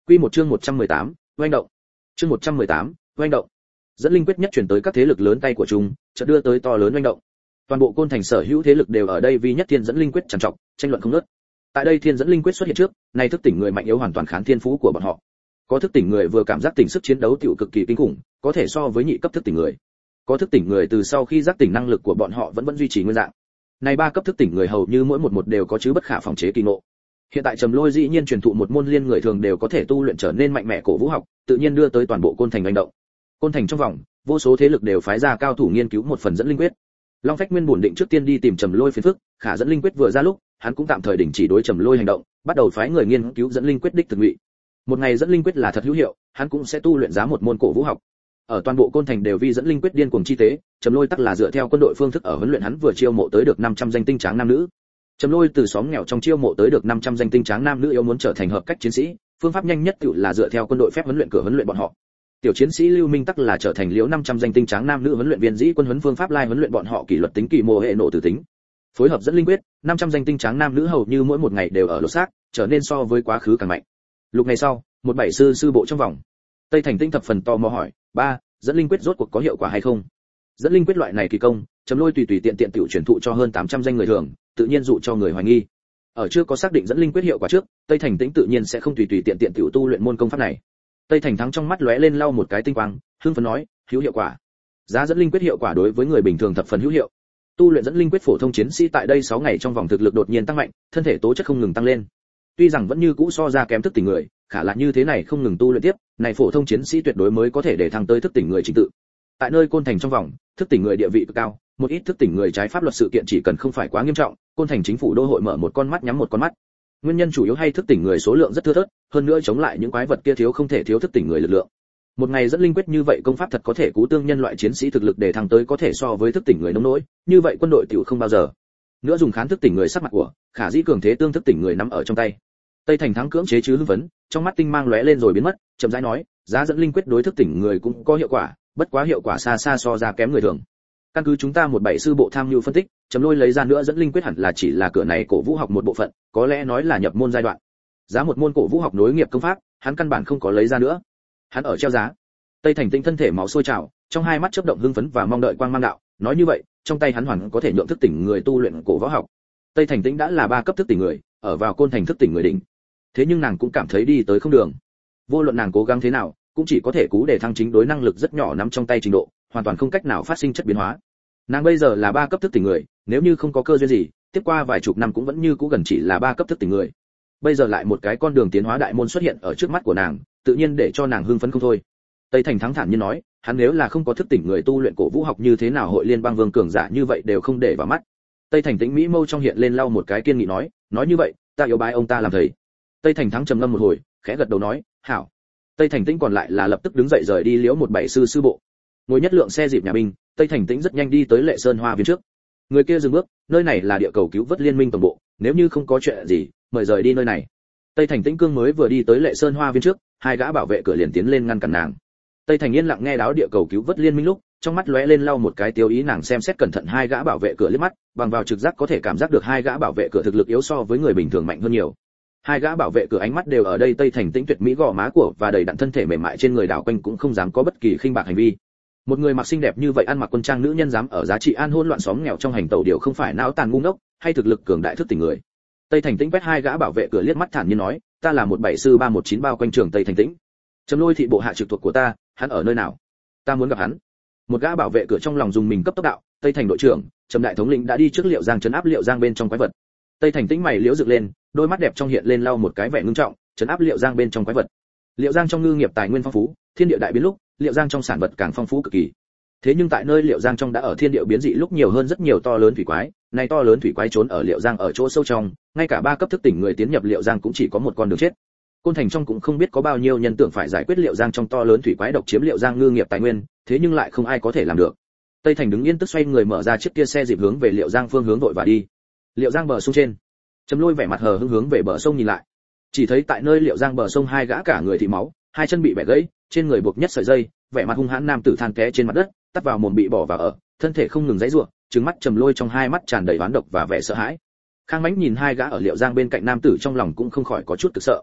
Quy một chương 118, oanh động. Chương 118, oanh động. Dẫn linh quyết nhất truyền tới các thế lực lớn tay của chúng, chợt đưa tới to lớn oanh động. Toàn bộ Côn Thành sở hữu thế lực đều ở đây vì nhất thiên dẫn linh quyết trằn trọc, tranh luận không ngớt. Tại đây thiên dẫn linh quyết xuất hiện trước, này thức tỉnh người mạnh yếu hoàn toàn kháng thiên phú của bọn họ. Có thức tỉnh người vừa cảm giác tỉnh sức chiến đấu tiểu cực kỳ kinh khủng, có thể so với nhị cấp thức tỉnh người. Có thức tỉnh người từ sau khi giác tỉnh năng lực của bọn họ vẫn duy trì nguyên dạng. Này ba cấp thức tỉnh người hầu như mỗi một đều có chứ bất khả phòng chế kỳ ngộ. Hiện tại Trầm Lôi dĩ nhiên truyền thụ một môn liên người thường đều có thể tu luyện trở nên mạnh mẽ cổ vũ học, tự nhiên đưa tới toàn bộ Côn Thành hành động. Côn Thành trong vòng, vô số thế lực đều phái ra cao thủ nghiên cứu một phần dẫn linh quyết. Long Phách Nguyên buồn định trước tiên đi tìm Trầm Lôi phiền phức, khả dẫn linh quyết vừa ra lúc, hắn cũng tạm thời đình chỉ đối Trầm Lôi hành động, bắt đầu phái người nghiên cứu dẫn linh quyết đích thực ngụy. Một ngày dẫn linh quyết là thật hữu hiệu, hắn cũng sẽ tu luyện giá một môn cổ vũ học. Ở toàn bộ Côn Thành đều vì dẫn linh quyết điên cuồng chi tế, Trầm Lôi tắc là dựa theo quân đội phương thức ở huấn luyện hắn vừa chiêu mộ tới được 500 danh tinh tráng nam nữ. Trầm Lôi từ xóm nghèo trong chiêu mộ tới được 500 danh tinh tráng nam nữ yếu muốn trở thành hợp cách chiến sĩ, phương pháp nhanh nhất tự là dựa theo quân đội phép huấn luyện cửa huấn luyện bọn họ. Tiểu chiến sĩ Lưu Minh tắc là trở thành liễu 500 danh tinh tráng nam nữ huấn luyện viên dĩ quân huấn phương pháp lai huấn luyện bọn họ kỷ luật tính kỳ mô hệ nộ tử tính. Phối hợp dẫn linh quyết, 500 danh tinh tráng nam nữ hầu như mỗi một ngày đều ở lột xác, trở nên so với quá khứ càng mạnh. Lúc ngày sau, một bảy sư bộ trong vòng. Tây Thành Tinh thập phần tò mò hỏi, ba, dẫn linh quyết rốt cuộc có hiệu quả hay không? Dẫn linh quyết loại này kỳ công, Trầm Lôi tùy tiện tiểu truyền thụ cho hơn 800 danh người thường, tự nhiên dụ cho người hoài nghi. Ở chưa có xác định dẫn linh quyết hiệu quả trước, Tây Thành Tĩnh tự nhiên sẽ không tùy tiện tiểu tu luyện môn công pháp này. Tây Thành Thắng trong mắt lóe lên lau một cái tinh quang, hưng phấn nói, hữu hiệu quả. Giá dẫn linh quyết hiệu quả đối với người bình thường thập phần hữu hiệu. Tu luyện dẫn linh quyết phổ thông chiến sĩ tại đây 6 ngày trong vòng thực lực đột nhiên tăng mạnh, thân thể tố chất không ngừng tăng lên. Tuy rằng vẫn như cũ so ra kém thức tỉnh người, khả là như thế này không ngừng tu luyện tiếp, này phổ thông chiến sĩ tuyệt đối mới có thể để thăng tới thức tỉnh người chính tự. Tại nơi Côn Thành trong vòng, thức tỉnh người địa vị cực cao, một ít thức tỉnh người trái pháp luật sự kiện chỉ cần không phải quá nghiêm trọng, Côn Thành chính phủ đô hội mở một con mắt nhắm một con mắt. Nguyên nhân chủ yếu hay thức tỉnh người số lượng rất thưa thớt, hơn nữa chống lại những quái vật kia thiếu không thể thiếu thức tỉnh người lực lượng. Một ngày dẫn linh quyết như vậy công pháp thật có thể cứu tương nhân loại chiến sĩ thực lực để thăng tới có thể so với thức tỉnh người nông nỗi, như vậy quân đội tiểu không bao giờ nữa dùng khán thức tỉnh người sắc mặt của, khả dĩ cường thế tương thức tỉnh người nắm ở trong tay. Tây Thành Thắng cưỡng chế chứ hưng vấn, trong mắt tinh mang lóe lên rồi biến mất, chậm rãi nói, giá dẫn linh quyết đối thức tỉnh người cũng có hiệu quả, bất quá hiệu quả xa so ra kém người thường. Căn cứ chúng ta một bảy sư bộ tham nhu phân tích, Trầm Lôi lấy ra nữa dẫn linh quyết hẳn là chỉ là cửa này cổ vũ học một bộ phận, có lẽ nói là nhập môn giai đoạn. Giá một môn cổ vũ học nối nghiệp công pháp, hắn căn bản không có lấy ra nữa. Hắn ở treo giá. Tây Thành Tinh thân thể máu sôi trào, trong hai mắt chớp động hưng phấn và mong đợi quang mang đạo, nói như vậy, trong tay hắn hoàn có thể nhượng thức tỉnh người tu luyện cổ võ học. Tây Thành Tinh đã là 3 cấp thức tỉnh người, ở vào Côn Thành thức tỉnh người đỉnh. Thế nhưng nàng cũng cảm thấy đi tới không đường. Vô luận nàng cố gắng thế nào, cũng chỉ có thể cú để thăng chính đối năng lực rất nhỏ nắm trong tay trình độ, hoàn toàn không cách nào phát sinh chất biến hóa. Nàng bây giờ là 3 cấp thức tỉnh người, nếu như không có cơ duyên gì, tiếp qua vài chục năm cũng vẫn như cũ gần chỉ là 3 cấp thức tỉnh người. Bây giờ lại một cái con đường tiến hóa đại môn xuất hiện ở trước mắt của nàng, tự nhiên để cho nàng hưng phấn không thôi. Tây Thành Thắng thản nhiên nói, hắn nếu là không có thức tỉnh người tu luyện cổ vũ học như thế nào hội liên bang vương cường giả như vậy đều không để vào mắt. Tây Thành Tĩnh mỹ mâu trong hiện lên lau một cái kiên nghị nói như vậy, ta yêu bái ông ta làm thầy. Tây Thành Thắng trầm ngâm một hồi, khẽ gật đầu nói, hảo. Tây Thành Tĩnh còn lại là lập tức đứng dậy rời đi liễu một bảy sư bộ. Ngồi nhất lượng xe dịp nhà binh, Tây Thành Tĩnh rất nhanh đi tới Lệ Sơn Hoa viên trước. Người kia dừng bước, nơi này là địa cầu cứu vớt liên minh tổng bộ, nếu như không có chuyện gì, mời rời đi nơi này. Tây Thành Tĩnh cương mới vừa đi tới Lệ Sơn Hoa viên trước, hai gã bảo vệ cửa liền tiến lên ngăn cản nàng. Tây Thành yên lặng nghe đáo địa cầu cứu vớt liên minh lúc, trong mắt lóe lên lau một cái tiêu ý, nàng xem xét cẩn thận hai gã bảo vệ cửa liếc mắt, bằng vào trực giác có thể cảm giác được hai gã bảo vệ cửa thực lực yếu so với người bình thường mạnh hơn nhiều. Hai gã bảo vệ cửa ánh mắt đều ở đây Tây Thành Tĩnh tuyệt mỹ gò má của và đầy đặn thân thể mềm mại trên người đảo quanh cũng không dám có bất kỳ khinh bạc hành vi. Một người mặc xinh đẹp như vậy ăn mặc quân trang nữ nhân dám ở giá trị an hỗn loạn xóm nghèo trong hành tẩu điều không phải não tàn ngu ngốc, hay thực lực cường đại thức tỉnh người. Tây Thành Tĩnh quét hai gã bảo vệ cửa liếc mắt thản nhiên nói, ta là một bảy sư 319 bao quanh trường Tây Thành Tĩnh. Trầm Lôi thị bộ hạ trực thuộc của ta, hắn ở nơi nào? Ta muốn gặp hắn. Một gã bảo vệ cửa trong lòng dùng mình cấp tốc đạo, Tây Thành đội trưởng, Trầm đại thống lĩnh đã đi trước Liệu Giang trấn áp Liệu Giang bên trong quái vật. Tây Thành Tĩnh mày liễu dựng lên, đôi mắt đẹp trong hiện lên lau một cái vẻ ngưng trọng, trấn áp Liệu Giang bên trong quái vật. Liệu Giang trong ngư nghiệp tài nguyên phong phú, thiên địa đại biến lúc, Liệu Giang trong sản vật càng phong phú cực kỳ. Thế nhưng tại nơi Liệu Giang trong đã ở thiên địa biến dị lúc nhiều hơn rất nhiều to lớn thủy quái, này to lớn thủy quái trốn ở Liệu Giang ở chỗ sâu trong, ngay cả 3 cấp thức tỉnh người tiến nhập Liệu Giang cũng chỉ có một con đường chết. Côn Thành trong cũng không biết có bao nhiêu nhân tưởng phải giải quyết Liệu Giang trong to lớn thủy quái độc chiếm Liệu Giang ngư nghiệp tài nguyên, thế nhưng lại không ai có thể làm được. Tây Thành đứng yên tức xoay người mở ra chiếc kia xe dịp hướng về Liệu Giang phương hướng vội và đi. Liệu Giang bờ sông trên, Trầm Lôi vẻ mặt hờ hững hướng về bờ sông nhìn lại. Chỉ thấy tại nơi Liệu Giang bờ sông hai gã cả người thì máu, hai chân bị bẻ gãy, trên người buộc nhất sợi dây, vẻ mặt hung hãn nam tử than té trên mặt đất, tắt vào mồm bị bỏ vào ở, thân thể không ngừng giãy giụa, trừng mắt Trầm Lôi trong hai mắt tràn đầy oán độc và vẻ sợ hãi. Khang Mãnh nhìn hai gã ở Liệu Giang bên cạnh nam tử trong lòng cũng không khỏi có chút cực sợ.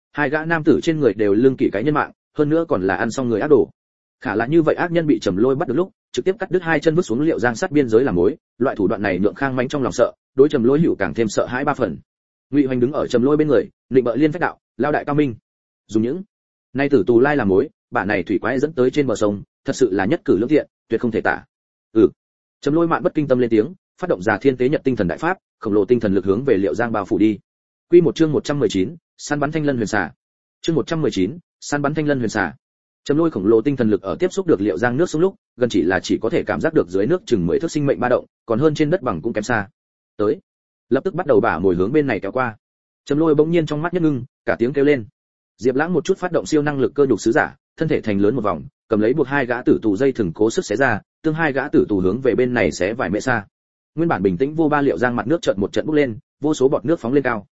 Hai gã nam tử trên người đều lưng kỷ cái nhân mạng, hơn nữa còn là ăn xong người ác đồ. Khả là như vậy ác nhân bị Trầm Lôi bắt được lúc, trực tiếp cắt đứt hai chân vứt xuống Liệu Giang sát biên giới làm mối, loại thủ đoạn này nhượng Khang Mánh trong lòng sợ, đối Trầm Lôi hữu càng thêm sợ hãi ba phần. Ngụy Hoành đứng ở Trầm Lôi bên người, định bợ liên phách đạo, lao đại cao minh. Dùng những nay tử tù lai làm mối, bản này thủy quái dẫn tới trên bờ sông, thật sự là nhất cử lưỡng tiện, tuyệt không thể tả. Trầm Lôi mạn bất kinh tâm lên tiếng, phát động Già Thiên Tế Nhật tinh thần đại pháp, khổng lồ tinh thần lực hướng về Liệu Giang bao phủ đi. Quy một chương 119, săn bắn thanh lân huyền xà. Chương 119, săn bắn thanh lân huyền xà. Trầm Lôi khổng lồ tinh thần lực ở tiếp xúc được Liệu Giang nước sông lúc, gần chỉ có thể cảm giác được dưới nước chừng 10 thước sinh mệnh ba động, còn hơn trên đất bằng cũng kém xa. Tới, lập tức bắt đầu bả mồi hướng bên này kéo qua. Trầm Lôi bỗng nhiên trong mắt nhất ngưng, cả tiếng kêu lên. Diệp Lãng một chút phát động siêu năng lực cơ nhục sứ giả, thân thể thành lớn một vòng, cầm lấy buộc hai gã tử tù dây thừng cố sức xé ra, tương hai gã tử tù hướng về bên này xé vài mét xa. Nguyên bản bình tĩnh vô ba Liệu Giang mặt nước chợt một trận bốc lên, vô số bọt nước phóng lên cao.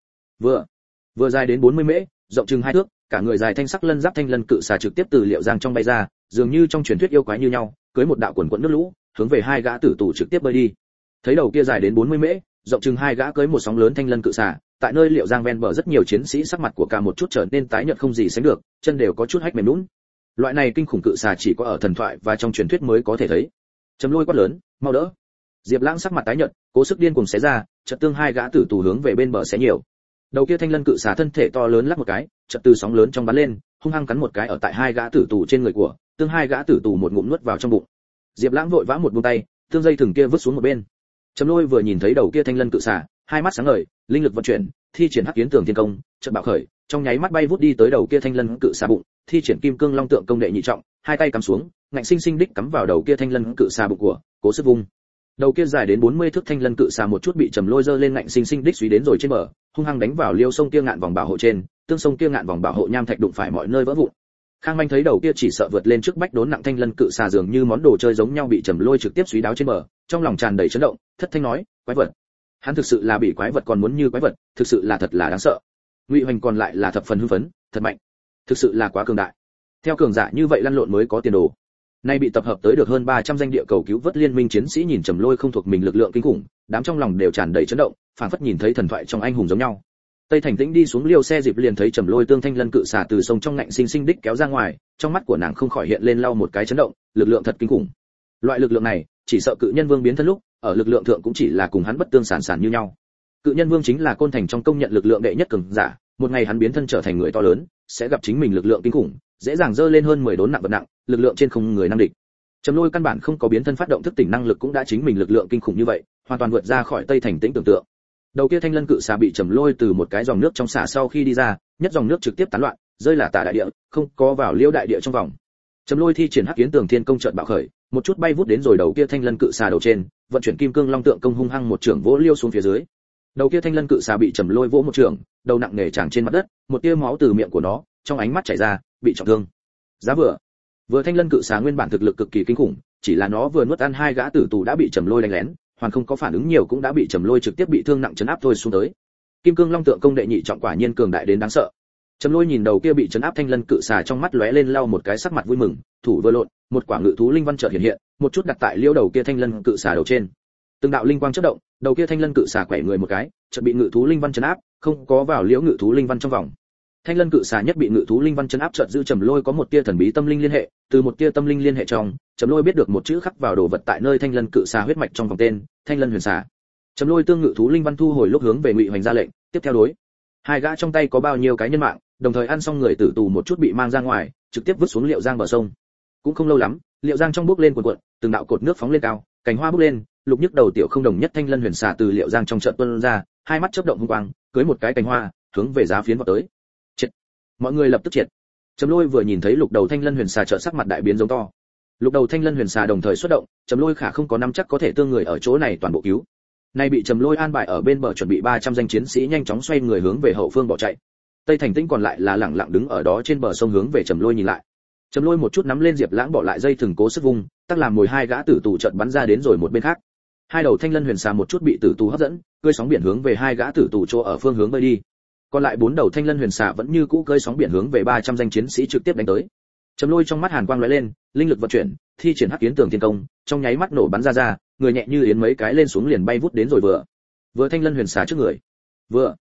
Vừa dài đến 40 mễ, rộng chừng 2 thước, cả người dài thanh sắc lân giáp thanh lân cự xà trực tiếp từ Liệu Giang trong bay ra, dường như trong truyền thuyết yêu quái như nhau, cưỡi một đạo quần quần nước lũ, hướng về hai gã tử tù trực tiếp bơi đi. Thấy đầu kia dài đến 40 mễ, rộng chừng hai gã cưỡi một sóng lớn thanh lân cự xà, tại nơi Liệu Giang ven bờ rất nhiều chiến sĩ sắc mặt của cả một chút trở nên tái nhợt không gì sánh được, chân đều có chút hách mềm nhũn. Loại này kinh khủng cự xà chỉ có ở thần thoại và trong truyền thuyết mới có thể thấy. Trầm Lôi quát lớn, mau đỡ. Diệp Lãng sắc mặt tái nhợt, cố sức điên cuồng xé ra, chợt tương hai gã tử tù hướng về bên bờ xé nhiều. Đầu kia thanh lân cự xà thân thể to lớn lắc một cái, chợt từ sóng lớn trong bắn lên, hung hăng cắn một cái ở tại hai gã tử tù trên người của, tương hai gã tử tù một ngụm nuốt vào trong bụng. Diệp Lãng vội vã một buông tay, tương dây thừng kia vứt xuống một bên. Trầm Lôi vừa nhìn thấy đầu kia thanh lân cự xà, hai mắt sáng ngời, linh lực vận chuyển, thi triển Hắc Kiến Tường Thiên Công, chợt bạo khởi, trong nháy mắt bay vút đi tới đầu kia thanh lân cự xà bụng, thi triển Kim Cương Long Tượng Công đệ nhị trọng, hai tay cắm xuống, ngạnh sinh sinh đích cắm vào đầu kia thanh lân cự xà bụng của, cố sức vung. Đầu kia dài đến 40 thước thanh lân cự xà một chút bị Trầm Lôi giơ lên ngạnh sinh sinh đích suy đến rồi trên bờ, hung hăng đánh vào liêu sông kia ngạn vòng bảo hộ trên, tương sông kia ngạn vòng bảo hộ nham thạch đụng phải mọi nơi vỡ vụn. Khang Manh thấy đầu kia chỉ sợ vượt lên trước bách đốn nặng thanh lân cự xà dường như món đồ chơi giống nhau bị Trầm Lôi trực tiếp suy đáo trên bờ, trong lòng tràn đầy chấn động, thất thanh nói, quái vật. Hắn thực sự là bị quái vật còn muốn như quái vật, thực sự là thật là đáng sợ. Ngụy Hoành còn lại là thập phần hưng phấn, thật mạnh, thực sự là quá cường đại. Theo cường giả như vậy lăn lộn mới có tiền đồ. Nay bị tập hợp tới được hơn 300 danh địa cầu cứu vớt liên minh chiến sĩ nhìn Trầm Lôi không thuộc mình lực lượng kinh khủng, đám trong lòng đều tràn đầy chấn động, phảng phất nhìn thấy thần thoại trong anh hùng giống nhau. Tây Thành Tĩnh đi xuống liêu xe dịp liền thấy Trầm Lôi tương thanh lân cự xà từ sông trong ngạnh sinh sinh đích kéo ra ngoài, trong mắt của nàng không khỏi hiện lên lau một cái chấn động, lực lượng thật kinh khủng. Loại lực lượng này, chỉ sợ cự nhân vương biến thân lúc, ở lực lượng thượng cũng chỉ là cùng hắn bất tương sản sản như nhau. Cự nhân vương chính là côn thành trong công nhận lực lượng đệ nhất cường giả, một ngày hắn biến thân trở thành người to lớn, sẽ gặp chính mình lực lượng kinh khủng, dễ dàng dơ lên hơn 10 đốn nặng vật nặng, lực lượng trên không người năng địch. Trầm Lôi căn bản không có biến thân phát động thức tỉnh năng lực cũng đã chính mình lực lượng kinh khủng như vậy, hoàn toàn vượt ra khỏi Tây Thành Tĩnh tưởng tượng. Đầu kia thanh lân cự xà bị Trầm Lôi từ một cái dòng nước trong xả sau khi đi ra, nhất dòng nước trực tiếp tán loạn, rơi là tả đại địa, không có vào liêu đại địa trong vòng. Trầm Lôi thi triển Hắc Kiến Tường Thiên Công chợt bạo khởi, một chút bay vút đến rồi đầu kia thanh lân cự xà đầu trên, vận chuyển Kim Cương Long Tượng Công hung hăng một trưởng vỗ liêu xuống phía dưới. Đầu kia thanh lân cự xà bị Trầm Lôi vỗ một trưởng, đầu nặng nề tràng trên mặt đất, một tia máu từ miệng của nó, trong ánh mắt chảy ra, bị trọng thương. Giá vừa thanh lân cự xà nguyên bản thực lực cực kỳ kinh khủng, chỉ là nó vừa nuốt ăn hai gã tử tù đã bị Trầm Lôi đánh lén, hoàn không có phản ứng nhiều cũng đã bị Trầm Lôi trực tiếp bị thương nặng chấn áp thôi xuống tới. Kim Cương Long Tượng Công đệ nhị trọng quả nhiên cường đại đến đáng sợ. Trầm Lôi nhìn đầu kia bị chấn áp thanh lân cự xà trong mắt lóe lên lau một cái sắc mặt vui mừng, thủ vừa lộn, một quả ngự thú linh văn chợt hiện hiện, một chút đặt tại liêu đầu kia thanh lân cự xà đầu trên. Từng đạo linh quang chớp động, đầu kia thanh lân cự xà quẩy người một cái, chợt bị ngự thú linh văn chấn áp, không có vào liễu ngự thú linh văn trong vòng. Thanh lân cự xà nhất bị ngự thú linh văn chấn áp chợt giữ Trầm Lôi có một tia thần bí tâm linh liên hệ, từ một tia tâm linh liên hệ trong, Trầm Lôi biết được một chữ khắc vào đồ vật tại nơi thanh lân cự xà huyết mạch trong vòng tên, Thanh Lân Huyền Xà. Trầm Lôi tương ngự thú linh văn thu hồi lúc hướng về Ngụy Hoành ra lệnh, tiếp theo đối. Hai gã trong tay có bao nhiêu cái nhân mạng, đồng thời ăn xong người tử tù một chút bị mang ra ngoài, trực tiếp vứt xuống Liệu Giang bờ sông. Cũng không lâu lắm, Liệu Giang trong bước lên cuộn cuộn, từng đạo cột nước phóng lên cao, cành hoa bốc lên, lục nhức đầu tiểu không đồng nhất Thanh Lân Huyền Xà từ Liệu Giang trong chợt tuôn ra, hai mắt chớp động hung quang, cưới một cái cành hoa, hướng về giá phiến vọt tới. Triệt. Mọi người lập tức triệt. Trầm Lôi vừa nhìn thấy lục đầu Thanh Lân Huyền Xà chợt sắc mặt đại biến giống to. Lục đầu Thanh Lân Huyền Xà đồng thời xuất động, Trầm Lôi khả không có nắm chắc có thể tương người ở chỗ này toàn bộ cứu. Nay bị Trầm Lôi an bài ở bên bờ chuẩn bị 300 danh chiến sĩ nhanh chóng xoay người hướng về hậu phương bỏ chạy. Tây Thành Tĩnh còn lại là lẳng lặng đứng ở đó trên bờ sông hướng về Trầm Lôi nhìn lại. Trầm Lôi một chút nắm lên Diệp Lãng bỏ lại dây thừng cố sức vung, tác làm mồi hai gã tử tù chợt bắn ra đến rồi một bên khác. Hai đầu Thanh Lân Huyền Xà một chút bị tử tù hấp dẫn, cơi sóng biển hướng về hai gã tử tù chỗ ở phương hướng bơi đi. Còn lại bốn đầu Thanh Lân Huyền Xà vẫn như cũ cơi sóng biển hướng về 300 danh chiến sĩ trực tiếp đánh tới. Trầm Lôi trong mắt hàn quang lóe lên, linh lực vận chuyển, thi triển Hắc Kiến Tường Thiên Công, trong nháy mắt nổ bắn ra, người nhẹ như yến mấy cái lên xuống liền bay vút đến rồi vừa Thanh Lân Huyền Xà trước người.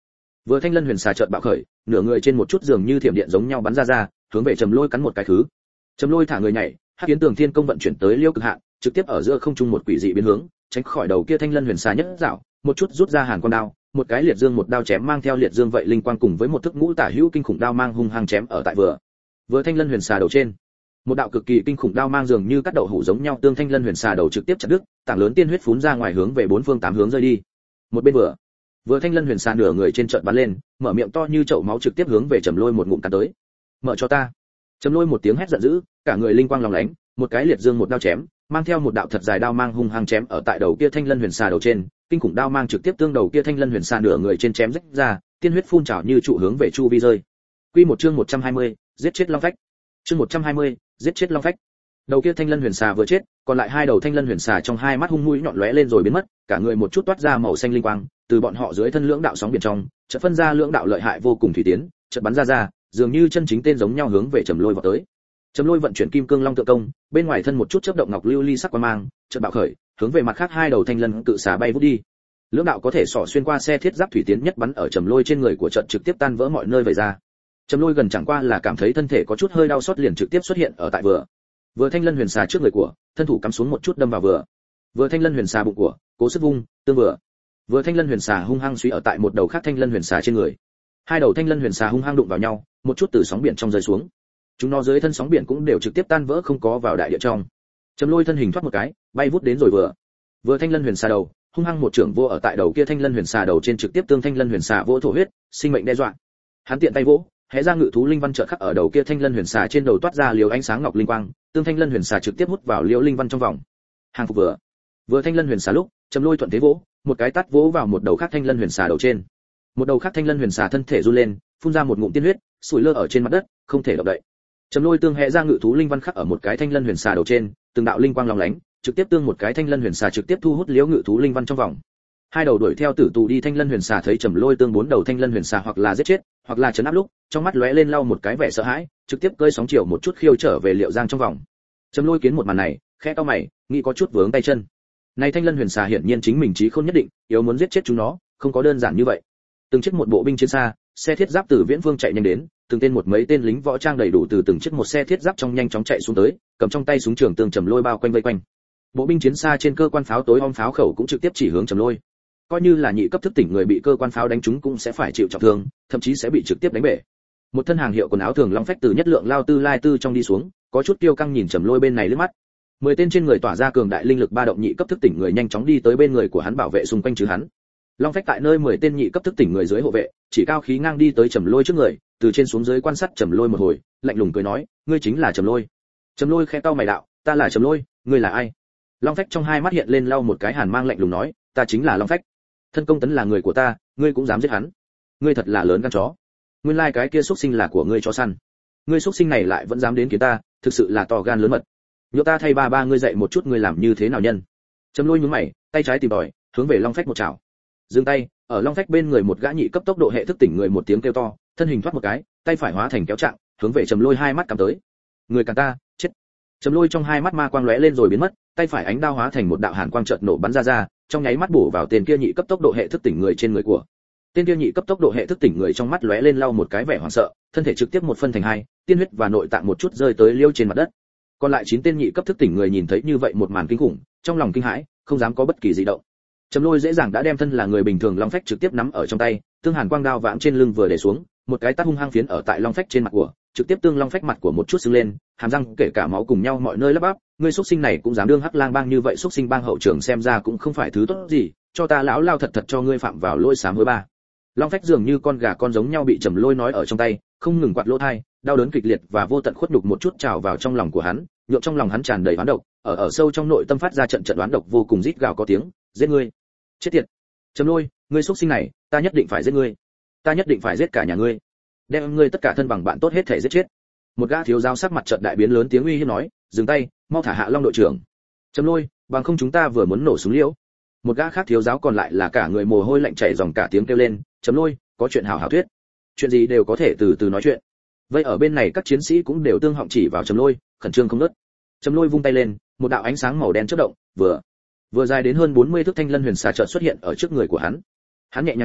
Vừa thanh lân huyền xà chợt bạo khởi, nửa người trên một chút dường như thiểm điện giống nhau bắn ra, hướng về Trầm Lôi cắn một cái thứ. Trầm Lôi thả người nhảy, Hắc Kiến Tường Thiên công vận chuyển tới liêu cực hạn, trực tiếp ở giữa không trung một quỷ dị biến hướng, tránh khỏi đầu kia thanh lân huyền xà nhất dạo, một chút rút ra hàn quang đao, một cái liệt dương một đao chém mang theo liệt dương vậy linh quang cùng với một thức ngũ tả hữu kinh khủng đao mang hung hăng chém ở tại vừa thanh lân huyền xà đầu trên. Một đạo cực kỳ kinh khủng đao mang dường như cắt đậu hũ giống nhau tương thanh lân huyền xà đầu trực tiếp chặt đứt, tảng lớn tiên huyết phún ra ngoài hướng về bốn phương tám hướng rơi đi. Một bên vừa thanh lân huyền xà nửa người trên chợt bắn lên, mở miệng to như chậu máu trực tiếp hướng về Trầm Lôi một ngụm cắn tới. Mở cho ta. Trầm Lôi một tiếng hét giận dữ, cả người linh quang lóng lánh, một cái liệt dương một đao chém, mang theo một đạo thật dài đao mang hung hăng chém ở tại đầu kia thanh lân huyền xà đầu trên, kinh khủng đao mang trực tiếp tương đầu kia thanh lân huyền xà nửa người trên chém rách ra, tiên huyết phun trào như trụ hướng về chu vi rơi. Quy một chương 120, giết chết long phách. Chương 120, giết chết long phách. Đầu kia thanh lân huyền xà vừa chết, còn lại hai đầu thanh lân huyền xà trong hai mắt hung mũi nhọn lóe lên rồi biến mất, cả người một chút toát ra màu xanh linh quang, từ bọn họ dưới thân lưỡng đạo sóng biển trong, chợt phân ra lưỡng đạo lợi hại vô cùng thủy tiến, chợt bắn ra, dường như chân chính tên giống nhau hướng về Trầm Lôi vọt tới. Trầm Lôi vận chuyển kim cương long tượng công, bên ngoài thân một chút chớp động ngọc lưu ly sắc quang mang, chợt bạo khởi, hướng về mặt khác hai đầu thanh lân cự xà bay vút đi. Lưỡng đạo có thể xỏ xuyên qua xe thiết giáp thủy tiến nhất bắn ở Trầm Lôi trên người của trận trực tiếp tan vỡ mọi nơi vậy ra. Trầm Lôi gần chẳng qua là cảm thấy thân thể có chút hơi đau xót liền trực tiếp xuất hiện ở tại vừa thanh lân huyền xà trước người của, thân thủ cắm xuống một chút đâm vào vừa thanh lân huyền xà bụng của, cố sức vung, tương vừa thanh lân huyền xà hung hăng suy ở tại một đầu khác thanh lân huyền xà trên người. Hai đầu thanh lân huyền xà hung hăng đụng vào nhau, một chút từ sóng biển trong rơi xuống. Chúng nó dưới thân sóng biển cũng đều trực tiếp tan vỡ không có vào đại địa trong. Trầm Lôi thân hình thoát một cái, bay vút đến rồi vừa thanh lân huyền xà đầu, hung hăng một trưởng vô ở tại đầu kia thanh lân huyền xà đầu trên trực tiếp tương thanh lân huyền xà vỗ thổ huyết, sinh mệnh đe dọa. Hắn tiện tay vỗ, hé ra ngự thú linh văn chợt khắc ở đầu kia thanh lân huyền xà trên đầu toát ra liều ánh sáng ngọc linh quang, tương thanh lân huyền xà trực tiếp hút vào liễu linh văn trong vòng. Hàng phục vừa thanh lân huyền xà lúc, Trầm Lôi thuận thế vỗ, một cái tát vỗ vào một đầu khác thanh lân huyền xà đầu trên. Một đầu khác thanh lân huyền xà thân thể run lên, phun ra một ngụm tiên huyết, sủi lơ ở trên mặt đất, không thể động đậy. Trầm Lôi tương hẹ ra ngự thú linh văn khắc ở một cái thanh lân huyền xà đầu trên, từng đạo linh quang long lánh, trực tiếp tương một cái thanh lân huyền xà trực tiếp thu hút liễu ngự thú linh văn trong vòng. Hai đầu đuổi theo tử tù đi thanh lân huyền xà thấy Trầm Lôi tương bốn đầu thanh lân huyền xà hoặc là giết chết, hoặc là chấn áp lúc, trong mắt lóe lên lau một cái vẻ sợ hãi, trực tiếp cơi sóng chiều một chút khiêu trở về Liệu Giang trong vòng. Trầm Lôi kiến một màn này, khẽ cau mày, nghĩ có chút vướng tay chân. Này thanh lân huyền xà hiển nhiên chính mình trí không nhất định, yếu muốn giết chết chúng nó, không có đơn giản như vậy. Từng chiếc một bộ binh chiến xa, xe thiết giáp từ viễn phương chạy nhanh đến, từng tên một mấy tên lính võ trang đầy đủ từ từng chiếc một xe thiết giáp trong nhanh chóng chạy xuống tới, cầm trong tay súng trường tương Trầm Lôi bao quanh vây quanh. Bộ binh chiến xa trên cơ quan pháo tối om pháo khẩu cũng trực tiếp chỉ hướng Trầm Lôi. Coi như là nhị cấp thức tỉnh người bị cơ quan pháo đánh trúng cũng sẽ phải chịu trọng thương, thậm chí sẽ bị trực tiếp đánh bể. Một thân hàng hiệu quần áo thường long phách từ nhất lượng lao tư lai tư trong đi xuống, có chút tiêu căng nhìn Trầm Lôi bên này liếc mắt. 10 tên trên người tỏa ra cường đại linh lực ba động nhị cấp thức tỉnh người nhanh chóng đi tới bên người của hắn bảo vệ xung quanh chứ hắn. Long phách tại nơi 10 tên nhị cấp thức tỉnh người dưới hộ vệ, chỉ cao khí ngang đi tới Trầm Lôi trước người, từ trên xuống dưới quan sát Trầm Lôi một hồi, lạnh lùng cười nói, ngươi chính là Trầm Lôi. Trầm Lôi khẽ cau mày đạo, ta là Trầm Lôi, ngươi là ai? Long phách trong hai mắt hiện lên lau một cái hàn mang lạnh lùng nói, ta chính là Long phách. Thân công tấn là người của ta, ngươi cũng dám giết hắn? Ngươi thật là lớn gan chó. Nguyên lai cái kia xuất sinh là của ngươi chó săn. Ngươi xuất sinh này lại vẫn dám đến kiến ta, thực sự là to gan lớn mật. Nhớ ta thay ba ngươi dạy một chút ngươi làm như thế nào nhân. Trầm Lôi nhướng mày, tay trái tìm đòi, hướng về Long phách một chảo. Dừng tay, ở Long phách bên người một gã nhị cấp tốc độ hệ thức tỉnh người một tiếng kêu to, thân hình thoát một cái, tay phải hóa thành kéo trạng, hướng về Trầm Lôi hai mắt cầm tới. Người cản ta, chết. Trầm Lôi trong hai mắt ma quang lóe lên rồi biến mất, tay phải ánh đao hóa thành một đạo hàn quang chợt nổ bắn ra, trong nháy mắt bổ vào tên kia nhị cấp tốc độ hệ thức tỉnh người trên người của. Tên kia nhị cấp tốc độ hệ thức tỉnh người trong mắt lóe lên lau một cái vẻ hoảng sợ, thân thể trực tiếp một phân thành hai, tiên huyết và nội tạng một chút rơi tới liêu trên mặt đất. Còn lại 9 tên nhị cấp thức tỉnh người nhìn thấy như vậy một màn kinh khủng, trong lòng kinh hãi, không dám có bất kỳ dị động. Trầm Lôi dễ dàng đã đem thân là người bình thường long phách trực tiếp nắm ở trong tay, tương hàn quang đao vãng trên lưng vừa để xuống, một cái tát hung hăng phiến ở tại long phách trên mặt của, trực tiếp tương long phách mặt của một chút sưng lên, hàm răng kể cả máu cùng nhau mọi nơi lấp bắp, ngươi xuất sinh này cũng dám đương hắc lang bang như vậy, xuất sinh bang hậu trưởng xem ra cũng không phải thứ tốt gì, cho ta lão lao thật thật cho ngươi phạm vào lỗi sám hối ba. Long phách dường như con gà con giống nhau bị Trầm Lôi nói ở trong tay, không ngừng quạt lỗ tai, đau đớn kịch liệt và vô tận khuất nhục một chút trào vào trong lòng của hắn, nhộn trong lòng hắn tràn đầy oán độc, ở sâu trong nội tâm phát ra trận trận oán độc vô cùng rít gào có tiếng, giết ngươi, chết tiệt. Trầm Lôi, ngươi xuất sinh này, ta nhất định phải giết ngươi, ta nhất định phải giết cả nhà ngươi, đem ngươi tất cả thân bằng bạn tốt hết thể giết chết. Một gã thiếu giáo sắc mặt trận đại biến lớn tiếng uy hiếp nói, dừng tay, mau thả hạ Long đội trưởng. Trầm Lôi, bằng không chúng ta vừa muốn nổ súng liễu. Một gã khác thiếu giáo còn lại là cả người mồ hôi lạnh chảy ròng cả tiếng kêu lên, Trầm Lôi, có chuyện hảo hảo thuyết, chuyện gì đều có thể từ từ nói chuyện. Vậy ở bên này các chiến sĩ cũng đều tương họng chỉ vào Trầm Lôi, khẩn trương không ngớt. Trầm Lôi vung tay lên, một đạo ánh sáng màu đen chớp động, vừa dài đến hơn 40 thước thanh lân huyền xà chợt xuất hiện ở trước người của hắn. Hắn nhẹ nhàng nhảy,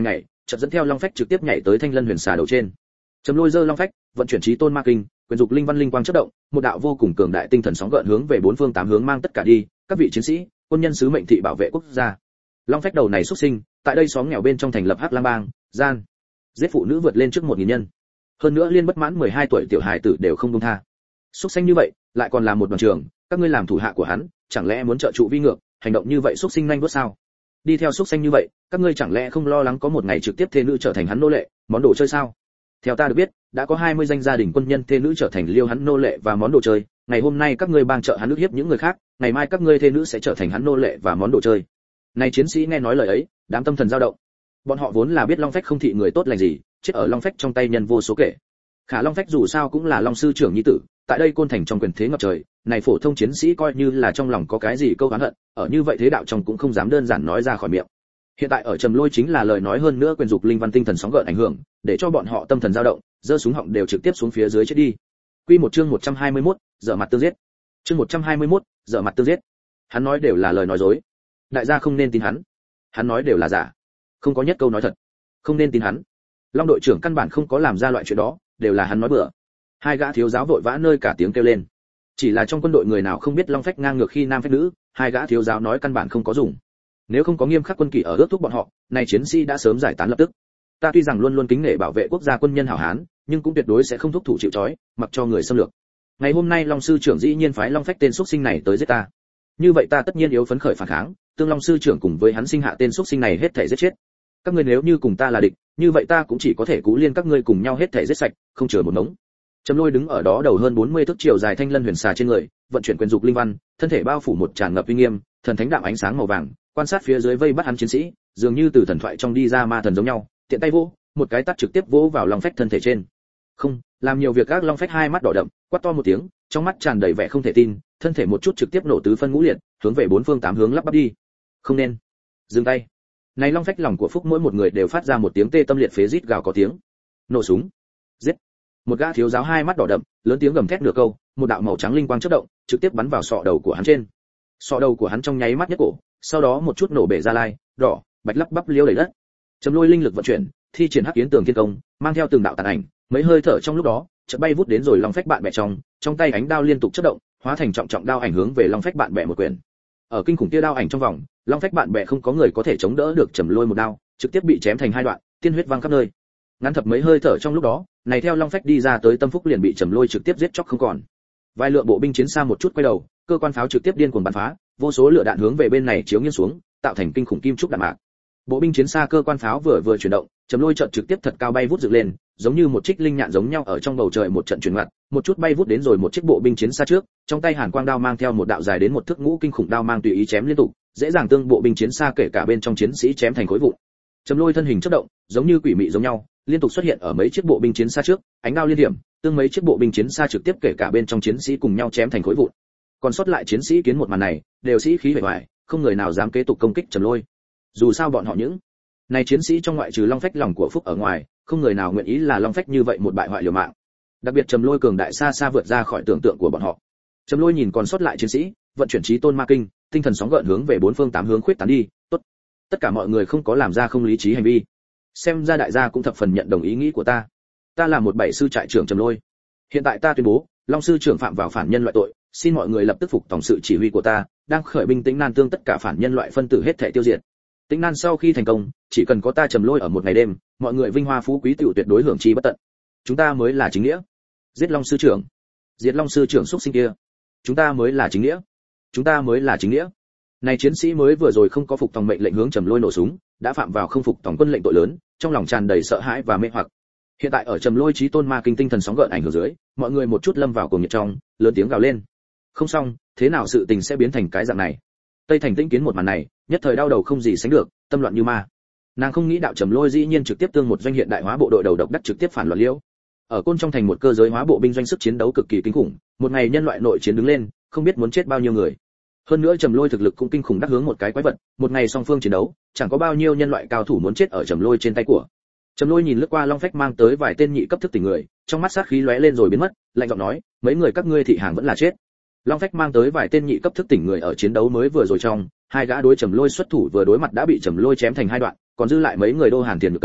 chợt dẫn theo long phách trực tiếp nhảy tới thanh lân huyền xà đầu trên. Trầm Lôi giơ long phách, vận chuyển trí tôn ma kinh, quyền dục linh văn linh quang chớp động, một đạo vô cùng cường đại tinh thần sóng gợn hướng về bốn phương tám hướng mang tất cả đi, các vị chiến sĩ, quân nhân sứ mệnh thị bảo vệ quốc gia. Long phách đầu này xuất sinh, tại đây xóm nghèo bên trong thành lập Hắc Lam bang, gian giết phụ nữ vượt lên trước 1000 nhân. Hơn nữa liên bất mãn 12 tuổi tiểu hài tử đều không buông tha. Xuất sinh như vậy, lại còn là một đoàn trưởng, các ngươi làm thủ hạ của hắn, chẳng lẽ muốn trợ trụ vi ngược, hành động như vậy xuất sinh nhanh vớt sao? Đi theo xuất sinh như vậy, các ngươi chẳng lẽ không lo lắng có một ngày trực tiếp thê nữ trở thành hắn nô lệ, món đồ chơi sao? Theo ta được biết, đã có 20 danh gia đình quân nhân thê nữ trở thành liêu hắn nô lệ và món đồ chơi, ngày hôm nay các ngươi bang trợ hắn ức hiếp những người khác, ngày mai các ngươi thê nữ sẽ trở thành hắn nô lệ và món đồ chơi. Này chiến sĩ nghe nói lời ấy, đám tâm thần dao động. Bọn họ vốn là biết Long Phách không thị người tốt lành gì, chết ở Long Phách trong tay nhân vô số kể. Khả Long Phách dù sao cũng là Long sư trưởng nhi tử, tại đây côn thành trong quyền thế ngập trời, này phổ thông chiến sĩ coi như là trong lòng có cái gì câu oán hận, ở như vậy thế đạo trong cũng không dám đơn giản nói ra khỏi miệng. Hiện tại ở Trầm Lôi chính là lời nói hơn nữa quyền dục linh văn tinh thần sóng gợn ảnh hưởng, để cho bọn họ tâm thần dao động, giơ súng họng đều trực tiếp xuống phía dưới chết đi. Quy một chương 121, dở mặt tương giết. Chương 121, dở mặt tương giết. Hắn nói đều là lời nói dối. Đại gia không nên tin hắn. Hắn nói đều là giả. Không có nhất câu nói thật. Không nên tin hắn. Long đội trưởng căn bản không có làm ra loại chuyện đó, đều là hắn nói bừa. Hai gã thiếu giáo vội vã nơi cả tiếng kêu lên. Chỉ là trong quân đội người nào không biết Long Phách ngang ngược khi nam phách nữ, hai gã thiếu giáo nói căn bản không có dùng. Nếu không có nghiêm khắc quân kỷ ở ước thúc bọn họ, này chiến sĩ đã sớm giải tán lập tức. Ta tuy rằng luôn luôn kính nể bảo vệ quốc gia quân nhân hảo hán, nhưng cũng tuyệt đối sẽ không thúc thủ chịu trói, mặc cho người xâm lược. Ngày hôm nay Long sư trưởng dĩ nhiên phái Long Phách tên xuất sinh này tới giết ta. Như vậy ta tất nhiên yếu phấn khởi phản kháng, tương Long sư trưởng cùng với hắn sinh hạ tên xuất sinh này hết thảy giết chết. Các ngươi nếu như cùng ta là địch, như vậy ta cũng chỉ có thể cú liên các ngươi cùng nhau hết thảy giết sạch, không chừa một ngống. Trầm Lôi đứng ở đó đầu hơn 40 thước chiều dài thanh lân huyền xà trên người, vận chuyển quyền dục linh văn, thân thể bao phủ một tràn ngập uy nghiêm, thần thánh đạm ánh sáng màu vàng, quan sát phía dưới vây bắt hắn chiến sĩ, dường như từ thần thoại trong đi ra ma thần giống nhau, tiện tay vỗ, một cái tát trực tiếp vỗ vào Long Phách thân thể trên. Không, làm nhiều việc các Long Phách hai mắt đỏ đậm, quát to một tiếng, trong mắt tràn đầy vẻ không thể tin, thân thể một chút trực tiếp nổ tứ phân ngũ liệt, hướng về bốn phương tám hướng lắp bắp đi. Không nên. Dừng tay. Này Long Phách lòng của Phúc mỗi một người đều phát ra một tiếng tê tâm liệt phế rít gào có tiếng. Nổ súng. Giết. Một gã thiếu giáo hai mắt đỏ đậm, lớn tiếng gầm thét nửa câu, một đạo màu trắng linh quang chớp động, trực tiếp bắn vào sọ đầu của hắn trên. Sọ đầu của hắn trong nháy mắt nhất cổ, sau đó một chút nổ bể ra lai, đỏ, bạch lắp bắp liêu đầy đất. Trầm Lôi linh lực vận chuyển, thi triển Hắc Yến Tường Thiên Công, mang theo từng đạo tàn ảnh, mấy hơi thở trong lúc đó, chợt bay vút đến rồi Long Phách bạn bè trong tay ánh đao liên tục chớp động, hóa thành trọng trọng đao ảnh hướng về Long Phách bạn bè một quyền. Ở kinh khủng tia đao ảnh trong vòng, Long Phách bạn bè không có người có thể chống đỡ được Trầm Lôi một đao, trực tiếp bị chém thành hai đoạn, tiên huyết văng khắp nơi. Ngắn thập mấy hơi thở trong lúc đó, này theo Long Phách đi ra tới Tâm Phúc liền bị Trầm Lôi trực tiếp giết chóc không còn. Vài lượng bộ binh chiến xa một chút quay đầu, cơ quan pháo trực tiếp điên cuồng bắn phá, vô số lửa đạn hướng về bên này chiếu nghiêng xuống, tạo thành kinh khủng kim trúc đạn mạc. Bộ binh chiến xa cơ quan pháo vừa chuyển động, Trầm Lôi chợt trực tiếp thật cao bay vút dựng lên, giống như một trích linh nhạn giống nhau ở trong bầu trời một trận chuyển ngoặt, một chút bay vút đến rồi một chiếc bộ binh chiến xa trước, trong tay Hàn Quang đao mang theo một đạo dài đến một thước ngũ kinh khủng đao mang tùy ý chém liên tục, dễ dàng tương bộ binh chiến xa kể cả bên trong chiến sĩ chém thành khối vụn. Trầm Lôi thân hình chớp động, giống như quỷ mị giống nhau, liên tục xuất hiện ở mấy chiếc bộ binh chiến xa trước, ánh đao liên điểm, tương mấy chiếc bộ binh chiến xa trực tiếp kể cả bên trong chiến sĩ cùng nhau chém thành khối vụn. Còn sót lại chiến sĩ kiến một màn này, đều sĩ khí bề ngoài, không người nào dám kế tục công kích Trầm Lôi. Dù sao bọn họ những này chiến sĩ trong ngoại trừ Long Phách lòng của Phúc ở ngoài, không người nào nguyện ý là Long Phách như vậy một bại hoại liều mạng. Đặc biệt Trầm Lôi cường đại xa xa vượt ra khỏi tưởng tượng của bọn họ. Trầm Lôi nhìn còn sót lại chiến sĩ, vận chuyển trí tôn ma kinh, tinh thần sóng gợn hướng về bốn phương tám hướng khuyết tán đi. Tốt, tất cả mọi người không có làm ra không lý trí hành vi. Xem ra đại gia cũng thập phần nhận đồng ý nghĩ của ta. Ta là một bảy sư trại trưởng Trầm Lôi. Hiện tại ta tuyên bố, Long sư trưởng phạm vào phản nhân loại tội, xin mọi người lập tức phục tòng sự chỉ huy của ta, đang khởi binh Tĩnh Nan tương tất cả phản nhân loại phân tử hết thảy tiêu diệt. Tĩnh Nan sau khi thành công, chỉ cần có ta Trầm Lôi ở một ngày đêm, mọi người vinh hoa phú quý tiểu tuyệt đối hưởng chi bất tận. Chúng ta mới là chính nghĩa. Giết Long sư trưởng. Diệt Long sư trưởng xuất sinh kia. Chúng ta mới là chính nghĩa. Chúng ta mới là chính nghĩa. Này chiến sĩ mới vừa rồi không có phục tòng mệnh lệnh hướng Trầm Lôi nổ súng, đã phạm vào không phục tòng quân lệnh tội lớn, trong lòng tràn đầy sợ hãi và mê hoặc. Hiện tại ở Trầm Lôi chí tôn ma kinh tinh thần sóng gợn ảnh hưởng dưới, mọi người một chút lâm vào cuồng nhiệt trong, lớn tiếng gào lên. Không xong, thế nào sự tình sẽ biến thành cái dạng này? Tây Thành Tĩnh kiến một màn này, nhất thời đau đầu không gì sánh được, tâm loạn như ma. Nàng không nghĩ đạo Trầm Lôi dĩ nhiên trực tiếp tương một doanh hiện đại hóa bộ đội đầu độc đắc trực tiếp phản loạn liễu. Ở Côn trong thành một cơ giới hóa bộ binh doanh sức chiến đấu cực kỳ kinh khủng, một ngày nhân loại nội chiến đứng lên, không biết muốn chết bao nhiêu người. Hơn nữa Trầm Lôi thực lực cũng kinh khủng đắc hướng một cái quái vật, một ngày song phương chiến đấu, chẳng có bao nhiêu nhân loại cao thủ muốn chết ở Trầm Lôi trên tay của. Trầm Lôi nhìn lướt qua Long Phách mang tới vài tên nhị cấp thức tỉnh người, trong mắt sát khí lóe lên rồi biến mất, lạnh giọng nói, mấy người các ngươi thị hàng vẫn là chết. Long Phách mang tới vài tên nhị cấp thức tỉnh người ở chiến đấu mới vừa rồi trong, hai gã đối Trầm Lôi xuất thủ vừa đối mặt đã bị Trầm Lôi chém thành hai đoạn, còn dư lại mấy người đô hàn tiền được cấm,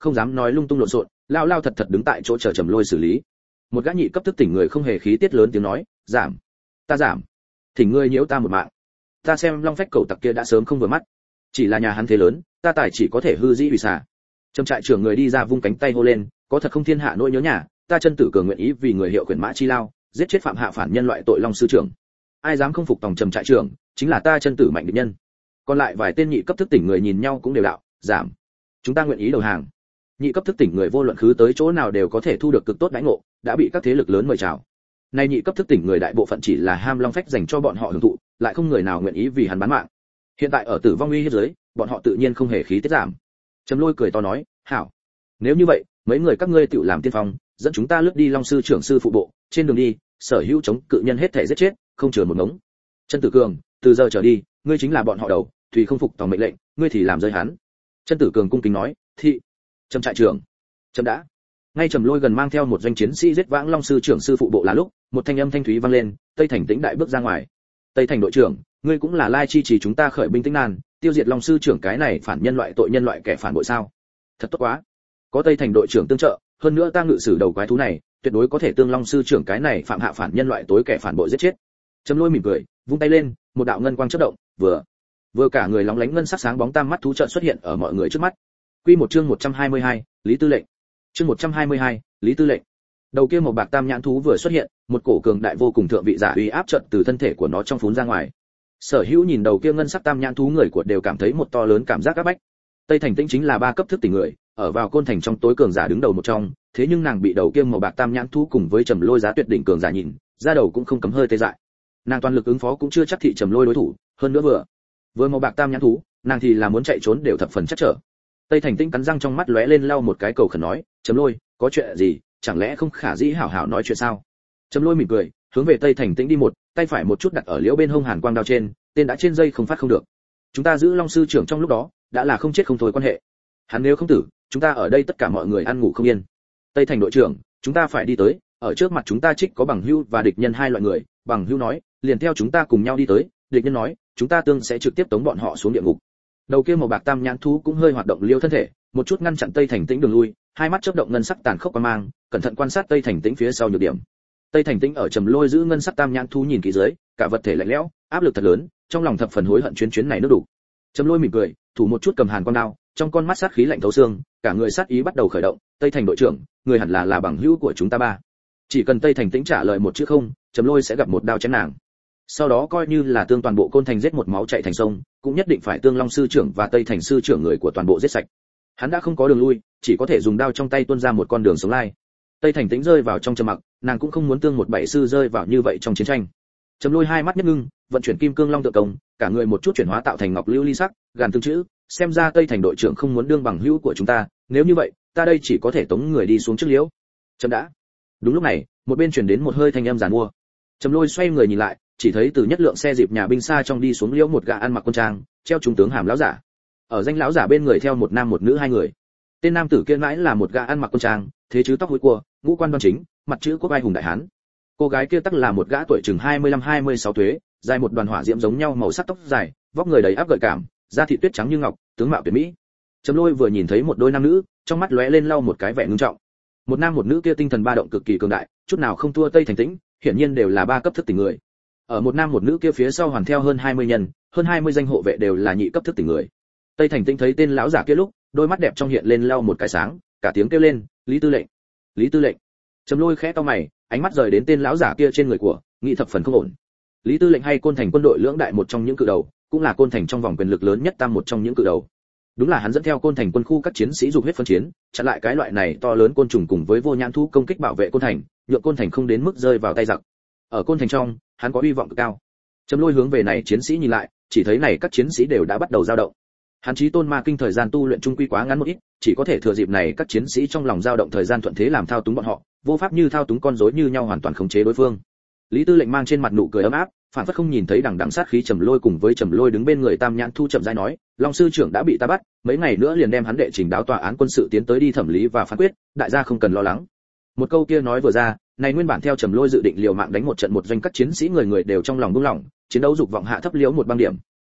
không dám nói lung tung lộn xộn, lao lao thật thật đứng tại chỗ chờ Trầm Lôi xử lý. Một gã nhị cấp thức tỉnh người không hề khí tiết lớn tiếng nói, giảm, ta giảm, thỉnh ngươi nhiễu ta một mạng. Ta xem long phách cầu tặc kia đã sớm không vừa mắt, chỉ là nhà hắn thế lớn, ta tài chỉ có thể hư dĩ hủy xả. Trầm trại trưởng người đi ra vung cánh tay hô lên, có thật không thiên hạ nỗi nhớ nhà, ta Chân Tử Cường nguyện ý vì người hiệu quyền mã chi lao, giết chết phạm hạ phản nhân loại tội long sư trưởng. Ai dám không phục tòng Trầm trại trưởng, chính là ta Chân Tử mạnh địch nhân. Còn lại vài tên nhị cấp thức tỉnh người nhìn nhau cũng đều đạo, giảm, chúng ta nguyện ý đầu hàng. Nhị cấp thức tỉnh người vô luận khứ tới chỗ nào đều có thể thu được cực tốt đãi ngộ, đã bị các thế lực lớn mời chào. Nay nhị cấp thức tỉnh người đại bộ phận chỉ là ham long phách dành cho bọn họ hưởng thụ, lại không người nào nguyện ý vì hắn bán mạng. Hiện tại ở tử vong uy hiếp dưới, bọn họ tự nhiên không hề khí tiết giảm. Trầm Lôi cười to nói, hảo, nếu như vậy, mấy người các ngươi tự làm tiên phong, dẫn chúng ta lướt đi long sư trưởng sư phụ bộ, trên đường đi, sở hữu chống cự nhân hết thể giết chết, không chừa một ngống. Chân Tử Cường, từ giờ trở đi, ngươi chính là bọn họ đầu, tùy không phục tòng mệnh lệnh, ngươi thì làm rơi hắn. Chân Tử Cường cung kính nói, thị. Trầm trại trưởng, trầm đã. Ngay Trầm Lôi gần mang theo một doanh chiến sĩ giết vãng long sư trưởng sư phụ bộ là lúc, một thanh âm thanh thúy vang lên, Tây Thành Tĩnh đại bước ra ngoài. Tây Thành đội trưởng, ngươi cũng là lai chi chỉ chúng ta khởi binh Tĩnh Nan, tiêu diệt long sư trưởng cái này phản nhân loại tội nhân loại kẻ phản bội sao? Thật tốt quá. Có Tây Thành đội trưởng tương trợ, hơn nữa ta ngự sử đầu quái thú này, tuyệt đối có thể tương long sư trưởng cái này phạm hạ phản nhân loại tối kẻ phản bội giết chết. Trầm Lôi mỉm cười, vung tay lên, một đạo ngân quang chớp động, vừa cả người lóng lánh ngân sắc sáng bóng tam mắt thú trợn xuất hiện ở mọi người trước mắt. Quy một chương 122, Lý Tư lệnh. Chương 122, Lý Tư lệnh. Đầu kia một bạc tam nhãn thú vừa xuất hiện, một cổ cường đại vô cùng thượng vị giả uy áp trận từ thân thể của nó trong phún ra ngoài. Sở Hữu nhìn đầu kia ngân sắc tam nhãn thú người của đều cảm thấy một to lớn cảm giác áp bách. Tây Thành Tĩnh chính là ba cấp thức tỉnh người, ở vào côn thành trong tối cường giả đứng đầu một trong, thế nhưng nàng bị đầu kia màu bạc tam nhãn thú cùng với Trầm Lôi giá tuyệt đỉnh cường giả nhìn, ra đầu cũng không cấm hơi tê dại. Nàng toàn lực ứng phó cũng chưa chắc thị Trầm Lôi đối thủ, hơn nữa vừa màu bạc tam nhãn thú, nàng thì là muốn chạy trốn đều thập phần chắc trở. Tây Thành Tĩnh cắn răng trong mắt lóe lên lau một cái cầu khẩn nói, Trầm Lôi, có chuyện gì, chẳng lẽ không khả dĩ hảo hảo nói chuyện sao? Trầm Lôi mỉm cười, hướng về Tây Thành Tĩnh đi một, tay phải một chút đặt ở liễu bên hông hàn quang đao trên, tên đã trên dây không phát không được. Chúng ta giữ long sư trưởng trong lúc đó, đã là không chết không thôi quan hệ. Hắn nếu không tử, chúng ta ở đây tất cả mọi người ăn ngủ không yên. Tây Thành đội trưởng, chúng ta phải đi tới, ở trước mặt chúng ta trích có bằng hữu và địch nhân hai loại người, bằng hữu nói, liền theo chúng ta cùng nhau đi tới, địch nhân nói, chúng ta tương sẽ trực tiếp tống bọn họ xuống địa ngục. Đầu kia màu bạc tam nhãn thú cũng hơi hoạt động liêu thân thể, một chút ngăn chặn Tây Thành Tĩnh đường lui, hai mắt chớp động ngân sắc tàn khốc qua mang, cẩn thận quan sát Tây Thành Tĩnh phía sau nhược điểm. Tây Thành Tĩnh ở Trầm Lôi giữ ngân sắc tam nhãn thú nhìn kỹ dưới, cả vật thể lạnh lẽo, áp lực thật lớn, trong lòng thập phần hối hận chuyến này nước đủ. Trầm Lôi mỉm cười, thủ một chút cầm hàn quang đao, trong con mắt sát khí lạnh thấu xương, cả người sát ý bắt đầu khởi động. Tây Thành đội trưởng, người hẳn là bằng hữu của chúng ta ba. Chỉ cần Tây Thành Tĩnh trả lời một chữ không, Trầm Lôi sẽ gặp một đao chém nàng. Sau đó coi như là tương toàn bộ côn thành giết một máu chạy thành sông, cũng nhất định phải tương long sư trưởng và Tây Thành sư trưởng người của toàn bộ giết sạch. Hắn đã không có đường lui, chỉ có thể dùng đao trong tay tuôn ra một con đường sống lai. Tây Thành Tĩnh rơi vào trong trầm mặc, nàng cũng không muốn tương một bảy sư rơi vào như vậy trong chiến tranh. Trầm Lôi hai mắt nhất ngưng, vận chuyển kim cương long tự công, cả người một chút chuyển hóa tạo thành ngọc lưu ly sắc, gàn tương chữ, xem ra Tây Thành đội trưởng không muốn đương bằng hữu của chúng ta, nếu như vậy, ta đây chỉ có thể tống người đi xuống trước liễu. Trầm đã. Đúng lúc này, một bên truyền đến một hơi thanh âm giàn mua. Trầm Lôi xoay người nhìn lại, chỉ thấy từ nhất lượng xe dịp nhà binh xa trong đi xuống liễu một gã ăn mặc quân trang, treo trung tướng hàm lão giả. Ở danh lão giả bên người theo một nam một nữ hai người. Tên nam tử kia mãi là một gã ăn mặc quân trang, thế chứ tóc húi cua, ngũ quan đoan chính, mặt chữ quốc ai hùng đại hán. Cô gái kia tắc là một gã tuổi chừng 25-26 tuế, dài một đoàn hỏa diễm giống nhau màu sắc tóc dài, vóc người đầy áp gợi cảm, da thịt tuyết trắng như ngọc, tướng mạo tuyệt mỹ. Trầm Lôi vừa nhìn thấy một đôi nam nữ, trong mắt lóe lên lau một cái vẻ ngưng trọng. Một nam một nữ kia tinh thần ba động cực kỳ cường đại, chút nào không thua Tây Thành Tĩnh, hiển nhiên đều là ba cấp thức tỉnh người. Ở một nam một nữ kia phía sau hoàn theo hơn 20 nhân, hơn 20 danh hộ vệ đều là nhị cấp thức tỉnh người. Tây Thành Tĩnh thấy tên lão giả kia lúc, đôi mắt đẹp trong hiện lên lau một cái sáng, cả tiếng kêu lên, Lý Tư lệnh, Lý Tư lệnh. Trầm Lôi khẽ cau mày, ánh mắt rời đến tên lão giả kia trên người của, nghĩ thập phần không ổn. Lý Tư lệnh hay côn thành quân đội lưỡng đại một trong những cự đầu, cũng là côn thành trong vòng quyền lực lớn nhất tam một trong những cự đầu. Đúng là hắn dẫn theo côn thành quân khu các chiến sĩ dục huyết phân chiến, chặn lại cái loại này to lớn côn trùng cùng với vô nhãn thú công kích bảo vệ côn thành, nhượng côn thành không đến mức rơi vào tay giặc. Ở côn thành trong, hắn có hy vọng cực cao. Trầm Lôi hướng về này chiến sĩ nhìn lại, chỉ thấy này các chiến sĩ đều đã bắt đầu dao động. Hắn chí tôn ma kinh thời gian tu luyện trung quy quá ngắn một ít, chỉ có thể thừa dịp này các chiến sĩ trong lòng dao động thời gian thuận thế làm thao túng bọn họ, vô pháp như thao túng con rối như nhau hoàn toàn khống chế đối phương. Lý Tư lệnh mang trên mặt nụ cười ấm áp, phản phất không nhìn thấy đằng đằng sát khí Trầm Lôi cùng với Trầm Lôi đứng bên người Tam Nhãn Thu chậm rãi nói, Long sư trưởng đã bị ta bắt, mấy ngày nữa liền đem hắn đệ trình đáo tòa án quân sự tiến tới đi thẩm lý và phán quyết, đại gia không cần lo lắng. Một câu kia nói vừa ra, này nguyên bản theo Trầm Lôi dự định liều mạng đánh một trận một doanh các chiến sĩ người người đều trong lòng buông lỏng, chiến đấu dục vọng hạ thấp liễu một băng điểm.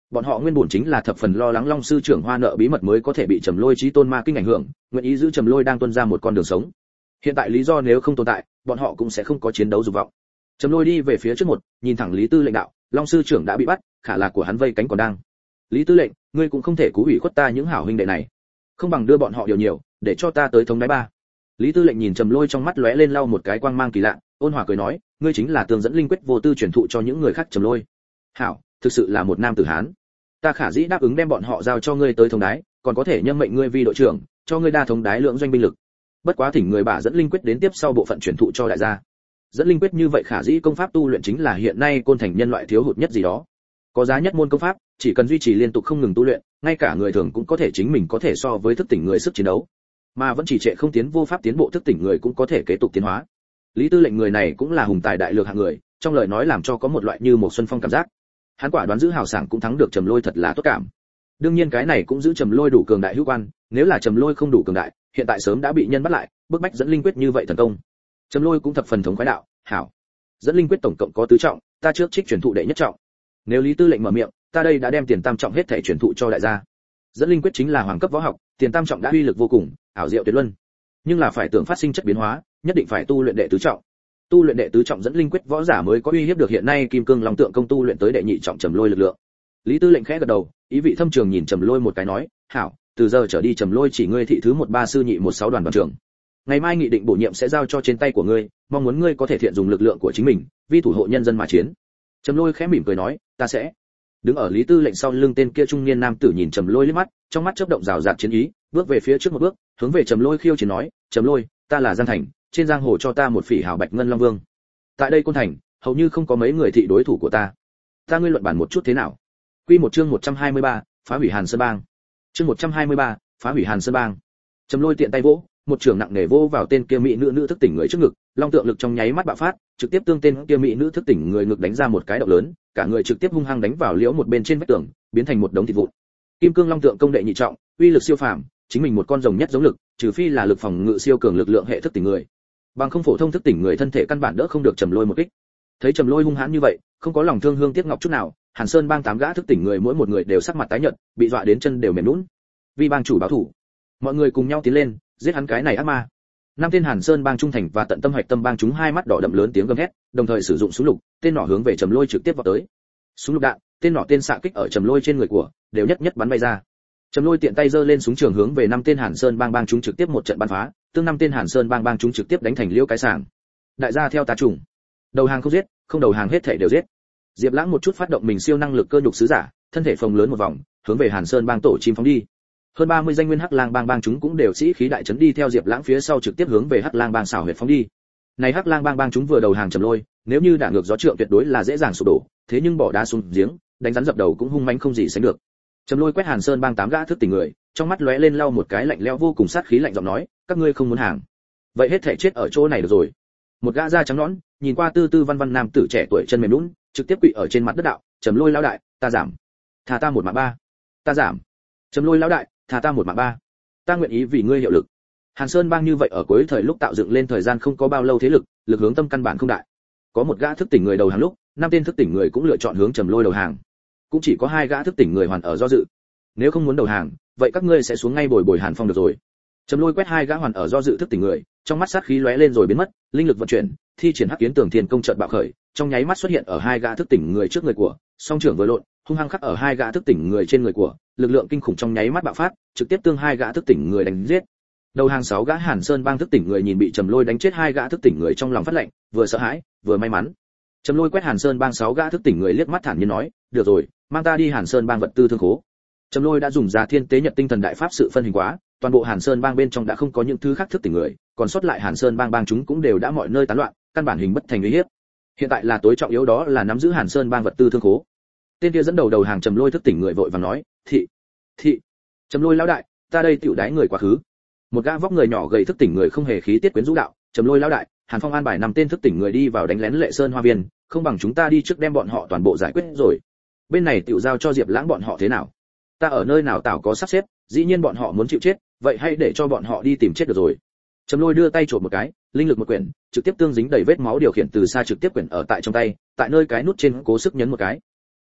Bọn họ nguyên bổn chính là thập phần lo lắng Long sư trưởng hoa nợ bí mật mới có thể bị Trầm Lôi chí tôn ma kinh ảnh hưởng, nguyện ý giữ Trầm Lôi đang tuân ra một con đường sống. Hiện tại lý do nếu không tồn tại, bọn họ cũng sẽ không có chiến đấu dục vọng. Trầm Lôi đi về phía trước một, nhìn thẳng Lý Tư lệnh đạo, Long sư trưởng đã bị bắt, khả là của hắn vây cánh còn đang. Lý Tư lệnh, ngươi cũng không thể cú ủy khuất ta những hảo huynh đệ này, không bằng đưa bọn họ điều nhiều, để cho ta tới thống đái ba. Lý Tư lệnh nhìn Trầm Lôi trong mắt lóe lên lau một cái quang mang kỳ lạ, ôn hòa cười nói, ngươi chính là tường dẫn linh quyết vô tư truyền thụ cho những người khác. Trầm Lôi, hảo, thực sự là một nam tử hán. Ta khả dĩ đáp ứng đem bọn họ giao cho ngươi tới thống đái, còn có thể nhâm mệnh ngươi vi đội trưởng, cho ngươi đa thống đái lượng doanh binh lực. Bất quá thỉnh người bả dẫn linh quyết đến tiếp sau bộ phận truyền thụ cho đại gia. Dẫn linh quyết như vậy khả dĩ công pháp tu luyện chính là hiện nay Côn Thành nhân loại thiếu hụt nhất gì đó. Có giá nhất môn công pháp, chỉ cần duy trì liên tục không ngừng tu luyện, ngay cả người thường cũng có thể chính mình có thể so với thức tỉnh người sức chiến đấu, mà vẫn chỉ trệ không tiến vô pháp tiến bộ thức tỉnh người cũng có thể kế tục tiến hóa. Lý Tư lệnh người này cũng là hùng tài đại lược hạng người, trong lời nói làm cho có một loại như một xuân phong cảm giác. Hắn quả đoán giữ hào sảng cũng thắng được Trầm Lôi thật là tốt cảm. Đương nhiên cái này cũng giữ Trầm Lôi đủ cường đại hữu quan, nếu là Trầm Lôi không đủ cường đại, hiện tại sớm đã bị nhân bắt lại, bức bách dẫn linh quyết như vậy thần công. Trầm Lôi cũng thập phần thống khoái đạo, hảo. Dẫn linh quyết tổng cộng có tứ trọng, ta trước trích truyền thụ đệ nhất trọng. Nếu Lý Tư lệnh mở miệng, ta đây đã đem tiền tam trọng hết thể truyền thụ cho đại gia. Dẫn linh quyết chính là hoàng cấp võ học, tiền tam trọng đã uy lực vô cùng, ảo diệu tuyệt luân. Nhưng là phải tưởng phát sinh chất biến hóa, nhất định phải tu luyện đệ tứ trọng. Tu luyện đệ tứ trọng dẫn linh quyết võ giả mới có uy hiếp được hiện nay Kim Cương Long Tượng công tu luyện tới đệ nhị trọng Trầm Lôi lực lượng. Lý Tư lệnh khẽ gật đầu, ý vị thâm trường nhìn Trầm Lôi một cái nói, hảo, từ giờ trở đi Trầm Lôi chỉ ngươi thị thứ 13 sư nhị 16 đoàn đoàn trưởng. Ngày mai nghị định bổ nhiệm sẽ giao cho trên tay của ngươi, mong muốn ngươi có thể thiện dùng lực lượng của chính mình, vi thủ hộ nhân dân mà chiến. Trầm Lôi khẽ mỉm cười nói, ta sẽ. Đứng ở Lý Tư lệnh sau lưng tên kia trung niên nam tử nhìn Trầm Lôi liếc mắt, trong mắt chớp động rào rạt chiến ý, bước về phía trước một bước, hướng về Trầm Lôi khiêu chiến nói, Trầm Lôi, ta là Giang Thành, trên giang hồ cho ta một phỉ hào Bạch Ngân Long Vương. Tại đây Côn Thành, hầu như không có mấy người thị đối thủ của ta. Ta ngươi luận bàn một chút thế nào? Quy một chương 123, phá hủy Hàn Sơn Bang. Chương 123, phá hủy Hàn Sơn Bang. Trầm Lôi tiện tay vỗ, một trường nặng nề vỗ vào tên kia mỹ nữ thức tỉnh người trước ngực, long tượng lực trong nháy mắt bạo phát, trực tiếp tương tên kia mỹ nữ thức tỉnh người ngực đánh ra một cái động lớn, cả người trực tiếp hung hăng đánh vào liễu một bên trên vách tường, biến thành một đống thịt vụn. Kim Cương Long Tượng công đệ nhị trọng, uy lực siêu phàm, chính mình một con rồng nhất giống lực, trừ phi là lực phòng ngự siêu cường lực lượng hệ thức tỉnh người, bằng không phổ thông thức tỉnh người thân thể căn bản đỡ không được Trầm Lôi một kích. Thấy Trầm Lôi hung hãn như vậy, không có lòng thương hương tiếc ngọc chút nào, Hàn Sơn Bang 8 gã thức tỉnh người mỗi một người đều sắc mặt tái nhợt, bị dọa đến chân đều mềm nhũn. Vì bang chủ báo thủ, mọi người cùng nhau tiến lên, giết hắn cái này ác ma. Năm tên Hàn Sơn Bang trung thành và tận tâm hoạch tâm bang chúng hai mắt đỏ đậm lớn tiếng gầm thét, đồng thời sử dụng súng lục, tên nỏ hướng về Trầm Lôi trực tiếp vào tới. Súng lục đạn, tên nỏ tên xạ kích ở Trầm Lôi trên người của, đều nhất nhất bắn bay ra. Trầm Lôi tiện tay giơ lên súng trường hướng về năm tên Hàn Sơn Bang bang chúng trực tiếp một trận bắn phá, tương năm tên Hàn Sơn Bang bang chúng trực tiếp đánh thành liêu cái sảng. Đại gia theo ta trùng, đầu hàng không giết, không đầu hàng hết thảy đều giết. Diệp Lãng một chút phát động mình siêu năng lực cơ nhục sứ giả, thân thể phồng lớn một vòng, hướng về Hàn Sơn Bang tổ chim phóng đi. Hơn 30 danh nguyên Hắc Lang Bang bang chúng cũng đều sĩ khí đại trấn đi theo Diệp Lãng phía sau trực tiếp hướng về Hắc Lang Bang xảo huyệt phóng đi. Này Hắc Lang Bang bang chúng vừa đầu hàng Trầm Lôi, nếu như đả ngược gió trượng tuyệt đối là dễ dàng sụp đổ, thế nhưng bỏ đá xuống giếng, đánh rắn dập đầu cũng hung mãnh không gì sánh được. Trầm Lôi quét Hàn Sơn Bang 8 gã thức tỉnh người, trong mắt lóe lên lau một cái lạnh lẽo vô cùng sát khí lạnh giọng nói, các ngươi không muốn hàng, vậy hết thảy chết ở chỗ này được rồi. Một gã da trắng nõn, nhìn qua tư tư văn văn nam tử trẻ tuổi chân mềm nhũn, trực tiếp quỵ ở trên mặt đất đạo, Trầm Lôi lão đại, ta giảm, thà ta một mạng ba. Ta giảm. Trầm Lôi lão đại, thà ta một mạng ba. Ta nguyện ý vì ngươi hiệu lực. Hàn Sơn Bang như vậy ở cuối thời lúc tạo dựng lên thời gian không có bao lâu thế lực, lực hướng tâm căn bản không đại. Có một gã thức tỉnh người đầu hàng lúc, 5 tên thức tỉnh người cũng lựa chọn hướng Trầm Lôi đầu hàng. Cũng chỉ có 2 gã thức tỉnh người hoàn ở do dự. Nếu không muốn đầu hàng, vậy các ngươi sẽ xuống ngay bồi bồi Hàn Phong được rồi. Trầm Lôi quét 2 gã hoàn ở do dự thức tỉnh người, trong mắt sát khí lóe lên rồi biến mất, linh lực vận chuyển, thi triển Hắc Kiến Tường Thiên công chợt bạo khởi, trong nháy mắt xuất hiện ở 2 gã thức tỉnh người trước người của, song trưởng vừa lộn, hung hăng khắc ở 2 gã thức tỉnh người trên người của, lực lượng kinh khủng trong nháy mắt bạo phát, trực tiếp tương 2 gã thức tỉnh người đánh giết. Đầu hàng 6 gã Hàn Sơn Bang thức tỉnh người nhìn bị Trầm Lôi đánh chết 2 gã thức tỉnh người trong lòng phát lạnh, vừa sợ hãi, vừa may mắn. Trầm Lôi quét Hàn Sơn Bang 6 gã thức tỉnh người liếc mắt thản nhiên nói, được rồi, mang ta đi Hàn Sơn Bang vật tư thương khố. Trầm Lôi đã dùng ra Thiên Tế Nhật Tinh Thần Đại Pháp sự phân hình quá, toàn bộ Hàn Sơn Bang bên trong đã không có những thứ khác thức tỉnh người, còn sót lại Hàn Sơn Bang bang chúng cũng đều đã mọi nơi tán loạn, căn bản hình bất thành uy hiếp. Hiện tại là tối trọng yếu đó là nắm giữ Hàn Sơn Bang vật tư thương khố. Tên kia dẫn đầu hàng Trầm Lôi thức tỉnh người vội vàng nói, thị. Trầm Lôi lão đại, ta đây tiểu đái người quá khứ. Một gã vóc người nhỏ gầy thức tỉnh người không hề khí tiết quyến rũ đạo, Trầm Lôi lão đại, Hàn Phong an bài 5 tên thức tỉnh người đi vào đánh lén Lệ Sơn Hoa Viên, không bằng chúng ta đi trước đem bọn họ toàn bộ giải quyết rồi. Bên này tiểu giao cho Diệp Lãng bọn họ thế nào? Ta ở nơi nào tảo có sắp xếp, dĩ nhiên bọn họ muốn chịu chết, vậy hãy để cho bọn họ đi tìm chết được rồi. Trầm Lôi đưa tay chộp một cái, linh lực một quyển, trực tiếp tương dính đầy vết máu điều khiển từ xa trực tiếp quyển ở tại trong tay, tại nơi cái nút trên cố sức nhấn một cái.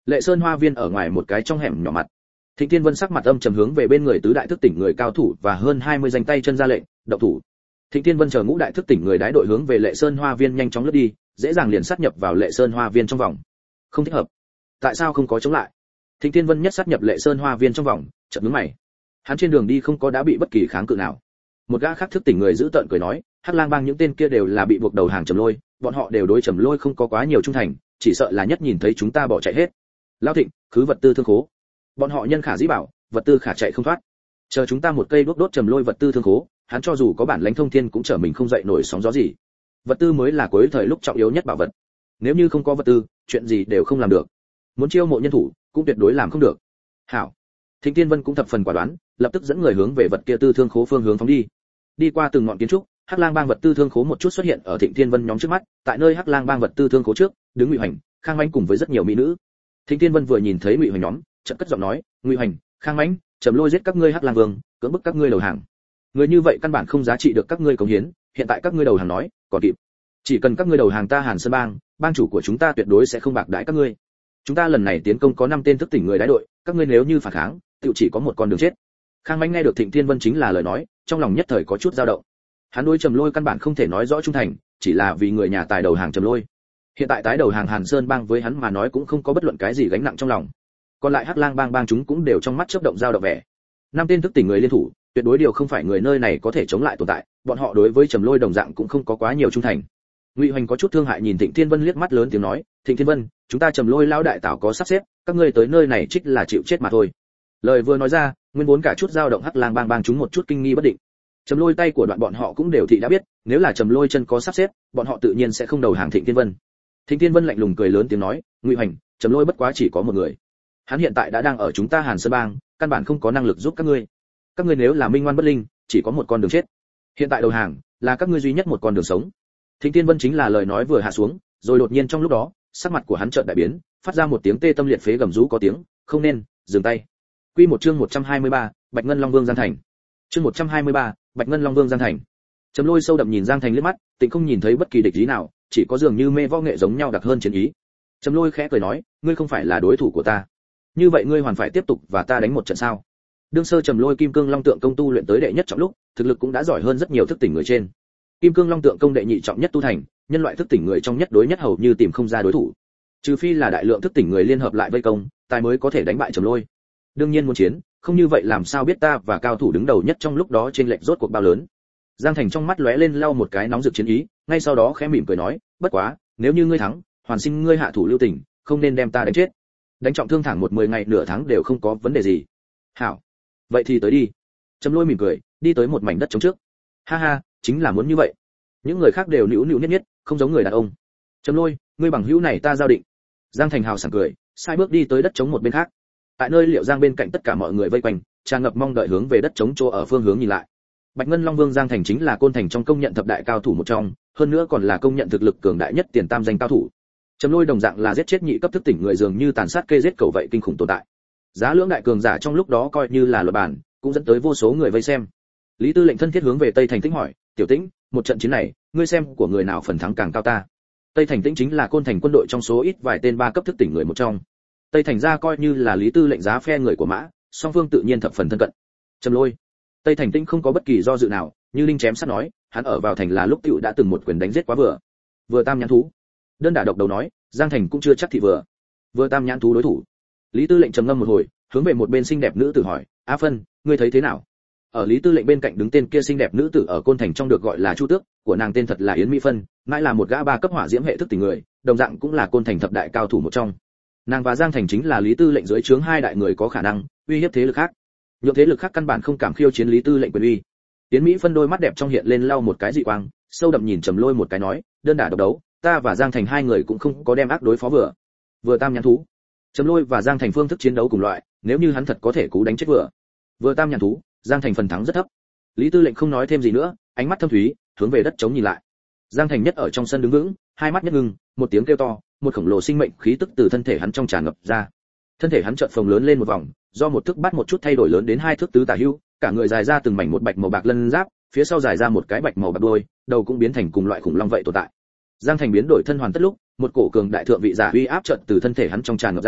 Lệ Sơn Hoa Viên ở ngoài một cái trong hẻm nhỏ mặt. Thịnh Thiên Vân sắc mặt âm trầm hướng về bên người tứ đại thức tỉnh người cao thủ và hơn 20 danh tay chân ra lệnh, động thủ. Thịnh Thiên Vân chờ ngũ đại thức tỉnh người đái đội hướng về Lệ Sơn Hoa Viên nhanh chóng lướt đi, dễ dàng liền sát nhập vào Lệ Sơn Hoa Viên trong vòng. Không thích hợp. Tại sao không có chống lại? Thịnh Thiên Vân nhất sát nhập Lệ Sơn Hoa Viên trong vòng, chợt nhướng mày. Hắn trên đường đi không có đã bị bất kỳ kháng cự nào. Một gã khác thức tỉnh người giữ tợn cười nói, Hắc Lang Bang những tên kia đều là bị buộc đầu hàng Trầm Lôi, bọn họ đều đối Trầm Lôi không có quá nhiều trung thành, chỉ sợ là nhất nhìn thấy chúng ta bỏ chạy hết. Lão Thịnh, khứ vật tư thương khố. Bọn họ nhân khả dĩ bảo, vật tư khả chạy không thoát. Chờ chúng ta một cây đuốc đốt Trầm Lôi vật tư thương khố, hắn cho dù có bản lãnh thông thiên cũng trở mình không dậy nổi sóng gió gì. Vật tư mới là cuối thời lúc trọng yếu nhất bảo vật. Nếu như không có vật tư, chuyện gì đều không làm được. Muốn chiêu mộ nhân thủ, cũng tuyệt đối làm không được. Hảo. Thịnh Tiên Vân cũng thập phần quả đoán, lập tức dẫn người hướng về vật kia tư thương khố phương hướng phóng đi. Đi qua từng ngọn kiến trúc, Hắc Lang Bang vật tư thương khố một chút xuất hiện ở Thịnh Tiên Vân nhóm trước mắt, tại nơi Hắc Lang Bang vật tư thương khố trước, đứng Ngụy Hoành, Khang Mãnh cùng với rất nhiều mỹ nữ. Thịnh Tiên Vân vừa nhìn thấy Ngụy Hoành nhóm, chợt cất giọng nói, "Ngụy Hoành, Khang Mãnh, Trầm Lôi giết các ngươi Hắc Lang Vương, cưỡng bức các ngươi đầu hàng. Người như vậy căn bản không giá trị được các ngươi cống hiến, hiện tại các ngươi đầu hàng nói, còn kịp. Chỉ cần các ngươi đầu hàng ta Hàn Sơn Bang, bang chủ của chúng ta tuyệt đối sẽ không bạc đãi các ngươi. Chúng ta lần này tiến công có 5 tên thức tỉnh người đái đội, các ngươi nếu như phản kháng, tự chỉ có một con đường chết." Khang Mãnh nghe được Thịnh Tiên Vân chính là lời nói, trong lòng nhất thời có chút dao động. Hắn đối Trầm Lôi căn bản không thể nói rõ trung thành, chỉ là vì người nhà tài đầu hàng Trầm Lôi. Hiện tại tái đầu hàng Hàn Sơn Bang với hắn mà nói cũng không có bất luận cái gì gánh nặng trong lòng. Còn lại Hắc Lang Bang bang chúng cũng đều trong mắt chớp động dao động vẻ. 5 tên thức tỉnh người liên thủ, tuyệt đối điều không phải người nơi này có thể chống lại tồn tại, bọn họ đối với Trầm Lôi đồng dạng cũng không có quá nhiều trung thành. Ngụy Hoành có chút thương hại nhìn Thịnh Thiên Vân liếc mắt lớn tiếng nói, "Thịnh Thiên Vân, chúng ta Trầm Lôi lão đại tảo có sắp xếp, các ngươi tới nơi này trích là chịu chết mà thôi." Lời vừa nói ra, nguyên vốn cả chút dao động Hắc Lang Bang bang chúng một chút kinh nghi bất định. Trầm Lôi tay của đoạn bọn họ cũng đều thị đã biết, nếu là Trầm Lôi chân có sắp xếp, bọn họ tự nhiên sẽ không đầu hàng Thịnh Thiên Vân. Thịnh Thiên Vân lạnh lùng cười lớn tiếng nói, "Ngụy Hoành, Trầm Lôi bất quá chỉ có một người. Hắn hiện tại đã đang ở chúng ta Hàn Sơn Bang, căn bản không có năng lực giúp các ngươi. Các ngươi nếu là minh ngoan bất linh, chỉ có một con đường chết. Hiện tại đầu hàng, là các ngươi duy nhất một con đường sống." Thịnh Thiên Vân chính là lời nói vừa hạ xuống, rồi đột nhiên trong lúc đó, sắc mặt của hắn chợt đại biến, phát ra một tiếng tê tâm liệt phế gầm rú có tiếng, "Không nên, dừng tay." Quy một chương 123, Bạch Ngân Long Vương Giang Thành. Chương 123, Bạch Ngân Long Vương Giang Thành. Trầm Lôi sâu đậm nhìn Giang Thành liếc mắt, tịnh không nhìn thấy bất kỳ địch ý nào, chỉ có dường như mê võ nghệ giống nhau đặc hơn chiến ý. Trầm Lôi khẽ cười nói, "Ngươi không phải là đối thủ của ta. Như vậy ngươi hoàn phải tiếp tục và ta đánh một trận sao?" Đương sơ Trầm Lôi Kim Cương Long Tượng công tu luyện tới đệ nhất trọng lúc, thực lực cũng đã giỏi hơn rất nhiều thức tỉnh người trên. Kim Cương Long Tượng công đệ nhị trọng nhất tu thành, nhân loại thức tỉnh người trong nhất đối nhất hầu như tìm không ra đối thủ. Trừ phi là đại lượng thức tỉnh người liên hợp lại vây công, tài mới có thể đánh bại Trầm Lôi. Đương nhiên muốn chiến, không như vậy làm sao biết ta và cao thủ đứng đầu nhất trong lúc đó trên lệch rốt cuộc bao lớn. Giang Thành trong mắt lóe lên lau một cái nóng rực chiến ý, ngay sau đó khẽ mỉm cười nói, "Bất quá, nếu như ngươi thắng, hoàn sinh ngươi hạ thủ lưu tình, không nên đem ta đánh chết. Đánh trọng thương thẳng 10 ngày nửa tháng đều không có vấn đề gì." "Hảo, vậy thì tới đi." Trầm Lôi mỉm cười, đi tới một mảnh đất trống trước. "Ha ha, chính là muốn như vậy." Những người khác đều nữu nữu nhất nhất, không giống người đàn ông. "Trầm Lôi, ngươi bằng hữu này ta giao định." Giang Thành hào sảng cười, sai bước đi tới đất trống một bên khác. Tại nơi Liệu Giang bên cạnh tất cả mọi người vây quanh, tràn ngập mong đợi hướng về đất trống chỗ ở phương hướng nhìn lại. Bạch Ngân Long Vương Giang Thành chính là Côn Thành trong công nhận thập đại cao thủ một trong, hơn nữa còn là công nhận thực lực cường đại nhất tiền tam danh cao thủ. Trầm Lôi đồng dạng là giết chết nhị cấp thức tỉnh người dường như tàn sát kê giết cầu vậy kinh khủng tồn tại. Giá lưỡng đại cường giả trong lúc đó coi như là luật bản, cũng dẫn tới vô số người vây xem. Lý Tư lệnh thân thiết hướng về Tây Thành Tĩnh hỏi, "Tiểu Tĩnh, một trận chiến này, ngươi xem của người nào phần thắng càng cao ta?" Tây Thành Tĩnh chính là Côn Thành quân đội trong số ít vài tên 3 cấp thức tỉnh người một trong. Tây Thành gia coi như là Lý Tư lệnh giá phe người của Mã, song phương tự nhiên thập phần thân cận. Trầm Lôi, Tây Thành Tĩnh không có bất kỳ do dự nào, như linh chém sắt nói, hắn ở vào thành là lúc tiểu đã từng một quyền đánh giết quá vừa. Vừa tam nhãn thú. Đơn đả độc đầu nói, Giang Thành cũng chưa chắc thì vừa. Vừa tam nhãn thú đối thủ. Lý Tư lệnh trầm ngâm một hồi, hướng về một bên xinh đẹp nữ tử hỏi, "A Phân, ngươi thấy thế nào?" Ở Lý Tư lệnh bên cạnh đứng tên kia xinh đẹp nữ tử ở Côn Thành trong được gọi là Chu Tước, của nàng tên thật là Yến Mỹ Phân, mãi là một gã 3 cấp hỏa diễm hệ thức tỉnh người, đồng dạng cũng là Côn Thành thập đại cao thủ một trong. Nàng và Giang Thành chính là Lý Tư lệnh dưới trướng hai đại người có khả năng uy hiếp thế lực khác. Nhượng thế lực khác căn bản không cảm khiêu chiến Lý Tư lệnh quyền uy. Yến Mỹ Phân đôi mắt đẹp trong hiện lên lau một cái dị quang, sâu đậm nhìn Trầm Lôi một cái nói, "Đơn đả độc đấu, ta và Giang Thành hai người cũng không có đem ác đối phó vừa. Vừa tam nhãn thú." Trầm Lôi và Giang Thành phương thức chiến đấu cùng loại, nếu như hắn thật có thể cú đánh chết vừa. Vừa tam nhãn thú, Giang Thành phần thắng rất thấp. Lý Tư lệnh không nói thêm gì nữa, ánh mắt thâm thúy, hướng về đất trống nhìn lại. Giang Thành nhất ở trong sân đứng vững, hai mắt nhất ngưng, một tiếng kêu to, một khổng lồ sinh mệnh khí tức từ thân thể hắn trong tràn ngập ra. Thân thể hắn chợt phồng lớn lên một vòng, do một thước bắt một chút thay đổi lớn đến 2 thước tứ tả hữu, cả người dài ra từng mảnh một bạch màu bạc lân giáp, phía sau dài ra một cái bạch màu bạc đuôi, đầu cũng biến thành cùng loại khủng long vậy tồn tại. Giang Thành biến đổi thân hoàn tất lúc, một cổ cường đại thượng vị giả uy áp chợt từ thân thể hắn trong tràn ngập ra,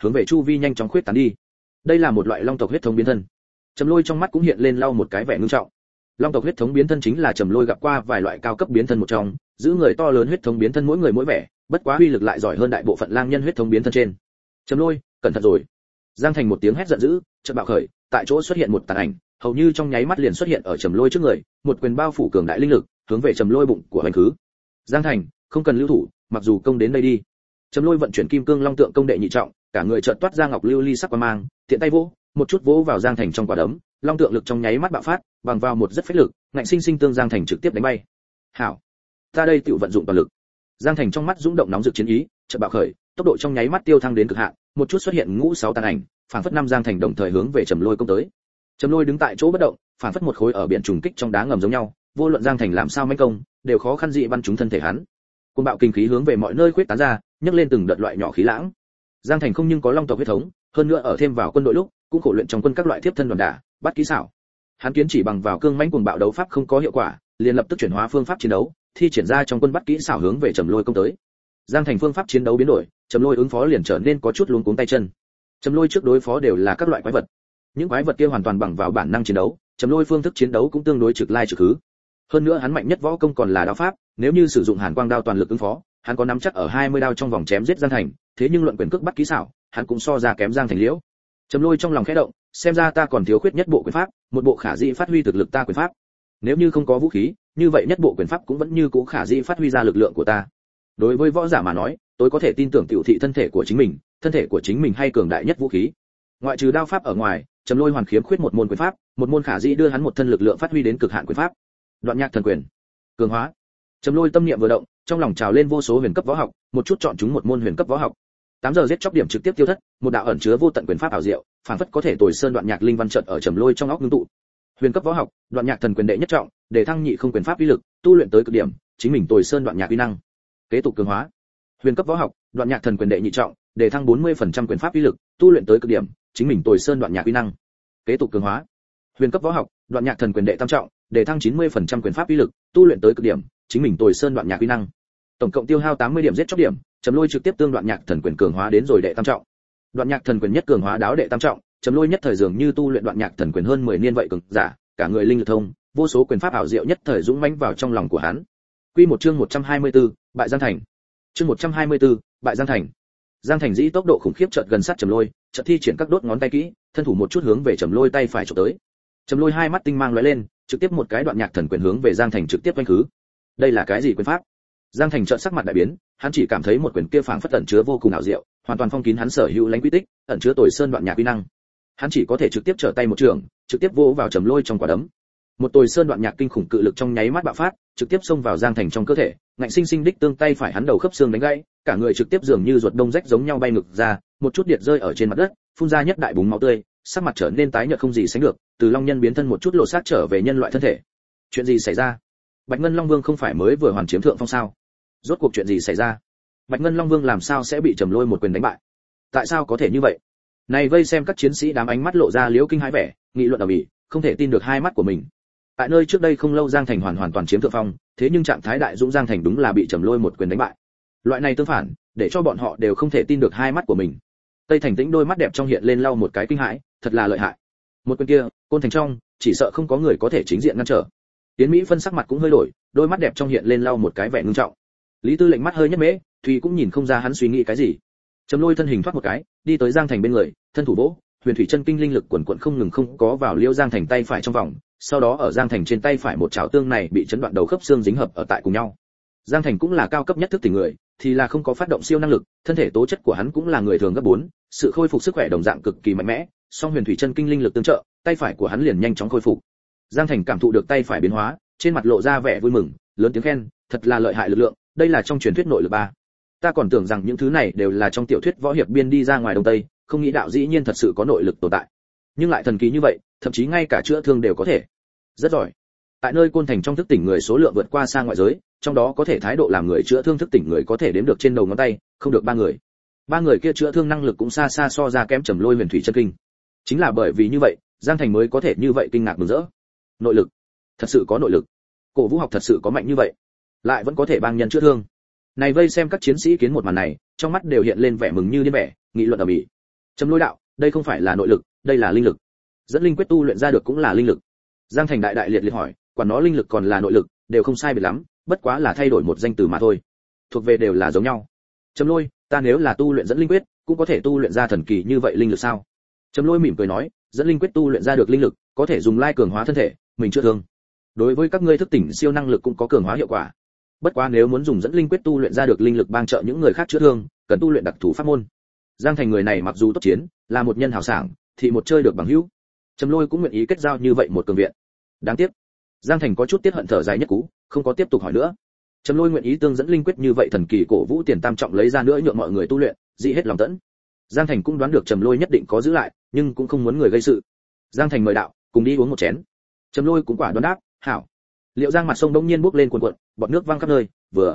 hướng về chu vi nhanh chóng khuyết tán đi. Đây là một loại long tộc huyết thống biến thân. Trầm Lôi trong mắt cũng hiện lên lau một cái vẻ ngưng trọng. Long tộc huyết thống biến thân chính là Trầm Lôi gặp qua vài loại cao cấp biến thân một trong, giữ người to lớn huyết thống biến thân mỗi người mỗi vẻ, bất quá uy lực lại giỏi hơn đại bộ phận lang nhân huyết thống biến thân trên. Trầm Lôi, cẩn thận rồi. Giang Thành một tiếng hét giận dữ, chợt bạo khởi, tại chỗ xuất hiện một tàn ảnh, hầu như trong nháy mắt liền xuất hiện ở Trầm Lôi trước người, một quyền bao phủ cường đại linh lực, hướng về Trầm Lôi bụng của hành khứ. Giang Thành, không cần lưu thủ, mặc dù công đến đây đi. Trầm Lôi vận chuyển Kim Cương Long Tượng công đệ nhị trọng, cả người chợt toát ra ngọc lưu ly sắc quang mang, tiện tay vỗ, một chút vỗ vào Giang Thành trong quả đấm, long tượng lực trong nháy mắt bạo phát, bằng vào một rất phách lực, ngạnh sinh sinh tương Giang Thành trực tiếp đánh bay. Hảo, ta đây tự vận dụng toàn lực. Giang Thành trong mắt dũng động nóng rực chiến ý, chợt bạo khởi, tốc độ trong nháy mắt tiêu thăng đến cực hạn, một chút xuất hiện ngũ sáu tàn ảnh, phảng phất năm Giang Thành đồng thời hướng về Trầm Lôi công tới. Trầm Lôi đứng tại chỗ bất động, phảng phất một khối ở biển trùng kích trong đá ngầm giống nhau, vô luận Giang Thành làm sao mãnh công, đều khó khăn dị bắn trúng thân thể hắn. Cuồng bạo kinh khí hướng về mọi nơi khuyết tán ra, nhấc lên từng đợt loại nhỏ khí lãng. Giang Thành không nhưng có long tộc huyết thống, hơn nữa ở thêm vào quân đội lúc, cũng khổ luyện trong quân các loại tiếp thân đòn đả, bắt kỹ xảo. Hắn kiến chỉ bằng vào cương mãnh cuồng bạo đấu pháp không có hiệu quả, liền lập tức chuyển hóa phương pháp chiến đấu, thi triển ra trong quân bắt kỹ xảo hướng về Trầm Lôi công tới. Giang Thành phương pháp chiến đấu biến đổi, Trầm Lôi ứng phó liền trở nên có chút luống cuống tay chân. Trầm Lôi trước đối phó đều là các loại quái vật. Những quái vật kia hoàn toàn bằng vào bản năng chiến đấu, Trầm Lôi phương thức chiến đấu cũng tương đối trực lai trực hứ. Hơn nữa hắn mạnh nhất võ công còn là đao pháp, nếu như sử dụng Hàn Quang đao toàn lực ứng phó, hắn có nắm chắc ở 20 đao trong vòng chém giết Giang Thành, thế nhưng luận quyền cước bắt kỹ xảo, hắn cũng so ra kém Giang Thành liễu. Trầm Lôi trong lòng khẽ động, xem ra ta còn thiếu khuyết nhất bộ quyền pháp, một bộ khả dĩ phát huy thực lực ta quyền pháp. Nếu như không có vũ khí, như vậy nhất bộ quyền pháp cũng vẫn như cũ khả dĩ phát huy ra lực lượng của ta. Đối với võ giả mà nói, tôi có thể tin tưởng tiểu thị thân thể của chính mình hay cường đại nhất vũ khí. Ngoại trừ đao pháp ở ngoài, Trầm Lôi hoàn khiếm khuyết một môn quyền pháp, một môn khả dĩ đưa hắn một thân lực lượng phát huy đến cực hạn quyền pháp. Đoạn Nhạc Thần Quyền. Cường hóa. Trầm Lôi tâm niệm vừa động, trong lòng trào lên vô số huyền cấp võ học, một chút chọn chúng một môn huyền cấp võ học. 8 giờ giết chóc điểm trực tiếp tiêu thất, một đạo ẩn chứa vô tận quyền pháp ảo diệu, phản phất có thể tồi sơn đoạn nhạc linh văn trận ở Trầm Lôi trong óc ngưng tụ. Huyền cấp võ học, Đoạn Nhạc Thần Quyền đệ nhất trọng, để thăng nhị không quyền pháp uy lực, tu luyện tới cực điểm, chính mình tồi sơn đoạn nhạc uy năng. Kế tục cường hóa. Huyền cấp võ học, Đoạn Nhạc Thần Quyền đệ nhị trọng, để thăng 40% quyền pháp uy lực, tu luyện tới cực điểm, chính mình tồi sơn đoạn nhạc uy năng. Kế tục cường hóa. Huyền cấp võ học, Đoạn Nhạc Thần Quyền đệ tam trọng, để thăng 90% quyền pháp uy lực, tu luyện tới cực điểm, chính mình tồi sơn đoạn nhạc uy năng. Tổng cộng tiêu hao 80 điểm giết chóc điểm, Trầm Lôi trực tiếp tương Đoạn Nhạc Thần Quyền cường hóa đến rồi đệ tam trọng. Đoạn Nhạc Thần Quyền nhất cường hóa đáo đệ tam trọng, Trầm Lôi nhất thời dường như tu luyện Đoạn Nhạc Thần Quyền hơn 10 niên vậy cường giả, cả người linh lực thông, vô số quyền pháp ảo diệu nhất thời dũng mãnh vào trong lòng của hắn. Quy một chương 124, bại Giang Thành. Chương 124, bại Giang Thành. Giang Thành dĩ tốc độ khủng khiếp chợt gần sát Trầm Lôi, chợt thi triển các đốt ngón tay kỹ, thân thủ một chút hướng về Trầm Lôi tay phải chụp tới. Trầm Lôi hai mắt tinh mang lóe lên, trực tiếp một cái Đoạn Nhạc Thần Quyền hướng về Giang Thành trực tiếp vanh khứ. Đây là cái gì quyền pháp? Giang Thành chợt sắc mặt đại biến, hắn chỉ cảm thấy một quyền kia phảng phất ẩn chứa vô cùng ảo diệu, hoàn toàn phong kín hắn sở hữu lãnh quy tích, ẩn chứa tồi sơn đoạn nhạc uy năng. Hắn chỉ có thể trực tiếp trở tay một trường, trực tiếp vỗ vào Trầm Lôi trong quả đấm. Một tồi sơn đoạn nhạc kinh khủng cự lực trong nháy mắt bạo phát, trực tiếp xông vào Giang Thành trong cơ thể, ngạnh sinh sinh đích tương tay phải hắn đầu khớp xương đánh gãy, cả người trực tiếp dường như ruột đông rách giống nhau bay ngược ra, một chút điện rơi ở trên mặt đất, phun ra nhất đại búng máu tươi, sắc mặt trở nên tái nhợt không gì sánh được, từ long nhân biến thân một chút lộ sát trở về nhân loại thân thể. Chuyện gì xảy ra? Bạch Ngân Long Vương không phải mới vừa hoàn chiếm thượng phong sao? Rốt cuộc chuyện gì xảy ra? Bạch Ngân Long Vương làm sao sẽ bị Trầm Lôi một quyền đánh bại? Tại sao có thể như vậy? Này vây xem các chiến sĩ đám ánh mắt lộ ra liễu kinh hãi vẻ, nghị luận ầm ĩ, không thể tin được hai mắt của mình. Tại nơi trước đây không lâu Giang Thành hoàn toàn chiếm thượng phong, thế nhưng trạng thái đại dũng Giang Thành đúng là bị Trầm Lôi một quyền đánh bại. Loại này tương phản, để cho bọn họ đều không thể tin được hai mắt của mình. Tây Thành Tĩnh đôi mắt đẹp trong hiện lên lau một cái kinh hãi, thật là lợi hại. Một quyền kia, Côn Thành trong, chỉ sợ không có người có thể chính diện ngăn trở. Tiến Mỹ phân sắc mặt cũng hơi đổi, đôi mắt đẹp trong hiện lên lau một cái vẻ ngưng trọng. Lý Tư Lệnh mắt hơi nhất mễ, Thùy cũng nhìn không ra hắn suy nghĩ cái gì. Trầm Lôi thân hình thoát một cái, đi tới Giang Thành bên người, thân thủ vỗ, huyền thủy chân kinh linh lực quần quần không ngừng không có vào liễu Giang Thành tay phải trong vòng, sau đó ở Giang Thành trên tay phải một chảo tương này bị chấn đoạn đầu khớp xương dính hợp ở tại cùng nhau. Giang Thành cũng là cao cấp nhất thức tỉnh người, thì là không có phát động siêu năng lực, thân thể tố chất của hắn cũng là người thường gấp 4, sự khôi phục sức khỏe đồng dạng cực kỳ mạnh mẽ, song huyền thủy chân kinh linh lực tương trợ, tay phải của hắn liền nhanh chóng khôi phục. Giang Thành cảm thụ được tay phải biến hóa, trên mặt lộ ra vẻ vui mừng, lớn tiếng khen, thật là lợi hại lực lượng, đây là trong truyền thuyết nội lực ba. Ta còn tưởng rằng những thứ này đều là trong tiểu thuyết võ hiệp biên đi ra ngoài Đông Tây, không nghĩ đạo dĩ nhiên thật sự có nội lực tồn tại. Nhưng lại thần kỳ như vậy, thậm chí ngay cả chữa thương đều có thể. Rất giỏi. Tại nơi Côn Thành trong thức tỉnh người số lượng vượt qua xa ngoại giới, trong đó có thể thái độ làm người chữa thương thức tỉnh người có thể đếm được trên đầu ngón tay, không được 3 người. 3 người kia chữa thương năng lực cũng xa xa so ra kém Trầm Lôi huyền thủy chân kinh. Chính là bởi vì như vậy, Giang Thành mới có thể như vậy kinh ngạc mừng rỡ. Nội lực, thật sự có nội lực. Cổ vũ học thật sự có mạnh như vậy, lại vẫn có thể bang nhân chữa thương. Này vây xem các chiến sĩ kiến một màn này, trong mắt đều hiện lên vẻ mừng như điên vẻ, nghị luận ầm ĩ. Trầm Lôi đạo, đây không phải là nội lực, đây là linh lực. Dẫn linh quyết tu luyện ra được cũng là linh lực. Giang Thành đại liệt liệt hỏi, quản nó linh lực còn là nội lực, đều không sai biệt lắm, bất quá là thay đổi một danh từ mà thôi. Thuộc về đều là giống nhau. Trầm Lôi, ta nếu là tu luyện dẫn linh quyết, cũng có thể tu luyện ra thần kỳ như vậy linh lực sao? Trầm Lôi mỉm cười nói, dẫn linh quyết tu luyện ra được linh lực, có thể dùng lai cường hóa thân thể, mình chữa thương. Đối với các ngươi thức tỉnh siêu năng lực cũng có cường hóa hiệu quả. Bất quá nếu muốn dùng dẫn linh quyết tu luyện ra được linh lực bang trợ những người khác chữa thương, cần tu luyện đặc thù pháp môn. Giang Thành người này mặc dù tốt chiến, là một nhân hào sảng, thì một chơi được bằng hữu. Trầm Lôi cũng nguyện ý kết giao như vậy một cường viện. Đáng tiếc, Giang Thành có chút tiếc hận thở dài nhất cú, không có tiếp tục hỏi nữa. Trầm Lôi nguyện ý tương dẫn linh quyết như vậy thần kỳ cổ vũ tiền tam trọng lấy ra nữa nhượng mọi người tu luyện, dị hết lòng tẫn. Giang Thành cũng đoán được Trầm Lôi nhất định có giữ lại, nhưng cũng không muốn người gây sự. Giang Thành mời đạo, cùng đi uống một chén. Trầm Lôi cũng quả đoán đáp, hảo. Liệu Giang mặt sông đông nhiên bốc lên cuồn cuộn, bọt nước văng khắp nơi,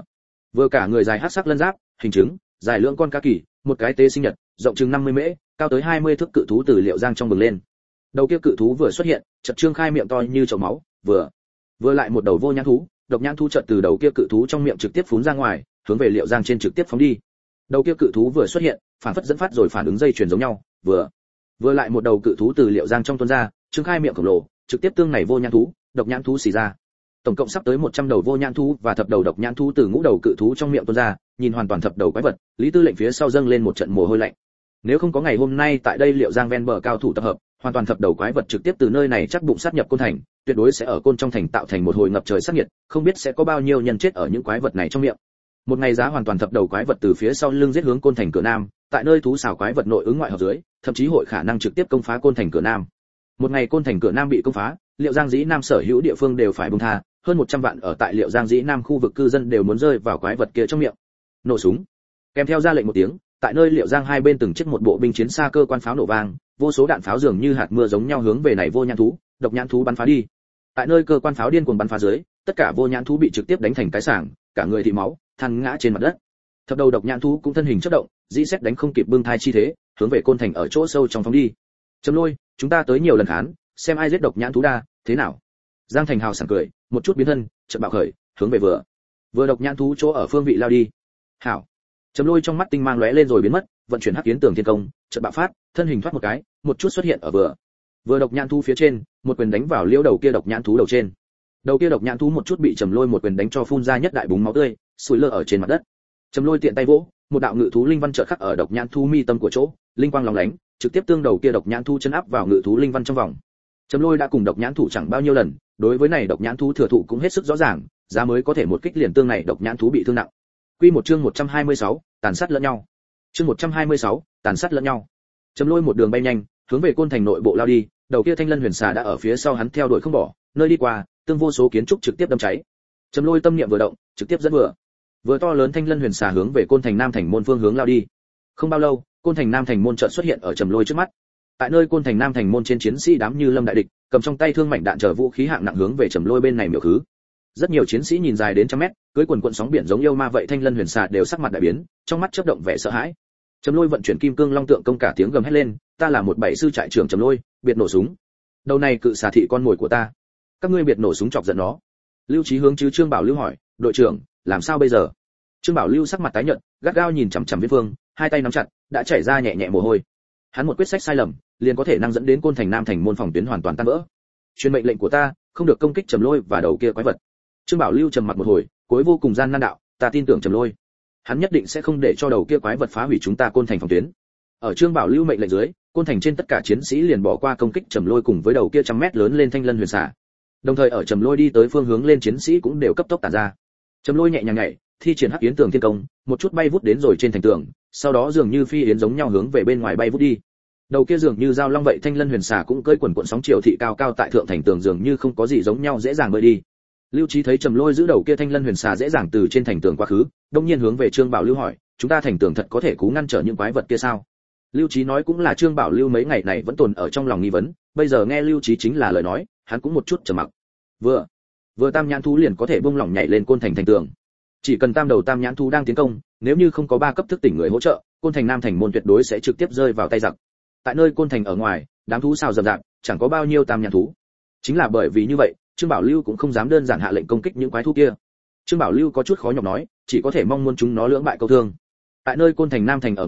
vừa cả người dài hắc sắc lân giáp, hình trứng, dài lưỡng con cá kỳ, một cái tế sinh nhật, rộng chừng 50 mễ, cao tới 20 thước cự thú từ Liệu Giang trong bừng lên. Đầu kia cự thú vừa xuất hiện, chợt trương khai miệng to như chậu máu, vừa lại một đầu vô nhãn thú, độc nhãn thú chợt từ đầu kia cự thú trong miệng trực tiếp phún ra ngoài, hướng về Liệu Giang trên trực tiếp phóng đi. Đầu kia cự thú vừa xuất hiện, phản phất dẫn phát rồi phản ứng dây chuyền giống nhau, vừa lại một đầu cự thú từ Liệu Giang trong tuôn ra, trương khai miệng khổng lồ, trực tiếp tương này vô nhãn thú, độc nhãn thú xì ra. Tổng cộng sắp tới 100 đầu vô nhãn thú và thập đầu độc nhãn thú từ ngũ đầu cự thú trong miệng tuôn ra, nhìn hoàn toàn thập đầu quái vật, Lý Tư lệnh phía sau dâng lên một trận mồ hôi lạnh. Nếu không có ngày hôm nay tại đây Liệu Giang ven bờ cao thủ tập hợp, hoàn toàn thập đầu quái vật trực tiếp từ nơi này chắc bụng sát nhập Côn Thành, tuyệt đối sẽ ở Côn trong thành tạo thành một hồi ngập trời sát nhiệt, không biết sẽ có bao nhiêu nhân chết ở những quái vật này trong miệng. Một ngày giá hoàn toàn thập đầu quái vật từ phía sau lưng giết hướng Côn Thành cửa nam, tại nơi thú xảo quái vật nội ứng ngoại hợp dưới, thậm chí hội khả năng trực tiếp công phá Côn Thành cửa nam. Một ngày Côn Thành cửa nam bị công phá, Liệu Giang Dĩ Nam sở hữu địa phương đều phải buông tha, hơn 100 vạn ở tại Liệu Giang Dĩ Nam khu vực cư dân đều muốn rơi vào quái vật kia trong miệng. Nổ súng. Kèm theo ra lệnh một tiếng, tại nơi Liệu Giang hai bên từng chiếc một bộ binh chiến xa cơ quan pháo nổ vang, vô số đạn pháo dường như hạt mưa giống nhau hướng về này vô nhãn thú, độc nhãn thú bắn phá đi. Tại nơi cơ quan pháo điên cuồng bắn phá dưới, tất cả vô nhãn thú bị trực tiếp đánh thành cái sảng, cả người thì máu, than ngã trên mặt đất. Thập đầu độc nhãn thú cũng thân hình chớp động, dĩ xét đánh không kịp bưng thai chi thế, hướng về Côn Thành ở chỗ sâu trong phóng đi. Trầm Lôi, chúng ta tới nhiều lần khán, xem ai giết độc nhãn thú đa, thế nào? Giang Thành hào sảng cười, một chút biến thân, chợt bạo khởi, hướng về vừa độc nhãn thú chỗ ở phương vị lao đi. Hảo. Trầm Lôi trong mắt tinh mang lóe lên rồi biến mất, vận chuyển hắc yến tường thiên công, chợt bạo phát, thân hình thoát một cái, một chút xuất hiện ở vừa độc nhãn thú phía trên, một quyền đánh vào liễu đầu kia độc nhãn thú đầu trên. Đầu kia độc nhãn thú một chút bị Trầm Lôi một quyền đánh cho phun ra nhất đại búng máu tươi, sủi lơ ở trên mặt đất. Trầm Lôi tiện tay vỗ, một đạo ngự thú linh văn chợt khắc ở độc nhãn thú mi tâm của chỗ, linh quang lóng lánh, trực tiếp tương đầu kia độc nhãn thú chân áp vào ngự thú linh văn trong vòng. Trầm Lôi đã cùng độc nhãn thú chẳng bao nhiêu lần, đối với này độc nhãn thú thừa thụ cũng hết sức rõ ràng, giá mới có thể một kích liền tương này độc nhãn thú bị thương nặng. Quy một chương 126, tàn sát lẫn nhau. Chương 126, tàn sát lẫn nhau. Trầm Lôi một đường bay nhanh, hướng về Côn Thành nội bộ lao đi, đầu kia Thanh Lân Huyền Xà đã ở phía sau hắn theo đuổi không bỏ, nơi đi qua, tương vô số kiến trúc trực tiếp đâm cháy. Trầm Lôi tâm niệm vừa động, trực tiếp dẫn vừa to lớn Thanh Lân Huyền Xà hướng về Côn Thành Nam thành môn phương hướng lao đi. Không bao lâu, Côn Thành Nam thành môn chợt xuất hiện ở Trầm Lôi trước mắt. Tại nơi Côn Thành Nam thành môn trên chiến sĩ đám như lâm đại địch, cầm trong tay thương mảnh đạn chờ vũ khí hạng nặng hướng về Trầm Lôi bên này miểu khứ. Rất nhiều chiến sĩ nhìn dài đến trăm mét, cưỡi quần quần sóng biển giống yêu ma vậy Thanh Lân Huyền Xà đều sắc mặt đại biến, trong mắt chớp động vẻ sợ hãi. Trầm Lôi vận chuyển kim cương long tượng công cả tiếng gầm hét lên, ta là một bảy sư trại trưởng Trầm Lôi, biệt nổ súng. Đầu này cự xà thị con mồi của ta, các ngươi biệt nổ súng chọc giận nó. Lưu Chí hướng chứ Trương Bảo Lưu hỏi, đội trưởng, làm sao bây giờ? Trương Bảo Lưu sắc mặt tái nhợt, gắt gao nhìn chằm chằm Viễn Vương, hai tay nắm chặt, đã chảy ra nhẹ nhẹ mồ hôi. Hắn một quyết sách sai lầm, liền có thể năng dẫn đến Côn Thành Nam thành môn phòng tuyến hoàn toàn tan vỡ. Truyền mệnh lệnh của ta, không được công kích Trầm Lôi và đầu kia quái vật. Trương Bảo Lưu trầm mặc một hồi, cuối vô cùng gian nan đạo, ta tin tưởng Trầm Lôi, hắn nhất định sẽ không để cho đầu kia quái vật phá hủy chúng ta Côn Thành phòng tuyến. Ở Trương Bảo Lưu mệnh lệnh dưới, Côn Thành trên tất cả chiến sĩ liền bỏ qua công kích Trầm Lôi cùng với đầu kia trăm mét lớn lên Thanh Lân Huyền Xà. Đồng thời ở Trầm Lôi đi tới phương hướng lên chiến sĩ cũng đều cấp tốc tản ra. Trầm Lôi nhẹ nhàng nhảy, thi triển hắc yến tường thiên công, một chút bay vút đến rồi trên thành tường, sau đó dường như phi yến giống nhau hướng về bên ngoài bay vút đi. Đầu kia dường như dao long vậy Thanh Lân Huyền Xà cũng cơi quần cuộn sóng chiều thị cao cao tại thượng thành tường dường như không có gì giống nhau dễ dàng bơi đi. Lưu Chí thấy Trầm Lôi giữ đầu kia Thanh Lân Huyền Xà dễ dàng từ trên thành tường qua khứ, đông nhiên hướng về Trương Bảo Lưu hỏi, chúng ta thành tường thật có thể cứu ngăn trở những quái vật kia sao? Lưu Chí nói cũng là Trương Bảo Lưu mấy ngày này vẫn tồn ở trong lòng nghi vấn, bây giờ nghe Lưu Chí chính là lời nói, hắn cũng một chút trầm mặc. Vừa tam nhãn thú liền có thể buông lỏng nhảy lên Côn Thành thành tường. Chỉ cần tam đầu tam nhãn thú đang tiến công, nếu như không có ba cấp thức tỉnh người hỗ trợ, Côn Thành Nam thành môn tuyệt đối sẽ trực tiếp rơi vào tay giặc. Tại nơi Côn Thành ở ngoài, đám thú xào rậm rạp, chẳng có bao nhiêu tam nhãn thú. Chính là bởi vì như vậy, Trương Bảo Lưu cũng không dám đơn giản hạ lệnh công kích những quái thú kia. Trương Bảo Lưu có chút khó nhọc nói, chỉ có thể mong muốn chúng nó lưỡng bại câu thương. Tại nơi Côn Thành Nam thành ở ngoài,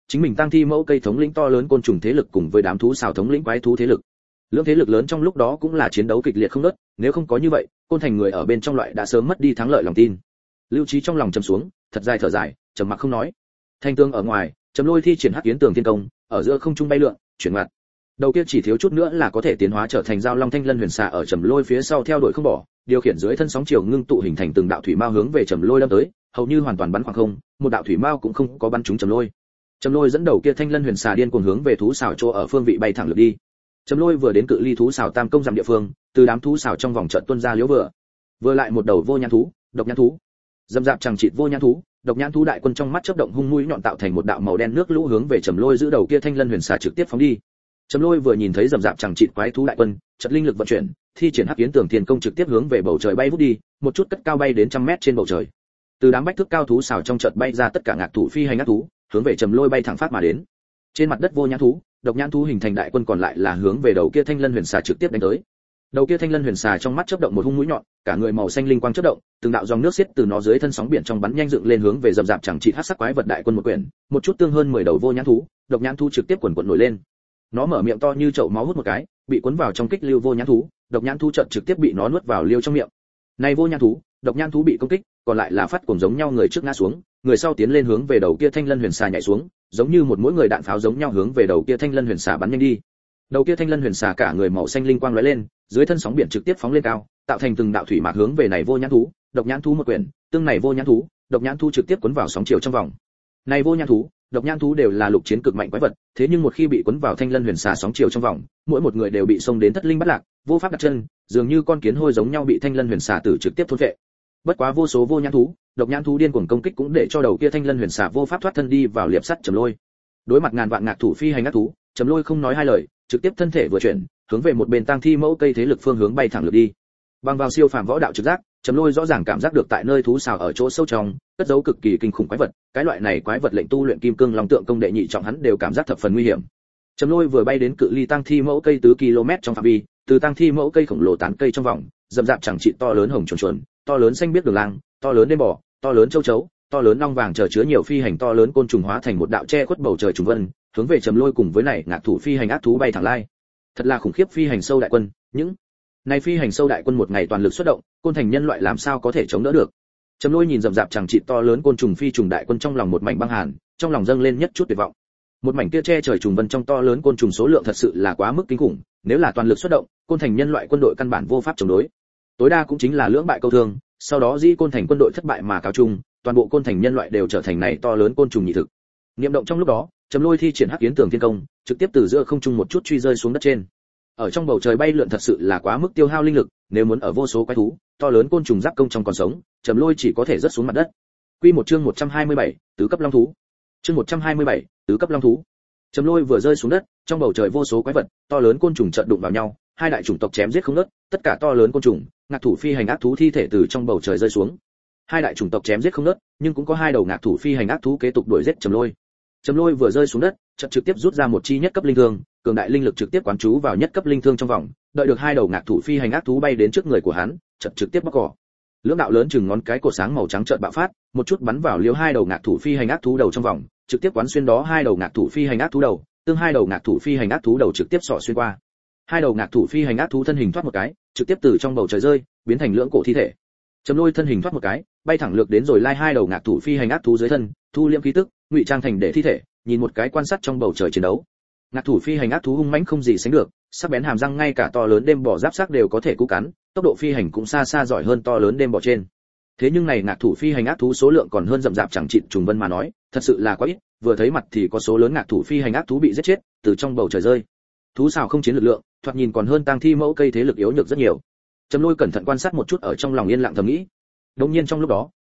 chính mình tăng thi mẫu cây thống lĩnh to lớn côn trùng thế lực cùng với đám thú xào thống lĩnh quái thú thế lực. Lưỡng thế lực lớn trong lúc đó cũng là chiến đấu kịch liệt không ngớt, nếu không có như vậy, Côn Thành người ở bên trong loại đã sớm mất đi thắng lợi lòng tin. Lưu Trí trong lòng trầm xuống, thật dài thở dài, trầm mặc không nói. Thanh tương ở ngoài, Trầm Lôi thi triển Hắc Yến Tường Thiên Công, ở giữa không trung bay lượn, chuyển ngoặt. Đầu kia chỉ thiếu chút nữa là có thể tiến hóa trở thành Giao Long Thanh Lân Huyền Xà ở Trầm Lôi phía sau theo đuổi không bỏ, điều khiển dưới thân sóng chiều ngưng tụ hình thành từng đạo thủy mao hướng về Trầm Lôi đâm tới, hầu như hoàn toàn bắn khoảng không, một đạo thủy mao cũng không có bắn trúng Trầm Lôi. Trầm Lôi dẫn đầu kia Thanh Lân Huyền Xà điên cuồng hướng về thú xào chỗ ở phương vị bay thẳng lượt đi. Trầm Lôi vừa đến cự ly thú xào tam công dặm địa phương, từ đám thú xào trong vòng trận tuôn ra liễu vừa lại một đầu vô nhãn thú, độc nhãn thú. Dâm dạp chẳng chịt vô nhãn thú, độc nhãn thú đại quân trong mắt chớp động hung mũi nhọn tạo thành một đạo màu đen nước lũ hướng về Trầm Lôi giữ đầu kia Thanh Lân Huyền Xà trực tiếp phóng đi. Trầm Lôi vừa nhìn thấy dầm dạp chẳng chịt quái thú đại quân, chợt linh lực vận chuyển, thi triển Hắc Yến Tường Thiên Công trực tiếp hướng về bầu trời bay vút đi, một chút cất cao bay đến trăm mét trên bầu trời. Từ đám bách thước cao thú xào trong chợt bay ra tất cả ngạc thủ phi hành ác thú, hướng về Trầm Lôi bay thẳng phát mà đến. Trên mặt đất vô nhãn thú, độc nhãn thú hình thành đại quân còn lại là hướng về đầu kia Thanh Lân Huyền Xà trực tiếp đánh tới. Đầu kia Thanh Lân Huyền Xà trong mắt chớp động một hung mũi nhọn, cả người màu xanh linh quang chớp động, từng đạo dòng nước xiết từ nó dưới thân sóng biển trong bắn nhanh dựng lên hướng về dầm dạp chẳng chịt hắc sắc quái vật đại quân một quyển, một chút tương hơn 10 đầu vô nhãn thú, độc nhãn thú trực tiếp quần quần nổi lên. Nó mở miệng to như chậu máu hút một cái, bị cuốn vào trong kích lưu vô nhãn thú, độc nhãn thú chợt trực tiếp bị nó nuốt vào liêu trong miệng. Này vô nhãn thú, độc nhãn thú bị công kích, còn lại là phát cùng giống nhau người trước ngã xuống, người sau tiến lên hướng về đầu kia Thanh Lân Huyền Xà nhảy xuống, giống như một mỗi người đạn pháo giống nhau hướng về đầu kia Thanh Lân Huyền Xà bắn nhanh đi. Đầu kia Thanh Lân Huyền Xà cả người màu xanh linh quang lóe lên, dưới thân sóng biển trực tiếp phóng lên cao, tạo thành từng đạo thủy mạc hướng về này vô nhãn thú, độc nhãn thú một quyển, tương này vô nhãn thú, độc nhãn thú trực tiếp cuốn vào sóng chiều trong vòng. Này vô nhãn thú, độc nhãn thú đều là lục chiến cực mạnh quái vật, thế nhưng một khi bị cuốn vào Thanh Lân Huyền Xà sóng chiều trong vòng, mỗi một người đều bị xông đến thất linh bất lạc, vô pháp đặt chân, dường như con kiến hôi giống nhau bị Thanh Lân Huyền Xà tử trực tiếp thôn phệ. Bất quá vô số vô nhãn thú, độc nhãn thú điên cuồng công kích cũng để cho đầu kia Thanh Lân Huyền Xà vô pháp thoát thân đi vào liệp sắt Trầm Lôi. Đối mặt ngàn vạn ngạc thủ phi hành ác thú, Trầm Lôi không nói hai lời, trực tiếp thân thể vừa chuyển, hướng về một bên tang thi mẫu cây thế lực phương hướng bay thẳng lượt đi. Bằng vào siêu phàm võ đạo trực giác, Trầm Lôi rõ ràng cảm giác được tại nơi thú xào ở chỗ sâu trong, cất giấu cực kỳ kinh khủng quái vật, cái loại này quái vật lệnh tu luyện kim cương long tượng công đệ nhị trọng hắn đều cảm giác thập phần nguy hiểm. Trầm Lôi vừa bay đến cự ly tang thi mẫu cây tứ km trong phạm vi, từ tang thi mẫu cây khổng lồ tán cây trong vòng, rậm rạp chẳng trị to lớn hồng chuồn chuồn, to lớn xanh biết đường lang, to lớn đêm bò, to lớn châu chấu, to lớn long vàng chờ chứa nhiều phi hành to lớn côn trùng hóa thành một đạo che khuất bầu trời trùng vân, hướng về Trầm Lôi cùng với này ngạc thủ phi hành ác thú bay thẳng lai. Thật là khủng khiếp phi hành sâu đại quân, những này phi hành sâu đại quân một ngày toàn lực xuất động, Côn Thành nhân loại làm sao có thể chống đỡ được. Trầm Lôi nhìn rậm rạp chẳng trị to lớn côn trùng phi trùng đại quân trong lòng một mảnh băng hàn, trong lòng dâng lên nhất chút tuyệt vọng. Một mảnh kia che trời trùng vân trong to lớn côn trùng số lượng thật sự là quá mức kinh khủng, nếu là toàn lực xuất động, Côn Thành nhân loại quân đội căn bản vô pháp chống đối. Tối đa cũng chính là lưỡng bại câu thương, sau đó dĩ Côn Thành quân đội thất bại mà cáo chung, toàn bộ Côn Thành nhân loại đều trở thành này to lớn côn trùng nhị thực. Niệm động trong lúc đó, Trầm Lôi thi triển Hắc Yến Tường Thiên Công, trực tiếp từ giữa không trung một chút truy rơi xuống đất trên. Ở trong bầu trời bay lượn thật sự là quá mức tiêu hao linh lực, nếu muốn ở vô số quái thú, to lớn côn trùng giáp công trong còn sống, Trầm Lôi chỉ có thể rớt xuống mặt đất. Quy một chương 127, tứ cấp long thú. Chương 127, tứ cấp long thú. Trầm Lôi vừa rơi xuống đất, trong bầu trời vô số quái vật, to lớn côn trùng chợt đụng vào nhau, hai đại chủng tộc chém giết không ngớt, tất cả to lớn côn trùng, ngạc thủ phi hành ác thú thi thể từ trong bầu trời rơi xuống. Hai đại chủng tộc chém giết không ngớt, nhưng cũng có hai đầu ngạc thủ phi hành ác thú kế tục đuổi giết Trầm Lôi. Trầm Lôi vừa rơi xuống đất, chợt trực tiếp rút ra một chi nhất cấp linh thương, cường đại linh lực trực tiếp quán trú vào nhất cấp linh thương trong vòng, đợi được hai đầu ngạc thủ phi hành ác thú bay đến trước người của hắn, chợt trực tiếp bóc cỏ. Lưỡng đạo lớn chừng ngón cái cột sáng màu trắng chợt bạo phát, một chút bắn vào liếu hai đầu ngạc thủ phi hành ác thú đầu trong vòng, trực tiếp quán xuyên đó hai đầu ngạc thủ phi hành ác thú đầu, tương hai đầu ngạc thủ phi hành ác thú đầu trực tiếp xỏ xuyên qua. Hai đầu ngạc thủ phi hành ác thú thân hình thoát một cái, trực tiếp từ trong bầu trời rơi, biến thành lưỡng cổ thi thể. Trầm Lôi thân hình thoát một cái, bay thẳng lược đến rồi lai hai đầu ngạc thủ phi hành ác thú dưới thân, thu liễm khí tức, ngụy trang thành để thi thể, nhìn một cái quan sát trong bầu trời chiến đấu. Ngạc thủ phi hành ác thú hung mãnh không gì sánh được, sắc bén hàm răng ngay cả to lớn đêm bò giáp xác đều có thể cú cắn, tốc độ phi hành cũng xa xa giỏi hơn to lớn đêm bò trên. Thế nhưng này ngạc thủ phi hành ác thú số lượng còn hơn rậm rạp chẳng chịt trùng vân mà nói, thật sự là quá ít, vừa thấy mặt thì có số lớn ngạc thủ phi hành ác thú bị giết chết, từ trong bầu trời rơi. Thú xào không chiến lực lượng, thoạt nhìn còn hơn tang thi mẫu cây thế lực yếu nhược rất nhiều. Trầm Lôi cẩn thận quan sát một chút ở trong lòng yên lặng thầm nghĩ. Đột nhiên trong lúc đó,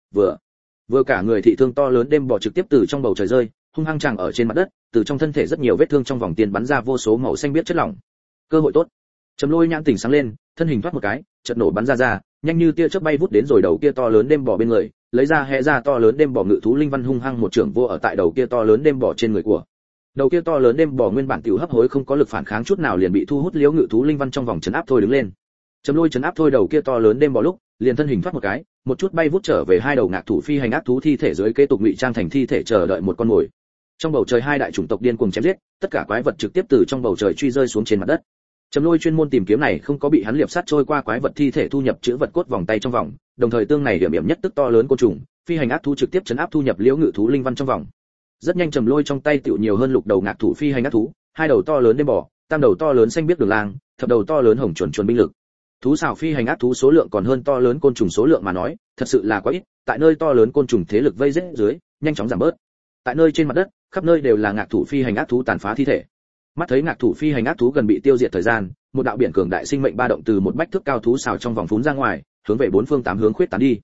vừa cả người thị thương to lớn đêm bò trực tiếp từ trong bầu trời rơi, hung hăng chàng ở trên mặt đất, từ trong thân thể rất nhiều vết thương trong vòng tiền bắn ra vô số màu xanh biết chất lỏng. Cơ hội tốt. Trầm Lôi nhãn tỉnh sáng lên, thân hình thoát một cái, chợt nổ bắn ra, nhanh như tia chớp bay vút đến rồi đầu kia to lớn đêm bò bên người, lấy ra hé ra to lớn đêm bò ngự thú linh văn hung hăng một trưởng vô ở tại đầu kia to lớn đêm bò trên người của. Đầu kia to lớn đêm bò nguyên bản tiểu hấp hối không có lực phản kháng chút nào liền bị thu hút liễu ngự thú linh văn trong vòng trấn áp thôi đứng lên. Trầm Lôi trấn áp thôi đầu kia to lớn đêm bò lúc, liền thân hình thoát một cái, một chút bay vút trở về hai đầu ngạc thủ phi hành ác thú thi thể dưới kế tục ngụy trang thành thi thể chờ đợi một con mồi. Trong bầu trời hai đại chủng tộc điên cuồng chém giết, tất cả quái vật trực tiếp từ trong bầu trời truy rơi xuống trên mặt đất. Trầm Lôi chuyên môn tìm kiếm này không có bị hắn liệp sát trôi qua quái vật thi thể thu nhập chữ vật cốt vòng tay trong vòng, đồng thời tương này điểm điểm nhất tức to lớn côn trùng, phi hành ác thú trực tiếp chấn áp thu nhập liễu ngự thú linh văn trong vòng. Rất nhanh Trầm Lôi trong tay tiểu nhiều hơn lục đầu ngạc thủ phi hành ác thú, hai đầu to lớn đêm bò, tam đầu to lớn xanh biết đường lang, thập đầu to lớn hồng chuẩn chuẩn binh lực. Thú xào phi hành ác thú số lượng còn hơn to lớn côn trùng số lượng mà nói, thật sự là quá ít, tại nơi to lớn côn trùng thế lực vây giết dưới, nhanh chóng giảm bớt. Tại nơi trên mặt đất, khắp nơi đều là ngạc thủ phi hành ác thú tàn phá thi thể. Mắt thấy ngạc thủ phi hành ác thú gần bị tiêu diệt thời gian, một đạo biển cường đại sinh mệnh ba động từ một bách thước cao thú xào trong vòng phún ra ngoài, hướng về bốn phương tám hướng khuyết tán đi.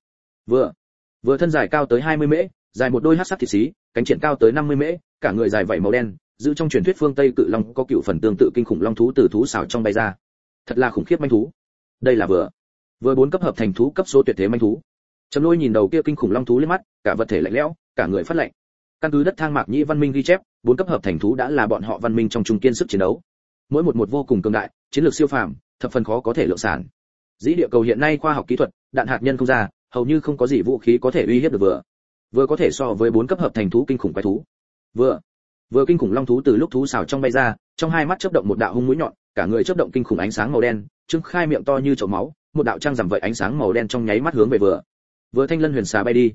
Vừa thân dài cao tới 20 mễ, dài một đôi hắc sắc thịt xí, cánh triển cao tới 50 mễ, cả người dài vảy màu đen, giữ trong truyền thuyết phương Tây cự long có cựu phần tương tự kinh khủng long thú từ thú xào trong bay ra. Thật là khủng khiếp manh thú. Đây là vừa 4 cấp hợp thành thú cấp số tuyệt thế manh thú. Trầm Lôi nhìn đầu kia kinh khủng long thú liếc mắt, cả vật thể lạnh lẽo, cả người phát lạnh. Căn cứ đất thang mạc nhĩ văn minh ghi chép, 4 cấp hợp thành thú đã là bọn họ văn minh trong trung kiên sức chiến đấu. Mỗi một vô cùng cường đại, chiến lược siêu phàm, thập phần khó có thể lượng sản. Dĩ địa cầu hiện nay khoa học kỹ thuật, đạn hạt nhân không ra, hầu như không có gì vũ khí có thể uy hiếp được vừa có thể so với 4 cấp hợp thành thú kinh khủng quái thú. Vừa kinh khủng long thú từ lúc thú xào trong bay ra, trong hai mắt chớp động một đạo hung mũi nhọn, cả người chớp động kinh khủng ánh sáng màu đen, trưng khai miệng to như chậu máu, một đạo trang rằm vậy ánh sáng màu đen trong nháy mắt hướng về vừa thanh lân huyền xà bay đi.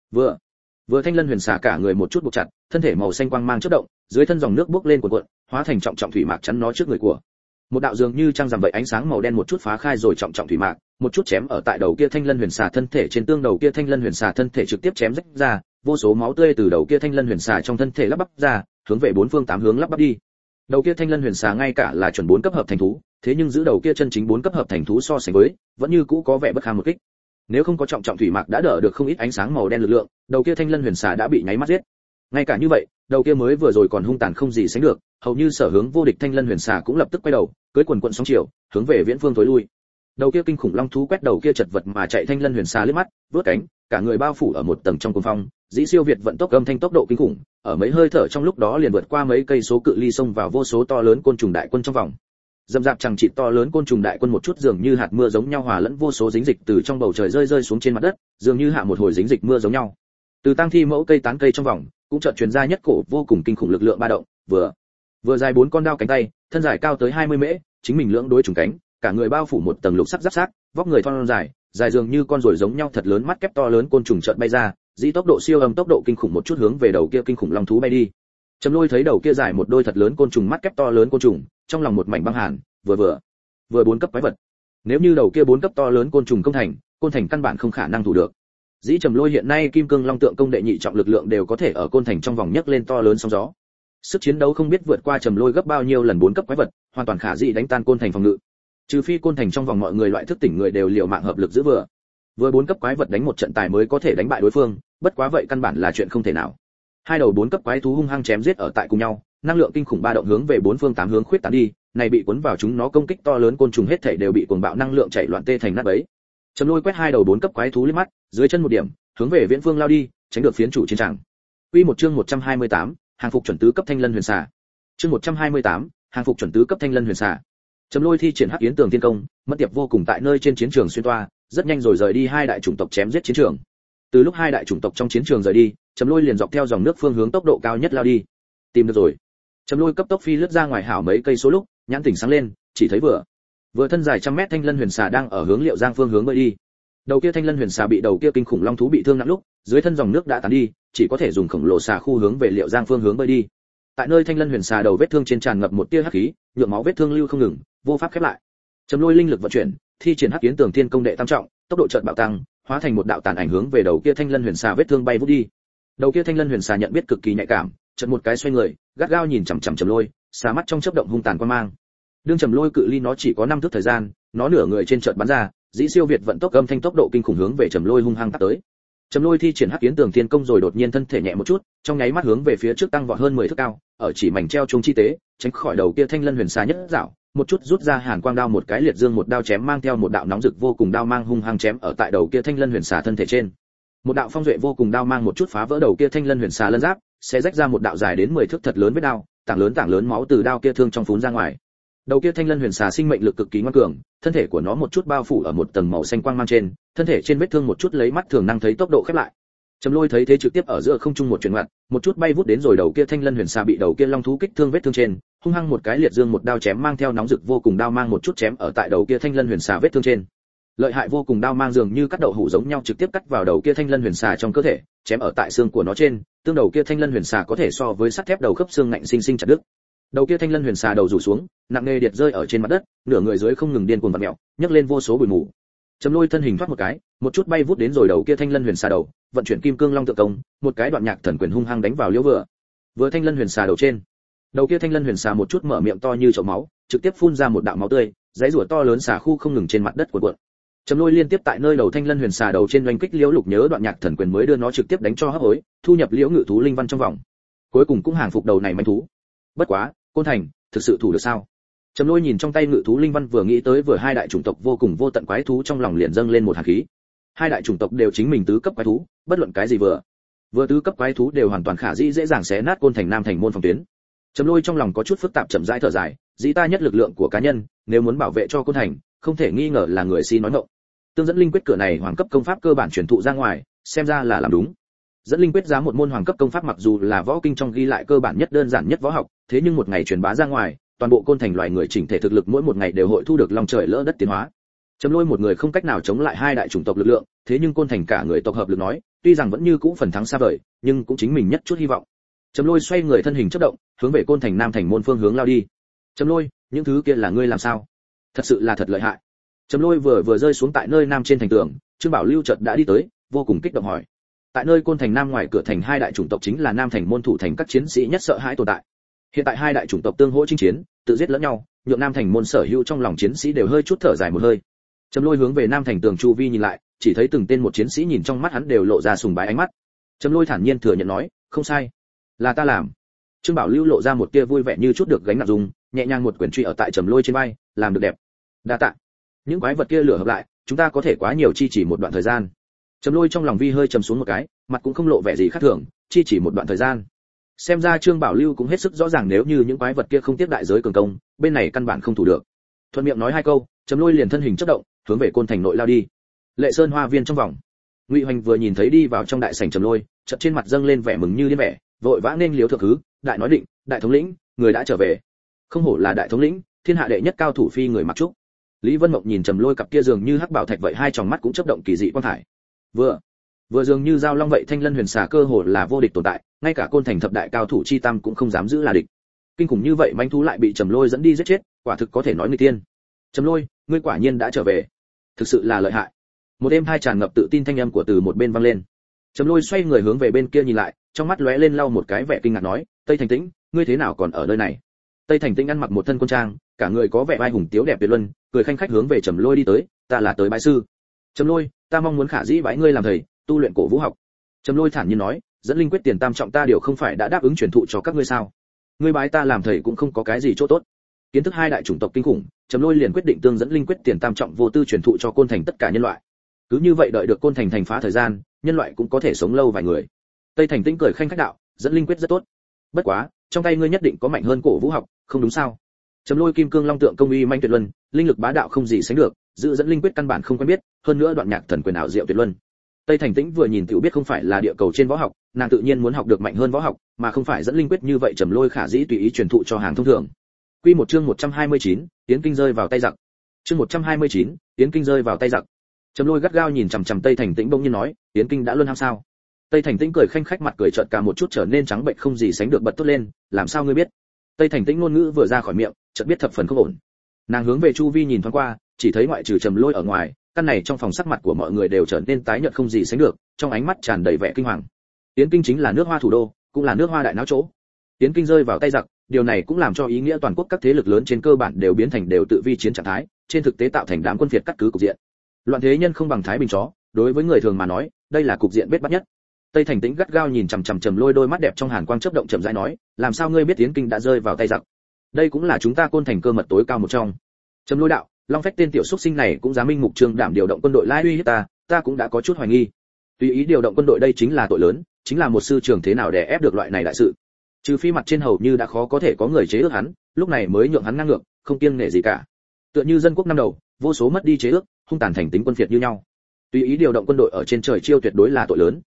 Vừa thanh lân huyền xà cả người một chút buộc chặt, thân thể màu xanh quang mang chớp động, dưới thân dòng nước bốc lên cuộn cuộn, hóa thành trọng trọng thủy mạc chắn nó trước người của. Một đạo dường như trang rằm vậy ánh sáng màu đen một chút phá khai rồi trọng trọng thủy mạc, một chút chém ở tại đầu kia thanh lân huyền xà thân thể trên tương đầu kia thanh lân huyền xà thân thể trực tiếp chém rách ra, vô số máu tươi từ đầu kia thanh lân huyền xà trong thân thể lắp bắp ra, hướng về bốn phương tám hướng lắp bắp đi. Đầu kia thanh lân huyền xà ngay cả là chuẩn 4 cấp hợp thành thú, thế nhưng giữ đầu kia chân chính 4 cấp hợp thành thú so sánh với, vẫn như cũ có vẻ bất kham một kích. Nếu không có trọng trọng thủy mạc đã đỡ được không ít ánh sáng màu đen lực lượng, đầu kia thanh lân huyền xà đã bị nháy mắt giết. Ngay cả như vậy, đầu kia mới vừa rồi còn hung tàn không gì sánh được, hầu như sở hướng vô địch thanh lân huyền xà cũng lập tức quay đầu, cưỡi quần quần sóng chiều, hướng về viễn phương tối lui. Đầu kia kinh khủng long thú quét đầu kia chật vật mà chạy thanh lân huyền xà liếc mắt, vớt cánh, cả người bao phủ ở một tầng trong cuồng phong, dĩ siêu việt vận tốc âm thanh tốc độ kinh khủng, ở mấy hơi thở trong lúc đó liền vượt qua mấy cây số cự ly xông vào vô số to lớn côn trùng đại quân trong vòng. Dầm dạp chẳng chịt to lớn côn trùng đại quân một chút dường như hạt mưa giống nhau hòa lẫn vô số dính dịch từ trong bầu trời rơi xuống trên mặt đất, dường như hạ một hồi dính dịch mưa giống nhau. Từ tang thi mẫu cây tán cây trong vòng, cũng chợt truyền ra nhất cổ vô cùng kinh khủng lực lượng ba động, vừa dài 4 con đao cánh tay, thân dài cao tới 20 mễ, chính mình lưỡng đối trùng cánh, cả người bao phủ một tầng lục sắc giáp sát, vóc người thon dài, dài dường như con ruồi giống nhau thật lớn mắt kép to lớn côn trùng chợt bay ra, dĩ tốc độ siêu âm tốc độ kinh khủng một chút hướng về đầu kia kinh khủng long thú bay đi. Trầm Lôi thấy đầu kia dài một đôi thật lớn côn trùng mắt kép to lớn côn trùng, trong lòng một mảnh băng hàn, vừa 4 cấp quái vật. Nếu như đầu kia 4 cấp to lớn côn trùng công thành, côn thành căn bản không khả năng thủ được. Dĩ Trầm Lôi hiện nay kim cương long tượng công đệ nhị trọng lực lượng đều có thể ở côn thành trong vòng nhấc lên to lớn sóng gió. Sức chiến đấu không biết vượt qua Trầm Lôi gấp bao nhiêu lần 4 cấp quái vật, hoàn toàn khả dĩ đánh tan côn thành phòng ngự. Trừ phi côn thành trong vòng mọi người loại thức tỉnh người đều liều mạng hợp lực giữ vừa 4 cấp quái vật đánh một trận tài mới có thể đánh bại đối phương, bất quá vậy căn bản là chuyện không thể nào. Hai đầu 4 cấp quái thú hung hăng chém giết ở tại cùng nhau, năng lượng kinh khủng ba động hướng về bốn phương tám hướng khuyết tán đi, này bị cuốn vào chúng nó công kích to lớn côn trùng hết thảy đều bị cuồng bạo năng lượng chảy loạn tê thành nát bấy. Trầm Lôi quét hai đầu 4 cấp quái thú liếc mắt, dưới chân một điểm, hướng về viễn phương lao đi, tránh được phiến chủ chiến trường. Quy một chương 128, hàng phục chuẩn tứ cấp thanh lân huyền xà. Chương 128, hàng phục chuẩn tứ cấp thanh lân huyền xà. Trầm Lôi thi triển Hắc Yến Tường Thiên Công, mất tiệp vô cùng tại nơi trên chiến trường xuyên toa, rất nhanh rồi rời đi hai đại chủng tộc chém giết chiến trường. Từ lúc hai đại chủng tộc trong chiến trường rời đi, Trầm Lôi liền dọc theo dòng nước phương hướng tốc độ cao nhất lao đi. Tìm được rồi. Trầm Lôi cấp tốc phi lướt ra ngoài hảo mấy cây số lúc, nhãn tỉnh sáng lên, chỉ thấy vừa thân dài trăm mét thanh lân huyền xà đang ở hướng Liệu Giang phương hướng bơi đi. Đầu kia thanh lân huyền xà bị đầu kia kinh khủng long thú bị thương nặng lúc, dưới thân dòng nước đã tán đi, chỉ có thể dùng khổng lồ xà khu hướng về Liệu Giang phương hướng bơi đi. Tại nơi thanh lân huyền xà đầu vết thương trên tràn ngập một tia hắc khí, nhượng máu vết thương lưu không ngừng, vô pháp khép lại. Trầm Lôi linh lực vận chuyển, thi triển Hắc Yến Tường Thiên Công đệ tam trọng, tốc độ chợt bạo tăng, hóa thành một đạo tàn ảnh hướng về đầu kia thanh lân huyền xà vết thương bay vút đi. Đầu kia thanh lân huyền xà nhận biết cực kỳ nhạy cảm, chợt một cái xoay người, gắt gao nhìn chằm chằm Trầm Lôi, xà mắt trong chớp động hung tàn quan mang. Đương Trầm Lôi cự ly nó chỉ có 5 thước thời gian, nó nửa người trên chợt bắn ra, dĩ siêu việt vận tốc âm thanh tốc độ kinh khủng hướng về Trầm Lôi hung hăng tát tới. Trầm Lôi thi triển Hắc Yến Tường Thiên Công rồi đột nhiên thân thể nhẹ một chút, trong nháy mắt hướng về phía trước tăng vọt hơn 10 thước cao, ở chỉ mảnh treo trung chi tế, tránh khỏi đầu kia thanh lân huyền xà nhất dạo, một chút rút ra hàn quang đao một cái liệt dương một đao chém mang theo một đạo nóng rực vô cùng đao mang hung hăng chém ở tại đầu kia thanh lân huyền xà thân thể trên. Một đạo phong duệ vô cùng đao mang một chút phá vỡ đầu kia thanh lân huyền xà lân giáp, sẽ rách ra một đạo dài đến 10 thước thật lớn vết đao, tảng lớn máu từ đao kia thương trong phún ra ngoài. Đầu kia thanh lân huyền xà sinh mệnh lực cực kỳ ngoan cường, thân thể của nó một chút bao phủ ở một tầng màu xanh quang mang trên, thân thể trên vết thương một chút lấy mắt thường năng thấy tốc độ khép lại. Trầm Lôi thấy thế trực tiếp ở giữa không trung một chuyển ngoặt, một chút bay vút đến rồi đầu kia Thanh Lân Huyền Xà bị đầu kia long thú kích thương vết thương trên, hung hăng một cái liệt dương một đao chém mang theo nóng rực vô cùng đao mang một chút chém ở tại đầu kia Thanh Lân Huyền Xà vết thương trên. Lợi hại vô cùng đao mang dường như cắt đậu hũ giống nhau trực tiếp cắt vào đầu kia Thanh Lân Huyền Xà trong cơ thể, chém ở tại xương của nó trên, tương đầu kia Thanh Lân Huyền Xà có thể so với sắt thép đầu khớp xương ngạnh sinh sinh chặt đứt. Đầu kia Thanh Lân Huyền Xà đầu rủ xuống, nặng nề điệt rơi ở trên mặt đất, nửa người dưới không ngừng điên cuồng vặn mèo, nhấc lên vô số bụi mù. Trầm Lôi thân hình thoát một cái, một chút bay vút đến rồi đầu kia Thanh Lân Huyền Xà đầu, vận chuyển Kim Cương Long Tượng Công, một cái đoạn nhạc thần quyền hung hăng đánh vào liễu vừa Thanh Lân Huyền Xà đầu trên. Đầu kia Thanh Lân Huyền Xà một chút mở miệng to như chậu máu, trực tiếp phun ra một đạo máu tươi, dãy rủa to lớn xà khu không ngừng trên mặt đất cuộn cuộn. Trầm Lôi liên tiếp tại nơi đầu Thanh Lân Huyền Xà đầu trên oanh kích liễu lục nhớ đoạn nhạc thần quyền mới đưa nó trực tiếp đánh cho hấp hối, thu nhập liễu ngự thú linh văn trong vòng. Cuối cùng cũng hàng phục đầu này manh thú. Bất quá, Côn Thành, thực sự thủ được sao? Trầm Lôi nhìn trong tay ngự thú linh văn vừa nghĩ tới vừa hai đại chủng tộc vô cùng vô tận quái thú trong lòng liền dâng lên một hàn khí. Hai đại chủng tộc đều chính mình tứ cấp quái thú, bất luận cái gì vừa tứ cấp quái thú đều hoàn toàn khả dĩ dễ dàng xé nát Côn Thành Nam thành môn phòng tuyến. Trầm Lôi trong lòng có chút phức tạp chậm rãi thở dài, dĩ ta nhất lực lượng của cá nhân, nếu muốn bảo vệ cho Côn Thành, không thể nghi ngờ là người si nói ngọng. Tương dẫn linh quyết cửa này hoàng cấp công pháp cơ bản truyền thụ ra ngoài, xem ra là làm đúng. Dẫn linh quyết giá một môn hoàng cấp công pháp mặc dù là võ kinh trong ghi lại cơ bản nhất đơn giản nhất võ học, thế nhưng một ngày truyền bá ra ngoài, toàn bộ Côn Thành loài người chỉnh thể thực lực mỗi một ngày đều hội thu được long trời lỡ đất tiến hóa. Trầm Lôi một người không cách nào chống lại hai đại chủng tộc lực lượng, thế nhưng Côn Thành cả người tộc hợp lực nói, tuy rằng vẫn như cũ phần thắng xa vời, nhưng cũng chính mình nhất chút hy vọng. Trầm Lôi xoay người thân hình chớp động, hướng về Côn Thành Nam thành môn phương hướng lao đi. Trầm Lôi, những thứ kia là ngươi làm sao? Thật sự là thật lợi hại. Trầm Lôi vừa rơi xuống tại nơi nam trên thành tường, Trương Bảo Lưu chợt đã đi tới, vô cùng kích động hỏi. Tại nơi Côn Thành Nam ngoài cửa thành hai đại chủng tộc chính là Nam thành môn thủ thành các chiến sĩ nhất sợ hãi tồn tại. Hiện tại hai đại chủng tộc tương hỗ chinh chiến, tự giết lẫn nhau, nhượng Nam thành môn sở hữu trong lòng chiến sĩ đều hơi chút thở dài một hơi. Trầm Lôi hướng về Nam thành tường chu vi nhìn lại, chỉ thấy từng tên một chiến sĩ nhìn trong mắt hắn đều lộ ra sùng bái ánh mắt. Trầm Lôi thản nhiên thừa nhận nói, không sai, là ta làm. Trương Bảo Lưu lộ ra một tia vui vẻ như chút được gánh nặng dùng, nhẹ nhàng một quyền truy ở tại Trầm Lôi trên vai, làm được đẹp. Đa tạ. Những quái vật kia lửa hợp lại, chúng ta có thể quá nhiều chi chỉ một đoạn thời gian. Trầm Lôi trong lòng vi hơi trầm xuống một cái, mặt cũng không lộ vẻ gì khác thường, chi chỉ một đoạn thời gian. Xem ra Trương Bảo Lưu cũng hết sức rõ ràng nếu như những quái vật kia không tiếp đại giới cường công, bên này căn bản không thủ được. Thuận miệng nói hai câu, Trầm Lôi liền thân hình chớp động, hướng về Côn Thành nội lao đi. Lệ Sơn Hoa Viên trong vòng, Ngụy Hoành vừa nhìn thấy đi vào trong đại sảnh Trầm Lôi, chợt trên mặt dâng lên vẻ mừng như điên vẻ, vội vã nên liếu thượng thứ, đại nói định, đại thống lĩnh, người đã trở về. Không hổ là đại thống lĩnh, thiên hạ đệ nhất cao thủ phi người mặc trúc. Lý Vân Mộng nhìn Trầm Lôi cặp kia dường như hắc bảo thạch vậy hai tròng mắt cũng chớp động kỳ dị quang thải. Vừa dường như giao long vậy Thanh Lân Huyền Xà cơ hồ là vô địch tồn tại, ngay cả Côn Thành thập đại cao thủ chi tam cũng không dám giữ là địch. Kinh khủng như vậy manh thú lại bị Trầm Lôi dẫn đi giết chết, quả thực có thể nói người tiên. Trầm Lôi, ngươi quả nhiên đã trở về, thực sự là lợi hại. Một đêm hai tràn ngập tự tin thanh âm của từ một bên vang lên. Trầm Lôi xoay người hướng về bên kia nhìn lại, trong mắt lóe lên lau một cái vẻ kinh ngạc nói, Tây Thành Tĩnh, ngươi thế nào còn ở nơi này? Tây Thành Tĩnh ăn mặc một thân quân trang, cả người có vẻ vai hùng tiếu đẹp tuyệt luân, cười khanh khách hướng về Trầm Lôi đi tới, ta là tới bái sư. Trầm Lôi, ta mong muốn khả dĩ bái ngươi làm thầy, tu luyện cổ vũ học. Trầm Lôi thản nhiên nói, dẫn linh quyết tiền tam trọng ta điều không phải đã đáp ứng truyền thụ cho các ngươi sao? Ngươi bái ta làm thầy cũng không có cái gì chỗ tốt. Kiến thức hai đại chủng tộc kinh khủng, Trầm Lôi liền quyết định tương dẫn linh quyết tiền tam trọng vô tư truyền thụ cho Côn Thành tất cả nhân loại. Cứ như vậy đợi được Côn Thành thành phá thời gian, nhân loại cũng có thể sống lâu vài người. Tây Thành Tĩnh cười khanh khách đạo, dẫn linh quyết rất tốt. Bất quá, trong tay ngươi nhất định có mạnh hơn cổ vũ học, không đúng sao? Trầm Lôi Kim Cương Long Tượng Công uy manh tuyệt luân, linh lực bá đạo không gì sánh được, giữ dẫn linh quyết căn bản không quen biết, hơn nữa đoạn nhạc thần quyền ảo diệu tuyệt luân. Tây Thành Tĩnh vừa nhìn tiểu biết không phải là địa cầu trên võ học, nàng tự nhiên muốn học được mạnh hơn võ học, mà không phải dẫn linh quyết như vậy Trầm Lôi khả dĩ tùy ý truyền thụ cho hàng thông thường. Quy một chương 129, Tiến Kinh rơi vào tay giặc. Chương 129, Tiến Kinh rơi vào tay giặc. Trầm Lôi gắt gao nhìn chằm chằm Tây Thành Tĩnh bỗng nhiên nói, Tiến Kinh đã luân ham sao? Tây Thành Tĩnh cười khanh khách mặt cười chợt cả một chút trở nên trắng bệnh không gì sánh được bật tốt lên, làm sao ngươi biết? Tây Thành Tĩnh ngôn ngữ vừa ra khỏi miệng, chợt biết thập phần không ổn. Nàng hướng về chu vi nhìn thoáng qua, chỉ thấy ngoại trừ Trầm Lôi ở ngoài, căn này trong phòng sắc mặt của mọi người đều trở nên tái nhợt không gì sánh được, trong ánh mắt tràn đầy vẻ kinh hoàng. Tiến Kinh chính là nước Hoa thủ đô, cũng là nước Hoa đại náo chỗ. Tiến Kinh rơi vào tay giặc, điều này cũng làm cho ý nghĩa toàn quốc các thế lực lớn trên cơ bản đều biến thành đều tự vi chiến trạng thái, trên thực tế tạo thành đám quân phiệt cắt cứ cục diện. Loạn thế nhân không bằng thái bình chó, đối với người thường mà nói, đây là cục diện bết bát nhất. Tây Thành Tĩnh gắt gao nhìn chằm chằm Trầm Lôi đôi mắt đẹp trong hàn quang chớp động chậm rãi nói, làm sao ngươi biết Tiến Kinh đã rơi vào tay giặc? Đây cũng là chúng ta Côn Thành cơ mật tối cao một trong. Trầm Lôi đạo, Long Phách tên tiểu xuất sinh này cũng dám minh mục trương đảm điều động quân đội lai uy hiếp ta cũng đã có chút hoài nghi. Tùy ý điều động quân đội đây chính là tội lớn, chính là một sư trưởng thế nào để ép được loại này đại sự. Trừ phi mặt trên hầu như đã khó có thể có người chế ước hắn, lúc này mới nhượng hắn ngang ngược, không kiêng nể gì cả. Tựa như dân quốc năm đầu, vô số mất đi chế ước, hung tàn thành tính quân phiệt như nhau. Tùy ý điều động quân đội ở trên trời chiêu tuyệt đối là tội lớn,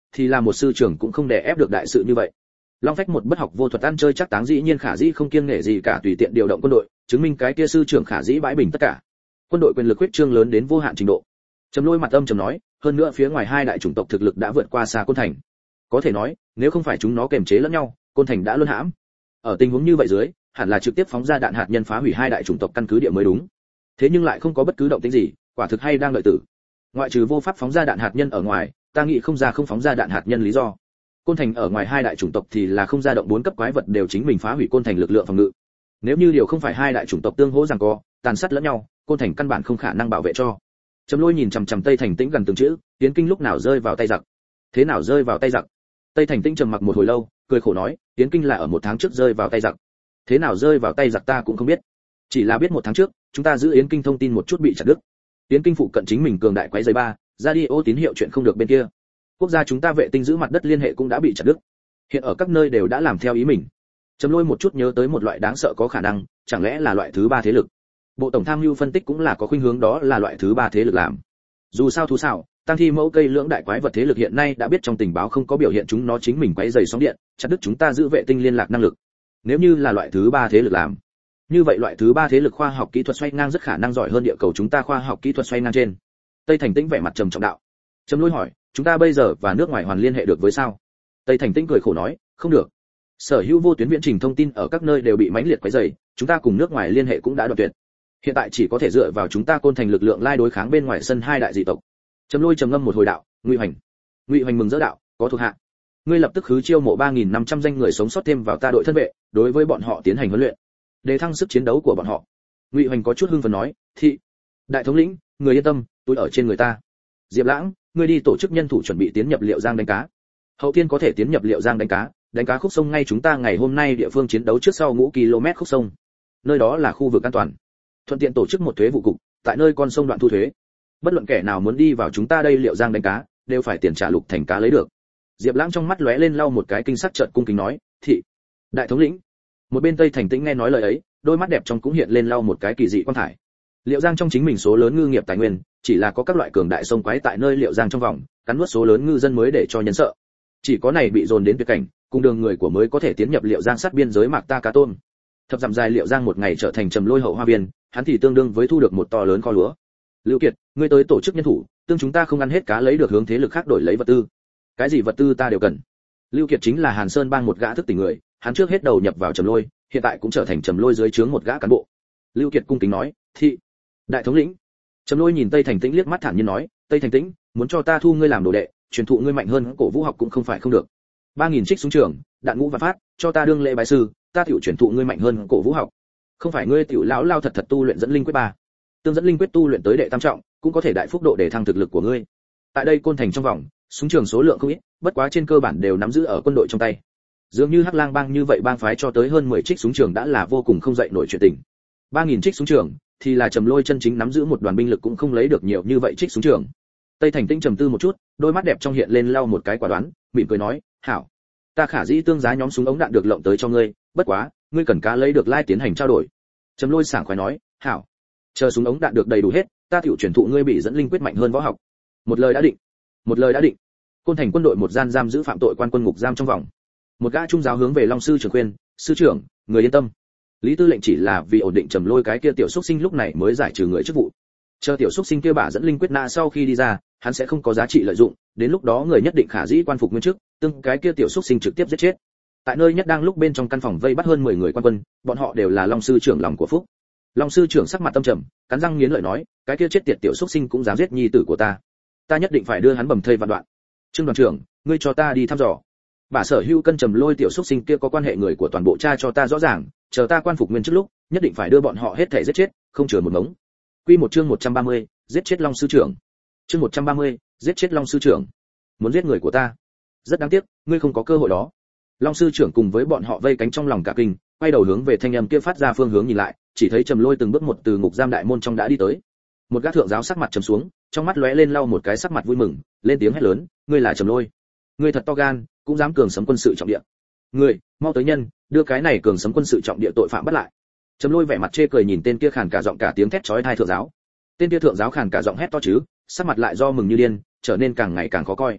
thì là một sư trưởng cũng không đè ép được đại sự như vậy. Long Phách một bất học vô thuật ăn chơi chắc táng dĩ nhiên Khả Dĩ không kiêng nể gì cả tùy tiện điều động quân đội, chứng minh cái kia sư trưởng Khả Dĩ bãi bình tất cả. Quân đội quyền lực huyết trương lớn đến vô hạn trình độ. Trầm Lôi mặt âm trầm nói, hơn nữa phía ngoài hai đại chủng tộc thực lực đã vượt qua xa Côn Thành. Có thể nói, nếu không phải chúng nó kiềm chế lẫn nhau, Côn Thành đã luân hãm. Ở tình huống như vậy dưới, hẳn là trực tiếp phóng ra đạn hạt nhân phá hủy hai đại chủng tộc căn cứ địa mới đúng. Thế nhưng lại không có bất cứ động tĩnh gì, quả thực hay đang đợi tử. Ngoại trừ vô pháp phóng ra đạn hạt nhân ở ngoài, ta nghĩ không ra không phóng ra đạn hạt nhân lý do. Côn Thành ở ngoài hai đại chủng tộc thì là không ra động 4 cấp quái vật đều chính mình phá hủy Côn Thành lực lượng phòng ngự. Nếu như điều không phải hai đại chủng tộc tương hỗ giằng co, tàn sát lẫn nhau, Côn Thành căn bản không khả năng bảo vệ cho. Trầm Lôi nhìn chằm chằm Tây Thành Tĩnh gần từng chữ, Yến Kinh lúc nào rơi vào tay giặc? Thế nào rơi vào tay giặc? Tây Thành Tĩnh trầm mặc một hồi lâu, cười khổ nói, Yến Kinh là ở 1 tháng trước rơi vào tay giặc. Thế nào rơi vào tay giặc ta cũng không biết, chỉ là biết 1 tháng trước, chúng ta giữ Yến Kinh thông tin một chút bị chặt đứt. Yến Kinh phụ cận chính mình cường đại quấy rầy ba, radio tín hiệu chuyện không được bên kia. Quốc gia chúng ta vệ tinh giữ mặt đất liên hệ cũng đã bị chặt đứt. Hiện ở các nơi đều đã làm theo ý mình. Trầm Lôi một chút nhớ tới một loại đáng sợ có khả năng, chẳng lẽ là loại thứ 3 thế lực. Bộ tổng tham mưu phân tích cũng là có khuynh hướng đó là loại thứ 3 thế lực làm. Dù sao thú xảo, tăng thi mẫu cây lưỡng đại quái vật thế lực hiện nay đã biết trong tình báo không có biểu hiện chúng nó chính mình quấy rầy sóng điện, chặt đứt chúng ta giữ vệ tinh liên lạc năng lực. Nếu như là loại thứ 3 thế lực làm, như vậy loại thứ 3 thế lực khoa học kỹ thuật xoay ngang rất khả năng giỏi hơn địa cầu chúng ta khoa học kỹ thuật xoay ngang trên. Tây Thành Tĩnh vẻ mặt trầm trọng đạo. Trầm Lôi hỏi, chúng ta bây giờ và nước ngoài hoàn liên hệ được với sao? Tây Thành Tĩnh cười khổ nói, không được. Sở hữu vô tuyến viễn trình thông tin ở các nơi đều bị mãnh liệt quấy rầy, chúng ta cùng nước ngoài liên hệ cũng đã đoạn tuyệt. Hiện tại chỉ có thể dựa vào chúng ta Côn Thành lực lượng lai đối kháng bên ngoài sân hai đại dị tộc. Trầm Lôi trầm ngâm một hồi đạo, Ngụy Hoành mừng rỡ đạo, có thuộc hạ. Ngươi lập tức khứ chiêu mộ 3500 danh người sống sót thêm vào ta đội thân vệ, đối với bọn họ tiến hành huấn luyện, để thăng sức chiến đấu của bọn họ. Ngụy Hoành có chút hưng phấn nói, thị đại thống lĩnh, người yên tâm, tôi ở trên người ta. Diệp Lãng, ngươi đi tổ chức nhân thủ chuẩn bị tiến nhập Liệu Giang đánh cá. Hậu Thiên có thể tiến nhập Liệu Giang đánh cá khúc sông ngay chúng ta ngày hôm nay địa phương chiến đấu trước sau ngũ km khúc sông. Nơi đó là khu vực an toàn. Thuận tiện tổ chức một thuế vụ cục, tại nơi con sông đoạn thu thuế. Bất luận kẻ nào muốn đi vào chúng ta đây Liệu Giang đánh cá, đều phải tiền trả lục thành cá lấy được. Diệp Lãng trong mắt lóe lên lau một cái kinh sắc chợt cung kính nói, thị đại thống lĩnh. Một bên Tây Thành Tĩnh nghe nói lời ấy, đôi mắt đẹp trong cũng hiện lên lau một cái kỳ dị quan thải. Liệu Giang trong chính mình số lớn ngư nghiệp tài nguyên, chỉ là có các loại cường đại sông quái tại nơi Liệu Giang trong vòng, cắn nuốt số lớn ngư dân mới để cho nhân sợ. Chỉ có này bị dồn đến tuyệt cảnh, cùng đường người của mới có thể tiến nhập Liệu Giang sát biên giới mạc ta cá tôm. Thập dặm dài Liệu Giang một ngày trở thành Trầm Lôi hậu hoa viên, hắn thì tương đương với thu được một to lớn kho lúa. Lưu Kiệt, ngươi tới tổ chức nhân thủ, tương chúng ta không ăn hết cá lấy được hướng thế lực khác đổi lấy vật tư. Cái gì vật tư ta đều cần. Lưu Kiệt chính là Hàn Sơn bang một gã thức tỉnh người, hắn trước hết đầu nhập vào Trầm Lôi, hiện tại cũng trở thành Trầm Lôi dưới trướng một gã cán bộ. Lưu Kiệt cung kính nói, thị đại thống lĩnh. Trầm Lôi nhìn Tây Thành Tĩnh liếc mắt thản nhiên nói, Tây Thành Tĩnh, muốn cho ta thu ngươi làm đồ đệ, truyền thụ ngươi mạnh hơn cổ vũ học cũng không phải không được. 3000 trích súng trường, đạn ngũ và phát, cho ta đương lễ bái sư, ta tiểu truyền thụ ngươi mạnh hơn cổ vũ học. Không phải ngươi tiểu lão lao thật thật tu luyện dẫn linh quyết 3. Tương dẫn linh quyết tu luyện tới đệ tam trọng, cũng có thể đại phúc độ để thăng thực lực của ngươi. Tại đây Côn Thành trong vòng, súng trường số lượng không ít, bất quá trên cơ bản đều nắm giữ ở quân đội trong tay. Dường như Hắc Lang bang như vậy bang phái cho tới hơn 10 trích súng trường đã là vô cùng không dậy nổi chuyện tình. 3000 trích súng trường thì là Trầm Lôi chân chính nắm giữ một đoàn binh lực cũng không lấy được nhiều như vậy trích súng trường. Tây Thành Tĩnh trầm tư một chút, đôi mắt đẹp trong hiện lên lau một cái quả đoán, mỉm cười nói, "Hảo, ta Khả Dĩ tương giá nhóm súng ống đạn được lộng tới cho ngươi, bất quá, ngươi cần cá lấy được lai tiến hành trao đổi." Trầm Lôi sảng khoái nói, "Hảo, chờ súng ống đạn được đầy đủ hết, ta tiểu truyền thụ ngươi bị dẫn linh quyết mạnh hơn võ học." Một lời đã định. Một lời đã định. Côn Thành quân đội một gian giam giữ phạm tội quan quân ngục giam trong vòng. Một gã trung giáo hướng về Long sư trưởng khuyên, "Sư trưởng, người yên tâm. Lý tư lệnh chỉ là vì ổn định Trầm Lôi cái kia tiểu xúc sinh lúc này mới giải trừ người chức vụ. Chờ tiểu xúc sinh kia bả dẫn linh quyết na sau khi đi ra, hắn sẽ không có giá trị lợi dụng, đến lúc đó người nhất định Khả Dĩ quan phục nguyên chức, tương cái kia tiểu xúc sinh trực tiếp giết chết." Tại nơi nhất đang lúc bên trong căn phòng vây bắt hơn 10 người quan quân, bọn họ đều là Long sư trưởng lòng của phúc. Long sư trưởng sắc mặt tâm trầm, cắn răng nghiến lợi nói, "Cái kia chết tiệt tiểu xúc sinh cũng dám giết nhi tử của ta, ta nhất định phải đưa hắn bầm thây vạn đoạn. Trương đoàn trưởng, ngươi cho ta đi thăm dò. Bà sở hữu cân Trầm Lôi tiểu xúc sinh kia có quan hệ người của toàn bộ cha cho ta rõ ràng, chờ ta quan phục nguyên trước lúc, nhất định phải đưa bọn họ hết thảy giết chết, không chừa một ngống." Quy một chương 130, giết chết Long sư trưởng. Chương 130, giết chết Long sư trưởng. Muốn giết người của ta? Rất đáng tiếc, ngươi không có cơ hội đó. Long sư trưởng cùng với bọn họ vây cánh trong lòng cả kinh, quay đầu hướng về thanh âm kia phát ra phương hướng nhìn lại, chỉ thấy Trầm Lôi từng bước một từ ngục giam đại môn trong đã đi tới. Một gã thượng giáo sắc mặt trầm xuống, trong mắt lóe lên lau một cái sắc mặt vui mừng, lên tiếng hét lớn, "Ngươi là Trầm Lôi, ngươi thật to gan, cũng dám cường sấm quân sự trọng địa. Ngươi, mau tới nhân, đưa cái này cường sấm quân sự trọng địa tội phạm bắt lại." Trầm Lôi vẻ mặt chê cười nhìn tên kia khàn cả giọng cả tiếng thét chói tai thượng giáo. Tên kia thượng giáo khàn cả giọng hét to chứ, sắc mặt lại do mừng như điên, trở nên càng ngày càng khó coi.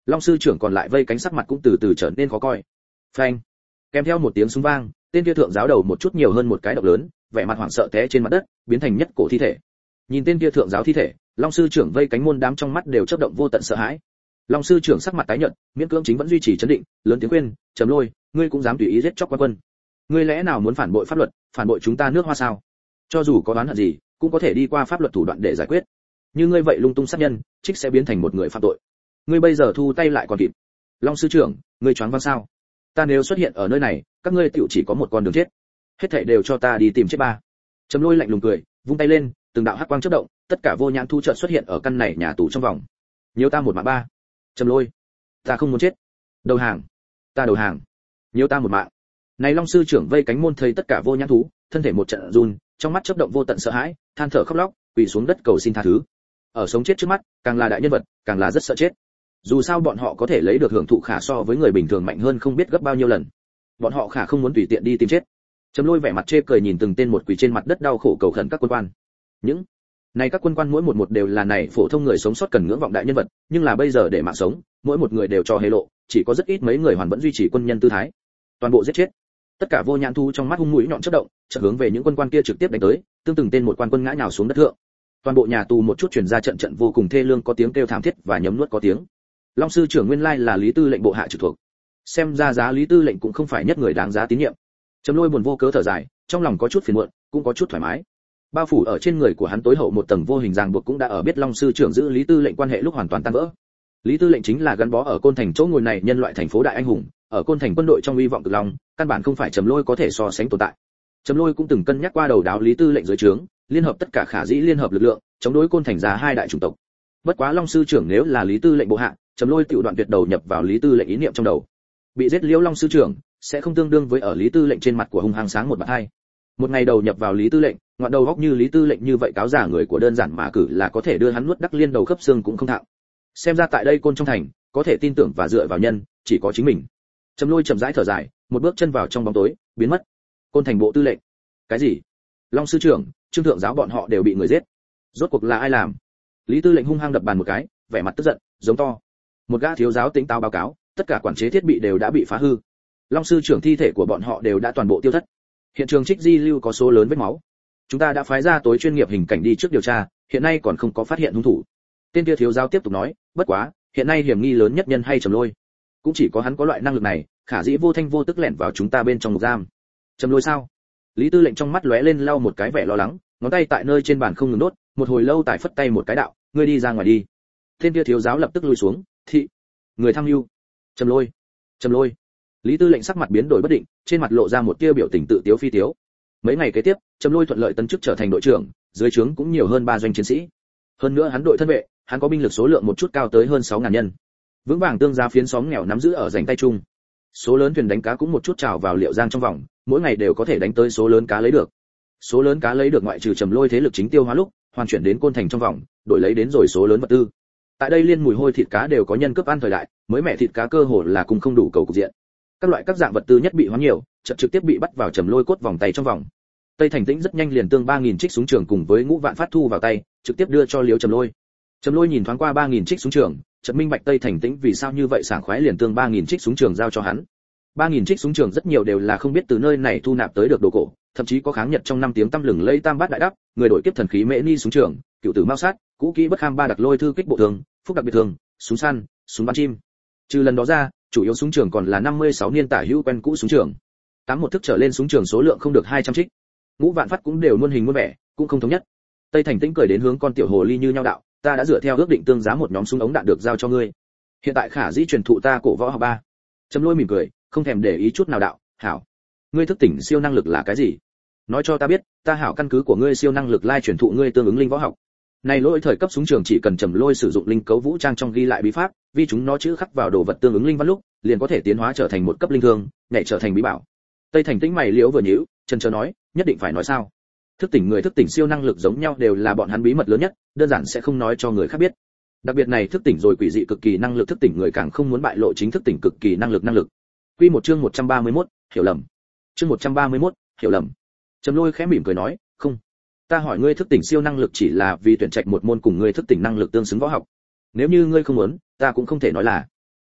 Long sư trưởng còn lại vây cánh sắc mặt cũng từ từ trở nên khó coi. Phanh! Kèm theo một tiếng súng vang, tên kia thượng giáo đầu một chút nhiều hơn một cái động lớn, vẻ mặt hoảng sợ té trên mặt đất, biến thành nhất cổ thi thể. Nhìn tên kia thượng giáo thi thể, Long sư trưởng vây cánh môn đám trong mắt đều chớp động vô tận sợ hãi. Long sư trưởng sắc mặt tái nhợt, miễn cưỡng chính vẫn duy trì trấn định, lớn tiếng khuyên, "Trầm Lôi, ngươi cũng dám tùy ý giết chóc quan quân? Ngươi lẽ nào muốn phản bội pháp luật, phản bội chúng ta nước Hoa sao? Cho dù có đoán hận gì, cũng có thể đi qua pháp luật thủ đoạn để giải quyết. Như ngươi vậy lung tung sát nhân, trích sẽ biến thành một người phạm tội. Ngươi bây giờ thu tay lại còn kịp." Long sư trưởng, ngươi choáng váng sao? Ta nếu xuất hiện ở nơi này, các ngươi tiểu chỉ có một con đường chết. Hết thảy đều cho ta đi tìm chết ba. Trầm Lôi lạnh lùng cười, vung tay lên, từng đạo hắc quang chớp động, tất cả vô nhãn thu chợt xuất hiện ở căn này nhà tù trong vòng. Nhiều ta một mạng ba. Trầm Lôi, ta không muốn chết. Đầu hàng, ta đầu hàng. Nhiều ta một mạng. Này Long sư trưởng vây cánh môn thấy tất cả vô nhãn thú, thân thể một trận run, trong mắt chớp động vô tận sợ hãi, than thở khóc lóc, quỳ xuống đất cầu xin tha thứ. Ở sống chết trước mắt, càng là đại nhân vật, càng là rất sợ chết. Dù sao bọn họ có thể lấy được hưởng thụ khả so với người bình thường mạnh hơn không biết gấp bao nhiêu lần. Bọn họ khả không muốn tùy tiện đi tìm chết. Trầm Lôi vẻ mặt chê cười nhìn từng tên một quỳ trên mặt đất đau khổ cầu khẩn các quân quan. Những này các quân quan mỗi một đều là này phổ thông người sống sót cần ngưỡng vọng đại nhân vật, nhưng là bây giờ để mạng sống, mỗi một người đều cho hé lộ, chỉ có rất ít mấy người hoàn vẫn duy trì quân nhân tư thái. Toàn bộ giết chết. Tất cả vô nhãn thu trong mắt hung mũi nhọn chớp động, chợt hướng về những quân quan kia trực tiếp đánh tới, tương từng tên một quan quân ngã nhào xuống đất thượng. Toàn bộ nhà tù một chút truyền ra trận trận vô cùng thê lương, có tiếng kêu thảm thiết và nhấm nuốt có tiếng. Long sư trưởng nguyên lai là Lý Tư lệnh bộ hạ trực thuộc. Xem ra giá Lý Tư lệnh cũng không phải nhất người đáng giá tín nhiệm. Trầm Lôi buồn vô cớ thở dài, trong lòng có chút phiền muộn, cũng có chút thoải mái. Bao phủ ở trên người của hắn tối hậu một tầng vô hình ràng buộc cũng đã ở biết Long sư trưởng giữ Lý Tư lệnh quan hệ lúc hoàn toàn tan vỡ. Lý Tư lệnh chính là gắn bó ở Côn Thành chỗ ngồi này nhân loại thành phố đại anh hùng, ở Côn Thành quân đội trong uy vọng cực long, căn bản không phải Trầm Lôi có thể so sánh tồn tại. Trầm Lôi cũng từng cân nhắc qua đầu đáo Lý Tư lệnh dưới trướng, liên hợp tất cả khả dĩ liên hợp lực lượng, chống đối Côn Thành ra hai đại chủng tộc. Bất quá Long sư trưởng nếu là Lý Tư lệnh bộ hạ, Trầm Lôi tiểu đoạn tuyệt đầu nhập vào Lý Tư lệnh ý niệm trong đầu. Bị giết Liễu Long sư trưởng, sẽ không tương đương với ở Lý Tư lệnh trên mặt của hung hăng sáng một bạt hai. Một ngày đầu nhập vào Lý Tư lệnh, ngoạn đầu góc như Lý Tư lệnh như vậy cáo giả người của đơn giản mà cử là có thể đưa hắn nuốt đắc liên đầu khớp xương cũng không thạo. Xem ra tại đây Côn trong thành, có thể tin tưởng và dựa vào nhân, chỉ có chính mình. Trầm Lôi chậm rãi thở dài, một bước chân vào trong bóng tối, biến mất. Côn thành bộ tư lệnh. Cái gì? Long sư trưởng, Trương thượng giáo bọn họ đều bị người giết. Rốt cuộc là ai làm? Lý Tư lệnh hung hăng đập bàn một cái, vẻ mặt tức giận, giống to. Một gã thiếu giáo tính táo báo cáo, tất cả quản chế thiết bị đều đã bị phá hư. Long sư trưởng thi thể của bọn họ đều đã toàn bộ tiêu thất. Hiện trường trích di lưu có số lớn vết máu. Chúng ta đã phái ra tối chuyên nghiệp hình cảnh đi trước điều tra, hiện nay còn không có phát hiện hung thủ. Tên kia thiếu giáo tiếp tục nói, bất quá, hiện nay hiểm nghi lớn nhất nhân hay Trầm Lôi. Cũng chỉ có hắn có loại năng lực này, khả dĩ vô thanh vô tức lẻn vào chúng ta bên trong ngục giam. Trầm Lôi sao? Lý Tư lệnh trong mắt lóe lên lau một cái vẻ lo lắng, ngón tay tại nơi trên bàn không ngừng đốt, một hồi lâu tài phất tay một cái đạo, ngươi đi ra ngoài đi. Tên kia thiếu giáo lập tức lùi xuống, thị, người tham mưu. Trầm Lôi, Trầm Lôi. Lý Tư lệnh sắc mặt biến đổi bất định, trên mặt lộ ra một tia biểu tình tự tiếu phi tiếu. Mấy ngày kế tiếp, Trầm Lôi thuận lợi tấn chức trở thành đội trưởng, dưới trướng cũng nhiều hơn 3 doanh chiến sĩ. Hơn nữa hắn đội thân vệ, hắn có binh lực số lượng một chút cao tới hơn 6.000 nhân. Vững vàng tương gia phiến xóm nghèo nắm giữ ở rảnh tay chung. Số lớn thuyền đánh cá cũng một chút trào vào Liệu Giang trong vòng, mỗi ngày đều có thể đánh tới số lớn cá lấy được. Số lớn cá lấy được ngoại trừ Trầm Lôi thế lực chính tiêu hóa lúc, hoàn chuyển đến Côn Thành trong vòng, đổi lấy đến rồi số lớn vật tư. Tại đây liên mùi hôi thịt cá đều có nhân cướp ăn thời đại, mới mẻ thịt cá cơ hồ là cùng không đủ cầu cục diện. Các loại các dạng vật tư nhất bị hóa nhiều, trực tiếp bị bắt vào Trầm Lôi cốt vòng tay trong vòng. Tây Thành Tĩnh rất nhanh liền tương 3.000 trích súng trường cùng với ngũ vạn phát thu vào tay, trực tiếp đưa cho Liễu Trầm Lôi. Trầm Lôi nhìn thoáng qua 3.000 trích súng trường, chợt minh bạch Tây Thành Tĩnh vì sao như vậy sảng khoái liền tương 3.000 trích súng trường giao cho hắn. 3.000 trích súng trường rất nhiều đều là không biết từ nơi này thu nạp tới được đồ cổ, thậm chí có kháng Nhật trong 5 tiếng tăm lừng lẫy Tam Bát Đại Đắp, người đổi kiếp thần khí Mễ Ni súng trường, cựu tử Mao sát, cũ kỹ bất kham ba đặc lôi thư kích bộ thường, phúc đặc biệt thường, súng săn, súng bắn chim. Trừ lần đó ra, chủ yếu súng trường còn là 56 niên tả hữu quen cũ súng trường. 81 thức trở lên súng trường số lượng không được 200 trích. Ngũ vạn phát cũng đều muôn hình muôn vẻ, cũng không thống nhất. Tây Thành Tĩnh cười đến hướng con tiểu hồ ly như nhau đạo, ta đã dựa theo ước định tương giá một nhóm súng ống đạn được giao cho ngươi. Hiện tại khả dĩ truyền thụ ta cổ võ học 3. Trầm Lôi mỉm cười, không thèm để ý chút nào đạo, hảo. Ngươi thức tỉnh siêu năng lực là cái gì? Nói cho ta biết, ta hảo căn cứ của ngươi siêu năng lực lai truyền thụ ngươi tương ứng linh võ học. Này lỗi thời cấp súng trường chỉ cần Trầm Lôi sử dụng linh cấu vũ trang trong ghi lại bí pháp, vì chúng nó chữ khắc vào đồ vật tương ứng linh văn lúc, liền có thể tiến hóa trở thành một cấp linh thương, nhảy trở thành bí bảo. Tây Thành Tĩnh mày liễu vừa nhíu, chân chờ nói, nhất định phải nói sao? Thức tỉnh người thức tỉnh siêu năng lực giống nhau đều là bọn hắn bí mật lớn nhất, đơn giản sẽ không nói cho người khác biết. Đặc biệt này thức tỉnh rồi quỷ dị cực kỳ năng lực thức tỉnh người càng không muốn bại lộ chính thức tỉnh cực kỳ năng lực. Quy một chương 131, hiểu lầm. Chương 131, hiểu lầm. Trầm Lôi khẽ mỉm cười nói, không, ta hỏi ngươi thức tỉnh siêu năng lực chỉ là vì tuyển trạch một môn cùng ngươi thức tỉnh năng lực tương xứng võ học. Nếu như ngươi không muốn, ta cũng không thể nói là.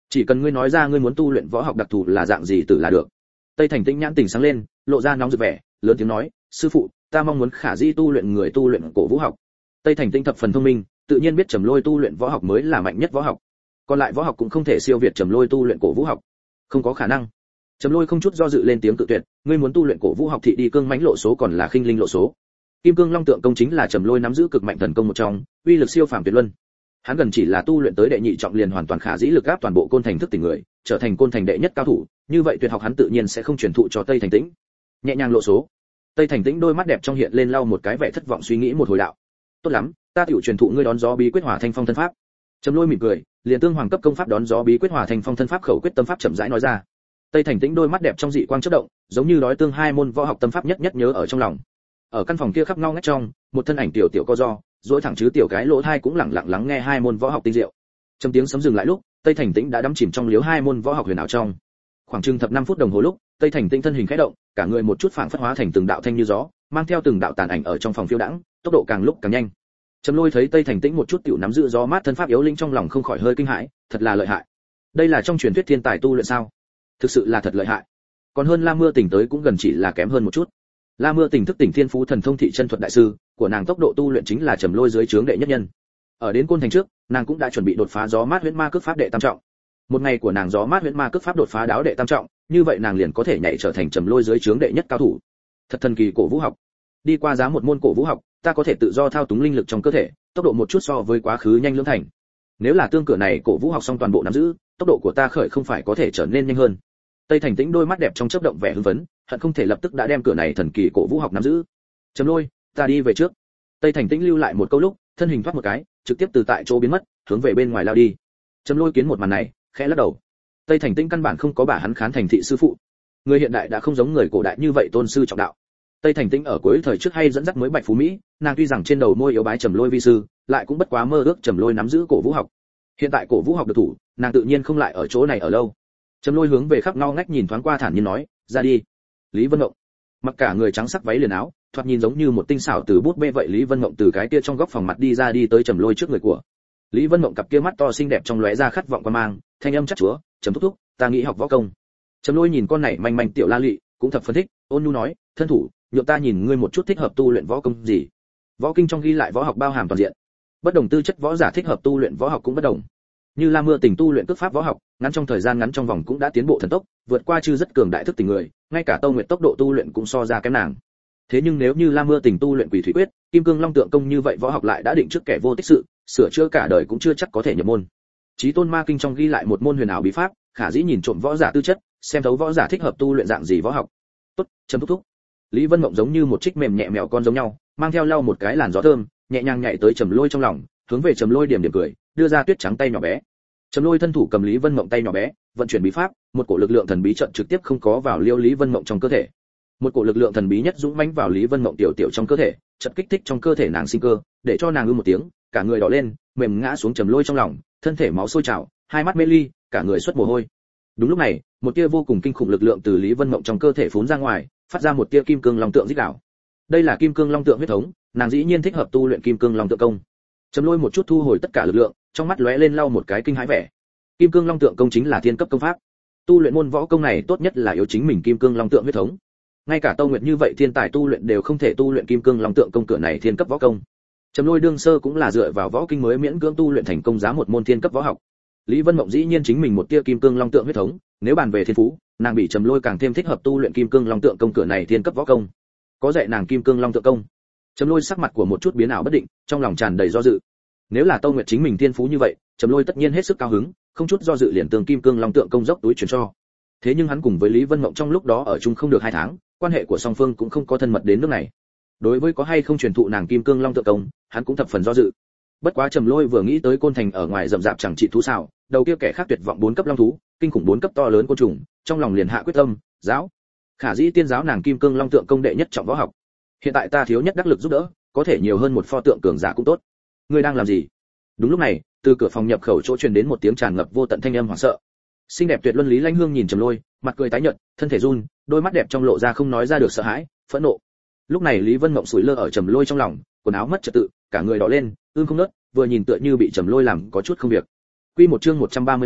Chỉ cần ngươi nói ra ngươi muốn tu luyện võ học đặc thù là dạng gì tử là được. Tây Thành Tĩnh nhãn tình sáng lên, lộ ra nóng rực vẻ, lớn tiếng nói, sư phụ, ta mong muốn khả dĩ tu luyện người tu luyện cổ vũ học. Tây Thành Tĩnh thập phần thông minh, tự nhiên biết Trầm Lôi tu luyện võ học mới là mạnh nhất võ học. Còn lại võ học cũng không thể siêu việt Trầm Lôi tu luyện cổ vũ học. Không có khả năng. Trầm Lôi không chút do dự lên tiếng cự tuyệt, ngươi muốn tu luyện cổ vũ học thì đi cương mãnh lộ số còn là khinh linh lộ số. Kim Cương Long Tượng công chính là Trầm Lôi nắm giữ cực mạnh thần công một trong, uy lực siêu phàm tuyệt luân. Hắn gần chỉ là tu luyện tới đệ nhị trọng liền hoàn toàn khả dĩ lực áp toàn bộ Côn Thành thức tỉnh người, trở thành Côn Thành đệ nhất cao thủ, như vậy tuyệt học hắn tự nhiên sẽ không truyền thụ cho Tây Thành Tĩnh. Nhẹ nhàng lộ số. Tây Thành Tĩnh đôi mắt đẹp trong hiện lên lau một cái vẻ thất vọng suy nghĩ một hồi đạo. Tốt lắm, ta tiểu truyền thụ ngươi đón gió bí quyết hỏa thanh phong thân pháp. Trầm Lôi mỉm cười, liền tương hoàng cấp công pháp đón gió bí quyết hỏa thanh phong thân pháp khẩu quyết tâm pháp chậm rãi nói ra. Tây Thành Tĩnh đôi mắt đẹp trong dị quang chớp động, giống như đói tương hai môn võ học tâm pháp nhất nhất nhớ ở trong lòng. Ở căn phòng kia khắp ngao ngách trong, một thân ảnh tiểu tiểu co do, duỗi thẳng chứ tiểu cái lỗ tai cũng lặng lặng lắng nghe hai môn võ học tinh diệu. Trong tiếng sấm dừng lại lúc, Tây Thành Tĩnh đã đắm chìm trong liếu hai môn võ học huyền ảo trong. Khoảng chừng thập 5 phút đồng hồ lúc, Tây Thành Tĩnh thân hình khẽ động, cả người một chút phảng phất hóa thành từng đạo thanh như gió, mang theo từng đạo tàn ảnh ở trong phòng phiêu đãng, tốc độ càng lúc càng nhanh. Trầm Lôi thấy Tây Thành Tĩnh một chút tiểu nắm giữ gió mát thân pháp yếu linh trong lòng không khỏi hơi kinh hãi, thật là lợi hại. Đây là trong truyền thuyết thiên tài tu luyện sao? Thực sự là thật lợi hại. Còn hơn La Mưa Tỉnh tới cũng gần chỉ là kém hơn một chút. La Mưa Tỉnh thức tỉnh thiên phú thần thông thị chân thuật đại sư, của nàng tốc độ tu luyện chính là Trầm Lôi dưới trướng đệ nhất nhân. Ở đến Côn Thành trước, nàng cũng đã chuẩn bị đột phá gió mát huyễn ma cước pháp đệ tam trọng. Một ngày của nàng gió mát huyễn ma cước pháp đột phá đáo đệ tam trọng, như vậy nàng liền có thể nhảy trở thành Trầm Lôi dưới trướng đệ nhất cao thủ. Thật thần kỳ cổ vũ học. Đi qua giá một môn cổ vũ học, ta có thể tự do thao túng linh lực trong cơ thể, tốc độ một chút so với quá khứ nhanh lưỡng thành. Nếu là tương cửa này cổ vũ học xong toàn bộ nắm giữ, tốc độ của ta khởi không phải có thể trở nên nhanh hơn. Tây Thành Tĩnh đôi mắt đẹp trong chớp động vẻ hưng phấn, hận không thể lập tức đã đem cửa này thần kỳ cổ vũ học nắm giữ. Trầm Lôi, ta đi về trước. Tây Thành Tĩnh lưu lại một câu lúc, thân hình thoát một cái, trực tiếp từ tại chỗ biến mất, hướng về bên ngoài lao đi. Trầm Lôi kiến một màn này, khẽ lắc đầu. Tây Thành Tĩnh căn bản không có bả hắn khán thành thị sư phụ. Người hiện đại đã không giống người cổ đại như vậy tôn sư trọng đạo. Tây Thành Tĩnh ở cuối thời trước hay dẫn dắt mới Bạch Phú Mỹ, nàng tuy rằng trên đầu môi yếu bái Trầm Lôi vi sư, lại cũng bất quá mơ ước Trầm Lôi nắm giữ cổ vũ học. Hiện tại cổ vũ học được thủ, nàng tự nhiên không lại ở chỗ này ở lâu. Trầm Lôi hướng về khắp ngao ngách nhìn thoáng qua thản nhiên nói, ra đi. Lý Vân Mộng mặc cả người trắng sắc váy liền áo, thoạt nhìn giống như một tinh xảo từ bút bê vậy. Lý Vân Mộng từ cái kia trong góc phòng mặt đi ra, đi tới Trầm Lôi trước người của. Lý Vân Mộng cặp kia mắt to xinh đẹp trong lóe ra khát vọng quan mang, thanh âm chắc chúa, Trầm thúc thúc, ta nghĩ học võ công. Trầm Lôi nhìn con này manh manh tiểu la lị, cũng thập phân thích, ôn nhu nói, thân thủ, nhượng ta nhìn ngươi một chút thích hợp tu luyện võ công gì. Võ kinh trong ghi lại võ học bao hàm toàn diện, bất đồng tư chất võ giả thích hợp tu luyện võ học cũng bất đồng. Như La Mưa Tỉnh tu luyện cước pháp võ học, ngắn trong thời gian ngắn trong vòng cũng đã tiến bộ thần tốc, vượt qua chư rất cường đại thức tỉnh người, ngay cả Tâu Nguyệt tốc độ tu luyện cũng so ra kém nàng. Thế nhưng nếu như La Mưa Tỉnh tu luyện Quỷ Thủy Quyết, Kim Cương Long Tượng công như vậy võ học lại đã định trước kẻ vô tích sự, sửa chữa cả đời cũng chưa chắc có thể nhập môn. Chí Tôn Ma Kinh trong ghi lại một môn huyền ảo bí pháp, khả dĩ nhìn trộm võ giả tư chất, xem thấu võ giả thích hợp tu luyện dạng gì võ học. Tốt, Trầm thúc thúc. Lý Vân Mộng giống như một trích mềm nhẹ mèo con giống nhau, mang theo lau một cái làn gió thơm, nhẹ nhàng nhảy tới Trầm Lôi trong lòng, hướng về Trầm Lôi điểm điểm cười, đưa ra tuyết trắng tay nhỏ bé. Trầm Lôi thân thủ cầm Lý Vân Mộng tay nhỏ bé, vận chuyển bí pháp, một cổ lực lượng thần bí trận trực tiếp không có vào liêu Lý Vân Mộng trong cơ thể. Một cổ lực lượng thần bí nhất dũng mãnh vào Lý Vân Mộng tiểu tiểu trong cơ thể, chợt kích thích trong cơ thể nàng sinh cơ, để cho nàng ư một tiếng, cả người đỏ lên, mềm ngã xuống Trầm Lôi trong lòng, thân thể máu sôi trào, hai mắt mê ly, cả người xuất mồ hôi. Đúng lúc này, một tia vô cùng kinh khủng lực lượng từ Lý Vân Mộng trong cơ thể phún ra ngoài, phát ra một tia Kim Cương Long Tượng rít gào. Đây là Kim Cương Long Tượng huyết thống, nàng dĩ nhiên thích hợp tu luyện Kim Cương Long Tượng công. Trầm Lôi một chút thu hồi tất cả lực lượng, trong mắt lóe lên lau một cái kinh hãi vẻ. Kim Cương Long Tượng công chính là thiên cấp công pháp. Tu luyện môn võ công này tốt nhất là yếu chính mình Kim Cương Long Tượng huyết thống. Ngay cả Tâu Nguyệt như vậy thiên tài tu luyện đều không thể tu luyện Kim Cương Long Tượng công cửa này thiên cấp võ công. Trầm Lôi đương sơ cũng là dựa vào võ kinh mới miễn cưỡng tu luyện thành công giá một môn thiên cấp võ học. Lý Vân Mộng dĩ nhiên chính mình một tia Kim Cương Long Tượng huyết thống, nếu bàn về thiên phú, nàng bị Trầm Lôi càng thêm thích hợp tu luyện Kim Cương Long Tượng công cửa này thiên cấp võ công. Có dạy nàng Kim Cương Long Tượng công. Trầm Lôi sắc mặt của một chút biến ảo bất định, trong lòng tràn đầy do dự. Nếu là Tâu Nguyệt chính mình thiên phú như vậy, Trầm Lôi tất nhiên hết sức cao hứng, không chút do dự liền tương Kim Cương Long Tượng công dốc túi chuyển cho. Thế nhưng hắn cùng với Lý Vân Mộng trong lúc đó ở chung không được 2 tháng, quan hệ của song phương cũng không có thân mật đến nước này. Đối với có hay không truyền thụ nàng Kim Cương Long Tượng công, hắn cũng thập phần do dự. Bất quá Trầm Lôi vừa nghĩ tới Côn Thành ở ngoài rậm rạp chẳng trị thú xảo, đầu kia kẻ khác tuyệt vọng 4 cấp long thú, kinh khủng 4 cấp to lớn côn trùng, trong lòng liền hạ quyết tâm, giáo. Khả dĩ tiên giáo nàng Kim Cương Long Tượng công đệ nhất trọng võ học. Hiện tại ta thiếu nhất đắc lực giúp đỡ, có thể nhiều hơn một pho tượng cường giả cũng tốt. Ngươi đang làm gì? Đúng lúc này, từ cửa phòng nhập khẩu chỗ truyền đến một tiếng tràn ngập vô tận thanh âm hoảng sợ. Xinh đẹp tuyệt luân Lý Lãnh Hương nhìn Trầm Lôi, mặt cười tái nhợt, thân thể run, đôi mắt đẹp trong lộ ra không nói ra được sợ hãi, phẫn nộ. Lúc này Lý Vân Mộng sủi lơ ở Trầm Lôi trong lòng, quần áo mất trật tự, cả người đỏ lên, ưm không nớt, vừa nhìn tựa như bị Trầm Lôi làm có chút không việc. Quy một chương 133,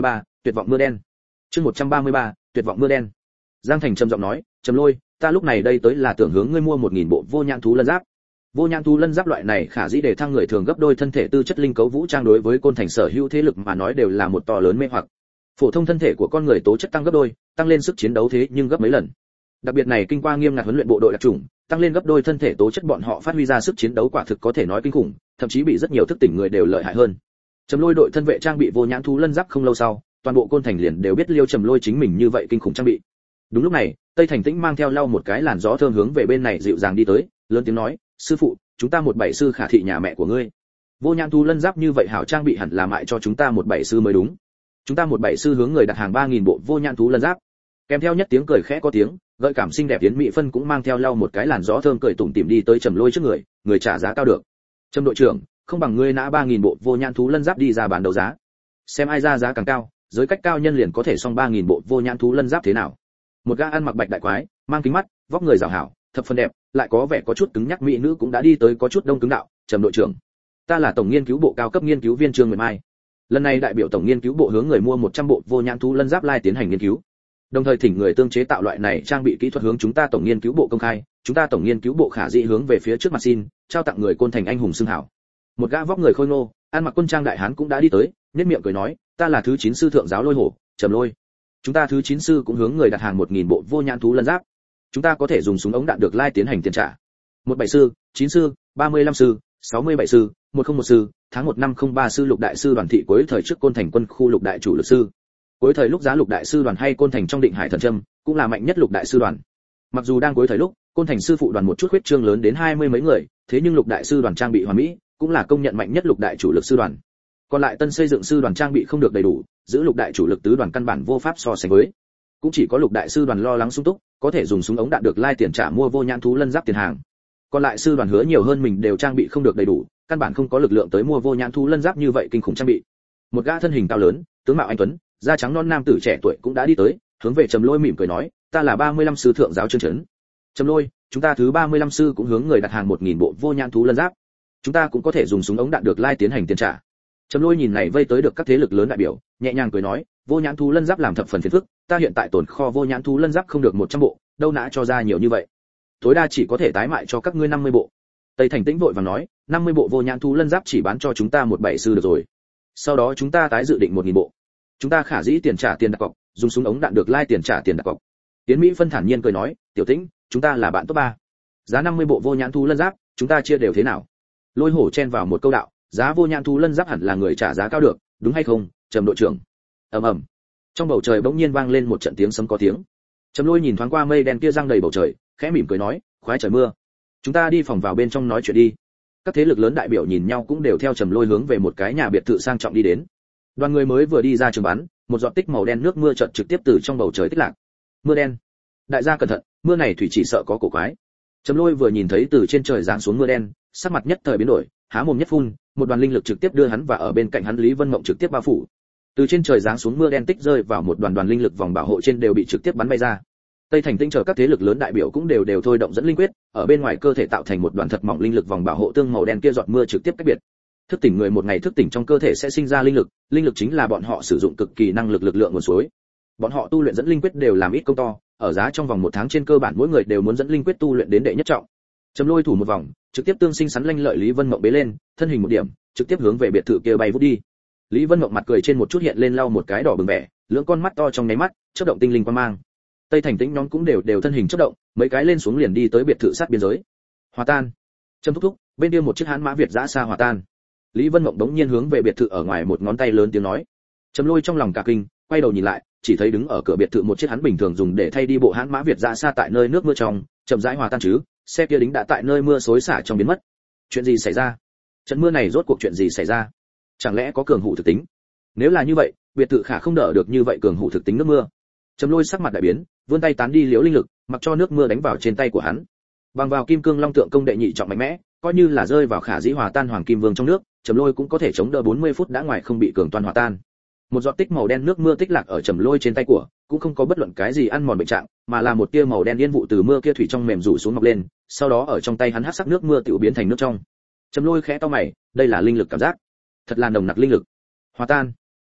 tuyệt vọng mưa đen. Chương 133, tuyệt vọng mưa đen. Giang Thành trầm giọng nói, Trầm Lôi, ta lúc này đây tới là tưởng hướng ngươi mua 1000 bộ vô nhãn thú lân giáp. Vô nhãn thú lân giáp loại này khả dĩ để thăng người thường gấp đôi thân thể tư chất linh cấu vũ trang đối với côn thành sở hữu thế lực mà nói đều là một to lớn mê hoặc. Phổ thông thân thể của con người tố chất tăng gấp đôi, tăng lên sức chiến đấu thế nhưng gấp mấy lần. Đặc biệt này kinh qua nghiêm ngặt huấn luyện bộ đội đặc chủng, tăng lên gấp đôi thân thể tố chất bọn họ phát huy ra sức chiến đấu quả thực có thể nói kinh khủng, thậm chí bị rất nhiều thức tỉnh người đều lợi hại hơn. Trầm Lôi đội thân vệ trang bị vô nhãn thú lân giáp không lâu sau, toàn bộ côn thành liền đều biết Liêu Trầm Lôi chính mình như vậy kinh khủng trang bị. Đúng lúc này, Tây Thành Tĩnh mang theo lau một cái làn gió thơm hướng về bên này dịu dàng đi tới, lớn tiếng nói, sư phụ, chúng ta 17 sư khả thị nhà mẹ của ngươi. Vô nhãn thú lân giáp như vậy hảo trang bị hẳn là mại cho chúng ta 17 sư mới đúng. Chúng ta 17 sư hướng người đặt hàng 3000 bộ vô nhãn thú lân giáp. Kèm theo nhất tiếng cười khẽ có tiếng, gợi cảm xinh đẹp Yến Mỹ Phân cũng mang theo lau một cái làn gió thơm cười tủm tỉm đi tới Trầm Lôi trước người, người trả giá cao được. Trầm đội trưởng, không bằng ngươi nã 3000 bộ vô nhãn thú lân giáp đi ra bán đấu giá. Xem ai ra giá càng cao, giới cách cao nhân liền có thể xong 3000 bộ vô nhãn thú lân giáp thế nào. Một gã ăn mặc bạch đại quái, mang kính mắt, vóc người rảo hảo, thập phần đẹp, lại có vẻ có chút cứng nhắc mỹ nữ cũng đã đi tới có chút đông cứng đạo, Trầm đội trưởng, ta là tổng nghiên cứu bộ cao cấp nghiên cứu viên Trương Nguyệt Mai. Lần này đại biểu tổng nghiên cứu bộ hướng người mua 100 bộ vô nhãn thú lân giáp lai tiến hành nghiên cứu. Đồng thời thỉnh người tương chế tạo loại này trang bị kỹ thuật hướng chúng ta tổng nghiên cứu bộ công khai, chúng ta tổng nghiên cứu bộ khả dĩ hướng về phía trước mặt xin, trao tặng người côn thành anh hùng xưng hảo. Một gã vóc người khôi ngô, ăn mặc quân trang đại hán cũng đã đi tới, nhếch miệng cười nói, ta là thứ 9 sư thượng giáo Lôi Hổ, Trầm Lôi. Chúng ta thứ 9 sư cũng hướng người đặt hàng 1000 bộ vô nhãn thú lân giáp. Chúng ta có thể dùng súng ống đạn được lai tiến hành tiền trả. 17 sư, 9 sư, 35 sư, 67 sư, 101 sư, tháng 1 năm 03 sư lục đại sư đoàn thị cuối thời trước côn thành quân khu lục đại chủ lực sư. Cuối thời lúc giá lục đại sư đoàn hay côn thành trong định hải thần trâm, cũng là mạnh nhất lục đại sư đoàn. Mặc dù đang cuối thời lúc, côn thành sư phụ đoàn một chút huyết trương lớn đến 20 mấy người, thế nhưng lục đại sư đoàn trang bị hoàn mỹ, cũng là công nhận mạnh nhất lục đại chủ lực sư đoàn. Còn lại tân xây dựng sư đoàn trang bị không được đầy đủ, giữ lục đại chủ lực tứ đoàn căn bản vô pháp so sánh với. Cũng chỉ có lục đại sư đoàn lo lắng sung túc, có thể dùng súng ống đạn được lai tiền trả mua vô nhãn thú lân giáp tiền hàng. Còn lại sư đoàn hứa nhiều hơn mình đều trang bị không được đầy đủ, căn bản không có lực lượng tới mua vô nhãn thú lân giáp như vậy kinh khủng trang bị. Một gã thân hình cao lớn, tướng mạo anh tuấn, da trắng non nam tử trẻ tuổi cũng đã đi tới, hướng về Trầm Lôi mỉm cười nói, ta là 35 sư thượng giáo Trương Chấn. Trầm Lôi, chúng ta thứ 35 sư cũng hướng người đặt hàng 1000 bộ vô nhãn thú lân giáp. Chúng ta cũng có thể dùng súng ống đạn được lai tiến hành tiền trả. Trầm Lôi nhìn này vây tới được các thế lực lớn đại biểu, nhẹ nhàng cười nói, vô nhãn thú lân giáp làm thập phần phiền phức, ta hiện tại tồn kho vô nhãn thú lân giáp không được 100 bộ, đâu nã cho ra nhiều như vậy. Tối đa chỉ có thể tái mại cho các ngươi 50 bộ. Tây Thành Tĩnh vội vàng nói, 50 bộ vô nhãn thú lân giáp chỉ bán cho chúng ta 17 sư được rồi. Sau đó chúng ta tái dự định 1000 bộ. Chúng ta khả dĩ tiền trả tiền đặt cọc, dùng súng ống đạn được lai tiền trả tiền đặt cọc. Tiến Mỹ Phân thản nhiên cười nói, Tiểu Tĩnh, chúng ta là bạn top 3. Giá 50 bộ vô nhãn thú lân giáp, chúng ta chia đều thế nào? Lôi Hổ chen vào một câu đạo, giá vô nhãn thú lân giáp hẳn là người trả giá cao được, đúng hay không, Trầm đội trưởng? Ầm ầm. Trong bầu trời bỗng nhiên vang lên một trận tiếng sấm có tiếng. Trầm Lôi nhìn thoáng qua mây đen kia giăng đầy bầu trời, khẽ mỉm cười nói, khoái trời mưa. Chúng ta đi phòng vào bên trong nói chuyện đi. Các thế lực lớn đại biểu nhìn nhau cũng đều theo Trầm Lôi hướng về một cái nhà biệt thự sang trọng đi đến. Đoàn người mới vừa đi ra trường bắn, một giọt tích màu đen nước mưa chợt trực tiếp từ trong bầu trời tích lạc. Mưa đen. Đại gia cẩn thận, mưa này thủy chỉ sợ có cổ quái. Trầm Lôi vừa nhìn thấy từ trên trời giáng xuống mưa đen, sắc mặt nhất thời biến đổi, há mồm nhất phun, một đoàn linh lực trực tiếp đưa hắn và ở bên cạnh hắn Lý Vân Mộng trực tiếp bao phủ. Từ trên trời giáng xuống mưa đen tích rơi vào một đoàn linh lực vòng bảo hộ trên đều bị trực tiếp bắn bay ra. Tây Thành Tĩnh chờ các thế lực lớn đại biểu cũng đều thôi động dẫn linh quyết, ở bên ngoài cơ thể tạo thành một đoàn thật mỏng linh lực vòng bảo hộ tương màu đen kia giọt mưa trực tiếp cách biệt. Thức tỉnh người một ngày thức tỉnh trong cơ thể sẽ sinh ra linh lực chính là bọn họ sử dụng cực kỳ năng lực lực lượng nguồn suối. Bọn họ tu luyện dẫn linh quyết đều làm ít công to, ở giá trong vòng 1 tháng trên cơ bản mỗi người đều muốn dẫn linh quyết tu luyện đến đệ nhất trọng. Trầm Lôi thủ một vòng, trực tiếp tương sinh sắn lanh lợi Lý Vân Mộng bế lên, thân hình một điểm, trực tiếp hướng về biệt thự kia bay vút đi. Lý Vân Mộng mặt cười trên một chút hiện lên lau một cái đỏ bừng vẻ, lưỡng con mắt to trong nháy mắt, chớp động tinh linh quang mang. Tây Thành Tĩnh nhóm cũng đều thân hình chớp động, mấy cái lên xuống liền đi tới biệt thự sát biên giới. Hòa tan. Trầm thúc thúc, bên kia một chiếc hãn mã Việt dã xa hòa tan. Lý Vân Mộng đống nhiên hướng về biệt thự ở ngoài một ngón tay lớn tiếng nói. Trầm Lôi trong lòng cả kinh, quay đầu nhìn lại, chỉ thấy đứng ở cửa biệt thự một chiếc hắn bình thường dùng để thay đi bộ hãn mã Việt dã xa tại nơi nước mưa trong, chậm rãi hòa tan chứ, xe kia đính đã tại nơi mưa xối xả trong biến mất. Chuyện gì xảy ra? Trận mưa này rốt cuộc chuyện gì xảy ra? Chẳng lẽ có cường hủ thực tính? Nếu là như vậy, biệt thự khả không đỡ được như vậy cường hủ thực tính nước mưa. Trầm Lôi sắc mặt đại biến, vươn tay tán đi liễu linh lực, mặc cho nước mưa đánh vào trên tay của hắn. Bằng vào kim cương long tượng công đệ nhị trọng mạnh mẽ, coi như là rơi vào khả dĩ hòa tan hoàng kim vương trong nước, Trầm Lôi cũng có thể chống đỡ 40 phút đã ngoài không bị cường toàn hòa tan. Một giọt tích màu đen nước mưa tích lạc ở Trầm Lôi trên tay của, cũng không có bất luận cái gì ăn mòn bệnh trạng, mà là một tia màu đen yên vụ từ mưa kia thủy trong mềm rủ xuống mọc lên, sau đó ở trong tay hắn hắc sắc nước mưa tiểu biến thành nước trong. Trầm Lôi khẽ cau mày, đây là linh lực cảm giác, thật là nồng nặc linh lực. Hòa tan.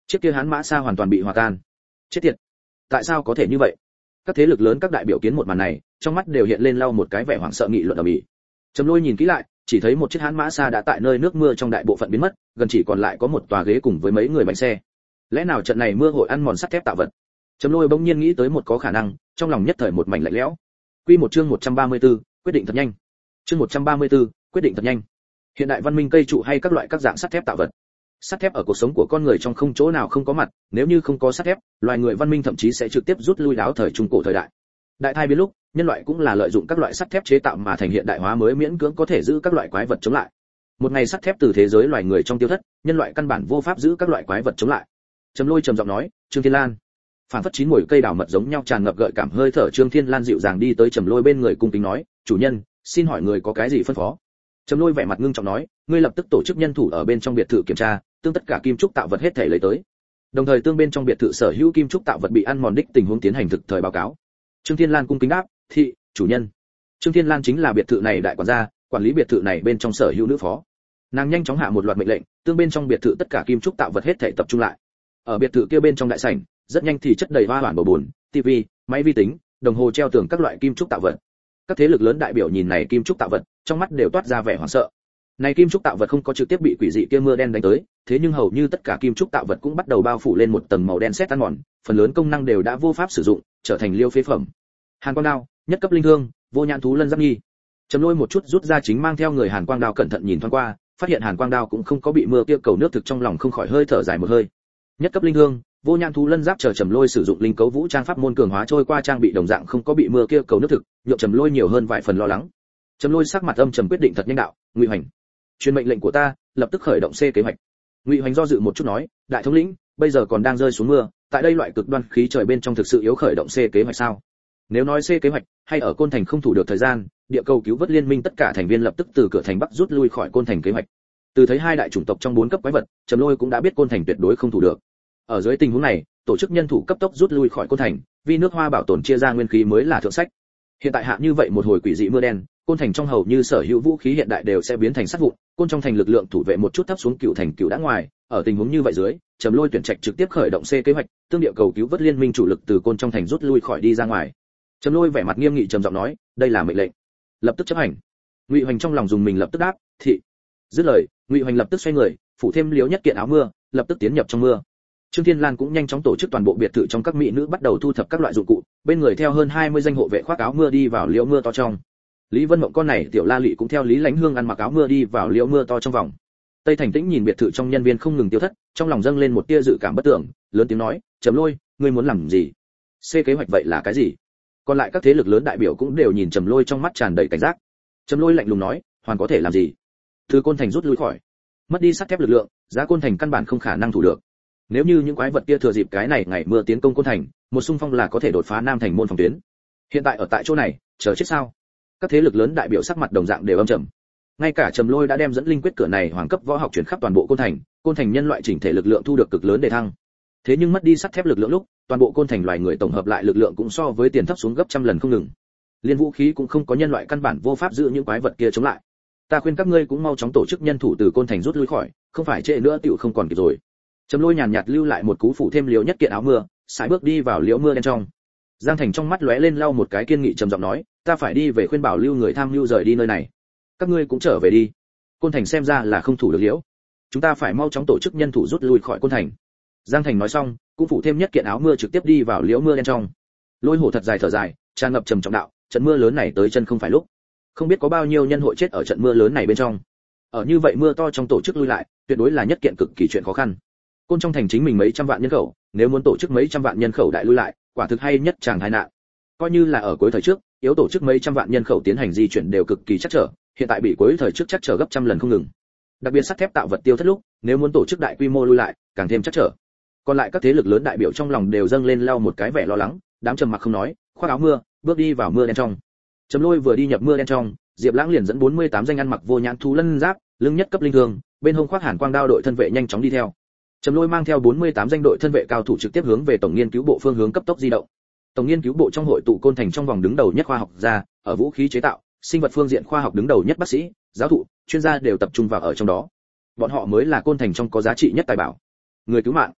Chiếc kia hán mã xa hoàn toàn bị hòa tan. Chết tiệt, tại sao có thể như vậy? Các thế lực lớn các đại biểu kiến một màn này, trong mắt đều hiện lên lau một cái vẻ hoảng sợ nghị luận ầm ĩ. Trầm Lôi nhìn kỹ lại, chỉ thấy một chiếc hán mã xa đã tại nơi nước mưa trong đại bộ phận biến mất, gần chỉ còn lại có một tòa ghế cùng với mấy người bánh xe. Lẽ nào trận này mưa hội ăn mòn sắt thép tạo vật? Trầm Lôi bỗng nhiên nghĩ tới một có khả năng, trong lòng nhất thời một mảnh lạnh lẽo. Quy một chương 134, quyết định thật nhanh. Chương 134, quyết định thật nhanh. Hiện đại văn minh cây trụ hay các loại các dạng sắt thép tạo vật. Sắt thép ở cuộc sống của con người trong không chỗ nào không có mặt, nếu như không có sắt thép, loài người văn minh thậm chí sẽ trực tiếp rút lui đáo thời trung cổ thời đại. Đại thai biến lúc, nhân loại cũng là lợi dụng các loại sắt thép chế tạo mà thành hiện đại hóa mới miễn cưỡng có thể giữ các loại quái vật chống lại. Một ngày sắt thép từ thế giới loài người trong tiêu thất, nhân loại căn bản vô pháp giữ các loại quái vật chống lại. Trầm Lôi trầm giọng nói, Trương Thiên Lan. Phản phất chín mùi cây đào mật giống nhau tràn ngập gợi cảm hơi thở. Trương Thiên Lan dịu dàng đi tới Trầm Lôi bên người cung kính nói, chủ nhân, xin hỏi người có cái gì phân phó? Trầm Lôi vẻ mặt ngưng trọng nói, ngươi lập tức tổ chức nhân thủ ở bên trong biệt thự kiểm tra, tương tất cả kim trúc tạo vật hết thể lấy tới. Đồng thời tương bên trong biệt thự sở hữu kim trúc tạo vật bị ăn mòn đích tình huống tiến hành thực thời báo cáo. Trương Thiên Lan cung kính đáp, thị, chủ nhân. Trương Thiên Lan chính là biệt thự này đại quản gia, quản lý biệt thự này bên trong sở hữu nữ phó. Nàng nhanh chóng hạ một loạt mệnh lệnh, tương bên trong biệt thự tất cả kim trúc tạo vật hết thể tập trung lại. Ở biệt thự kia bên trong đại sảnh, rất nhanh thì chất đầy hoa hoàn bầu bùn, tivi, máy vi tính, đồng hồ treo tường các loại kim trúc tạo vật. Các thế lực lớn đại biểu nhìn này kim trúc tạo vật, trong mắt đều toát ra vẻ hoảng sợ. Này kim trúc tạo vật không có trực tiếp bị quỷ dị kia mưa đen đánh tới, thế nhưng hầu như tất cả kim trúc tạo vật cũng bắt đầu bao phủ lên một tầng màu đen sét ăn mòn, phần lớn công năng đều đã vô pháp sử dụng, trở thành liêu phế phẩm. Hàn quang đao, nhất cấp linh thương, vô nhãn thú lân giáp nghi. Trầm Lôi một chút rút ra chính mang theo người hàn quang đao cẩn thận nhìn thoáng qua, phát hiện hàn quang đao cũng không có bị mưa kia cầu nước thực, trong lòng không khỏi hơi thở dài một hơi. Nhất cấp linh thương, vô nhãn thú lân giáp chờ Trầm Lôi sử dụng linh cấu vũ trang pháp môn cường hóa trôi qua trang bị đồng dạng không có bị mưa kia cầu nước thực, nhượng Trầm Lôi nhiều hơn vài phần lo lắng. Trầm Lôi sắc mặt âm trầm quyết định thật nhanh đạo, Ngụy Hoành, truyền mệnh lệnh của ta, lập tức khởi động C kế hoạch. Ngụy Hoành do dự một chút nói, đại thống lĩnh, bây giờ còn đang rơi xuống mưa, tại đây loại cực đoan khí trời bên trong thực sự yếu khởi động C kế hoạch sao? Nếu nói C kế hoạch, hay ở Côn Thành không thủ được thời gian, địa cầu cứu vớt liên minh tất cả thành viên lập tức từ cửa thành bắc rút lui khỏi Côn Thành kế hoạch. Từ thấy hai đại chủng tộc trong 4 cấp quái vật, Trầm Lôi cũng đã biết Côn Thành tuyệt đối không thủ được. Ở dưới tình huống này, tổ chức nhân thủ cấp tốc rút lui khỏi Côn Thành, vì nước Hoa bảo tồn chia ra nguyên khí mới là thượng sách. Hiện tại hạ như vậy một hồi quỷ dị mưa đen, Côn Thành trong hầu như sở hữu vũ khí hiện đại đều sẽ biến thành sắt vụn, Côn trong thành lực lượng thủ vệ một chút thấp xuống Cựu Thành Cựu đã ngoài, ở tình huống như vậy dưới, Trầm Lôi tuyển trạch trực tiếp khởi động C kế hoạch, tương địa cầu cứu vớt liên minh chủ lực từ Côn trong thành rút lui khỏi đi ra ngoài. Trầm Lôi vẻ mặt nghiêm nghị trầm giọng nói, đây là mệnh lệnh, lập tức chấp hành. Ngụy Hoành trong lòng dùng mình lập tức đáp, thị. Dứt lời, Ngụy Hoành lập tức xoay người, phủ thêm liếu nhất kiện áo mưa, lập tức tiến nhập trong mưa. Trương Thiên Lan cũng nhanh chóng tổ chức toàn bộ biệt thự trong các mỹ nữ bắt đầu thu thập các loại dụng cụ, bên người theo hơn 20 danh hộ vệ khoác áo mưa đi vào liễu mưa to trong. Lý Vân Mộng con này tiểu La Lị cũng theo Lý Lãnh Hương ăn mặc áo mưa đi vào liễu mưa to trong vòng. Tây Thành Tĩnh nhìn biệt thự trong nhân viên không ngừng tiêu thất, trong lòng dâng lên một tia dự cảm bất tưởng, lớn tiếng nói, Trầm Lôi, ngươi muốn làm gì? C kế hoạch vậy là cái gì? Còn lại các thế lực lớn đại biểu cũng đều nhìn Trầm Lôi trong mắt tràn đầy cảnh giác. Trầm Lôi lạnh lùng nói, hoàn có thể làm gì? Từ Côn Thành rút lui khỏi, mất đi sắt thép lực lượng, giá Côn Thành căn bản không khả năng thủ được. Nếu như những quái vật kia thừa dịp cái này ngày mưa tiến công Côn Thành, một xung phong là có thể đột phá Nam Thành môn phòng tuyến. Hiện tại ở tại chỗ này, chờ chết sao? Các thế lực lớn đại biểu sắc mặt đồng dạng đều âm trầm. Ngay cả Trầm Lôi đã đem dẫn linh quyết cửa này hoàng cấp võ học chuyển khắp toàn bộ Côn Thành nhân loại chỉnh thể lực lượng thu được cực lớn đề thăng. Thế nhưng mất đi sắt thép lực lượng lúc, toàn bộ Côn Thành loài người tổng hợp lại lực lượng cũng so với tiền thấp xuống gấp trăm lần không ngừng. Liên vũ khí cũng không có nhân loại căn bản vô pháp giữ những quái vật kia chống lại. Ta khuyên các ngươi cũng mau chóng tổ chức nhân thủ từ Côn Thành rút lui khỏi, không phải trễ nữa tiểu không còn kịp rồi. Trầm Lôi nhàn nhạt lưu lại một cú phủ thêm liều nhất kiện áo mưa, sải bước đi vào liễu mưa đen trong. Giang Thành trong mắt lóe lên lau một cái kiên nghị trầm giọng nói, ta phải đi về khuyên bảo lưu người tham lưu rời đi nơi này. Các ngươi cũng trở về đi. Côn Thành xem ra là không thủ được liễu. Chúng ta phải mau chóng tổ chức nhân thủ rút lui khỏi Côn Thành. Giang Thành nói xong, cũng phủ thêm nhất kiện áo mưa trực tiếp đi vào liễu mưa đen trong. Lôi Hổ thật dài thở dài, tràn ngập trầm trọng đạo, trận mưa lớn này tới chân không phải lúc. Không biết có bao nhiêu nhân hội chết ở trận mưa lớn này bên trong. Ở như vậy mưa to trong tổ chức lui lại, tuyệt đối là nhất kiện cực kỳ chuyện khó khăn. Côn trong thành chính mình mấy trăm vạn nhân khẩu, nếu muốn tổ chức mấy trăm vạn nhân khẩu đại lui lại, quả thực hay nhất chàng tai nạn. Coi như là ở cuối thời trước, yếu tổ chức mấy trăm vạn nhân khẩu tiến hành di chuyển đều cực kỳ chắc trở, hiện tại bị cuối thời trước chắc trở gấp trăm lần không ngừng. Đặc biệt sắt thép tạo vật tiêu thất lúc, nếu muốn tổ chức đại quy mô lui lại, càng thêm chắc trở. Còn lại các thế lực lớn đại biểu trong lòng đều dâng lên lau một cái vẻ lo lắng, đám trầm mặc không nói, khoác áo mưa, bước đi vào mưa đen trong. Trầm Lôi vừa đi nhập mưa đen trong, Diệp Lãng liền dẫn 48 danh ăn mặc vô nhãn thú lân giáp, lưng nhất cấp linh thương, bên hông khoác hàn quang đao đội thân vệ nhanh chóng đi theo. Trầm Lôi mang theo 48 danh đội thân vệ cao thủ trực tiếp hướng về tổng nghiên cứu bộ phương hướng cấp tốc di động. Tổng nghiên cứu bộ trong hội tụ Côn Thành trong vòng đứng đầu nhất khoa học gia, ở vũ khí chế tạo, sinh vật phương diện khoa học đứng đầu nhất bác sĩ, giáo thụ, chuyên gia đều tập trung vào ở trong đó. Bọn họ mới là Côn Thành trong có giá trị nhất tài bảo. Người cứu mạng.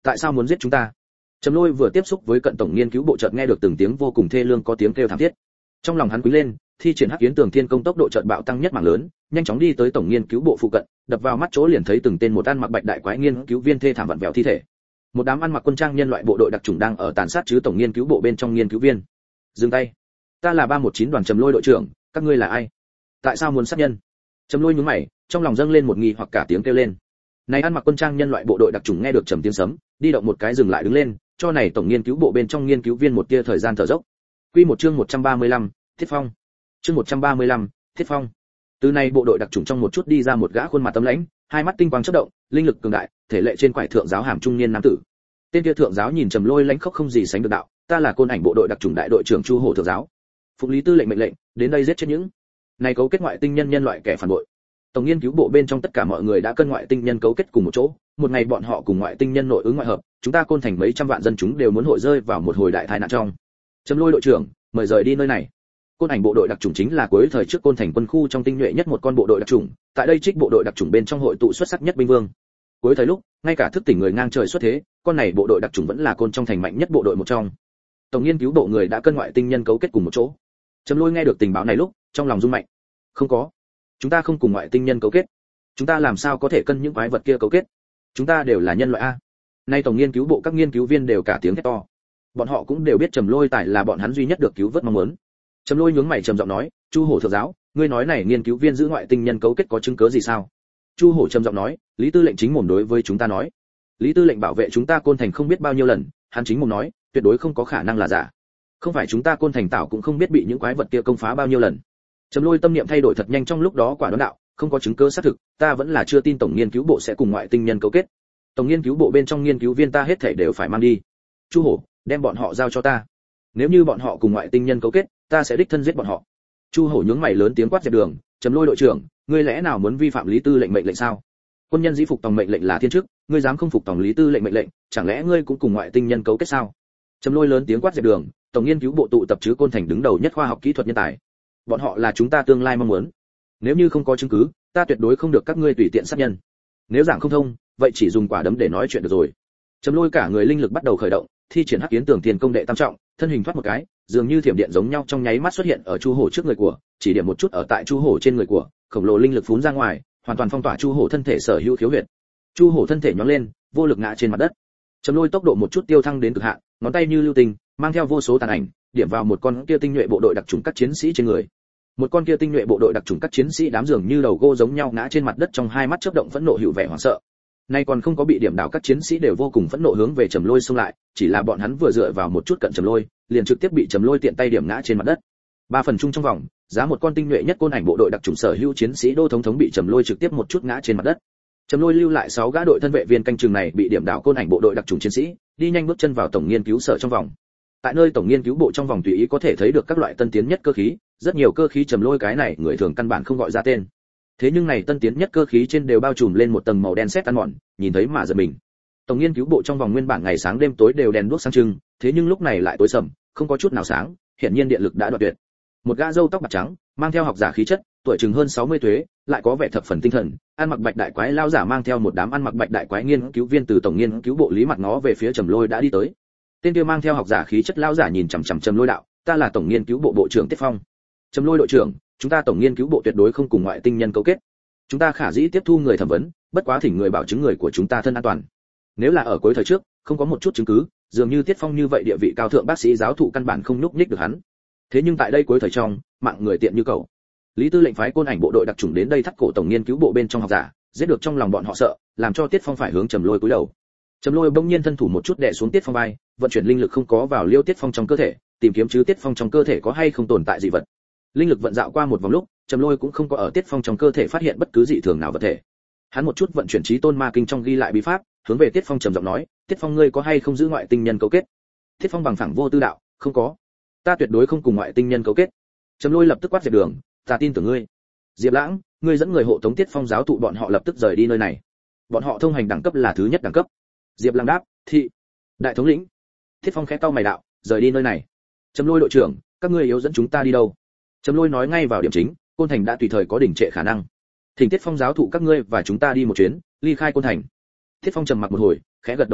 tại sao muốn giết chúng ta? Trầm Lôi vừa tiếp xúc với cận tổng nghiên cứu bộ chợt nghe được từng tiếng vô cùng thê lương có tiếng kêu thảm thiết. Trong lòng hắn quý lên, thi triển Hắc Kiến Tường Thiên Công tốc độ chợt bạo tăng nhất mảng lớn, nhanh chóng đi tới tổng nghiên cứu bộ phụ cận, đập vào mắt chỗ liền thấy từng tên một ăn mặc bạch đại quái nghiên cứu viên thê thảm vặn vẹo thi thể. Một đám ăn mặc quân trang nhân loại bộ đội đặc chủng đang ở tàn sát chứ tổng nghiên cứu bộ bên trong nghiên cứu viên. Dừng tay. Ta là 319 đoàn Trầm Lôi đội trưởng, các ngươi là ai? Tại sao muốn sát nhân? Trầm Lôi nhướng mày, trong lòng dâng lên một nghi hoặc cả tiếng kêu lên. Này ăn mặc quân trang nhân loại bộ đội đặc chủng nghe được trầm tiếng sấm, đi động một cái dừng lại đứng lên, cho này tổng nghiên cứu bộ bên trong nghiên cứu viên một tia thời gian thở dốc. Quy một chương 135, Thiết Phong. Chương 135, Thiết Phong. Từ này bộ đội đặc chủng trong một chút đi ra một gã khuôn mặt tấm lãnh, hai mắt tinh quang chớp động, linh lực cường đại, thể lệ trên quải thượng giáo hàm trung niên nam tử. Tên kia thượng giáo nhìn Trầm Lôi lãnh khốc không gì sánh được đạo, ta là Côn Ảnh bộ đội đặc chủng đại đội trưởng Chu Hổ thượng giáo. Phụng Lý Tư lệnh mệnh lệnh, đến đây giết chết những này cấu kết ngoại tinh nhân loại kẻ phản bội. Tổng nghiên cứu bộ bên trong tất cả mọi người đã cân ngoại tinh nhân cấu kết cùng một chỗ, một ngày bọn họ cùng ngoại tinh nhân nội ứng ngoại hợp, chúng ta Côn Thành mấy trăm vạn dân chúng đều muốn hội rơi vào một hồi đại tai nạn trong. Trầm Lôi đội trưởng, mời rời đi nơi này. Côn Ảnh bộ đội đặc chủng chính là cuối thời trước Côn Thành quân khu trong tinh nhuệ nhất một con bộ đội đặc chủng, tại đây trích bộ đội đặc chủng bên trong hội tụ xuất sắc nhất binh vương. Cuối thời lúc, ngay cả thức tỉnh người ngang trời xuất thế, con này bộ đội đặc chủng vẫn là Côn trong thành mạnh nhất bộ đội một trong. Tổng nghiên cứu bộ người đã cân ngoại tinh nhân cấu kết cùng một chỗ. Trầm Lôi nghe được tình báo này lúc, trong lòng rung mạnh. Không có, chúng ta không cùng ngoại tinh nhân cấu kết, chúng ta làm sao có thể cân những quái vật kia cấu kết? Chúng ta đều là nhân loại a. Nay tổng nghiên cứu bộ các nghiên cứu viên đều cả tiếng thét to. Bọn họ cũng đều biết Trầm Lôi tài là bọn hắn duy nhất được cứu vớt mong muốn. Trầm Lôi nhướng mày trầm giọng nói, Chu Hổ thượng giáo, ngươi nói này nghiên cứu viên giữ ngoại tinh nhân cấu kết có chứng cứ gì sao? Chu Hổ trầm giọng nói, Lý Tư lệnh chính mồm đối với chúng ta nói. Lý Tư lệnh bảo vệ chúng ta Côn Thành không biết bao nhiêu lần, hắn chính mồm nói, tuyệt đối không có khả năng là giả. Không phải chúng ta Côn Thành tạo cũng không biết bị những quái vật kia công phá bao nhiêu lần. Trầm Lôi tâm niệm thay đổi thật nhanh trong lúc đó quả đoán đạo, không có chứng cứ xác thực, ta vẫn là chưa tin tổng nghiên cứu bộ sẽ cùng ngoại tinh nhân cấu kết. Tổng nghiên cứu bộ bên trong nghiên cứu viên ta hết thảy đều phải mang đi. Chu Hổ, đem bọn họ giao cho ta. Nếu như bọn họ cùng ngoại tinh nhân cấu kết, ta sẽ đích thân giết bọn họ. Chu Hổ nhướng mày lớn tiếng quát dẹp đường, Trầm Lôi đội trưởng, ngươi lẽ nào muốn vi phạm Lý Tư lệnh mệnh lệnh sao? Quân nhân dĩ phục tòng mệnh lệnh là thiên chức, ngươi dám không phục tòng Lý Tư lệnh mệnh lệnh, chẳng lẽ ngươi cũng cùng ngoại tinh nhân cấu kết sao? Trầm Lôi lớn tiếng quát dẹp đường, tổng nghiên cứu bộ tụ tập chứ Côn Thành đứng đầu nhất khoa học kỹ thuật nhân tài. Bọn họ là chúng ta tương lai mong muốn. Nếu như không có chứng cứ, ta tuyệt đối không được các ngươi tùy tiện sát nhân. Nếu giảng không thông, vậy chỉ dùng quả đấm để nói chuyện được rồi. Trầm Lôi cả người linh lực bắt đầu khởi động, thi triển Hắc Kiến Tường Thiên Công đệ tam trọng, thân hình thoát một cái, dường như thiểm điện giống nhau trong nháy mắt xuất hiện ở Chu Hổ trước người của, chỉ điểm một chút ở tại Chu Hổ trên người của, khổng lồ linh lực phún ra ngoài, hoàn toàn phong tỏa Chu Hổ thân thể sở hữu khiếu huyệt. Chu Hổ thân thể nhón lên, vô lực ngã trên mặt đất. Trầm Lôi tốc độ một chút tiêu thăng đến cực hạn, ngón tay như lưu tình, mang theo vô số tàn ảnh, điểm vào một con kia tinh nhuệ bộ đội đặc chủng các chiến sĩ trên người. Một con kia tinh nhuệ bộ đội đặc chủng các chiến sĩ đám dường như đầu gô giống nhau ngã trên mặt đất trong hai mắt chớp động phẫn nộ hữu vẻ hoảng sợ. Nay còn không có bị điểm đảo các chiến sĩ đều vô cùng phẫn nộ hướng về Trầm Lôi xông lại, chỉ là bọn hắn vừa dựa vào một chút cận Trầm Lôi, liền trực tiếp bị Trầm Lôi tiện tay điểm ngã trên mặt đất. 3 phần chung trong vòng, giá một con tinh nhuệ nhất Côn Ảnh bộ đội đặc chủng sở hữu chiến sĩ Đô thống thống bị Trầm Lôi trực tiếp một chút ngã trên mặt đất. Trầm Lôi lưu lại 6 gã đội thân vệ viên canh chừng này bị điểm đảo Côn Ảnh bộ đội đặc chủng chiến sĩ, đi nhanh bước chân vào tổng nghiên cứu sở trong vòng. Tại nơi tổng nghiên cứu bộ trong vòng tùy ý có thể thấy được các loại tân tiến nhất cơ khí, rất nhiều cơ khí Trầm Lôi cái này người thường căn bản không gọi ra tên. Thế nhưng này tân tiến nhất cơ khí trên đều bao trùm lên một tầng màu đen sét ăn mòn, nhìn thấy mà giật mình. Tổng nghiên cứu bộ trong vòng nguyên bản ngày sáng đêm tối đều đèn đuốc sáng trưng, thế nhưng lúc này lại tối sầm, không có chút nào sáng, hiển nhiên điện lực đã đoạn tuyệt. Một gã râu tóc bạc trắng, mang theo học giả khí chất, tuổi chừng hơn 60 tuổi, lại có vẻ thập phần tinh thần, ăn mặc bạch đại quái lao giả mang theo một đám ăn mặc bạch đại quái nghiên cứu viên từ tổng nghiên cứu bộ lý mặt ngó về phía Trầm Lôi đã đi tới. Tên kia mang theo học giả khí chất lao giả nhìn chằm chằm Trầm Lôi đạo, ta là tổng nghiên cứu bộ bộ trưởng Tiết Phong. Trầm Lôi đội trưởng, chúng ta tổng nghiên cứu bộ tuyệt đối không cùng ngoại tinh nhân cấu kết. Chúng ta khả dĩ tiếp thu người thẩm vấn, bất quá thỉnh người bảo chứng người của chúng ta thân an toàn. Nếu là ở cuối thời trước, không có một chút chứng cứ, dường như Tiết Phong như vậy địa vị cao thượng bác sĩ giáo thụ căn bản không nhúc nhích được hắn. Thế nhưng tại đây cuối thời trong, mạng người tiện như cầu. Lý Tư lệnh phái Côn Ảnh bộ đội đặc chủng đến đây thắt cổ tổng nghiên cứu bộ bên trong học giả, giết được trong lòng bọn họ sợ, làm cho Tiết Phong phải hướng Trầm Lôi cúi đầu. Trầm Lôi bỗng nhiên thân thủ một chút đè xuống Tiết Phong vai, vận chuyển linh lực không có vào Liêu Tiết Phong trong cơ thể, tìm kiếm chứ Tiết Phong trong cơ thể có hay không tồn tại dị vật. Linh lực vận dạo qua một vòng lúc, Trầm Lôi cũng không có ở Tiết Phong trong cơ thể phát hiện bất cứ dị thường nào vật thể. Hắn một chút vận chuyển trí tôn ma kinh trong ghi lại bí pháp, hướng về Tiết Phong trầm giọng nói, Tiết Phong ngươi có hay không giữ ngoại tinh nhân cấu kết? Tiết Phong bằng phẳng vô tư đạo, không có, ta tuyệt đối không cùng ngoại tinh nhân cấu kết. Trầm Lôi lập tức quát Diệp Đường, ta tin tưởng ngươi. Diệp Lãng, ngươi dẫn người hộ tống Tiết Phong giáo thụ bọn họ lập tức rời đi nơi này. Bọn họ thông hành đẳng cấp là thứ nhất đẳng cấp. Diệp Lãng đáp, thị. Đại thống lĩnh. Tiết Phong khẽ cau mày đạo, rời đi nơi này. Trầm Lôi đội trưởng, các ngươi yếu dẫn chúng ta đi đâu? Trầm Lôi nói ngay vào điểm chính, Côn Thành đã tùy thời có đỉnh trệ khả năng. Thỉnh Tiết Phong giáo thụ các ngươi và chúng ta đi một chuyến, ly khai Côn Thành. Tiết Phong trầm mặc một hồi, khẽ gật đầu nói,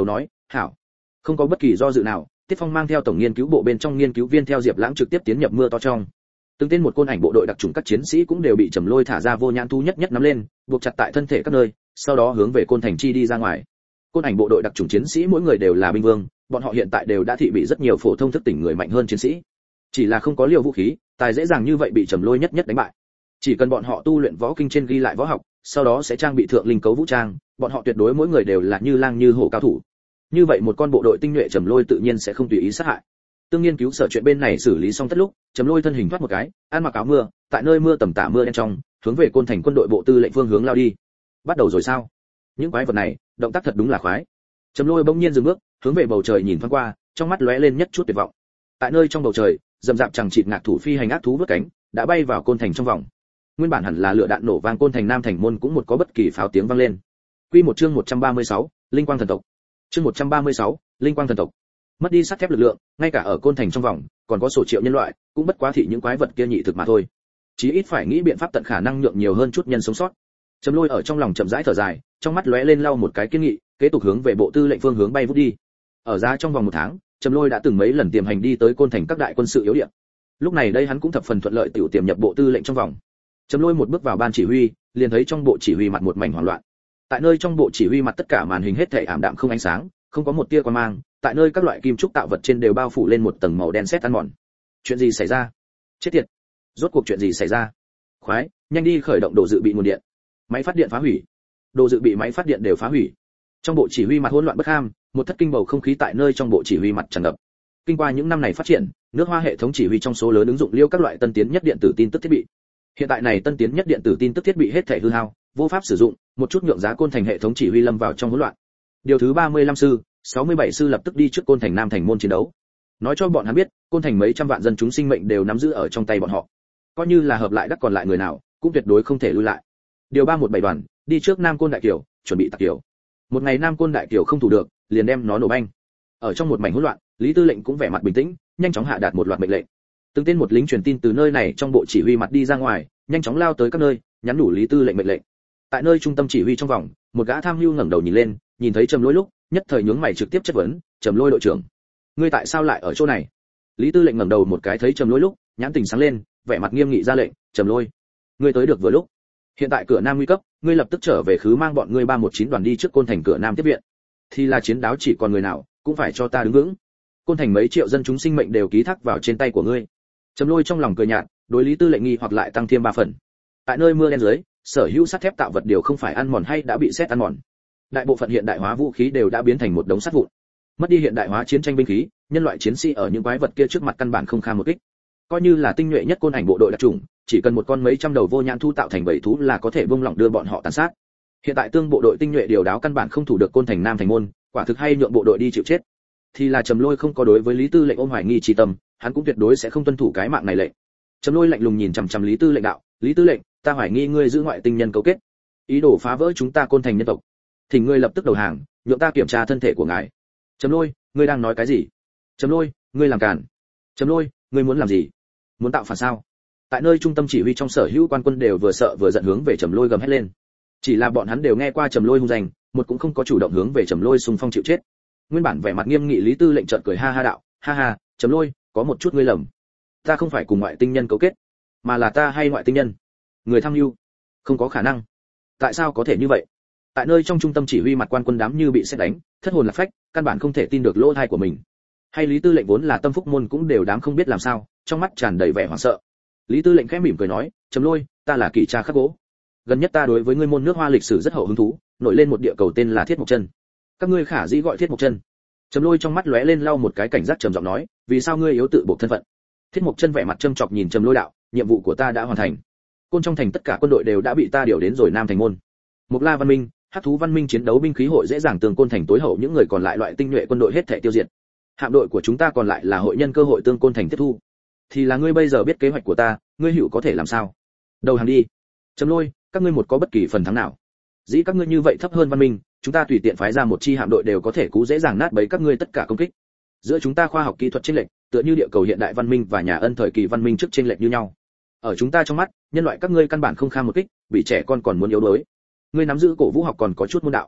Hảo. Không có bất kỳ do dự nào, Tiết Phong mang theo tổng nghiên cứu bộ bên trong nghiên cứu viên theo Diệp Lãng trực tiếp tiến nhập mưa to trong. Từng tên một côn ảnh bộ đội đặc chủng các chiến sĩ cũng đều bị Trầm Lôi thả ra vô nhãn thu nhất nhất nắm lên, buộc chặt tại thân thể các nơi, sau đó hướng về côn thành chi đi ra ngoài. Côn ảnh bộ đội đặc chủng chiến sĩ mỗi người đều là binh vương, bọn họ hiện tại đều đã thị bị rất nhiều phổ thông thức tỉnh người mạnh hơn chiến sĩ. Chỉ là không có liều vũ khí, tài dễ dàng như vậy bị Trầm Lôi nhất nhất đánh bại. Chỉ cần bọn họ tu luyện võ kinh trên ghi lại võ học, sau đó sẽ trang bị thượng linh cấu vũ trang, bọn họ tuyệt đối mỗi người đều là như lang như hổ cao thủ. Như vậy một con bộ đội tinh nhuệ Trầm Lôi tự nhiên sẽ không tùy ý sát hại. Tương nghiên cứu sở chuyện bên này xử lý xong tất lúc, Trầm Lôi thân hình thoát một cái, ăn mặc áo mưa, tại nơi mưa tầm tã mưa đen trong, hướng về côn thành quân đội bộ tư lệnh phương hướng lao đi. Bắt đầu rồi sao? Những quái vật này, động tác thật đúng là khoái. Trầm Lôi bỗng nhiên dừng bước, hướng về bầu trời nhìn thoáng qua, trong mắt lóe lên nhất chút tuyệt vọng. Tại nơi trong bầu trời, rậm rạp chẳng chịt ngạc thủ phi hành ác thú vút cánh, đã bay vào côn thành trong vòng. Nguyên bản hẳn là lửa đạn nổ vang côn thành nam thành môn cũng một có bất kỳ pháo tiếng vang lên. Quy một chương 136, linh quang thần tộc. Chương 136, linh quang thần tộc. Mất đi sắt thép lực lượng, ngay cả ở côn thành trong vòng, còn có số triệu nhân loại, cũng bất quá thị những quái vật kia nhị thực mà thôi. Chí ít phải nghĩ biện pháp tận khả năng nhượng nhiều hơn chút nhân sống sót. Trầm Lôi ở trong lòng chậm rãi thở dài, trong mắt lóe lên lau một cái kiên nghị, kế tục hướng về bộ tư lệnh phương hướng bay vút đi. Ở ra trong vòng 1 tháng, Trầm Lôi đã từng mấy lần tiềm hành đi tới côn thành các đại quân sự yếu địa. Lúc này đây hắn cũng thập phần thuận lợi tiểu tiềm nhập bộ tư lệnh trong vòng. Trầm Lôi một bước vào ban chỉ huy, liền thấy trong bộ chỉ huy mặt một mảnh hoảng loạn. Tại nơi trong bộ chỉ huy mặt tất cả màn hình hết thảy ảm đạm không ánh sáng, không có một tia quang mang, tại nơi các loại kim trúc tạo vật trên đều bao phủ lên một tầng màu đen sét ăn mòn. Chuyện gì xảy ra? Chết tiệt! Rốt cuộc chuyện gì xảy ra? Khoái, nhanh đi khởi động đồ dự bị nguồn điện. Máy phát điện phá hủy. Đồ dự bị máy phát điện đều phá hủy. Trong bộ chỉ huy mặt hỗn loạn bất ham, một thất kinh bầu không khí tại nơi trong bộ chỉ huy mặt tràn ngập. Kinh qua những năm này phát triển, nước Hoa hệ thống chỉ huy trong số lớn ứng dụng liêu các loại tân tiến nhất điện tử tin tức thiết bị. Hiện tại này tân tiến nhất điện tử tin tức thiết bị hết thảy hư hao, vô pháp sử dụng, một chút nhượng giá côn thành hệ thống chỉ huy lâm vào trong hỗn loạn. Điều thứ 35 sư, 67 sư lập tức đi trước côn thành nam thành môn chiến đấu. Nói cho bọn hắn biết, côn thành mấy trăm vạn dân chúng sinh mệnh đều nắm giữ ở trong tay bọn họ. Coi như là hợp lại đắc còn lại người nào, cũng tuyệt đối không thể lui lại. Điều 317 đoàn, đi trước Nam Côn Đại Kiều, chuẩn bị tạc kiều. Một ngày Nam Côn Đại Kiều không thủ được, liền đem nó nổ banh. Ở trong một mảnh hỗn loạn, Lý Tư lệnh cũng vẻ mặt bình tĩnh, nhanh chóng hạ đạt một loạt mệnh lệnh. Từng tên một lính truyền tin từ nơi này trong bộ chỉ huy mặt đi ra ngoài, nhanh chóng lao tới các nơi, nhắn nhủ Lý Tư lệnh mệnh lệnh. Tại nơi trung tâm chỉ huy trong vòng, một gã tham mưu ngẩng đầu nhìn lên, nhìn thấy Trầm Lôi lúc, nhất thời nhướng mày trực tiếp chất vấn, "Trầm Lôi đội trưởng, ngươi tại sao lại ở chỗ này?" Lý Tư lệnh ngẩng đầu một cái thấy Trầm Lôi lúc, nhãn tình sáng lên, vẻ mặt nghiêm nghị ra lệnh, "Trầm Lôi, ngươi tới được vừa lúc. Hiện tại cửa Nam nguy cấp, ngươi lập tức trở về khứ mang bọn ngươi 319 đoàn đi trước côn thành cửa Nam tiếp viện. Thì là chiến đáo chỉ còn người nào, cũng phải cho ta đứng vững. Côn thành mấy triệu dân chúng sinh mệnh đều ký thác vào trên tay của ngươi." Trầm Lôi trong lòng cười nhạt, đối Lý Tư lệnh nghi hoặc lại tăng thêm 3 phần. Tại nơi mưa đen dưới, sở hữu sắt thép tạo vật đều không phải ăn mòn hay đã bị sét ăn mòn. Đại bộ phận hiện đại hóa vũ khí đều đã biến thành một đống sắt vụn. Mất đi hiện đại hóa chiến tranh binh khí, nhân loại chiến sĩ ở những quái vật kia trước mặt căn bản không kham một kích. Coi như là tinh nhuệ nhất côn ảnh bộ đội đặc chủng, chỉ cần một con mấy trăm đầu vô nhãn thu tạo thành bầy thú là có thể buông lỏng đưa bọn họ tàn sát. Hiện tại tương bộ đội tinh nhuệ điều đáo căn bản không thủ được côn thành nam thành môn, quả thực hay nhượng bộ đội đi chịu chết. Thì là Trầm Lôi không có đối với Lý Tư lệnh ôm hoài nghi chi tâm, hắn cũng tuyệt đối sẽ không tuân thủ cái mạng này lệnh. Trầm Lôi lạnh lùng nhìn chằm chằm Lý Tư lệnh đạo, "Lý Tư lệnh, ta hoài nghi ngươi giữ ngoại tinh nhân cấu kết, ý đồ phá vỡ chúng ta côn thành nhân tộc. Thỉnh ngươi lập tức đầu hàng, nhượng ta kiểm tra thân thể của ngài." Trầm Lôi, ngươi đang nói cái gì? Trầm Lôi, ngươi làm càn. Trầm Lôi, ngươi muốn làm gì? Muốn tạo phản sao? Tại nơi trung tâm chỉ huy trong sở hữu quan quân đều vừa sợ vừa giận hướng về Trầm Lôi gầm hét lên. Chỉ là bọn hắn đều nghe qua Trầm Lôi hung danh, một cũng không có chủ động hướng về Trầm Lôi xung phong chịu chết. Nguyên bản vẻ mặt nghiêm nghị Lý Tư lệnh chợt cười ha ha đạo, "Ha ha, Trầm Lôi, có một chút ngươi lầm. Ta không phải cùng ngoại tinh nhân cấu kết, mà là ta hay ngoại tinh nhân. Người tham mưu. Không có khả năng. Tại sao có thể như vậy?" Tại nơi trong trung tâm chỉ huy mặt quan quân đám như bị sét đánh, thất hồn lạc phách, căn bản không thể tin được lỗ tai của mình. Hay Lý Tư lệnh vốn là tâm phúc môn cũng đều đám không biết làm sao, trong mắt tràn đầy vẻ hoảng sợ. Lý Tư lệnh khẽ mỉm cười nói, "Trầm Lôi, ta là kỷ tra khắc gỗ. Gần nhất ta đối với ngươi môn nước Hoa lịch sử rất hậu hứng thú, nổi lên một địa cầu tên là Thiết Mộc Chân. Các ngươi khả dĩ gọi Thiết Mộc Chân." Trầm Lôi trong mắt lóe lên lau một cái cảnh giác trầm giọng nói, "Vì sao ngươi yếu tự buộc thân phận?" Thiết Mộc Chân vẻ mặt châm chọc nhìn Trầm Lôi đạo, "Nhiệm vụ của ta đã hoàn thành. Côn trong thành tất cả quân đội đều đã bị ta điều đến rồi Nam thành môn. Mộc La văn minh, Hắc thú văn minh chiến đấu binh khí hội dễ dàng tương côn thành tối hậu những người còn lại loại tinh nhuệ quân đội hết thảy tiêu diệt. Hạm đội của chúng ta còn lại là hội nhân cơ hội tương côn thành tiếp thu. Thì là ngươi bây giờ biết kế hoạch của ta, ngươi hữu có thể làm sao? Đầu hàng đi." Trầm Lôi, các ngươi một có bất kỳ phần thắng nào? Dĩ các ngươi như vậy thấp hơn văn minh, chúng ta tùy tiện phái ra một chi hạm đội đều có thể cú dễ dàng nát bấy các ngươi tất cả công kích. Giữa chúng ta khoa học kỹ thuật chênh lệch, tựa như địa cầu hiện đại văn minh và nhà Ân thời kỳ văn minh trước chênh lệch như nhau. Ở chúng ta trong mắt, nhân loại các ngươi căn bản không kham một kích, bị trẻ con còn muốn yếu đuối. Ngươi nắm giữ cổ vũ học còn có chút môn đạo.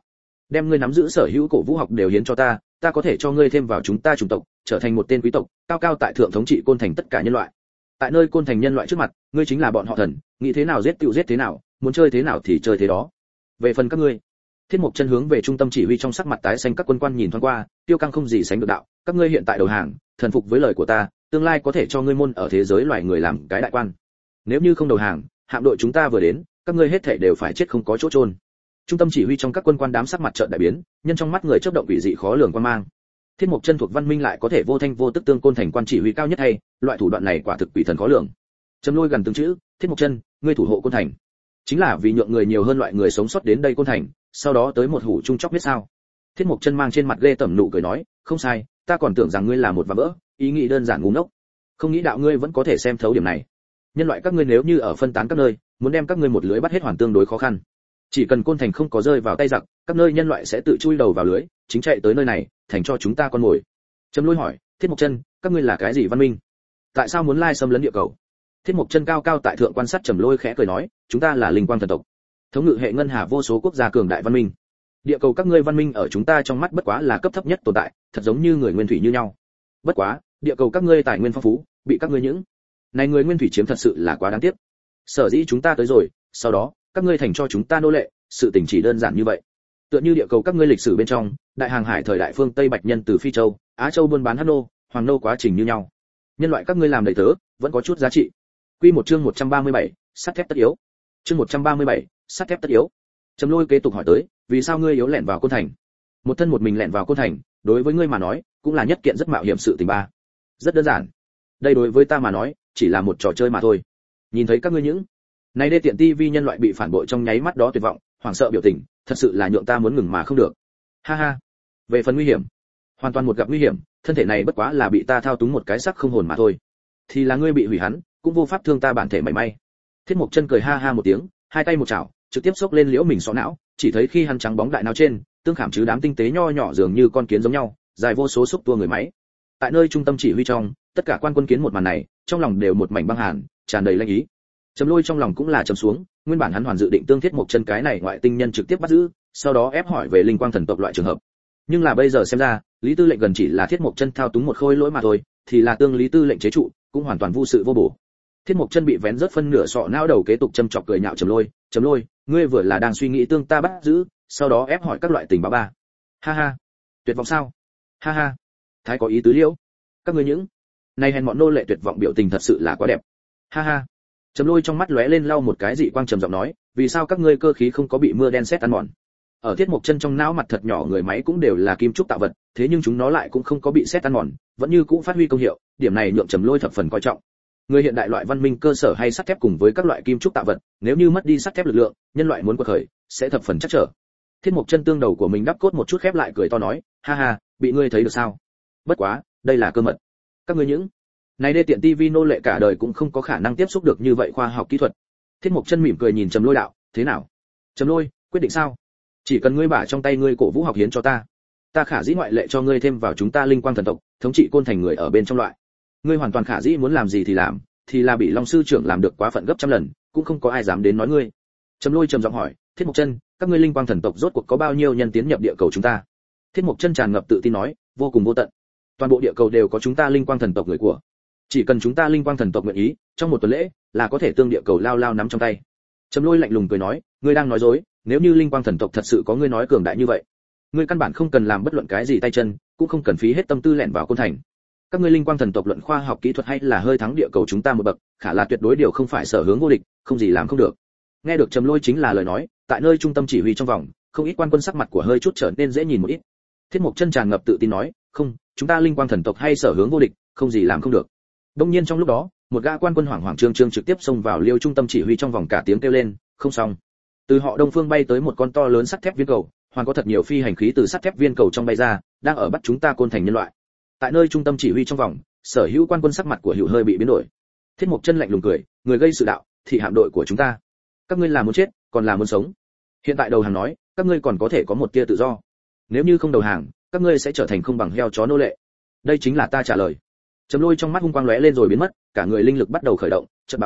đem ngươi nắm giữ sở hữu cổ vũ học đều hiến cho ta, ta có thể cho ngươi thêm vào chúng ta chủng tộc, trở thành một tên quý tộc, cao cao tại thượng thống trị Côn Thành tất cả nhân loại. Tại nơi Côn Thành nhân loại trước mặt, ngươi chính là bọn họ thần, nghĩ thế nào giết tựu giết thế nào, muốn chơi thế nào thì chơi thế đó. Về phần các ngươi, Thiết Mộc Chân hướng về trung tâm chỉ huy trong sắc mặt tái xanh các quân quan nhìn thoáng qua, tiêu căng không gì sánh được đạo, các ngươi hiện tại đầu hàng, thần phục với lời của ta, tương lai có thể cho ngươi môn ở thế giới loài người làm cái đại quan. Nếu như không đầu hàng, hạm đội chúng ta vừa đến, các ngươi hết thảy đều phải chết không có chỗ chôn. Trung tâm chỉ huy trong các quân quan đám sắc mặt trợn đại biến, nhân trong mắt người chớp động quỷ dị khó lường quan mang. Thiết Mộc Chân thuộc văn minh lại có thể vô thanh vô tức tương Côn Thành quan chỉ huy cao nhất hay, loại thủ đoạn này quả thực quỷ thần khó lường. Trầm Lôi gần từng chữ, Thiết Mộc Chân, ngươi thủ hộ Côn Thành, chính là vì nhượng người nhiều hơn loại người sống sót đến đây Côn Thành, sau đó tới một hủ chung chóc biết sao? Thiết Mộc Chân mang trên mặt ghê tởm nụ cười nói, không sai, ta còn tưởng rằng ngươi là một vạm vỡ, ý nghĩ đơn giản ngu ngốc. Không nghĩ đạo ngươi vẫn có thể xem thấu điểm này. Nhân loại các ngươi nếu như ở phân tán các nơi, muốn đem các ngươi một lưới bắt hết hoàn tương đối khó khăn. Chỉ cần Côn Thành không có rơi vào tay giặc, các nơi nhân loại sẽ tự chui đầu vào lưới, chính chạy tới nơi này, thành cho chúng ta con mồi. Trầm Lôi hỏi, Thiết Mộc Chân, các ngươi là cái gì văn minh? Tại sao muốn lai xâm lấn địa cầu? Thiết Mộc Chân cao cao tại thượng quan sát Trầm Lôi khẽ cười nói, chúng ta là linh quang thần tộc, thống ngự hệ ngân hà vô số quốc gia cường đại văn minh. Địa cầu các ngươi văn minh ở chúng ta trong mắt bất quá là cấp thấp nhất tồn tại, thật giống như người nguyên thủy như nhau. Bất quá, địa cầu các ngươi tài nguyên phong phú, bị các ngươi những này người nguyên thủy chiếm thật sự là quá đáng tiếc. Sở dĩ chúng ta tới rồi, sau đó, các ngươi thành cho chúng ta nô lệ, sự tình chỉ đơn giản như vậy. Tựa như địa cầu các ngươi lịch sử bên trong, đại hàng hải thời đại phương Tây Bạch nhân từ Phi Châu, Á Châu buôn bán hắc nô, hoàng nô quá trình như nhau. Nhân loại các ngươi làm đầy tớ, vẫn có chút giá trị. Quy một chương 137, sắt thép tất yếu. Chương 137, sắt thép tất yếu. Trầm Lôi kế tục hỏi tới, vì sao ngươi yếu lẻn vào Côn Thành? Một thân một mình lẻn vào Côn Thành, đối với ngươi mà nói, cũng là nhất kiện rất mạo hiểm sự tình ba. Rất đơn giản. Đây đối với ta mà nói, chỉ là một trò chơi mà thôi. Nhìn thấy các ngươi những này đê tiện TV nhân loại bị phản bội trong nháy mắt đó tuyệt vọng, hoảng sợ biểu tình, thật sự là nhượng ta muốn ngừng mà không được. Ha ha. Về phần nguy hiểm, hoàn toàn một gặp nguy hiểm, thân thể này bất quá là bị ta thao túng một cái xác không hồn mà thôi. Thì là ngươi bị hủy hắn, cũng vô pháp thương ta bản thể mảy may. Thiết Mộc Chân cười ha ha một tiếng, hai tay một chảo, trực tiếp xốc lên liễu mình sọ não, chỉ thấy khi hắn trắng bóng đại não trên, tương khảm chứ đám tinh tế nho nhỏ dường như con kiến giống nhau, dài vô số xúc tua người máy. Tại nơi trung tâm chỉ huy trong, tất cả quan quân kiến một màn này, trong lòng đều một mảnh băng hàn, tràn đầy lanh ý. Trầm Lôi trong lòng cũng là trầm xuống, nguyên bản hắn hoàn dự định tương Thiết Mộc Chân cái này ngoại tinh nhân trực tiếp bắt giữ, sau đó ép hỏi về linh quang thần tộc loại trường hợp. Nhưng là bây giờ xem ra, Lý Tư lệnh gần chỉ là Thiết Mộc Chân thao túng một khôi lỗi mà thôi, thì là tương Lý Tư lệnh chế trụ, cũng hoàn toàn vô sự vô bổ. Thiết Mộc Chân bị vén rớt phân nửa sọ não đầu kế tục châm chọc cười nhạo Trầm Lôi, ngươi vừa là đang suy nghĩ tương ta bắt giữ, sau đó ép hỏi các loại tình báo ba. Ha ha, tuyệt vọng sao? Ha ha, thái có ý tứ liễu. Các ngươi những này hèn mọn nô lệ tuyệt vọng biểu tình thật sự là quá đẹp. Ha ha. Trầm Lôi trong mắt lóe lên lau một cái dị quang trầm giọng nói, vì sao các ngươi cơ khí không có bị mưa đen sét ăn mòn? Ở Thiết Mộc Chân trong não mặt thật nhỏ người máy cũng đều là kim trúc tạo vật, thế nhưng chúng nó lại cũng không có bị sét ăn mòn, vẫn như cũ phát huy công hiệu, điểm này nhượng Trầm Lôi thập phần coi trọng. Người hiện đại loại văn minh cơ sở hay sắt thép cùng với các loại kim trúc tạo vật, nếu như mất đi sắt thép lực lượng, nhân loại muốn quật khởi sẽ thập phần chắc trở. Thiết Mộc Chân tương đầu của mình đắp cốt một chút khép lại cười to nói, ha ha, bị ngươi thấy được sao? Bất quá, đây là cơ mật. Các ngươi những này đê tiện TV nô lệ cả đời cũng không có khả năng tiếp xúc được như vậy khoa học kỹ thuật. Thiết Mộc Chân mỉm cười nhìn Trầm Lôi đạo, thế nào? Trầm Lôi, quyết định sao? Chỉ cần ngươi bả trong tay ngươi cổ vũ học hiến cho ta, ta khả dĩ ngoại lệ cho ngươi thêm vào chúng ta linh quang thần tộc, thống trị Côn Thành người ở bên trong loại. Ngươi hoàn toàn khả dĩ muốn làm gì thì làm, thì là bị Long sư trưởng làm được quá phận gấp trăm lần, cũng không có ai dám đến nói ngươi. Trầm Lôi trầm giọng hỏi, Thiết Mộc Chân, các ngươi linh quang thần tộc rốt cuộc có bao nhiêu nhân tiến nhập địa cầu chúng ta? Thiết Mộc Chân tràn ngập tự tin nói, vô cùng vô tận. Toàn bộ địa cầu đều có chúng ta linh quang thần tộc người của. Chỉ cần chúng ta linh quang thần tộc nguyện ý, trong một tuần lễ là có thể tương địa cầu lao lao nắm trong tay. Trầm Lôi lạnh lùng cười nói, ngươi đang nói dối, nếu như linh quang thần tộc thật sự có ngươi nói cường đại như vậy, ngươi căn bản không cần làm bất luận cái gì tay chân, cũng không cần phí hết tâm tư lẻn vào Côn Thành. Các ngươi linh quang thần tộc luận khoa học kỹ thuật hay là hơi thắng địa cầu chúng ta một bậc, khả là tuyệt đối điều không phải sở hướng vô địch, không gì làm không được. Nghe được Trầm Lôi chính là lời nói, tại nơi trung tâm chỉ huy trong vòng, không ít quan quân sắc mặt của hơi chút trở nên dễ nhìn một ít. Thiết Mộc Chân tràn ngập tự tin nói, không, chúng ta linh quang thần tộc hay sở hướng vô địch, không gì làm không được. Đông nhiên trong lúc đó, một gã quan quân hoảng hoảng trương trương trực tiếp xông vào liêu trung tâm chỉ huy trong vòng, cả tiếng kêu lên, không xong. Từ họ Đông phương bay tới một con to lớn sắt thép viên cầu, hoàn có thật nhiều phi hành khí từ sắt thép viên cầu trong bay ra, đang ở bắt chúng ta Côn Thành nhân loại. Tại nơi trung tâm chỉ huy trong vòng, sở hữu quan quân sắc mặt của Hữu hơi bị biến đổi. Thiết Mộc Chân lạnh lùng cười, người gây sự đạo, thị hạm đội của chúng ta. Các ngươi là muốn chết, còn là muốn sống? Hiện tại đầu hàng nói, các ngươi còn có thể có một tia tự do. Nếu như không đầu hàng, các ngươi sẽ trở thành không bằng heo chó nô lệ. Đây chính là ta trả lời. Trầm Lôi trong mắt hung quang lóe lên rồi biến mất, cả người linh lực bắt đầu khởi động, chợt bạo khởi,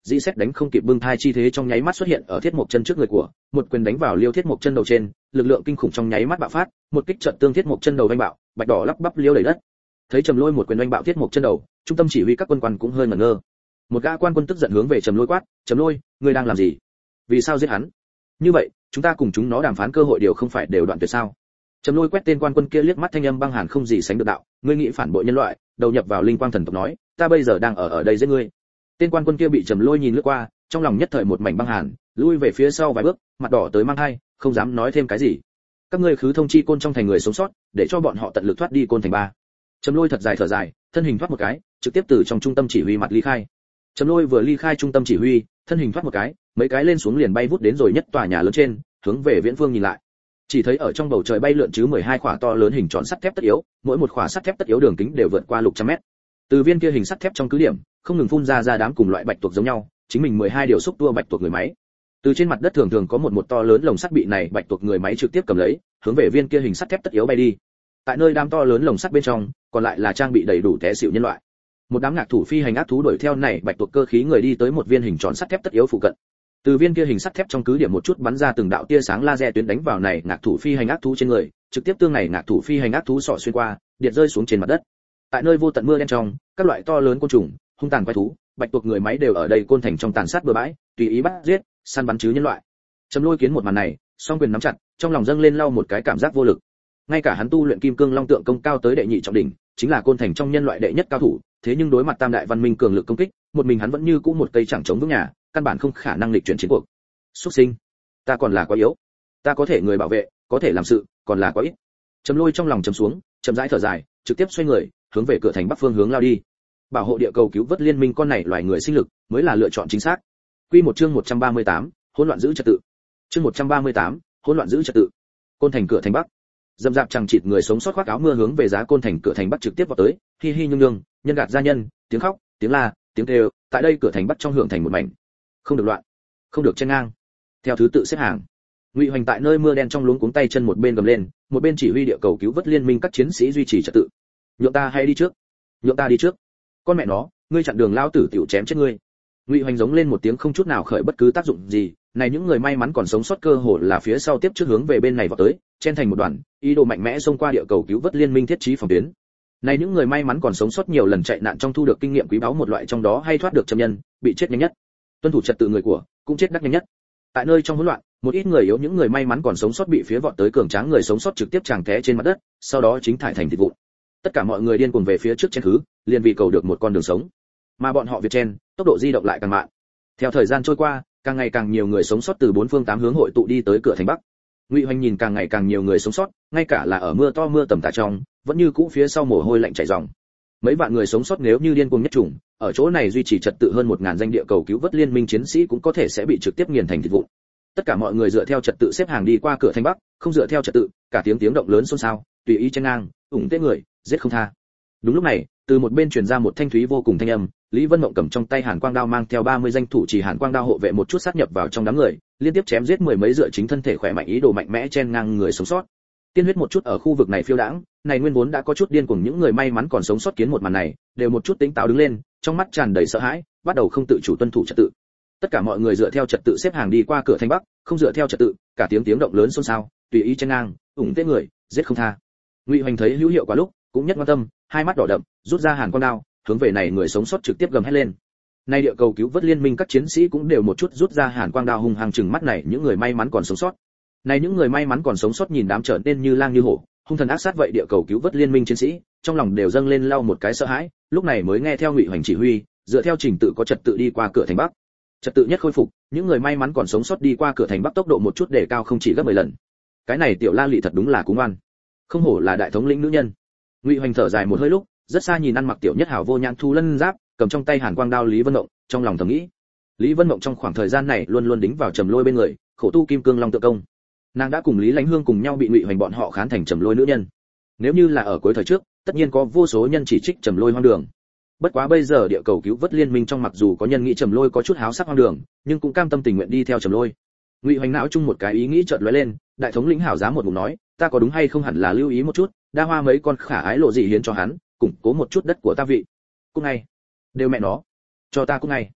dĩ xét đánh không kịp bưng thai chi thế trong nháy mắt xuất hiện ở Thiết Mộc Chân trước người của, một quyền đánh vào Liêu Thiết Mộc Chân đầu trên, lực lượng kinh khủng trong nháy mắt bạo phát, một kích trận tương Thiết Mộc Chân đầu vanh bạo, bạch đỏ lắp bắp liêu đầy đất. Thấy Trầm Lôi một quyền đánh bạo Thiết Mộc Chân đầu, trung tâm chỉ huy các quân quan cũng hơi ngẩn ngơ. Một gã quan quân tức giận hướng về Trầm Lôi quát, "Trầm Lôi, ngươi đang làm gì? Vì sao giết hắn? Như vậy, chúng ta cùng chúng nó đàm phán cơ hội đều không phải đều đoạn tuyệt sao?" Trầm Lôi quét tên quan quân kia liếc mắt, thanh âm băng hàn không gì sánh được đạo, "Ngươi nghĩ phản bội nhân loại, đầu nhập vào linh quang thần tộc nói, ta bây giờ đang ở đây giết ngươi." Tên quan quân kia bị Trầm Lôi nhìn lướt qua, trong lòng nhất thời một mảnh băng hàn, lui về phía sau vài bước, mặt đỏ tới mang hai, không dám nói thêm cái gì. "Các ngươi khứ thông chi côn trong thành người sống sót, để cho bọn họ tận lực thoát đi côn thành ba." Trầm Lôi thật dài thở dài, thân hình thoát một cái, trực tiếp từ trong trung tâm chỉ huy mặt ly khai. Trầm Lôi vừa ly khai trung tâm chỉ huy, thân hình thoát một cái, mấy cái lên xuống liền bay vút đến rồi nhất tòa nhà lớn trên, hướng về viễn phương nhìn lại. Chỉ thấy ở trong bầu trời bay lượn chứ 12 khỏa to lớn hình tròn sắt thép tất yếu, mỗi một khỏa sắt thép tất yếu đường kính đều vượt qua lục trăm mét. Từ viên kia hình sắt thép trong cứ điểm, không ngừng phun ra đám cùng loại bạch tuộc giống nhau, chính mình 12 điều xúc tua bạch tuộc người máy. Từ trên mặt đất thường thường có một to lớn lồng sắt bị này bạch tuộc người máy trực tiếp cầm lấy, hướng về viên kia hình sắt thép tất yếu bay đi. Tại nơi đám to lớn lồng sắt bên trong, còn lại là trang bị đầy đủ té xỉu nhân loại. Một đám ngạc thủ phi hành ác thú đuổi theo này bạch tuộc cơ khí người đi tới một viên hình tròn sắt thép tất yếu phụ cận. Từ viên kia hình sắt thép trong cứ điểm một chút bắn ra từng đạo tia sáng laser tuyến đánh vào này ngạc thủ phi hành ác thú trên người, trực tiếp tương này ngạc thủ phi hành ác thú sọ xuyên qua, điện rơi xuống trên mặt đất. Tại nơi vô tận mưa đen trong, các loại to lớn côn trùng, hung tàn quái thú, bạch tuộc người máy đều ở đây côn thành trong tàn sát bừa bãi, tùy ý bắt giết, săn bắn chứ nhân loại. Trầm Lôi kiến một màn này, song quyền nắm chặt, trong lòng dâng lên lau một cái cảm giác vô lực. Ngay cả hắn tu luyện Kim Cương Long Tượng công cao tới đệ nhị trọng đỉnh, chính là côn thành trong nhân loại đệ nhất cao thủ, thế nhưng đối mặt tam đại văn minh cường lực công kích, một mình hắn vẫn như cũ một cây chẳng chống vững nhà, căn bản không khả năng lịch chuyển chiến cuộc. Xuất sinh, ta còn là quá yếu, ta có thể người bảo vệ, có thể làm sự, còn là quá ít. Trầm Lôi trong lòng trầm xuống, chậm rãi thở dài, trực tiếp xoay người, hướng về cửa thành bắc phương hướng lao đi. Bảo hộ địa cầu cứu vớt liên minh con này loài người sinh lực, mới là lựa chọn chính xác. Quy một chương 138, hỗn loạn giữ trật tự. Chương 138, hỗn loạn giữ trật tự. Côn thành cửa thành bắc. Dầm dạp chẳng chịt người sống sót khoác áo mưa hướng về giá côn thành cửa thành bắc trực tiếp vào tới, hi hi nhung nhung, nhân gạt gia nhân, tiếng khóc, tiếng la, tiếng kêu, tại đây cửa thành bắc trong hưởng thành một mảnh. Không được loạn, không được chen ngang. Theo thứ tự xếp hàng. Ngụy Hoành tại nơi mưa đen trong luống cuống tay chân một bên gầm lên, một bên chỉ huy địa cầu cứu vớt liên minh các chiến sĩ duy trì trật tự. Nhượng ta hay đi trước, nhượng ta đi trước. Con mẹ nó, ngươi chặn đường lao tử tiểu chém chết ngươi. Ngụy Hoành giống lên một tiếng không chút nào khởi bất cứ tác dụng gì, này những người may mắn còn sống sót cơ hồ là phía sau tiếp trước hướng về bên này vào tới, chen thành một đoàn, ý đồ mạnh mẽ xông qua địa cầu cứu vớt liên minh thiết trí phòng tuyến. Này những người may mắn còn sống sót nhiều lần chạy nạn trong thu được kinh nghiệm quý báu một loại trong đó hay thoát được châm nhân, bị chết nhanh nhất. Tuân thủ trật tự người của, cũng chết đắc nhanh nhất. Tại nơi trong hỗn loạn, một ít người yếu những người may mắn còn sống sót bị phía vọt tới cường tráng người sống sót trực tiếp chàng té trên mặt đất, sau đó chính thải thành thịt vụn. Tất cả mọi người điên cuồng về phía trước chen khứ, liền vì cầu được một con đường sống. Mà bọn họ việt chen, tốc độ di động lại càng mạnh. Theo thời gian trôi qua, càng ngày càng nhiều người sống sót từ bốn phương tám hướng hội tụ đi tới cửa thành bắc. Ngụy Hoành nhìn càng ngày càng nhiều người sống sót, ngay cả là ở mưa to mưa tầm tã trong, vẫn như cũ phía sau mồ hôi lạnh chảy ròng. Mấy vạn người sống sót nếu như điên cuồng nhất chủng, ở chỗ này duy trì trật tự hơn 1000 danh địa cầu cứu vớt liên minh chiến sĩ cũng có thể sẽ bị trực tiếp nghiền thành thịt vụn. Tất cả mọi người dựa theo trật tự xếp hàng đi qua cửa thành bắc, không dựa theo trật tự, cả tiếng động lớn xôn xao, tùy ý chen ngang, ủng tế người, giết không tha. Đúng lúc này, từ một bên truyền ra một thanh thúy vô cùng thanh âm, Lý Vân Mộng cầm trong tay Hàn Quang đao mang theo 30 danh thủ chỉ Hàn Quang đao hộ vệ một chút sát nhập vào trong đám người, liên tiếp chém giết mười mấy dựa chính thân thể khỏe mạnh ý đồ mạnh mẽ chen ngang người sống sót. Tiên huyết một chút ở khu vực này phiêu đãng, này nguyên vốn đã có chút điên cuồng những người may mắn còn sống sót kiến một màn này, đều một chút tỉnh táo đứng lên, trong mắt tràn đầy sợ hãi, bắt đầu không tự chủ tuân thủ trật tự. Tất cả mọi người dựa theo trật tự xếp hàng đi qua cửa thành bắc, không dựa theo trật tự, cả tiếng động lớn xôn xao, tùy ý chen ngang, ủng tế người, giết không tha. Ngụy Hoành thấy hữu hiệu quá lúc, cũng nhất quan tâm, hai mắt đỏ đậm, rút ra Hàn Quang đao, hướng về này người sống sót trực tiếp gầm hét lên. Nay địa cầu cứu vớt liên minh các chiến sĩ cũng đều một chút rút ra Hàn Quang đao hung hăng trừng mắt này những người may mắn còn sống sót. Này những người may mắn còn sống sót nhìn đám trở nên như lang như hổ, hung thần ác sát vậy địa cầu cứu vớt liên minh chiến sĩ, trong lòng đều dâng lên lau một cái sợ hãi, lúc này mới nghe theo Ngụy Hoành chỉ huy, dựa theo trình tự có trật tự đi qua cửa thành bắc. Trật tự nhất khôi phục, những người may mắn còn sống sót đi qua cửa thành bắc tốc độ một chút để cao không chỉ gấp 10 lần. Cái này tiểu La Lị thật đúng là cú ngoan, không hổ là đại thống lĩnh nữ nhân. Ngụy Hoành thở dài một hơi lúc, rất xa nhìn ăn mặc tiểu nhất hảo vô nhãn thu lân giáp, cầm trong tay Hàn Quang đao Lý Vân Mộng, trong lòng thầm nghĩ, Lý Vân Mộng trong khoảng thời gian này luôn luôn đính vào Trầm Lôi bên người, khổ tu Kim Cương Long Tượng công. Nàng đã cùng Lý Lãnh Hương cùng nhau bị Ngụy Hoành bọn họ khán thành Trầm Lôi nữ nhân. Nếu như là ở cuối thời trước, tất nhiên có vô số nhân chỉ trích Trầm Lôi hoang đường. Bất quá bây giờ địa cầu cứu vớt liên minh trong mặc dù có nhân nghĩ Trầm Lôi có chút háo sắc hoang đường, nhưng cũng cam tâm tình nguyện đi theo Trầm Lôi. Ngụy Hoành não chung một cái ý nghĩ chợt lóe lên, đại thống lĩnh hảo giá một ngụm nói, ta có đúng hay không hẳn là lưu ý một chút, đa hoa mấy con khả ái lộ gì hiến cho hắn, củng cố một chút đất của ta vị. Cũng ngay, đều mẹ nó, cho ta cũng ngay.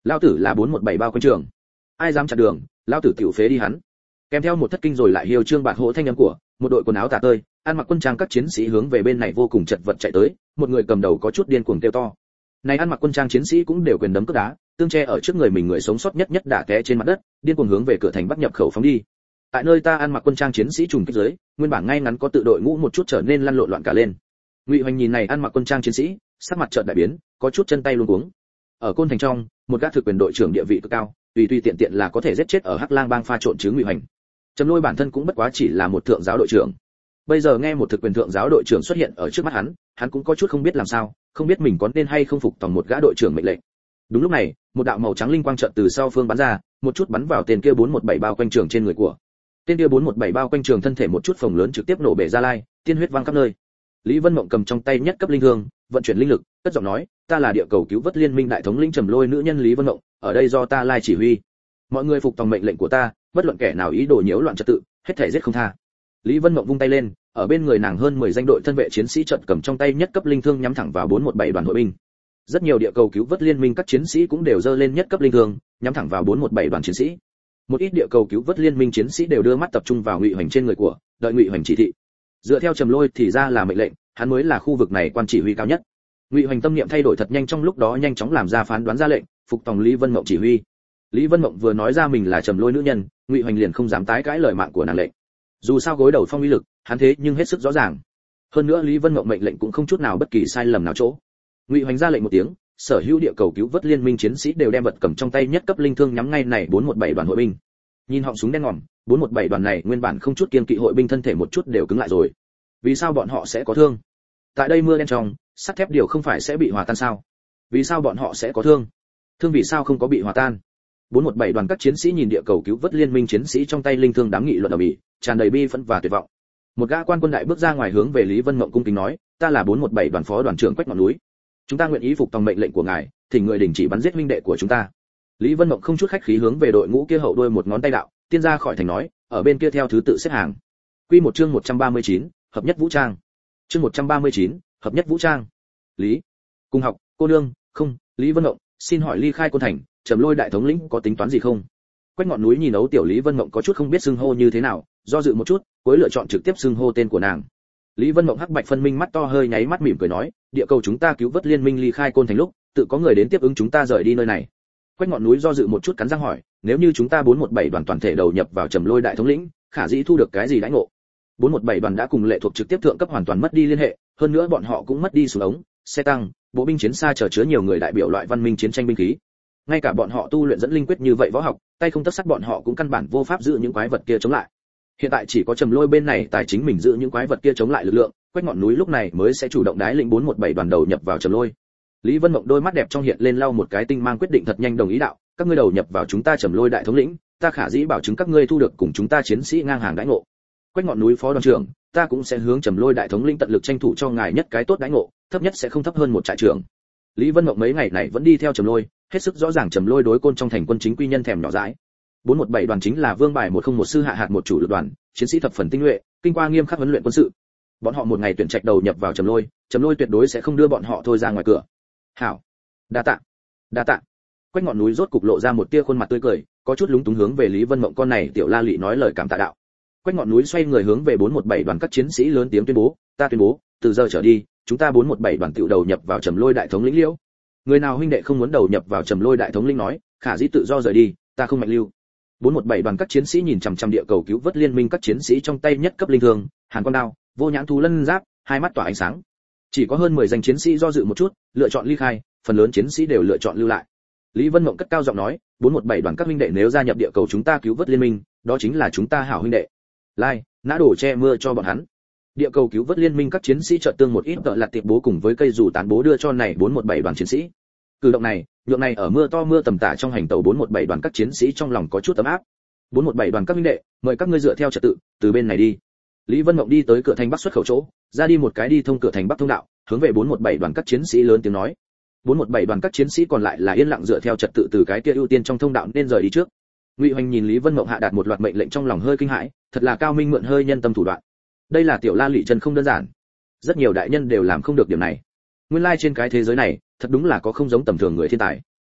Lão tử là 417 bao quanh trường, ai dám chặn đường, lão tử tiểu phế đi hắn. Kèm theo một thất kinh rồi lại hiêu trương bạt hổ thanh âm của một đội quần áo tả tơi, ăn mặc quân trang các chiến sĩ hướng về bên này vô cùng chật vật chạy tới, một người cầm đầu có chút điên cuồng kêu to. Này ăn mặc quân trang chiến sĩ cũng đều quyền đấm cước đá, tương che ở trước người mình người sống sót nhất nhất đả té trên mặt đất, điên cuồng hướng về cửa thành Bắc nhập khẩu phóng đi. Tại nơi ta ăn mặc quân trang chiến sĩ trùng kích dưới, nguyên bản ngay ngắn có tự đội ngũ một chút trở nên lăn lộn loạn cả lên. Ngụy Hoành nhìn này ăn mặc quân trang chiến sĩ, sắc mặt chợt đại biến, có chút chân tay luống cuống. Ở Côn Thành trong, một gã thực quyền đội trưởng địa vị cực cao, tùy tiện tiện là có thể giết chết ở Hắc Lang bang pha trộn chứ Ngụy Hoành. Trầm Lôi bản thân cũng bất quá chỉ là một thượng giáo đội trưởng. Bây giờ nghe một thực quyền thượng giáo đội trưởng xuất hiện ở trước mắt hắn cũng có chút không biết làm sao, không biết mình có nên hay không phục tòng một gã đội trưởng mệnh lệnh. Đúng lúc này, một đạo màu trắng linh quang chợt từ sau phương bắn ra, một chút bắn vào tên kia 417 bao quanh trường trên người của. Tên kia 417 bao quanh trường thân thể một chút phồng lớn trực tiếp nổ bể ra lai, tiên huyết văng khắp nơi. Lý Vân Mộng cầm trong tay nhất cấp linh hương, vận chuyển linh lực, cất giọng nói, ta là địa cầu cứu vớt liên minh đại thống lĩnh Trầm Lôi nữ nhân Lý Vân Mộng, ở đây do ta lai chỉ huy. Mọi người phục tòng mệnh lệnh của ta, bất luận kẻ nào ý đồ nhiễu loạn trật tự, hết thảy giết không tha. Lý Vân Mộng vung tay lên, ở bên người nàng hơn 10 danh đội thân vệ chiến sĩ chợt cầm trong tay nhất cấp linh thương nhắm thẳng vào 417 đoàn hội binh. Rất nhiều địa cầu cứu vớt liên minh các chiến sĩ cũng đều giơ lên nhất cấp linh thương, nhắm thẳng vào 417 đoàn chiến sĩ. Một ít địa cầu cứu vớt liên minh chiến sĩ đều đưa mắt tập trung vào Ngụy Hoành trên người của, đợi Ngụy Hoành chỉ thị. Dựa theo Trầm Lôi thì ra là mệnh lệnh, hắn mới là khu vực này quan chỉ huy cao nhất. Ngụy Hoành tâm niệm thay đổi thật nhanh, trong lúc đó nhanh chóng làm ra phán đoán ra lệnh, phục tòng Lý Vân Mộng chỉ huy. Lý Vân Mộng vừa nói ra mình là Trầm Lôi nữ nhân, Ngụy Hoành liền không dám tái cãi lời mạng của nàng lệnh. Dù sao gối đầu phong uy lực, hắn thế nhưng hết sức rõ ràng. Hơn nữa Lý Vân Mộng mệnh lệnh cũng không chút nào bất kỳ sai lầm nào chỗ. Ngụy Hoành ra lệnh một tiếng, sở hữu địa cầu cứu vớt liên minh chiến sĩ đều đem vật cầm trong tay nhất cấp linh thương nhắm ngay này 417 đoàn hội binh. Nhìn họng súng đen ngòm, 417 đoàn này nguyên bản không chút kiên kỵ hội binh thân thể một chút đều cứng lại rồi. Vì sao bọn họ sẽ có thương? Tại đây mưa đen trong, sắt thép điều không phải sẽ bị hòa tan sao? Vì sao bọn họ sẽ có thương? Thương vì sao không có bị hòa tan? 417 đoàn các chiến sĩ nhìn địa cầu cứu vớt liên minh chiến sĩ trong tay linh thương đám nghị luận ầm ĩ, tràn đầy bi phẫn và tuyệt vọng. Một gã quan quân đại bước ra ngoài hướng về Lý Vân Mộng cung kính nói, ta là 417 đoàn phó đoàn trưởng Quách Ngọn Núi. Chúng ta nguyện ý phục tòng mệnh lệnh của ngài, thỉnh người đình chỉ bắn giết huynh đệ của chúng ta. Lý Vân Mộng không chút khách khí hướng về đội ngũ kia hậu đuôi một ngón tay đạo, tiên ra khỏi thành nói, ở bên kia theo thứ tự xếp hàng. Quy một chương 139, hợp nhất vũ trang. Chương 139, hợp nhất vũ trang. Lý, cùng học, cô nương, không, Lý Vân Mộng, xin hỏi ly khai Côn Thành, Trầm Lôi đại thống lĩnh có tính toán gì không? Quách Ngọn Núi nhìn ấu tiểu Lý Vân Mộng có chút không biết xưng hô như thế nào, do dự một chút, cuối lựa chọn trực tiếp xưng hô tên của nàng. Lý Vân Mộng hắc bạch phân minh, mắt to hơi nháy mắt mỉm cười nói, địa cầu chúng ta cứu vớt liên minh ly khai Côn Thành lúc, tự có người đến tiếp ứng chúng ta rời đi nơi này. Quách Ngọn Núi do dự một chút cắn răng hỏi, nếu như chúng ta 417 đoàn toàn thể đầu nhập vào Trầm Lôi đại thống lĩnh, khả dĩ thu được cái gì đãi ngộ? 417 đoàn đã cùng lệ thuộc trực tiếp thượng cấp hoàn toàn mất đi liên hệ, hơn nữa bọn họ cũng mất đi súng ống, xe tăng, bộ binh chiến xa chở nhiều người đại biểu loại văn minh chiến tranh binh khí. Ngay cả bọn họ tu luyện dẫn linh quyết như vậy võ học, tay không tấc sắt bọn họ cũng căn bản vô pháp giữ những quái vật kia chống lại. Hiện tại chỉ có Trầm Lôi bên này tài chính mình giữ những quái vật kia chống lại lực lượng, Quách Ngọn Núi lúc này mới sẽ chủ động đái lĩnh 417 đoàn đầu nhập vào Trầm Lôi. Lý Vân Mộng đôi mắt đẹp trong hiện lên lau một cái tinh mang, quyết định thật nhanh đồng ý đạo, các ngươi đầu nhập vào chúng ta Trầm Lôi đại thống lĩnh, ta khả dĩ bảo chứng các ngươi thu được cùng chúng ta chiến sĩ ngang hàng đãi ngộ. Quách Ngọn Núi phó đoàn trưởng, ta cũng sẽ hướng Trầm Lôi đại thống lĩnh tận lực tranh thủ cho ngài nhất cái tốt đãi ngộ, thấp nhất sẽ không thấp hơn một trại trưởng. Lý Vân Mộng mấy ngày này vẫn đi theo Trầm Lôi, hết sức rõ ràng Trầm Lôi đối Côn trong thành quân chính quy nhân thèm nhỏ dãi. 417 đoàn chính là Vương Bài 101 sư hạ hạt một chủ lực đoàn, chiến sĩ thập phần tinh nhuệ, kinh qua nghiêm khắc huấn luyện quân sự. Bọn họ một ngày tuyển trạch đầu nhập vào Trầm Lôi tuyệt đối sẽ không đưa bọn họ thôi ra ngoài cửa. Hảo, đa tạ, đa tạ. Quách Ngọn Núi rốt cục lộ ra một tia khuôn mặt tươi cười, có chút lúng túng hướng về Lý Vân Mộng con này tiểu la lị nói lời cảm tạ đạo. Quách Ngọn Núi xoay người hướng về 417 đoàn các chiến sĩ lớn tiếng tuyên bố, ta tuyên bố, từ giờ trở đi, chúng ta 417 đoàn tiểu đầu nhập vào Trầm Lôi đại thống lĩnh liễu. Người nào huynh đệ không muốn đầu nhập vào Trầm Lôi đại thống lĩnh nói, khả dĩ tự do rời đi, ta không mạnh lưu. 417 đoàn các chiến sĩ nhìn chằm chằm địa cầu cứu vớt liên minh các chiến sĩ trong tay nhất cấp linh thương, hàn quang đao, vô nhãn thú lân giáp, hai mắt tỏa ánh sáng. Chỉ có hơn 10 danh chiến sĩ do dự một chút, lựa chọn ly khai, phần lớn chiến sĩ đều lựa chọn lưu lại. Lý Vân Mộng cất cao giọng nói, 417 đoàn các huynh đệ nếu gia nhập địa cầu chúng ta cứu vớt liên minh, đó chính là chúng ta hảo huynh đệ. Lai, nã đổ che mưa cho bọn hắn. Địa cầu cứu vớt liên minh các chiến sĩ chợt tương một ít tợ lạt tiệp bố cùng với cây dù tán bố đưa cho này 417 đoàn chiến sĩ. Cử động này, nhượng này ở mưa to mưa tầm tã trong hành tàu 417 đoàn các chiến sĩ trong lòng có chút ấm áp. 417 đoàn các huynh đệ, mời các ngươi dựa theo trật tự, từ bên này đi. Lý Vân Mộng đi tới cửa thành Bắc xuất khẩu chỗ, ra đi một cái đi thông cửa thành Bắc thông đạo, hướng về 417 đoàn các chiến sĩ lớn tiếng nói. 417 đoàn các chiến sĩ còn lại là yên lặng dựa theo trật tự từ cái kia ưu tiên trong thông đạo nên rời đi trước. Ngụy Hoành nhìn Lý Vân Mộng hạ đạt một loạt mệnh lệnh trong lòng hơi kinh hãi, thật là cao minh mượn hơi nhân tâm thủ đoạn. Đây là tiểu la lị chân không đơn giản, rất nhiều đại nhân đều làm không được điểm này. Nguyên lai trên cái thế giới này, thật đúng là có không giống tầm thường người thiên tài.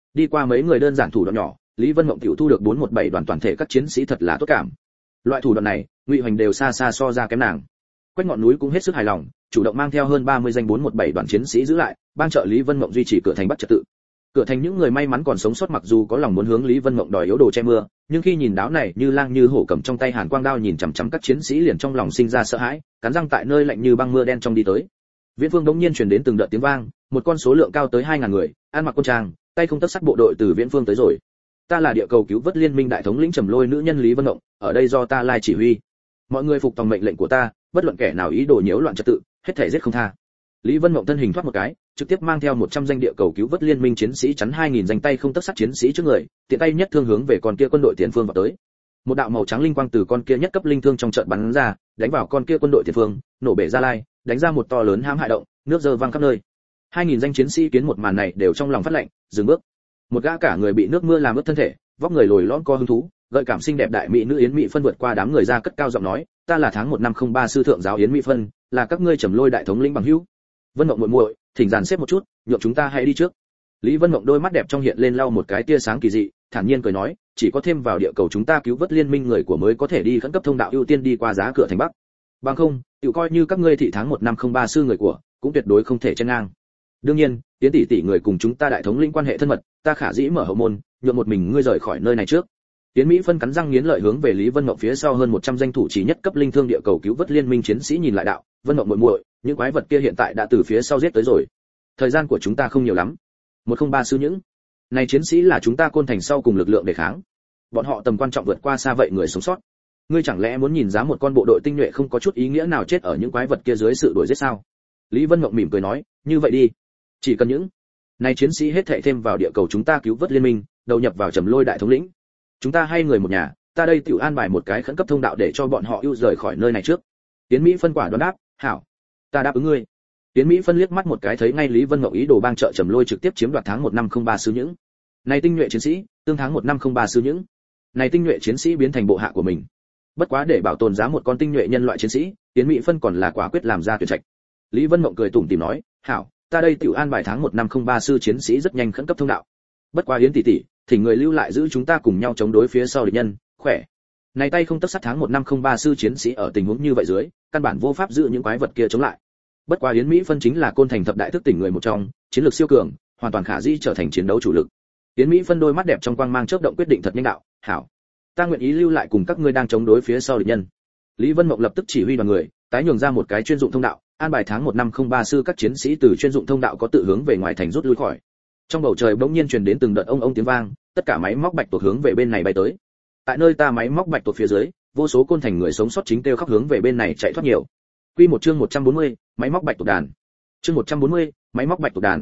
đi qua mấy người đơn giản thủ đoạn nhỏ, Lý Vân Mộng tiểu thu được 417 đoàn toàn thể các chiến sĩ thật là tốt cảm. Loại thủ đoạn này, Ngụy Hoành đều xa xa so ra kém nàng. Quách Ngọn Núi cũng hết sức hài lòng, chủ động mang theo hơn 30 danh 417 đoàn chiến sĩ giữ lại, ban trợ Lý Vân Mộng duy trì cửa thành bắt trật tự. Cửa thành những người may mắn còn sống sót mặc dù có lòng muốn hướng Lý Vân Mộng đòi yếu đồ che mưa, nhưng khi nhìn đáo này như lang như hổ cầm trong tay hàn quang đao nhìn chằm chằm các chiến sĩ liền trong lòng sinh ra sợ hãi, cắn răng tại nơi lạnh như băng mưa đen trong đi tới. Viễn Phương đống nhiên truyền đến từng đợt tiếng vang, một con số lượng cao tới 2000 người, ăn mặc quân trang, tay không tấc sắt bộ đội từ Viễn Phương tới rồi. Ta là địa cầu cứu vớt liên minh đại thống lĩnh Trầm Lôi nữ nhân Lý Vân Mộng, ở đây do ta lai chỉ huy. Mọi người phục tòng mệnh lệnh của ta, bất luận kẻ nào ý đồ nhiễu loạn trật tự, hết thảy giết không tha. Lý Vân Mộng thân hình thoát một cái, trực tiếp mang theo 100 danh địa cầu cứu vớt liên minh chiến sĩ chắn 2000 danh tay không tấc sắt chiến sĩ trước người, tiện tay nhất thương hướng về con kia quân đội tiền phương vào tới. Một đạo màu trắng linh quang từ con kia nhất cấp linh thương trong trận bắn ra, đánh vào con kia quân đội tiền phương, nổ bể ra lai, đánh ra một to lớn hãm hại động, nước dơ văng khắp nơi. 2000 danh chiến sĩ kiến một màn này đều trong lòng phát lạnh, dừng bước. Một gã cả người bị nước mưa làm ướt thân thể, vóc người lồi lõm co hứng thú, gợi cảm xinh đẹp đại mỹ nữ Yến Mỹ Phân vượt qua đám người ra cất cao giọng nói, ta là tháng 1 năm 03 sư thượng giáo Yến Mỹ Phân, là các ngươi Trầm Lôi đại thống lĩnh bằng hữu. Vân Mộng muội muội, thỉnh dàn xếp một chút, nhượng chúng ta hãy đi trước. Lý Vân Mộng đôi mắt đẹp trong hiện lên lau một cái tia sáng kỳ dị, thản nhiên cười nói, chỉ có thêm vào địa cầu chúng ta cứu vớt liên minh người của mới có thể đi khẩn cấp thông đạo ưu tiên đi qua giá cửa thành Bắc. Bằng không, tiểu coi như các ngươi thị tháng 1 năm 03 sư người của, cũng tuyệt đối không thể chen ngang. Đương nhiên, Yến tỷ tỷ người cùng chúng ta đại thống lĩnh quan hệ thân mật, ta khả dĩ mở hậu môn, nhượng một mình ngươi rời khỏi nơi này trước. Yến Mỹ Phân cắn răng nghiến lợi hướng về Lý Vân Mộng phía sau hơn 100 danh thủ chỉ nhất cấp linh thương địa cầu cứu vớt liên minh chiến sĩ nhìn lại đạo, Vân Mộng muội muội, những quái vật kia hiện tại đã từ phía sau giết tới rồi. Thời gian của chúng ta không nhiều lắm. 103 sư những này chiến sĩ là chúng ta Côn Thành sau cùng lực lượng để kháng. Bọn họ tầm quan trọng vượt qua xa vậy người sống sót. Ngươi chẳng lẽ muốn nhìn giá một con bộ đội tinh nhuệ không có chút ý nghĩa nào chết ở những quái vật kia dưới sự đuổi giết sao? Lý Vân Mộng mỉm cười nói, như vậy đi, chỉ cần những này chiến sĩ hết thảy thêm vào địa cầu chúng ta cứu vớt liên minh, đầu nhập vào Trầm Lôi đại thống lĩnh. Chúng ta hai người một nhà, ta đây tiểu an bài một cái khẩn cấp thông đạo để cho bọn họ ưu rời khỏi nơi này trước. Tiến Mỹ Phân quả đoán đáp, hảo, ta đáp ứng ngươi. Tiến Mỹ Phân liếc mắt một cái thấy ngay Lý Vân Mộng ý đồ bang trợ Trầm Lôi trực tiếp chiếm đoạt tháng 1 năm 03 sư những. Này tinh nhuệ chiến sĩ, tương tháng 1 năm 03 sư những. Này tinh nhuệ chiến sĩ biến thành bộ hạ của mình. Bất quá để bảo tồn giá một con tinh nhuệ nhân loại chiến sĩ, Tiến Mỹ Phân còn là quả quyết làm ra tuyển trạch. Lý Vân Mộng cười tủm tỉm nói, hảo, ta đây tiểu an bài tháng 1 năm 03 sư chiến sĩ rất nhanh khẩn cấp thông đạo. Bất quá Yến tỷ tỷ, thỉnh người lưu lại giữ chúng ta cùng nhau chống đối phía sau địch nhân, khỏe. Này tay không tấc sắt tháng 1 năm 03 sư chiến sĩ ở tình huống như vậy dưới, căn bản vô pháp giữ những quái vật kia chống lại. Bất quá Yến Mỹ Phân chính là Côn Thành thập đại thức tỉnh người một trong, chiến lược siêu cường, hoàn toàn khả dĩ trở thành chiến đấu chủ lực. Yến Mỹ Phân đôi mắt đẹp trong quang mang chớp động quyết định thật nhanh đạo, hảo, ta nguyện ý lưu lại cùng các ngươi đang chống đối phía sau địch nhân. Lý Vân Mộng lập tức chỉ huy đoàn người, tái nhường ra một cái chuyên dụng thông đạo, an bài tháng 1 năm 03 sư các chiến sĩ từ chuyên dụng thông đạo có tự hướng về ngoài thành rút lui khỏi. Trong bầu trời bỗng nhiên truyền đến từng đợt ông tiếng vang, tất cả máy móc bạch tuộc hướng về bên này bay tới. Tại nơi ta máy móc bạch tuộc phía dưới, vô số Côn Thành người sống sót chính kêu khóc hướng về bên này chạy thoát nhiều. Quy một chương 140, máy móc bạch tuộc đàn. Chương 140, máy móc bạch tuộc đàn.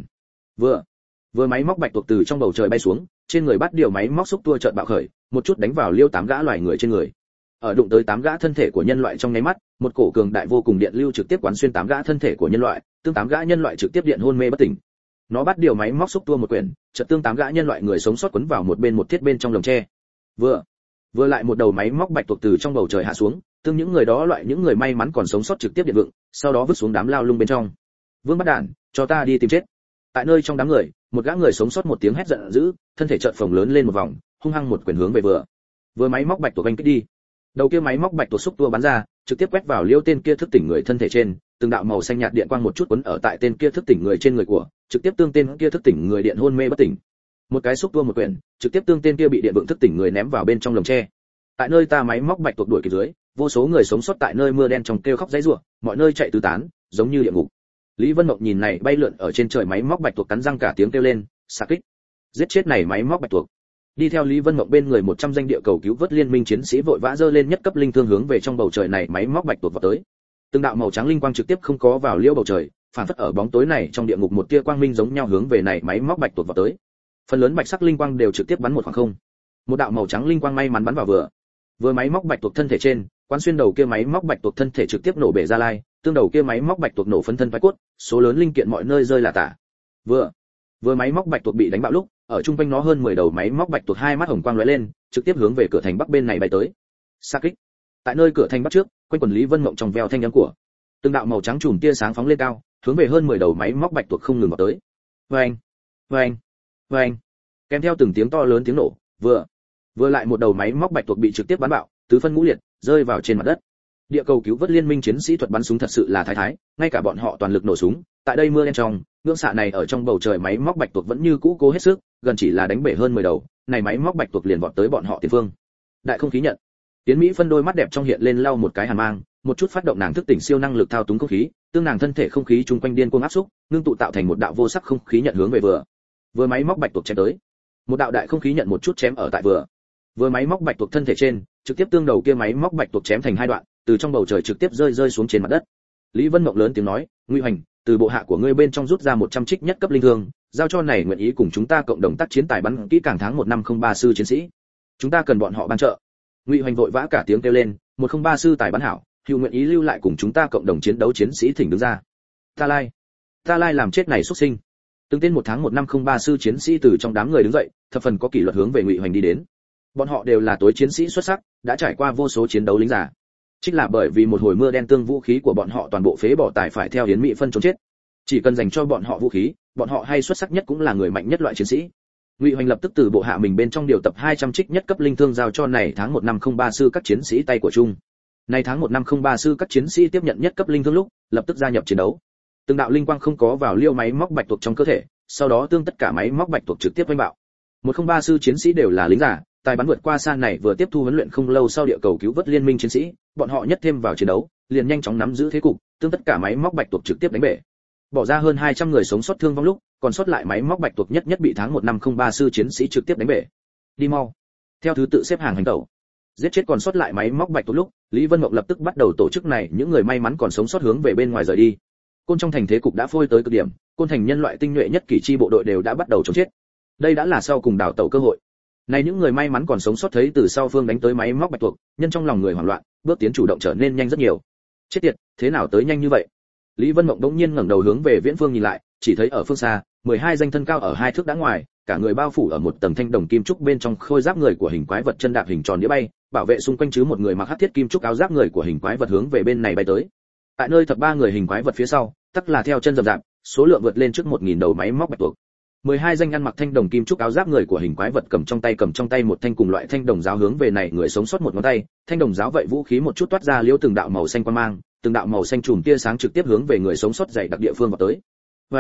Vừa máy móc bạch tuộc từ trong bầu trời bay xuống, trên người bắt điều máy móc xúc tua chợt bạo khởi, một chút đánh vào liêu 8 gã loài người trên người. Ở đụng tới 8 gã thân thể của nhân loại trong nháy mắt, một cổ cường đại vô cùng điện lưu trực tiếp quán xuyên 8 gã thân thể của nhân loại, tương 8 gã nhân loại trực tiếp điện hôn mê bất tỉnh. Nó bắt điều máy móc xúc tua một quyển, chợt tương 8 gã nhân loại người sống sót quấn vào một thiết bên trong lồng tre. Vừa lại một đầu máy móc bạch tuộc từ trong bầu trời hạ xuống, tương những người đó loại những người may mắn còn sống sót trực tiếp điện vượng, sau đó vứt xuống đám lao lung bên trong. Vương bắt đạn, cho ta đi tìm chết. Tại nơi trong đám người, một gã người sống sót một tiếng hét giận dữ, thân thể chợt phồng lớn lên một vòng, hung hăng một quyền hướng về vừa máy móc bạch tuộc anh kích đi. Đầu kia máy móc bạch tuộc xúc tua bắn ra, trực tiếp quét vào liêu tên kia thức tỉnh người thân thể trên, từng đạo màu xanh nhạt điện quang một chút quấn ở tại tên kia thức tỉnh người trên người của, trực tiếp tương tên kia thức tỉnh người điện hôn mê bất tỉnh. Một cái xúc tua một quyển, trực tiếp tương tên kia bị điện vượng thức tỉnh người ném vào bên trong lồng tre. Tại nơi ta máy móc bạch tuộc đuổi kịp dưới, vô số người sống sót tại nơi mưa đen trong kêu khóc dãy rủa, mọi nơi chạy tứ tán, giống như địa ngục. Lý Vân Mộng nhìn này bay lượn ở trên trời máy móc bạch tuộc cắn răng cả tiếng kêu lên, xạ kích, giết chết này máy móc bạch tuộc. Đi theo Lý Vân Mộng bên người 100 danh địa cầu cứu vớt liên minh chiến sĩ vội vã giơ lên nhất cấp linh thương hướng về trong bầu trời này máy móc bạch tuộc vào tới. Từng đạo màu trắng linh quang trực tiếp không có vào liêu bầu trời, phản phất ở bóng tối này trong địa ngục một tia quang minh giống nhau hướng về này máy móc bạch tuộc vào tới. Phần lớn bạch sắc linh quang đều trực tiếp bắn một khoảng không. Một đạo màu trắng linh quang may mắn bắn vào vừa máy móc bạch tuộc thân thể trên, quán xuyên đầu kia máy móc bạch tuộc thân thể trực tiếp nổ bể ra lai, tương đầu kia máy móc bạch tuộc nổ phân thân phái cốt, số lớn linh kiện mọi nơi rơi là tả. Vừa máy móc bạch tuộc bị đánh bạo lúc, ở trung quanh nó hơn 10 đầu máy móc bạch tuộc hai mắt hồng quang lóe lên, trực tiếp hướng về cửa thành bắc bên này bay tới. Sa kích. Tại nơi cửa thành bắc trước, quanh quần Lý Vân Mộng trong veo thanh âm của từng đạo màu trắng chùm tia sáng phóng lên cao, hướng về hơn 10 đầu máy móc bạch tuộc không ngừng vào tới. Vâng. Kèm theo từng tiếng to lớn tiếng nổ, vừa lại một đầu máy móc bạch tuộc bị trực tiếp bắn bạo, tứ phân ngũ liệt, rơi vào trên mặt đất. Địa cầu cứu vớt liên minh chiến sĩ thuật bắn súng thật sự là thái, ngay cả bọn họ toàn lực nổ súng. Tại đây mưa đen trong, ngưỡng xạ này ở trong bầu trời máy móc bạch tuộc vẫn như cũ cố hết sức, gần chỉ là đánh bể hơn 10 đầu, này máy móc bạch tuộc liền vọt tới bọn họ tiền phương. Đại không khí nhận. Tiến Mỹ phân đôi mắt đẹp trong hiện lên lau một cái hàn mang, một chút phát động nàng thức tỉnh siêu năng lực thao túng không khí, tương nàng thân thể không khí chung quanh điên cuồng áp xúc, ngưng tụ tạo thành một đạo vô sắc không khí nhận hướng về vừa máy móc bạch tuộc chém tới. Một đạo đại không khí nhận một chút chém ở tại vừa máy móc bạch tuộc thân thể trên, trực tiếp tương đầu kia máy móc bạch tuộc chém thành hai đoạn, từ trong bầu trời trực tiếp rơi xuống trên mặt đất. Lý Vân Mộng lớn tiếng nói, "Ngụy Hoành, từ bộ hạ của ngươi bên trong rút ra 100 trích nhất cấp linh thương, giao cho này nguyện ý cùng chúng ta cộng đồng tác chiến tài bắn kỹ càng tháng 1503 sư chiến sĩ. Chúng ta cần bọn họ ban trợ." Ngụy Hoành vội vã cả tiếng kêu lên, "103 sư tài bắn hảo, hữu nguyện ý lưu lại cùng chúng ta cộng đồng chiến đấu chiến sĩ thỉnh đứng ra." Ta lai làm chết này xuất sinh. Từng tên một tháng 1503 sư chiến sĩ từ trong đám người đứng dậy, thập phần có kỷ luật hướng về Ngụy Hoành đi đến. Bọn họ đều là tối chiến sĩ xuất sắc, đã trải qua vô số chiến đấu lính giả. Chính là bởi vì một hồi mưa đen tương vũ khí của bọn họ toàn bộ phế bỏ tài phải theo Yến Mỹ phân trốn chết. Chỉ cần dành cho bọn họ vũ khí, bọn họ hay xuất sắc nhất cũng là người mạnh nhất loại chiến sĩ. Ngụy Hoành lập tức từ bộ hạ mình bên trong điều tập 200 trích nhất cấp linh thương giao cho này tháng 1503 sư các chiến sĩ tay của chung. Này tháng 1503 sư các chiến sĩ tiếp nhận nhất cấp linh thương lúc, lập tức gia nhập chiến đấu. Từng đạo linh quang không có vào liêu máy móc bạch tuộc trong cơ thể, sau đó tương tất cả máy móc bạch tuộc trực tiếp vây bạo. 103 sư chiến sĩ đều là lính giả, tài bắn vượt qua xa này vừa tiếp thu huấn luyện không lâu sau địa cầu cứu vớt liên minh chiến sĩ, bọn họ nhất thêm vào chiến đấu, liền nhanh chóng nắm giữ thế cục, tương tất cả máy móc bạch tuộc trực tiếp đánh bể. Bỏ ra hơn 200 người sống sót thương vong lúc, còn sót lại máy móc bạch tuộc nhất bị tháng 1503 sư chiến sĩ trực tiếp đánh bể. Đi mau. Theo thứ tự xếp hàng hành tẩu. Giết chết còn sót lại máy móc bạch tuộc lúc, Lý Vân Mộng lập tức bắt đầu tổ chức này những người may mắn còn sống sót hướng về bên ngoài rời đi. Côn trong thành thế cục đã phôi tới cực điểm, Côn thành nhân loại tinh nhuệ nhất kỷ chi bộ đội đều đã bắt đầu chống chết. Đây đã là sau cùng đào tẩu cơ hội. Này những người may mắn còn sống sót thấy từ sau phương đánh tới máy móc bạch tuộc, nhân trong lòng người hoảng loạn, bước tiến chủ động trở nên nhanh rất nhiều. Chết tiệt, thế nào tới nhanh như vậy? Lý Vân Mộng đống nhiên ngẩng đầu hướng về viễn phương nhìn lại, chỉ thấy ở phương xa, 12 danh thân cao ở 2 thước đã ngoài, cả người bao phủ ở một tầng thanh đồng kim trúc bên trong khôi giáp người của hình quái vật chân đạp hình tròn đĩa bay, bảo vệ xung quanh chứ một người mặc hắc thiết kim trúc áo giáp người của hình quái vật hướng về bên này bay tới. Tại nơi thập ba người hình quái vật phía sau, tất là theo chân rậm rạp, số lượng vượt lên trước 1000 đầu máy móc bạch tuộc. 12 danh ăn mặc thanh đồng kim trúc áo giáp người của hình quái vật cầm trong tay một thanh cùng loại thanh đồng giáo hướng về này người sống sót một ngón tay, thanh đồng giáo vậy vũ khí một chút toát ra liễu từng đạo màu xanh quang mang, từng đạo màu xanh chùm tia sáng trực tiếp hướng về người sống sót dày đặc địa phương vào tới.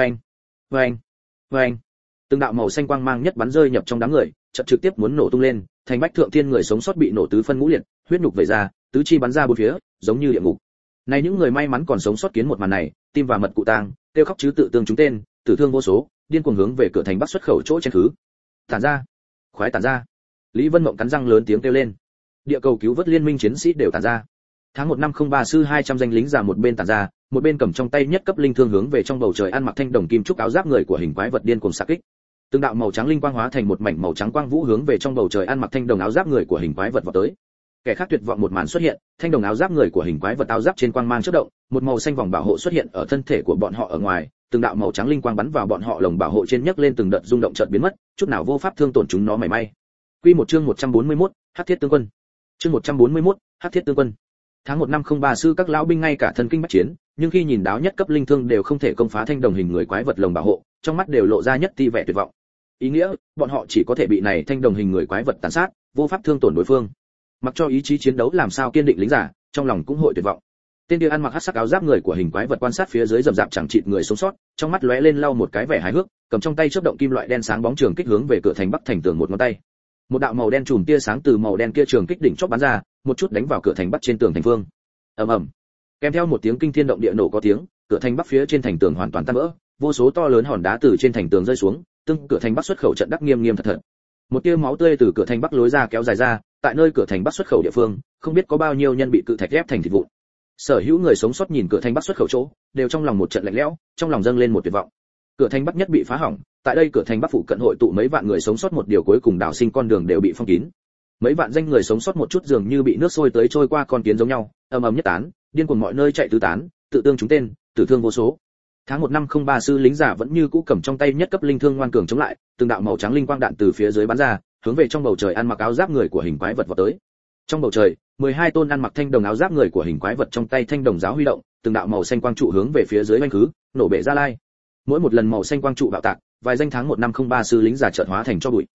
Vâng. Từng đạo màu xanh quang mang nhất bắn rơi nhập trong đám người, chợt trực tiếp muốn nổ tung lên, thành bách thượng thiên người sống sót bị nổ tứ phân ngũ liệt, huyết nhục vẩy ra, tứ chi bắn ra bốn phía, giống như địa ngục. Này những người may mắn còn sống sót kiến một màn này, tim và mật cụ tang, kêu khóc chứ tự tương chúng tên, tử thương vô số, điên cuồng hướng về cửa thành bắc xuất khẩu chỗ chen khứ. Tản ra, khoái tản ra. Lý Vân Mộng cắn răng lớn tiếng kêu lên. Địa cầu cứu vớt liên minh chiến sĩ đều tản ra. Tháng 1503 sư 200 danh lính già một bên tản ra, một bên cầm trong tay nhất cấp linh thương hướng về trong bầu trời ăn mặc thanh đồng kim trúc áo giáp người của hình quái vật điên cuồng xạ kích. Từng đạo màu trắng linh quang hóa thành một mảnh màu trắng quang vũ hướng về trong bầu trời ăn mặc thanh đồng áo giáp người của hình quái vật vọt tới. Kẻ khác tuyệt vọng một màn xuất hiện, thanh đồng áo giáp người của hình quái vật áo giáp trên quang mang chớp động, một màu xanh vòng bảo hộ xuất hiện ở thân thể của bọn họ ở ngoài, từng đạo màu trắng linh quang bắn vào bọn họ lồng bảo hộ trên nhấc lên từng đợt rung động chợt biến mất, chút nào vô pháp thương tổn chúng nó mảy may. Quy một chương 141, Hắc Thiết Tương Quân. Chương 141, Hắc Thiết Tương Quân. Tháng 1503 sư các lão binh ngay cả thần kinh bách chiến, nhưng khi nhìn đáo nhất cấp linh thương đều không thể công phá thanh đồng hình người quái vật lồng bảo hộ, trong mắt đều lộ ra nhất ti vẻ tuyệt vọng. Ý nghĩa, bọn họ chỉ có thể bị này thanh đồng hình người quái vật tàn sát, vô pháp thương tổn đối phương. Mặc cho ý chí chiến đấu làm sao kiên định lính giả, trong lòng cũng hội tuyệt vọng. Tên kia ăn mặc hắc sắc áo giáp người của hình quái vật quan sát phía dưới rậm rạp chẳng chịt người sống sót, trong mắt lóe lên lau một cái vẻ hài hước, cầm trong tay chớp động kim loại đen sáng bóng trường kích hướng về cửa thành bắc thành tường một ngón tay. Một đạo màu đen chùm tia sáng từ màu đen kia trường kích đỉnh chóp bắn ra, một chút đánh vào cửa thành bắc trên tường thành phương. Ầm ầm. Kèm theo một tiếng kinh thiên động địa nổ có tiếng, cửa thành bắc phía trên thành tường hoàn toàn tan vỡ, vô số to lớn hòn đá từ trên thành tường rơi xuống, tương cửa thành bắc xuất khẩu trận đắc nghiêm nghiêm thật thật. Một tia máu tươi từ cửa thành bắc lối ra kéo dài ra, tại nơi cửa thành bắc xuất khẩu địa phương, không biết có bao nhiêu nhân bị cự thạch ép thành thịt vụn. Sở hữu người sống sót nhìn cửa thành bắc xuất khẩu chỗ, đều trong lòng một trận lạnh lẽo, trong lòng dâng lên một tuyệt vọng. Cửa thành bắc nhất bị phá hỏng, tại đây cửa thành bắc phụ cận hội tụ mấy vạn người sống sót một điều cuối cùng đào sinh con đường đều bị phong kín. Mấy vạn danh người sống sót một chút dường như bị nước sôi tới trôi qua con kiến giống nhau, ầm ầm nhất tán, điên cuồng mọi nơi chạy tứ tán, tự tương chúng tên, tử thương vô số. Tháng 1503 sư lính giả vẫn như cũ cầm trong tay nhất cấp linh thương ngoan cường chống lại, từng đạo màu trắng linh quang đạn từ phía dưới bắn ra, hướng về trong bầu trời ăn mặc áo giáp người của hình quái vật vọt tới. Trong bầu trời, 12 tôn ăn mặc thanh đồng áo giáp người của hình quái vật trong tay thanh đồng giáo huy động, từng đạo màu xanh quang trụ hướng về phía dưới vành khứ, nổ bể ra lai. Mỗi một lần màu xanh quang trụ bạo tạc, vài danh tháng 1503 sư lính giả chợt hóa thành cho bụi.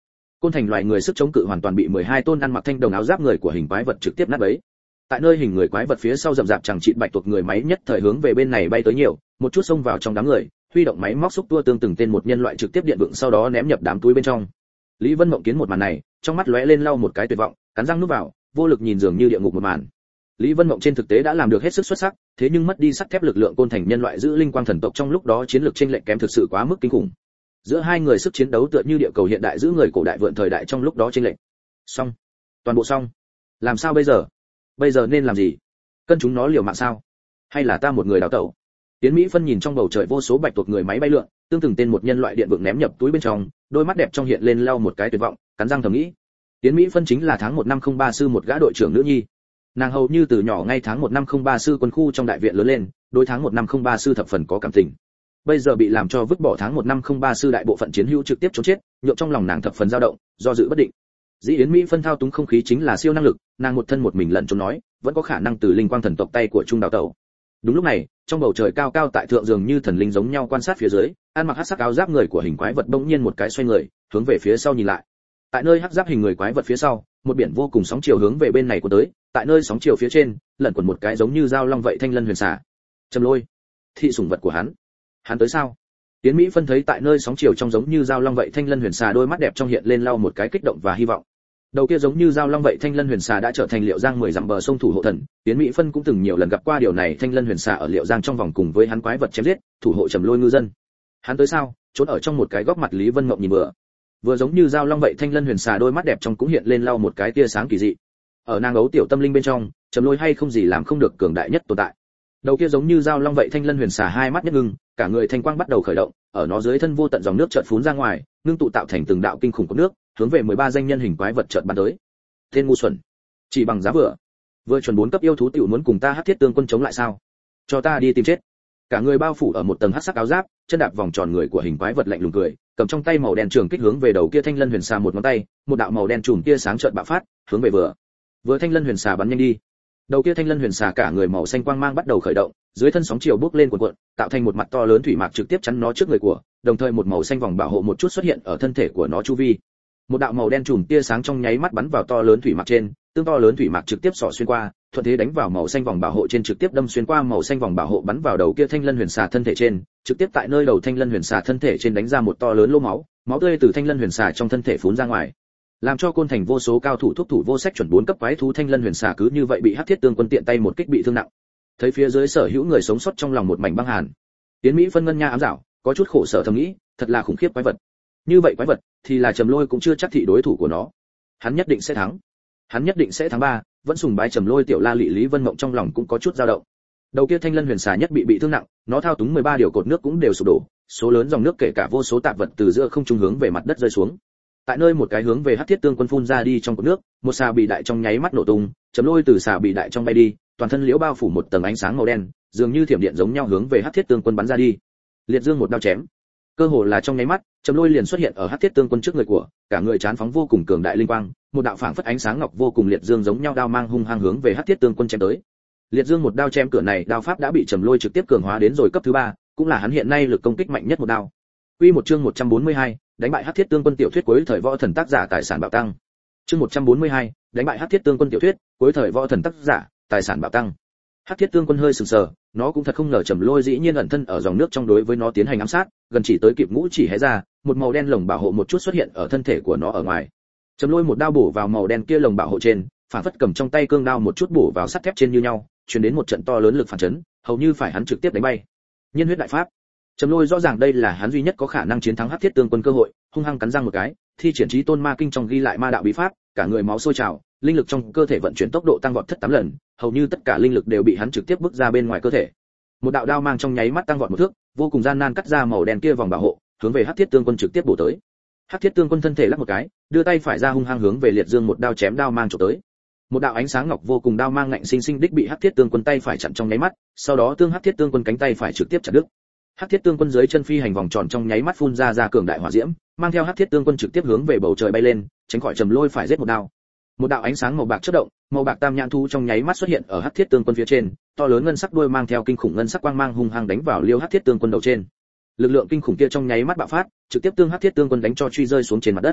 Côn thành loài người sức chống cự hoàn toàn bị 12 tôn ăn mặc thanh đồng áo giáp người của hình quái vật trực tiếp nát bấy. Tại nơi hình người quái vật phía sau rậm rạp chẳng chịt bạch tuộc người máy nhất thời hướng về bên này bay tới nhiều, một chút xông vào trong đám người, huy động máy móc xúc tua tương từng tên một nhân loại trực tiếp điện vượng sau đó ném nhập đám túi bên trong. Lý Vân Mộng kiến một màn này, trong mắt lóe lên lau một cái tuyệt vọng, cắn răng nuốt vào, vô lực nhìn dường như địa ngục một màn. Lý Vân Mộng trên thực tế đã làm được hết sức xuất sắc, thế nhưng mất đi sắt thép lực lượng côn thành nhân loại giữ linh quang thần tộc trong lúc đó chiến lược chênh lệch kém thực sự quá mức kinh khủng. Giữa hai người sức chiến đấu tựa như địa cầu hiện đại giữ người cổ đại vượn thời đại trong lúc đó chênh lệch. Xong, toàn bộ xong. Làm sao bây giờ? Bây giờ nên làm gì? Cân chúng nó liều mạng sao? Hay là ta một người đào tẩu? Tiến Mỹ Phân nhìn trong bầu trời vô số bạch tuộc người máy bay lượn, tương từng tên một nhân loại điện vượng ném nhập túi bên trong, đôi mắt đẹp trong hiện lên lau một cái tuyệt vọng, cắn răng thầm nghĩ. Tiến Mỹ Phân chính là tháng 1 năm 03 sư một gã đội trưởng nữ nhi. Nàng hầu như từ nhỏ ngay tháng 1 năm 03 sư quân khu trong đại viện lớn lên, đối tháng 1 năm 03 sư thập phần có cảm tình. Bây giờ bị làm cho vứt bỏ tháng 1 năm 03 sư đại bộ phận chiến hữu trực tiếp trốn chết, nhộn trong lòng nàng thập phần dao động, do dự bất định. Dĩ Yến Mỹ Phân thao túng không khí chính là siêu năng lực, nàng một thân một mình lẫn trốn nói, vẫn có khả năng từ linh quang thần tộc tay của trung đào tẩu. Đúng lúc này, trong bầu trời cao cao tại thượng dường như thần linh giống nhau quan sát phía dưới, ăn mặc hắc sắc áo giáp người của hình quái vật bỗng nhiên một cái xoay người, hướng về phía sau nhìn lại. Tại nơi hắc giáp hình người quái vật phía sau, một biển vô cùng sóng chiều hướng về bên này của tới, tại nơi sóng chiều phía trên, lẩn quẩn một cái giống như dao long vậy thanh lân huyền xà. Trầm Lôi, thị sủng vật của hắn. Hắn tới sao? Tiến Mỹ Phân thấy tại nơi sóng chiều trong giống như dao long vậy thanh lân huyền xà đôi mắt đẹp trong hiện lên lau một cái kích động và hy vọng. Đầu kia giống như dao long vậy thanh lân huyền xà đã trở thành Liệu Giang 10 dặm bờ sông thủ hộ thần, Tiến Mỹ Phân cũng từng nhiều lần gặp qua điều này, thanh lân huyền xà ở Liệu Giang trong vòng cùng với hắn quái vật chém giết, thủ hộ Trầm Lôi ngư dân. Hắn tới sao? Trốn ở trong một cái góc mặt Lý Vân Mộng nhìn vừa giống như dao long vậy thanh lân huyền xà đôi mắt đẹp trong cũng hiện lên lau một cái tia sáng kỳ dị. Ở nàng ấu tiểu tâm linh bên trong, Trầm Lôi hay không gì làm không được cường đại nhất tồn tại. Đầu kia giống như dao long vậy thanh lân huyền xà hai mắt nhất ngưng, cả người thanh quang bắt đầu khởi động, ở nó dưới thân vô tận dòng nước chợt phún ra ngoài, ngưng tụ tạo thành từng đạo kinh khủng của nước, hướng về 13 danh nhân hình quái vật chợt bắn tới. Tên ngu xuẩn, chỉ bằng giá vừa chuẩn 4 cấp yêu thú tiểu muốn cùng ta hắc thiết tương quân chống lại sao? Cho ta đi tìm chết. Cả người bao phủ ở một tầng hắc sắc áo giáp, chân đạp vòng tròn người của hình quái vật lạnh lùng cười, cầm trong tay màu đen trường kích hướng về đầu kia thanh lân huyền xà một ngón tay, một đạo màu đen chùm tia sáng chợt bạo phát, hướng về vừa thanh lân huyền xà bắn nhanh đi. Đầu kia thanh lân huyền xà cả người màu xanh quang mang bắt đầu khởi động, dưới thân sóng chiều bốc lên cuộn cuộn, tạo thành một mặt to lớn thủy mạc trực tiếp chắn nó trước người của, đồng thời một màu xanh vòng bảo hộ một chút xuất hiện ở thân thể của nó chu vi. Một đạo màu đen chùm tia sáng trong nháy mắt bắn vào to lớn thủy mạc trên, tương to lớn thủy mạc trực tiếp xỏ xuyên qua, thuận thế đánh vào màu xanh vòng bảo hộ trên, trực tiếp đâm xuyên qua màu xanh vòng bảo hộ bắn vào đầu kia thanh lân huyền xà thân thể trên, trực tiếp tại nơi đầu thanh lân huyền xà thân thể trên đánh ra một to lớn lỗ máu, máu tươi từ thanh lân huyền xà trong thân thể phún ra ngoài, làm cho côn thành vô số cao thủ thúc thủ vô sách chuẩn 4 cấp quái thú thanh lân huyền xà cứ như vậy bị hắc thiết tương quân tiện tay một kích bị thương nặng. Thấy phía dưới sở hữu người sống sót trong lòng một mảnh băng hàn. Tiến Mỹ Phân ngân nha ám dảo, có chút khổ sở thầm nghĩ, thật là khủng khiếp quái vật. Như vậy quái vật thì là Trầm Lôi cũng chưa chắc thị đối thủ của nó. Hắn nhất định sẽ thắng. Hắn nhất định sẽ thắng 3, vẫn sùng bái Trầm Lôi tiểu la lị Lý Vân Mộng trong lòng cũng có chút dao động. Đầu kia thanh lân huyền xà nhất bị thương nặng, nó thao túng 13 điều cột nước cũng đều sụp đổ, số lớn dòng nước kể cả vô số tạp vật từ giữa không trung hướng về mặt đất rơi xuống. Tại nơi một cái hướng về hắc thiết tương quân phun ra đi trong cột nước, một xà bị đại trong nháy mắt nổ tung, Trầm Lôi từ xà bị đại trong bay đi, toàn thân liễu bao phủ một tầng ánh sáng màu đen, dường như thiểm điện giống nhau hướng về hắc thiết tương quân bắn ra đi. Liệt Dương một đao chém, cơ hồ là trong nháy mắt, Trầm Lôi liền xuất hiện ở hắc thiết tương quân trước người của, cả người chán phóng vô cùng cường đại linh quang, một đạo phảng phất ánh sáng ngọc vô cùng liệt dương giống nhau đao mang hung hăng hướng về hắc thiết tương quân chém tới. Liệt Dương một đao chém cửa này, đao pháp đã bị Trầm Lôi trực tiếp cường hóa đến rồi cấp thứ 3, cũng là hắn hiện nay lực công kích mạnh nhất một đao. Quy một chương 142, đánh bại hắc thiết tương quân tiểu thuyết cuối thời võ thần tác giả tài sản bạo tăng. Chương 142, đánh bại hắc thiết tương quân tiểu thuyết cuối thời võ thần tác giả tài sản bạo tăng. Hắc thiết tương quân hơi sừng sờ, nó cũng thật không ngờ Trầm Lôi dĩ nhiên ẩn thân ở dòng nước trong đối với nó tiến hành ám sát, gần chỉ tới kịp ngũ chỉ hé ra, một màu đen lồng bảo hộ một chút xuất hiện ở thân thể của nó ở ngoài. Trầm Lôi một đao bổ vào màu đen kia lồng bảo hộ trên, phản phất cầm trong tay cương đao một chút bổ vào sắt thép trên như nhau, truyền đến một trận to lớn lực phản chấn, hầu như phải hắn trực tiếp đánh bay. Nhiên huyết đại pháp. Trầm Lôi rõ ràng đây là hắn duy nhất có khả năng chiến thắng hắc thiết tương quân cơ hội, hung hăng cắn răng một cái, thi triển trí tôn ma kinh trong ghi lại ma đạo bí pháp, cả người máu sôi trào, linh lực trong cơ thể vận chuyển tốc độ tăng vọt thất 8 lần, hầu như tất cả linh lực đều bị hắn trực tiếp bước ra bên ngoài cơ thể. Một đạo đao mang trong nháy mắt tăng vọt một thước, vô cùng gian nan cắt ra màu đen kia vòng bảo hộ, hướng về hắc thiết tương quân trực tiếp bổ tới. Hắc thiết tương quân thân thể lắc một cái, đưa tay phải ra hung hăng hướng về Liệt Dương một đao chém đao mang chụp tới. Một đạo ánh sáng ngọc vô cùng đao mang ngạnh sinh sinh đích bị hắc thiết tương quân tay phải chặn trong nháy mắt, sau đó tương hắc thiết tương quân cánh tay phải trực tiếp chặt đứt. Hắc thiết tương quân dưới chân phi hành vòng tròn trong nháy mắt phun ra cường đại hỏa diễm, mang theo hắc thiết tương quân trực tiếp hướng về bầu trời bay lên, tránh khỏi Trầm Lôi phải giết một đao. Một đạo ánh sáng màu bạc chớp động, màu bạc tam nhãn thú trong nháy mắt xuất hiện ở hắc thiết tương quân phía trên, to lớn ngân sắc đuôi mang theo kinh khủng ngân sắc quang mang hung hăng đánh vào liêu hắc thiết tương quân đầu trên. Lực lượng kinh khủng kia trong nháy mắt bạo phát, trực tiếp tương hắc thiết tương quân đánh cho truy rơi xuống trên mặt đất.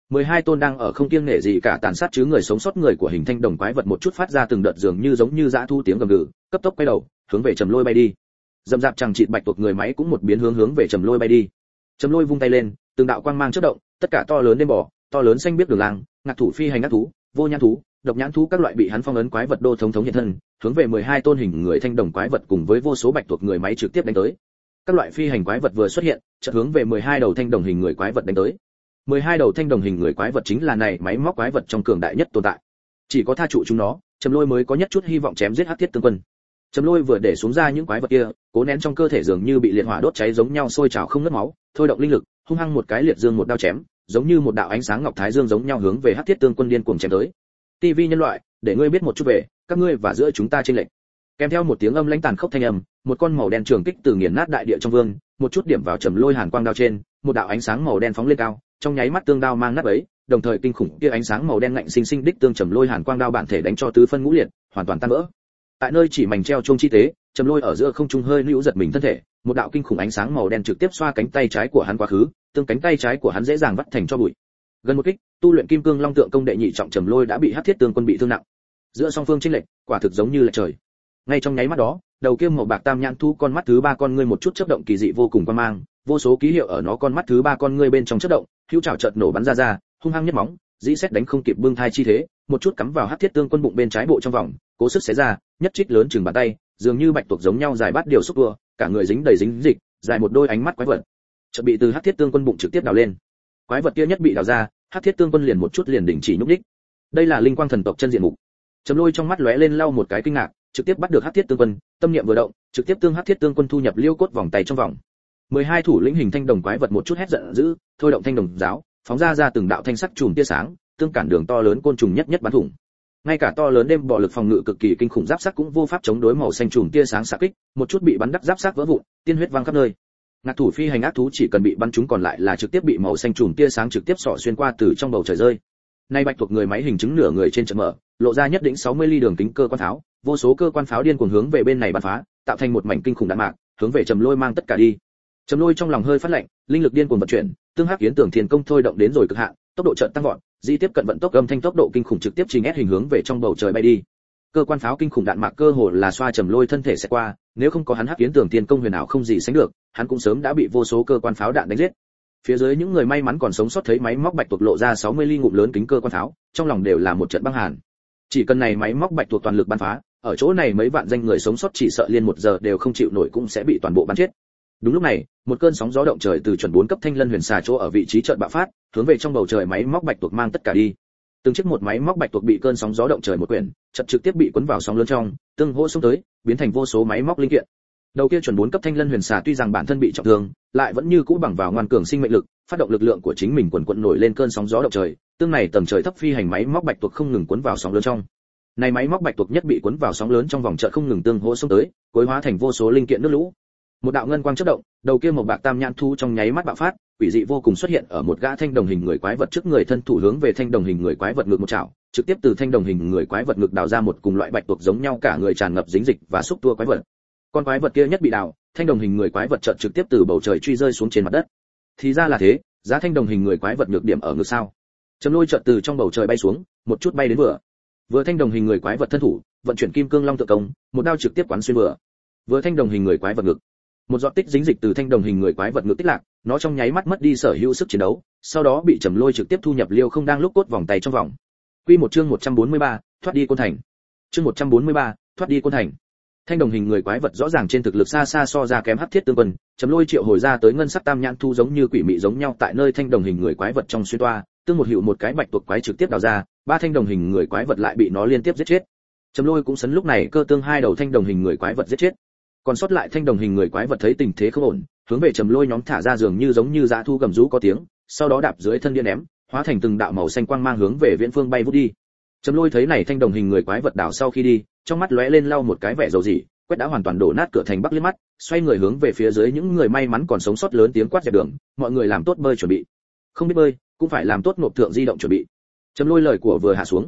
12 tôn đang ở không kiêng nể gì cả tàn sát chứ người sống sót người của hình thanh đồng quái vật một chút phát ra từng đợt dường như giống như dã thu tiếng gầm gừ, cấp tốc quay đầu, hướng về Trầm Lôi bay đi. Dầm dạp chằng chịt bạch tuộc người máy cũng một biến hướng về Trầm Lôi bay đi. Trầm Lôi vung tay lên, từng đạo quang mang chớp động, tất cả to lớn đêm bò, to lớn xanh biết đường lang, ngạc thủ phi hành ác thú, vô nhãn thú, độc nhãn thú các loại bị hắn phong ấn quái vật đô thống hiện thân, hướng về 12 tôn hình người thanh đồng quái vật cùng với vô số bạch tuộc người máy trực tiếp đánh tới. Các loại phi hành quái vật vừa xuất hiện, chợt hướng về 12 đầu thanh đồng hình người quái vật đánh tới. 12 đầu thanh đồng hình người quái vật chính là này máy móc quái vật trong cường đại nhất tồn tại. Chỉ có tha trụ chúng nó, Trầm Lôi mới có nhất chút hy vọng chém giết Hắc Thiết Tương Quân. Trầm Lôi vừa để xuống ra những quái vật kia, cố nén trong cơ thể dường như bị liệt hỏa đốt cháy giống nhau sôi trào không ngớt máu, thôi động linh lực, hung hăng một cái liệt dương một đao chém, giống như một đạo ánh sáng ngọc thái dương giống nhau hướng về Hắc Thiết Tương Quân điên cuồng chém tới. TV nhân loại, để ngươi biết một chút về các ngươi và giữa chúng ta chênh lệch. Kèm theo một tiếng âm lãnh tàn khốc thanh âm, một con màu đen trường kích từ nghiền nát đại địa trong vương, một chút điểm vào Trầm Lôi hàn quang đao trên, một đạo ánh sáng màu đen phóng lên cao, trong nháy mắt tương đao mang nát ấy, đồng thời kinh khủng kia ánh sáng màu đen ngạnh sinh sinh đích tương Trầm Lôi hàn quang đao bản thể đánh cho tứ phân ngũ liệt, hoàn toàn tan vỡ. Tại nơi chỉ mảnh treo chuông chi tế, Trầm Lôi ở giữa không trung hơi lưu giật mình thân thể, một đạo kinh khủng ánh sáng màu đen trực tiếp xoa cánh tay trái của hắn quá khứ, tương cánh tay trái của hắn dễ dàng vắt thành cho bụi. Gần một kích, tu luyện Kim Cương Long Tượng công đệ nhị trọng Trầm Lôi đã bị Hắc Thiết Tương Quân bị thương nặng. Giữa song phương chênh lệch, quả thực giống như là trời. Ngay trong nháy mắt đó, đầu kia màu bạc tam nhãn thu con mắt thứ ba con ngươi một chút chớp động kỳ dị vô cùng quan mang, vô số ký hiệu ở nó con mắt thứ ba con ngươi bên trong chớp động, hữu trảo chợt nổ bắn ra, hung hăng nhất móng, dĩ xét đánh không kịp bưng thai chi thế, một chút cắm vào Hắc Thiết Tương Quân bụng bên trái bộ trong vòng, cố sức xé ra, nhất trích lớn chừng bàn tay, dường như bạch tuộc giống nhau dài bát điều xúc tua, cả người dính đầy dính dịch, dài một đôi ánh mắt quái vật. Chợt bị từ Hắc Thiết Tương Quân bụng trực tiếp đào lên. Quái vật kia nhất bị đào ra, Hắc Thiết Tương Quân liền một chút liền đình chỉ nhúc nhích. Đây là linh quang thần tộc chân diện mục. Trầm Lôi trong mắt lóe lên lau một cái kinh ngạc, trực tiếp bắt được Hắc Thiết Tương Quân, tâm niệm vừa động, trực tiếp tương Hắc Thiết Tương Quân thu nhập liêu cốt vòng tay trong vòng. 12 thủ lĩnh hình thanh đồng quái vật một chút hét giận dữ, thôi động thanh đồng giáo, phóng ra từng đạo thanh sắc chùm tia sáng, tương cản đường to lớn côn trùng nhất bắn thủng. Ngay cả to lớn đêm bò lực phòng ngự cực kỳ kinh khủng giáp sắt cũng vô pháp chống đối màu xanh chùm tia sáng xạ kích, một chút bị bắn đắc giáp sắt vỡ vụn, tiên huyết văng khắp nơi. Ngạc thủ phi hành ác thú chỉ cần bị bắn trúng còn lại là trực tiếp bị màu xanh chùm tia sáng trực tiếp xỏ xuyên qua từ trong bầu trời rơi. Nay bạch thuộc người máy hình chứng nửa người trên trận mở, lộ ra nhất định 60 ly đường kính cơ quan pháo, vô số cơ quan pháo điên cuồng hướng về bên này bắn phá, tạo thành một mảnh kinh khủng đạn mạc, hướng về Trầm Lôi mang tất cả đi. Trầm Lôi trong lòng hơi phát lạnh, linh lực điên cuồng vận chuyển, tương hắc kiến tưởng thiên công thôi động đến rồi cực hạn, tốc độ chợt tăng vọt, di tiếp cận vận tốc âm thanh tốc độ kinh khủng trực tiếp trình ép hình hướng về trong bầu trời bay đi. Cơ quan pháo kinh khủng đạn mạc cơ hồ là xoa Trầm Lôi thân thể sẽ qua, nếu không có hắn hắc kiến tưởng thiên công huyền ảo không gì sánh được, hắn cũng sớm đã bị vô số cơ quan pháo đạn đánh giết. Phía dưới những người may mắn còn sống sót thấy máy móc bạch tuộc lộ ra 60 ly ngụm lớn kính cơ quan pháo, trong lòng đều là một trận băng hàn. Chỉ cần này máy móc bạch tuộc toàn lực bắn phá, ở chỗ này mấy vạn danh người sống sót chỉ sợ liên một giờ đều không chịu nổi cũng sẽ bị toàn bộ bắn chết. Đúng lúc này, một cơn sóng gió động trời từ chuẩn 4 cấp thanh lân huyền xà chỗ ở vị trí chợt bạo phát, hướng về trong bầu trời máy móc bạch tuộc mang tất cả đi. Từng chiếc một máy móc bạch tuộc bị cơn sóng gió động trời một quyển, chợt trực tiếp bị cuốn vào sóng lớn trong, tương hỗ xông tới, biến thành vô số máy móc linh kiện. Đầu kia chuẩn 4 cấp thanh lân huyền xà tuy rằng bản thân bị trọng thương, lại vẫn như cũ bằng vào ngoan cường sinh mệnh lực, phát động lực lượng của chính mình quần quật nổi lên cơn sóng gió động trời, tương này tầng trời thấp phi hành máy móc bạch tuộc không ngừng cuốn vào sóng lớn trong. Này máy móc bạch tuộc nhất bị cuốn vào sóng lớn trong vòng chợt không ngừng tương hỗ xông tới, cuối hóa thành vô số linh kiện nước lũ. Một đạo ngân quang chớp động, đầu kia màu bạc tam nhãn thu trong nháy mắt bạo phát, quỷ dị vô cùng xuất hiện ở một gã thanh đồng hình người quái vật trước người, thân thủ hướng về thanh đồng hình người quái vật ngực một chảo, trực tiếp từ thanh đồng hình người quái vật ngực đào ra một cùng loại bạch tuộc giống nhau cả người tràn ngập dính dịch và xúc tua quái vật. Con quái vật kia nhất bị đào, thanh đồng hình người quái vật chợt trực tiếp từ bầu trời truy rơi xuống trên mặt đất. Thì ra là thế, giá thanh đồng hình người quái vật nhược điểm ở ngực sao? Trầm Lôi chợt từ trong bầu trời bay xuống, một chút bay đến vừa thanh đồng hình người quái vật thân thủ, vận chuyển Kim Cương Long Tượng công, một đao trực tiếp quán xuyên vừa thanh đồng hình người quái vật ngực. Một giọt tích dính dịch từ thanh đồng hình người quái vật ngực tích lạc, nó trong nháy mắt mất đi sở hữu sức chiến đấu, sau đó bị Trầm Lôi trực tiếp thu nhập liêu không đang lúc cốt vòng tay trong vòng. Quy một chương 143, thoát đi côn thành. Chương 143, thoát đi côn thành. Thanh đồng hình người quái vật rõ ràng trên thực lực xa xa so ra kém Hắc Thiết Tương Quân, Trầm Lôi triệu hồi ra tới ngân sắc tam nhãn thu giống như quỷ mị giống nhau tại nơi thanh đồng hình người quái vật trong xuyên toa, tương một hiệu một cái bạch tuộc quái trực tiếp đào ra, ba thanh đồng hình người quái vật lại bị nó liên tiếp giết chết. Trầm Lôi cũng sấn lúc này cơ tương hai đầu thanh đồng hình người quái vật giết chết. Còn sót lại thanh đồng hình người quái vật thấy tình thế không ổn, hướng về Trầm Lôi nhóm thả ra dường như giống như dã thu gầm rú có tiếng, sau đó đạp dưới thân điện ném, hóa thành từng đạo màu xanh quang mang hướng về viễn phương bay vút đi. Trầm Lôi thấy này thanh đồng hình người quái vật đảo sau khi đi, trong mắt lóe lên lau một cái vẻ dầu dĩ, quét đã hoàn toàn đổ nát cửa thành Bắc liếc mắt, xoay người hướng về phía dưới những người may mắn còn sống sót lớn tiếng quát dẹp đường, mọi người làm tốt bơi chuẩn bị. Không biết bơi, cũng phải làm tốt nộp thượng di động chuẩn bị. Trầm Lôi lời của vừa hạ xuống,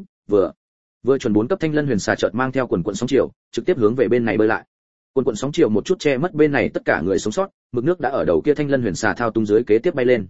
vừa chuẩn 4 cấp thanh lân huyền xà chợt mang theo quần quần sóng chiều, trực tiếp hướng về bên này bơi lại. Quần quần sóng chiều một chút che mất bên này tất cả người sống sót, mực nước đã ở đầu kia thanh lân huyền xà thao tung dưới kế tiếp bay lên.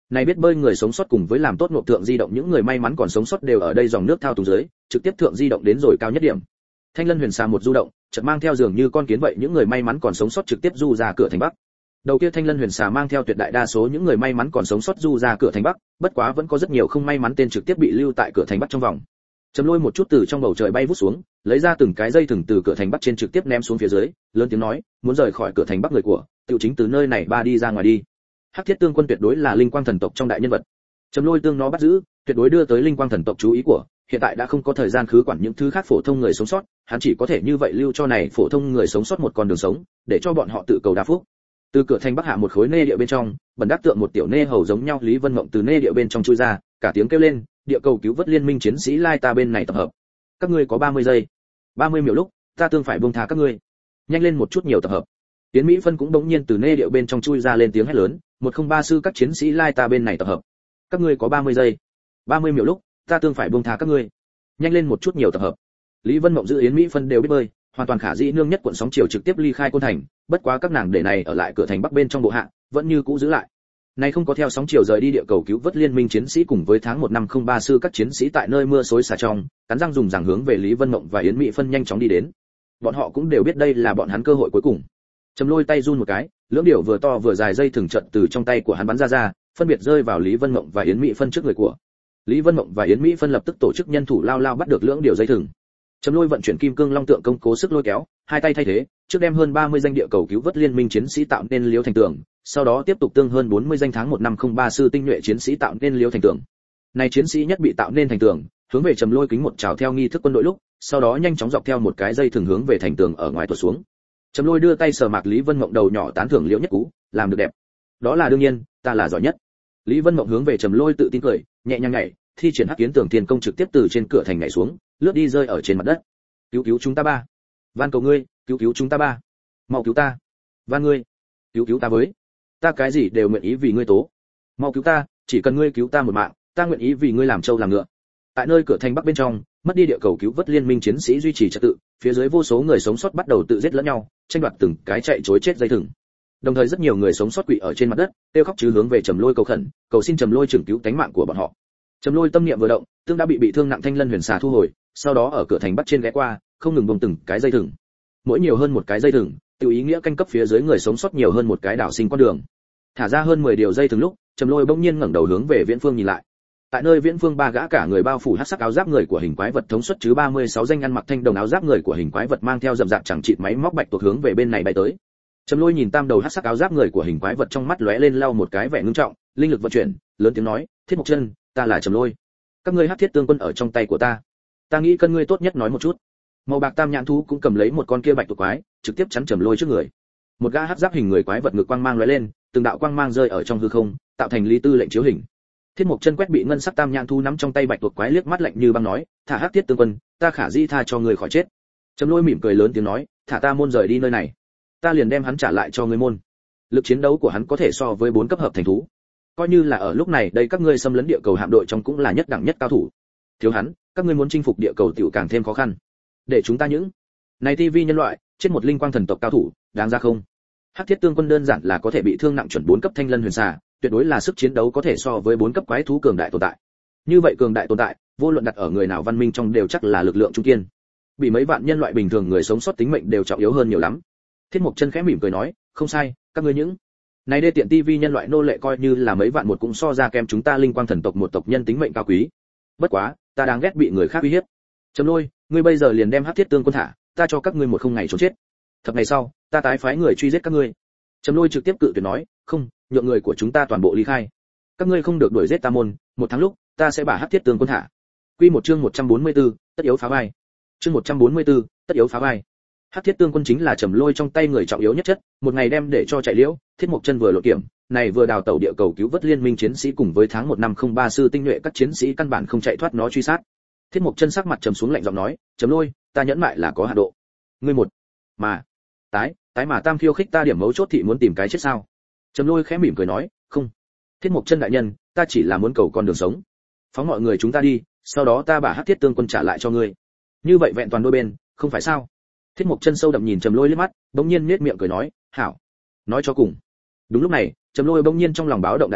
Này biết bơi người sống sót cùng với làm tốt nộp thượng di động những người may mắn còn sống sót đều ở đây dòng nước thao túng dưới, trực tiếp thượng di động đến rồi cao nhất điểm. Thanh Lân Huyền Xà một du động, chợt mang theo dường như con kiến vậy những người may mắn còn sống sót trực tiếp du ra cửa thành Bắc. Đầu kia Thanh Lân Huyền Xà mang theo tuyệt đại đa số những người may mắn còn sống sót du ra cửa thành Bắc, bất quá vẫn có rất nhiều không may mắn tên trực tiếp bị lưu tại cửa thành Bắc trong vòng. Trầm Lôi một chút từ trong bầu trời bay vút xuống, lấy ra từng cái dây thừng từ cửa thành Bắc trên trực tiếp ném xuống phía dưới, lớn tiếng nói, muốn rời khỏi cửa thành Bắc người của, tiểu chính từ nơi này ba đi ra ngoài đi. Hắc Thiết Tương Quân tuyệt đối là linh quang thần tộc trong đại nhân vật. Trầm Lôi tương nó bắt giữ, tuyệt đối đưa tới linh quang thần tộc chú ý của, hiện tại đã không có thời gian khứ quản những thứ khác phổ thông người sống sót, hắn chỉ có thể như vậy lưu cho này phổ thông người sống sót một con đường sống, để cho bọn họ tự cầu đa phúc. Từ cửa thành Bắc hạ một khối nê địa bên trong, bần đắc tượng một tiểu nê hầu giống nhau Lý Vân Mộng từ nê địa bên trong chui ra, cả tiếng kêu lên, địa cầu cứu vớt liên minh chiến sĩ lai ta bên này tập hợp. Các ngươi có 30 giây. 30 秒lúc, ta tương phải buông tha các ngươi. Nhanh lên một chút nhiều tập hợp. Tiến Mỹ Phân cũng bỗng nhiên từ nê địa bên trong chui ra lên tiếng hét lớn, 103 sư các chiến sĩ lai ta bên này tập hợp. Các ngươi có 30 giây. 30 秒lúc, ta tương phải buông tha các ngươi. Nhanh lên một chút nhiều tập hợp. Lý Vân Mộng giữ Yến Mỹ Phân đều biết bơi, hoàn toàn khả dĩ nương nhất cuộn sóng chiều trực tiếp ly khai Côn Thành, bất quá các nàng để này ở lại cửa thành Bắc bên trong bộ hạ, vẫn như cũ giữ lại. Này không có theo sóng chiều rời đi địa cầu cứu vớt liên minh chiến sĩ cùng với tháng 1 năm 03 sư các chiến sĩ tại nơi mưa xối xả trong, cắn răng dùng rằng hướng về Lý Vân Mộng và Yến Mỹ Phân nhanh chóng đi đến. Bọn họ cũng đều biết đây là bọn hắn cơ hội cuối cùng. Trầm Lôi tay run một cái, lưỡng điểu vừa to vừa dài dây thừng trận từ trong tay của hắn bắn ra, phân biệt rơi vào Lý Vân Mộng và Yến Mỹ Phân trước người của. Lý Vân Mộng và Yến Mỹ Phân lập tức tổ chức nhân thủ lao bắt được lưỡng điểu dây thừng. Trầm Lôi vận chuyển kim cương long tượng công cố sức lôi kéo, hai tay thay thế, trước đem hơn 30 danh địa cầu cứu vớt liên minh chiến sĩ tạo nên liếu thành tường, sau đó tiếp tục tương hơn 40 danh tháng 1 năm 03 sư tinh nhuệ chiến sĩ tạo nên liếu thành tường. Này chiến sĩ nhất bị tạo nên thành tường, hướng về Trầm Lôi kính một chào theo nghi thức quân đội lúc, sau đó nhanh chóng dọc theo một cái dây thừng hướng về thành tường ở ngoài tuột xuống. Trầm Lôi đưa tay sờ mạc Lý Vân Mộng đầu nhỏ tán thưởng Liễu Nhất Cú, làm được đẹp. Đó là đương nhiên, ta là giỏi nhất. Lý Vân Mộng hướng về Trầm Lôi tự tin cười, nhẹ nhàng nhảy, thi triển Hắc Kiến Tường Tiền công trực tiếp từ trên cửa thành nhảy xuống, lướt đi rơi ở trên mặt đất. Cứu chúng ta ba, van cầu ngươi, cứu chúng ta ba, mau cứu ta, van ngươi, cứu ta với, ta cái gì đều nguyện ý vì ngươi tố, mau cứu ta, chỉ cần ngươi cứu ta một mạng, ta nguyện ý vì ngươi làm trâu làm ngựa. Tại nơi cửa thành Bắc bên trong, mất đi địa cầu cứu vớt liên minh chiến sĩ duy trì trật tự, phía dưới vô số người sống sót bắt đầu tự giết lẫn nhau, tranh đoạt từng cái chạy trối chết dây thừng. Đồng thời rất nhiều người sống sót quỵ ở trên mặt đất, kêu khóc chứ hướng về Trầm Lôi cầu khẩn, cầu xin Trầm Lôi trưởng cứu tánh mạng của bọn họ. Trầm Lôi tâm niệm vừa động, tương đã bị thương nặng Thanh Lân Huyền Xà thu hồi, sau đó ở cửa thành Bắc trên ghé qua, không ngừng buông từng cái dây thừng. Mỗi nhiều hơn một cái dây thừng, tiêu ý nghĩa canh cấp phía dưới người sống sót nhiều hơn một cái đảo sinh con đường. Thả ra hơn 10 điều dây thừng lúc, Trầm Lôi bỗng nhiên ngẩng đầu hướng về Viễn Phương nhìn lại. Tại nơi Viễn Phương ba gã cả người bao phủ hắc sắc áo giáp người của hình quái vật thống suất chứ 36 danh ăn mặc thanh đồng áo giáp người của hình quái vật mang theo rậm rạp chẳng chịt máy móc bạch tuộc hướng về bên này bay tới. Trầm Lôi nhìn tam đầu hắc sắc áo giáp người của hình quái vật trong mắt lóe lên lau một cái vẻ ngưng trọng, linh lực vận chuyển, lớn tiếng nói, Thiết Mộc Chân, ta là Trầm Lôi. Các ngươi Hắc Thiết Tương Quân ở trong tay của ta. Ta nghĩ cân ngươi tốt nhất nói một chút. Màu bạc tam nhãn thú cũng cầm lấy một con kia bạch tuộc quái, trực tiếp chắn Trầm Lôi trước người. Một gã hắc giáp hình người quái vật ngực quang mang lóe lên, từng đạo quang mang rơi ở trong hư không, tạo thành lý tư lệnh chiếu hình. Thiết Mộc Chân quét bị ngân sắc tam nhãn thú nắm trong tay bạch tuộc quái liếc mắt lạnh như băng nói, thả Hắc Thiết Tương Quân, ta khả di tha cho người khỏi chết. Trầm Lôi mỉm cười lớn tiếng nói, thả ta môn rời đi nơi này, ta liền đem hắn trả lại cho ngươi môn. Lực chiến đấu của hắn có thể so với 4 cấp hợp thành thú, coi như là ở lúc này đây các ngươi xâm lấn địa cầu hạm đội trong cũng là nhất đẳng nhất cao thủ. Thiếu hắn, các ngươi muốn chinh phục địa cầu tiểu càng thêm khó khăn. Để chúng ta những này TV nhân loại, chết một linh quang thần tộc cao thủ, đáng ra không? Hắc Thiết Tương Quân đơn giản là có thể bị thương nặng chuẩn 4 cấp Thanh Lân Huyền Xà, tuyệt đối là sức chiến đấu có thể so với 4 cấp quái thú cường đại tồn tại. Như vậy cường đại tồn tại, vô luận đặt ở người nào văn minh trong đều chắc là lực lượng trung kiên. Bị mấy vạn nhân loại bình thường người sống sót tính mệnh đều trọng yếu hơn nhiều lắm. Thiết Mộc Chân khẽ mỉm cười nói, không sai, các ngươi những này đê tiện TV nhân loại nô lệ coi như là mấy vạn một cũng so ra kem chúng ta linh quang thần tộc một tộc nhân tính mệnh cao quý. Bất quá, ta đáng ghét bị người khác uy hiếp. Trầm Lôi, ngươi bây giờ liền đem Hắc Thiết Tương Quân thả, ta cho các ngươi một không ngày trốn chết. Thập ngày sau, ta tái phái người truy giết các ngươi. Trầm Lôi trực tiếp cự tuyệt nói, không, nhượng người của chúng ta toàn bộ ly khai. Các ngươi không được đuổi giết ta môn, 1 tháng lúc, ta sẽ bả Hắc Thiết Tương Quân thả. Quy một chương 144, tất yếu phá vai. Chương 144, tất yếu phá vai. Hắc Thiết Tương Quân chính là Trầm Lôi trong tay người trọng yếu nhất chất, một ngày đem để cho chạy liễu, Thiết Mộc Chân vừa lộ kiểm, này vừa đào tẩu địa cầu cứu vớt liên minh chiến sĩ cùng với tháng 1 năm 03 sư tinh nhuệ các chiến sĩ căn bản không chạy thoát nó truy sát. Thiết Mộc Chân sắc mặt trầm xuống lạnh giọng nói, Trầm Lôi, ta nhẫn mại là có hạn độ. Ngươi một mà tái mà tam khiêu khích ta điểm mấu chốt thị muốn tìm cái chết sao? Trầm Lôi khẽ mỉm cười nói, không. Thiết Mộc Chân đại nhân, ta chỉ là muốn cầu con đường sống. Phóng mọi người chúng ta đi, sau đó ta bả Hắc Thiết Tương Quân trả lại cho ngươi. Như vậy vẹn toàn đôi bên, không phải sao? Thiết Mộc Chân sâu đậm nhìn Trầm Lôi liếc mắt, bỗng nhiên nhếch miệng cười nói, hảo. Nói cho cùng. Đúng lúc này, Trầm Lôi bỗng nhiên trong lòng báo động đại thịnh,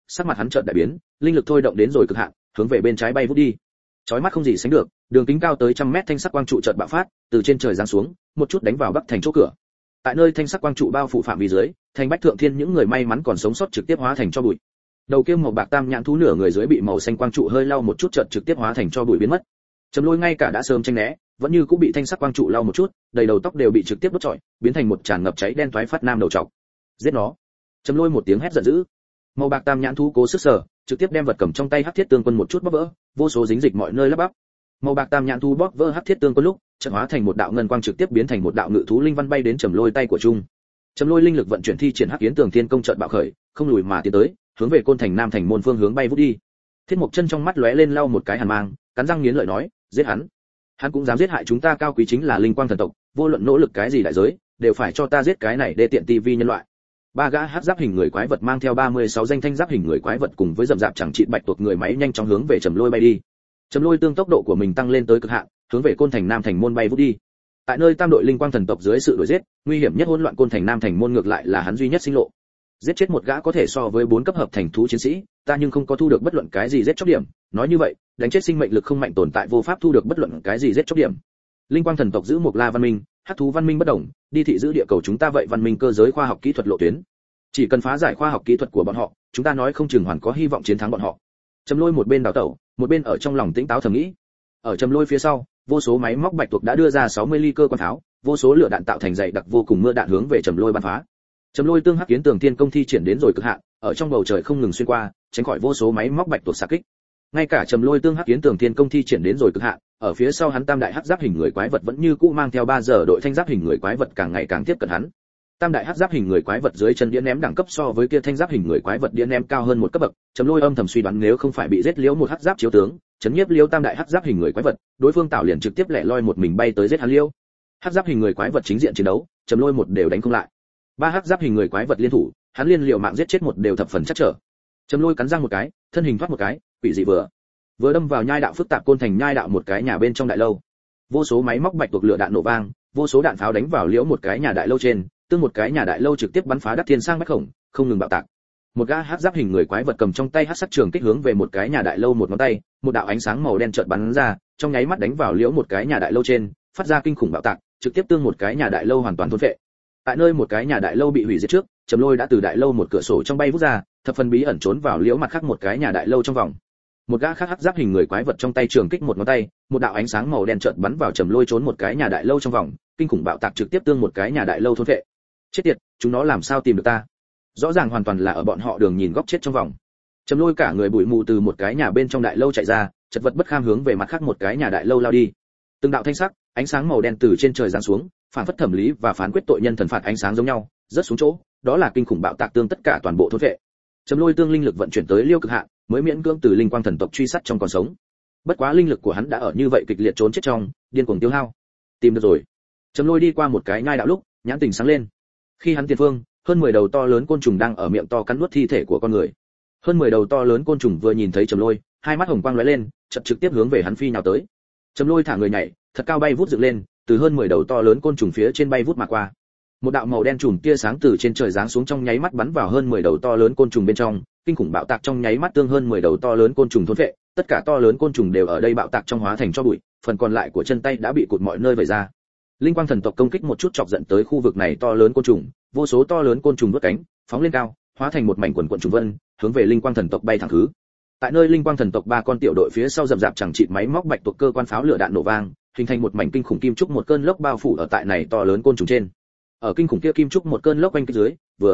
sắc mặt hắn chợt đại biến, linh lực thôi động đến rồi cực hạn, hướng về bên trái bay vút đi. Chói mắt không gì sánh được, đường kính cao tới trăm mét thanh sắc quang trụ chợt bạo phát, từ trên trời giáng xuống, một chút đánh vào Bắc thành chỗ cửa. Tại nơi thanh sắc quang trụ bao phủ phạm vi dưới, thành Bách Thượng Thiên những người may mắn còn sống sót trực tiếp hóa thành cho bụi. Đầu kia màu bạc tam nhãn thú nửa người dưới bị màu xanh quang trụ hơi lau một chút chợt trực tiếp hóa thành cho bụi biến mất. Trầm Lôi ngay cả đã sớm tránh né, vẫn như cũng bị thanh sắc quang trụ lau một chút, đầy đầu tóc đều bị trực tiếp đốt trọi, biến thành một tràn ngập cháy đen toái phát nam đầu trọc. Giết nó! Trầm Lôi một tiếng hét giận dữ. Màu bạc tam nhãn thú cố sức sở, trực tiếp đem vật cầm trong tay Hắc Thiết Tương Quân một chút bóp vỡ, vô số dính dịch mọi nơi lấp bắp. Màu bạc tam nhãn thú bóp vỡ Hắc Thiết Tương Quân lúc, chợt hóa thành một đạo ngân quang trực tiếp biến thành một đạo ngự thú linh văn bay đến Trầm Lôi tay của Trung. Trầm Lôi linh lực vận chuyển thi triển Hắc Yến Tường Thiên công chợt bạo khởi, không lùi mà tiến tới, hướng về Côn Thành Nam thành môn phương hướng bay vút đi. Thiết Mộc Chân trong mắt lóe lên lau một cái hàn mang, cắn răng nghiến lợi nói, giết hắn. Hắn cũng dám giết hại chúng ta cao quý chính là linh quang thần tộc, vô luận nỗ lực cái gì đại giới, đều phải cho ta giết cái này đê tiện tivi nhân loại. Ba gã hắc giáp hình người quái vật mang theo 36 danh thanh giáp hình người quái vật cùng với rậm rạp chẳng trị bạch tuộc người máy nhanh chóng hướng về Trầm Lôi bay đi. Trầm Lôi tương tốc độ của mình tăng lên tới cực hạn, hướng về Côn Thành Nam thành môn bay vút đi. Tại nơi tam đội linh quang thần tộc dưới sự đuổi giết, nguy hiểm nhất hỗn loạn Côn Thành Nam thành môn ngược lại là hắn duy nhất sinh lộ. Giết chết một gã có thể so với 4 cấp hợp thành thú chiến sĩ, ta nhưng không có thu được bất luận cái gì giết chóc điểm, nói như vậy, đánh chết sinh mệnh lực không mạnh tồn tại vô pháp thu được bất luận cái gì giết chóc điểm. Linh quang thần tộc giữ một la văn minh, hắc thú văn minh bất đồng, đi thị giữ địa cầu chúng ta vậy văn minh cơ giới khoa học kỹ thuật lộ tuyến. Chỉ cần phá giải khoa học kỹ thuật của bọn họ, chúng ta nói không chừng hoàn có hy vọng chiến thắng bọn họ. Trầm Lôi một bên đào tẩu, một bên ở trong lòng tĩnh táo thầm nghĩ. Ở Trầm Lôi phía sau, vô số máy móc bạch tuộc đã đưa ra 60 ly cơ quan tháo, vô số lửa đạn tạo thành dày đặc vô cùng mưa đạn hướng về Trầm Lôi bắn phá. Trầm Lôi tương Hắc Yến Tường Thiên công thi triển đến rồi cực hạn, ở trong bầu trời không ngừng xuyên qua, tránh khỏi vô số máy móc bạch tuộc xạ kích. Ngay cả Trầm Lôi tương Hắc Yến Tường Thiên công thi triển đến rồi cực hạn, ở phía sau hắn tam đại hắc giáp hình người quái vật vẫn như cũ mang theo 3 giờ đội thanh giáp hình người quái vật càng ngày càng tiếp cận hắn. Tam đại hắc giáp hình người quái vật dưới chân đĩa ném đẳng cấp so với kia thanh giáp hình người quái vật đĩa ném cao hơn một cấp bậc. Trầm Lôi âm thầm suy đoán nếu không phải bị giết liễu một hắc giáp chiếu tướng, chấn nhiếp liễu tam đại hắc giáp hình người quái vật, đối phương tạo liền trực tiếp lẻ loi một mình bay tới giết hắn liễu. Hắc giáp hình người quái vật chính diện chiến đấu, Trầm Lôi một đều đánh không lại. 3 hắc giáp hình người quái vật liên thủ, hắn liên liều mạng giết chết một đều thập phần chắc trở. Trầm Lôi cắn răng một cái, thân hình thoát một cái, quỷ dị vừa đâm vào nhai đạo phức tạp Côn Thành nhai đạo một cái nhà bên trong đại lâu. Vô số máy móc bạch tuộc lửa đạn nổ vang, vô số đạn pháo đánh vào liễu một cái nhà đại lâu trên, tương một cái nhà đại lâu trực tiếp bắn phá đắc thiên sang bách khổng, không ngừng bạo tạc. Một gã hắc giáp hình người quái vật cầm trong tay hắc sắc trường kích hướng về một cái nhà đại lâu một ngón tay, một đạo ánh sáng màu đen chợt bắn ra, trong nháy mắt đánh vào liễu một cái nhà đại lâu trên, phát ra kinh khủng bạo tạc, trực tiếp tương một cái nhà đại lâu hoàn toàn thôn phệ. Tại nơi một cái nhà đại lâu bị hủy diệt trước, Trầm Lôi đã từ đại lâu một cửa sổ trong bay vút ra, thập phần bí ẩn trốn vào liễu mặt khác một cái nhà đại lâu trong vòng. Một gã khác hắc giáp hình người quái vật trong tay trường kích một ngón tay, một đạo ánh sáng màu đen chợt bắn vào Trầm Lôi trốn một cái nhà đại lâu trong vòng, kinh khủng bạo tạc trực tiếp tương một cái nhà đại lâu thôn phệ. Chết tiệt, chúng nó làm sao tìm được ta? Rõ ràng hoàn toàn là ở bọn họ đường nhìn góc chết trong vòng. Trầm Lôi cả người bụi mù từ một cái nhà bên trong đại lâu chạy ra, chật vật bất kham hướng về mặt khác một cái nhà đại lâu lao đi. Từng đạo thanh sắc, ánh sáng màu đen từ trên trời giáng xuống, phản phất thẩm lý và phán quyết tội nhân thần phạt ánh sáng giống nhau, rớt xuống chỗ, đó là kinh khủng bạo tạc tương tất cả toàn bộ thôn phệ. Trầm Lôi tương linh lực vận chuyển tới liêu cực hạn, mới miễn cưỡng từ linh quang thần tộc truy sát trong còn sống. Bất quá linh lực của hắn đã ở như vậy kịch liệt trốn chết trong, điên cuồng tiêu hao. Tìm được rồi. Trầm Lôi đi qua một cái nhai đạo lúc, nhãn tình sáng lên. Khi hắn tiền phương, hơn 10 đầu to lớn côn trùng đang ở miệng to cắn nuốt thi thể của con người. Hơn 10 đầu to lớn côn trùng vừa nhìn thấy Trầm Lôi, hai mắt hồng quang lóe lên, chợt trực tiếp hướng về hắn phi nhào tới. Trầm Lôi thả người nhảy, thật cao bay vút dựng lên, từ hơn 10 đầu to lớn côn trùng phía trên bay vút mà qua. Một đạo màu đen chùm tia sáng từ trên trời giáng xuống trong nháy mắt bắn vào hơn 10 đầu to lớn côn trùng bên trong, kinh khủng bạo tạc trong nháy mắt tương hơn 10 đầu to lớn côn trùng thôn phệ, tất cả to lớn côn trùng đều ở đây bạo tạc trong hóa thành tro bụi, phần còn lại của chân tay đã bị cụt mọi nơi vẩy ra. Linh quang thần tộc công kích một chút chọc giận tới khu vực này to lớn côn trùng, vô số to lớn côn trùng vút cánh, phóng lên cao, hóa thành một mảnh quần quần trùng vân, hướng về linh quang thần tộc bay thẳng thứ. Tại nơi linh quang thần tộc 3 con tiểu đội phía sau rậm rạp chẳng chịt máy móc bạch tuộc cơ quan pháo lửa đạn nổ vang, hình thành một mảnh kinh khủng kim trúc một cơn lốc bao phủ ở tại này to lớn côn trùng trên. Ở kinh khủng kia kim trúc một cơn lốc quanh cái dưới,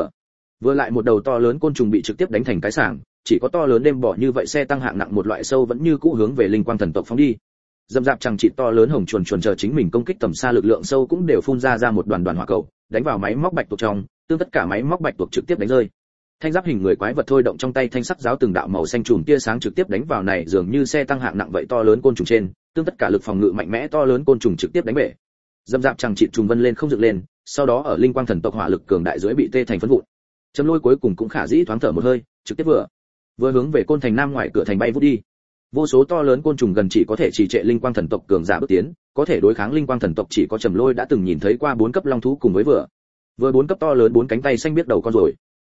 vừa lại một đầu to lớn côn trùng bị trực tiếp đánh thành cái sảng, chỉ có to lớn đêm bỏ như vậy xe tăng hạng nặng một loại sâu vẫn như cũ hướng về linh quang thần tộc phóng đi. Dầm dạp chẳng chịt to lớn hồng chuồn chờ chính mình công kích tầm xa lực lượng sâu cũng đều phun ra một đoàn hỏa cầu, đánh vào máy móc bạch tuộc trong, tương tất cả máy móc bạch tuộc trực tiếp đánh rơi. Thanh giáp hình người quái vật thôi động trong tay thanh sắc giáo từng đạo màu xanh chùm tia sáng trực tiếp đánh vào này dường như xe tăng hạng nặng vậy to lớn côn trùng trên, tương tất cả lực phòng ngự mạnh mẽ to lớn côn trùng trực tiếp đánh bể. Dầm dạp chẳng chịt trùng vân lên không dựng lên, sau đó ở linh quang thần tộc hỏa lực cường đại dưới bị tê thành phấn vụn. Trầm Lôi cuối cùng cũng khả dĩ thoáng thở một hơi, trực tiếp vừa hướng về Côn Thành Nam ngoài cửa thành bay vút đi. Vô số to lớn côn trùng gần chỉ có thể trì trệ linh quang thần tộc cường giả bước tiến, có thể đối kháng linh quang thần tộc chỉ có Trầm Lôi đã từng nhìn thấy qua 4 cấp long thú cùng với vừa 4 cấp to lớn 4 cánh tay xanh biết đầu con rồi.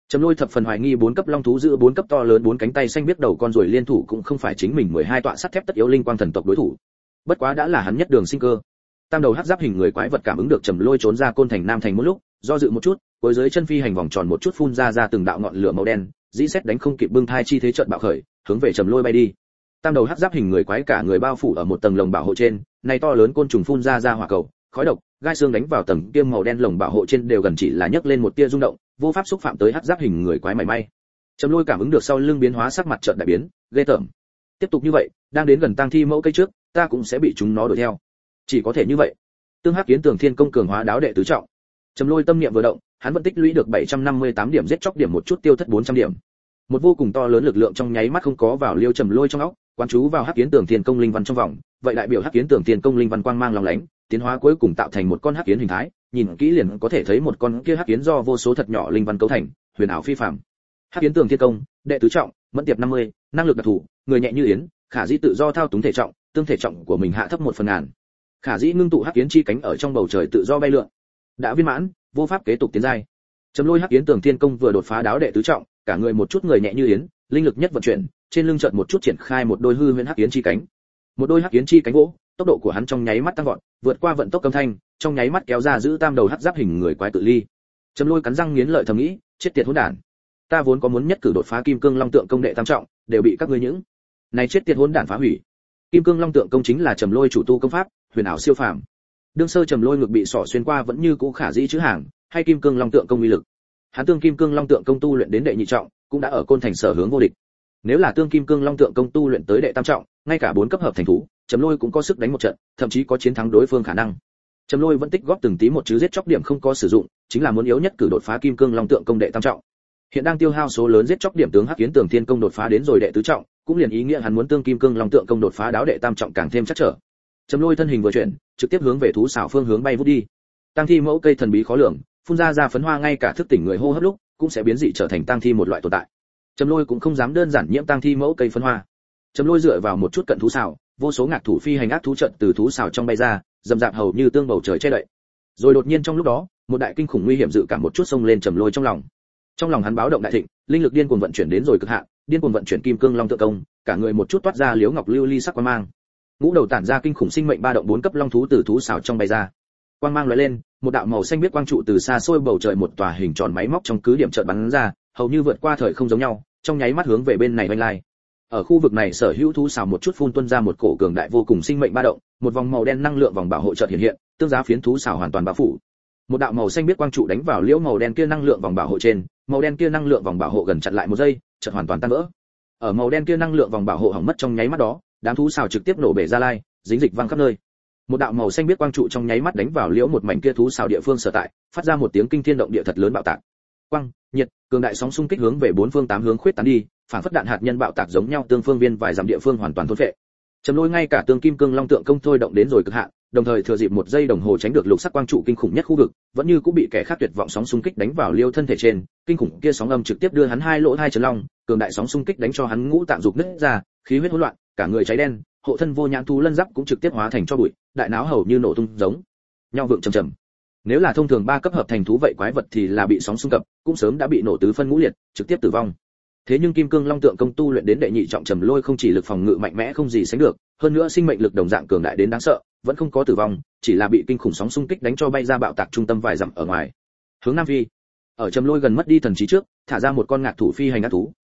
Trầm Lôi thập phần hoài nghi 4 cấp long thú giữ 4 cấp to lớn 4 cánh tay xanh biết đầu con ruồi liên thủ cũng không phải chính mình 12 tọa sắt thép tất yếu linh quang thần tộc đối thủ. Bất quá đã là hắn nhất đường sinh cơ. Tam đầu hắc giáp hình người quái vật cảm ứng được Trầm Lôi trốn ra côn thành nam thành một lúc, do dự một chút, cuối dưới chân phi hành vòng tròn một chút phun ra từng đạo ngọn lửa màu đen, dĩ xét đánh không kịp bưng thai chi thế chợt bạo khởi, hướng về Trầm Lôi bay đi. Tam đầu hắc giáp hình người quái cả người bao phủ ở một tầng lồng bảo hộ trên, này to lớn côn trùng phun ra hỏa cầu, khói độc, gai xương đánh vào tầng kia màu đen lồng bảo hộ trên đều gần chỉ là nhấc lên một tia rung động, vô pháp xúc phạm tới hắc giáp hình người quái mảy may. Trầm Lôi cảm ứng được sau lưng biến hóa sắc mặt chợt đại biến, ghê tởm. Tiếp tục như vậy, đang đến gần tang thi mẫu cây trước, ta cũng sẽ bị chúng nó đuổi theo. Chỉ có thể như vậy. Tương Hắc Kiến Tường Thiên Công cường hóa đáo đệ tứ trọng. Trầm Lôi tâm niệm vừa động, hắn vẫn tích lũy được 758 điểm giết chóc điểm một chút tiêu thất 400 điểm. Một vô cùng to lớn lực lượng trong nháy mắt không có vào Liêu Trầm Lôi trong óc, quán chú vào Hắc Kiến Tường Thiên Công linh văn trong vòng, vậy đại biểu Hắc Kiến Tường Thiên Công linh văn quang mang lóng lánh, tiến hóa cuối cùng tạo thành một con hắc kiến hình thái, nhìn kỹ liền có thể thấy một con kia hắc kiến do vô số thật nhỏ linh văn cấu thành, huyền ảo phi phàm. Hắc Kiến Tường Thiên Công, đệ tứ trọng, mẫn tiệp 50, năng lực đặc thù, người nhẹ như yến, khả dĩ tự do thao túng thể trọng, tương thể trọng của mình hạ thấp 1/1000. Khả dĩ ngưng tụ hắc kiến chi cánh ở trong bầu trời tự do bay lượn. Đã viên mãn, vô pháp kế tục tiến giai. Trầm Lôi Hắc Kiến Tường Thiên Công vừa đột phá đáo đệ tứ trọng, cả người một chút người nhẹ như yến, linh lực nhất vận chuyển, trên lưng chợt một chút triển khai một đôi hư huyễn hắc kiến chi cánh. Một đôi hắc kiến chi cánh gỗ, tốc độ của hắn trong nháy mắt tăng vọt, vượt qua vận tốc âm thanh, trong nháy mắt kéo ra giữ tam đầu hắc giáp hình người quái cự ly. Trầm Lôi cắn răng nghiến lợi thầm nghĩ, chết tiệt hỗn đản. Ta vốn có muốn nhất cử đột phá Kim Cương Long Tượng Công đệ tam trọng, đều bị các ngươi những này chết tiệt hỗn đản phá hủy. Kim Cương Long Tượng Công chính là Trầm Lôi chủ tu công pháp, huyền ảo siêu phàm. Đương sơ Trầm Lôi ngực bị sỏ xuyên qua vẫn như cũ khả dĩ chữ hàng, hay Kim Cương Long Tượng Công uy lực. Hắn tương Kim Cương Long Tượng Công tu luyện đến đệ nhị trọng, cũng đã ở côn thành sở hướng vô địch. Nếu là tương Kim Cương Long Tượng Công tu luyện tới đệ tam trọng, ngay cả 4 cấp hợp thành thú, Trầm Lôi cũng có sức đánh một trận, thậm chí có chiến thắng đối phương khả năng. Trầm Lôi vẫn tích góp từng tí một chứ giết chóc điểm không có sử dụng, chính là muốn yếu nhất cử đột phá Kim Cương Long Tượng Công đệ tam trọng. Hiện đang tiêu hao số lớn giết chóc điểm tướng Hắc Kiến Tường Thiên Công đột phá đến rồi đệ tứ trọng, cũng liền ý nghĩa hắn muốn tương Kim Cương Long Tượng Công đột phá đáo đệ tam trọng càng thêm chắc trở. Trầm Lôi thân hình vừa chuyển, trực tiếp hướng về thú xảo phương hướng bay vút đi. Tang thi mẫu cây thần bí khó lường, phun ra phấn hoa ngay cả thức tỉnh người hô hấp lúc, cũng sẽ biến dị trở thành tang thi một loại tồn tại. Trầm Lôi cũng không dám đơn giản nhiễm tang thi mẫu cây phấn hoa. Trầm Lôi dựa vào một chút cận thú xảo, vô số ngạc thủ phi hành ác thú trận từ thú xảo trong bay ra, dầm dạp hầu như tương bầu trời che đậy. Rồi đột nhiên trong lúc đó, một đại kinh khủng nguy hiểm dự cảm một chút xông lên Trầm Lôi trong lòng. Trong lòng hắn báo động đại thịnh, linh lực điên cuồng vận chuyển đến rồi cực hạn, điên cuồng vận chuyển Kim Cương Long Tượng Công, cả người một chút toát ra liếu ngọc lưu ly sắc quang mang. Ngũ đầu tản ra kinh khủng sinh mệnh ba động 4 cấp long thú từ thú xảo trong bay ra. Quang mang lóe lên, một đạo màu xanh biếc quang trụ từ xa xôi bầu trời một tòa hình tròn máy móc trong cứ điểm chợt bắn ra, hầu như vượt qua thời không giống nhau, trong nháy mắt hướng về bên này vành lai. Ở khu vực này sở hữu thú xảo một chút phun tuôn ra một cổ cường đại vô cùng sinh mệnh ba động, một vòng màu đen năng lượng vòng bảo hộ chợt hiện hiện, tương giá phiến thú xảo hoàn toàn bao phủ. Một đạo màu xanh biếc quang trụ đánh vào liễu màu đen kia năng lượng vòng bảo hộ trên, màu đen kia năng lượng vòng bảo hộ gần chặn lại một giây, chợt hoàn toàn tan vỡ. Ở màu đen kia năng lượng vòng bảo hộ hỏng mất trong nháy mắt đó, đám thú xảo trực tiếp nổ bể ra lai, dính dịch văng khắp nơi. Một đạo màu xanh biếc quang trụ trong nháy mắt đánh vào liễu một mảnh kia thú xảo địa phương sở tại, phát ra một tiếng kinh thiên động địa thật lớn bạo tạc. Quang, nhiệt, cường đại sóng xung kích hướng về 4 phương 8 hướng khuyết tán đi, phản phất đạn hạt nhân bạo tạc giống nhau tương phương viên vài dặm địa phương hoàn toàn thôn phệ. Trầm Lôi ngay cả tương Kim Cương Long Tượng Công thôi động đến rồi cực hạn, đồng thời thừa dịp 1 giây đồng hồ tránh được lục sắc quang trụ kinh khủng nhất khu vực, vẫn như cũng bị kẻ khác tuyệt vọng sóng xung kích đánh vào liêu thân thể trên, kinh khủng kia sóng âm trực tiếp đưa hắn hai lỗ hai chấn long, cường đại sóng xung kích đánh cho hắn ngũ tạng dục nứt ra, khí huyết hỗn loạn, cả người cháy đen, hộ thân vô nhãn thú lân giáp cũng trực tiếp hóa thành tro bụi, đại não hầu như nổ tung giống nhau vượng trầm trầm. Nếu là thông thường 3 cấp hợp thành thú vậy quái vật thì là bị sóng xung cập, cũng sớm đã bị nổ tứ phân ngũ liệt, trực tiếp tử vong. Thế nhưng Kim Cương Long Tượng Công tu luyện đến đệ nhị trọng Trầm Lôi không chỉ lực phòng ngự mạnh mẽ không gì sánh được, hơn nữa sinh mệnh lực đồng dạng cường đại đến đáng sợ, vẫn không có tử vong, chỉ là bị kinh khủng sóng xung kích đánh cho bay ra bạo tạc trung tâm vài dặm ở ngoài. Hướng Nam Phi. Ở Trầm Lôi gần mất đi thần trí trước, thả ra một con ngạc thủ phi hành ác thú.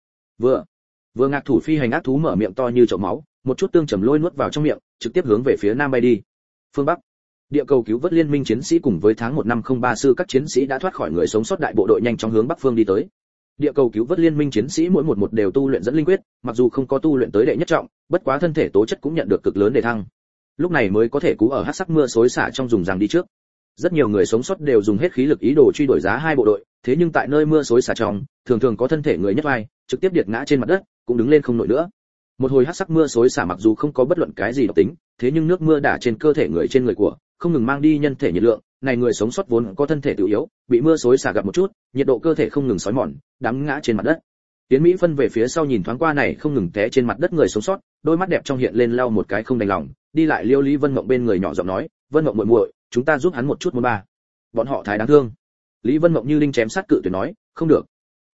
Vừa ngạc thủ phi hành ác thú mở miệng to như chậu máu, một chút tương Trầm Lôi nuốt vào trong miệng, trực tiếp hướng về phía nam bay đi. Phương Bắc. Địa cầu cứu vớt liên minh chiến sĩ cùng với tháng 1 năm 03 sư các chiến sĩ đã thoát khỏi người sống sót đại bộ đội nhanh chóng hướng bắc phương đi tới. Địa cầu cứu vớt liên minh chiến sĩ mỗi một đều tu luyện dẫn linh quyết, mặc dù không có tu luyện tới đệ nhất trọng, bất quá thân thể tố chất cũng nhận được cực lớn đề thăng. Lúc này mới có thể cứu ở hắc sắc mưa xối xả trong dùng rằng đi trước. Rất nhiều người sống sót đều dùng hết khí lực ý đồ truy đuổi giá hai bộ đội, thế nhưng tại nơi mưa xối xả trong, thường thường có thân thể người nhất vai, trực tiếp điệt ngã trên mặt đất, cũng đứng lên không nổi nữa. Một hồi hắc sắc mưa xối xả mặc dù không có bất luận cái gì độc tính, thế nhưng nước mưa đả trên cơ thể người trên người của, không ngừng mang đi nhân thể nhiệt lượng, này người sống sót vốn có thân thể tự yếu, bị mưa xối xả gặp một chút, nhiệt độ cơ thể không ngừng sói mòn, đắm ngã trên mặt đất. Tiến Mỹ phân về phía sau nhìn thoáng qua này không ngừng té trên mặt đất người sống sót, đôi mắt đẹp trong hiện lên lau một cái không đành lòng, đi lại liêu Lý Vân Mộng bên người nhỏ giọng nói, "Vân Mộng muội muội, chúng ta giúp hắn một chút muốn ba." Bọn họ thái đáng thương. Lý Vân Mộng như linh chém sát cự tuyệt nói, "Không được.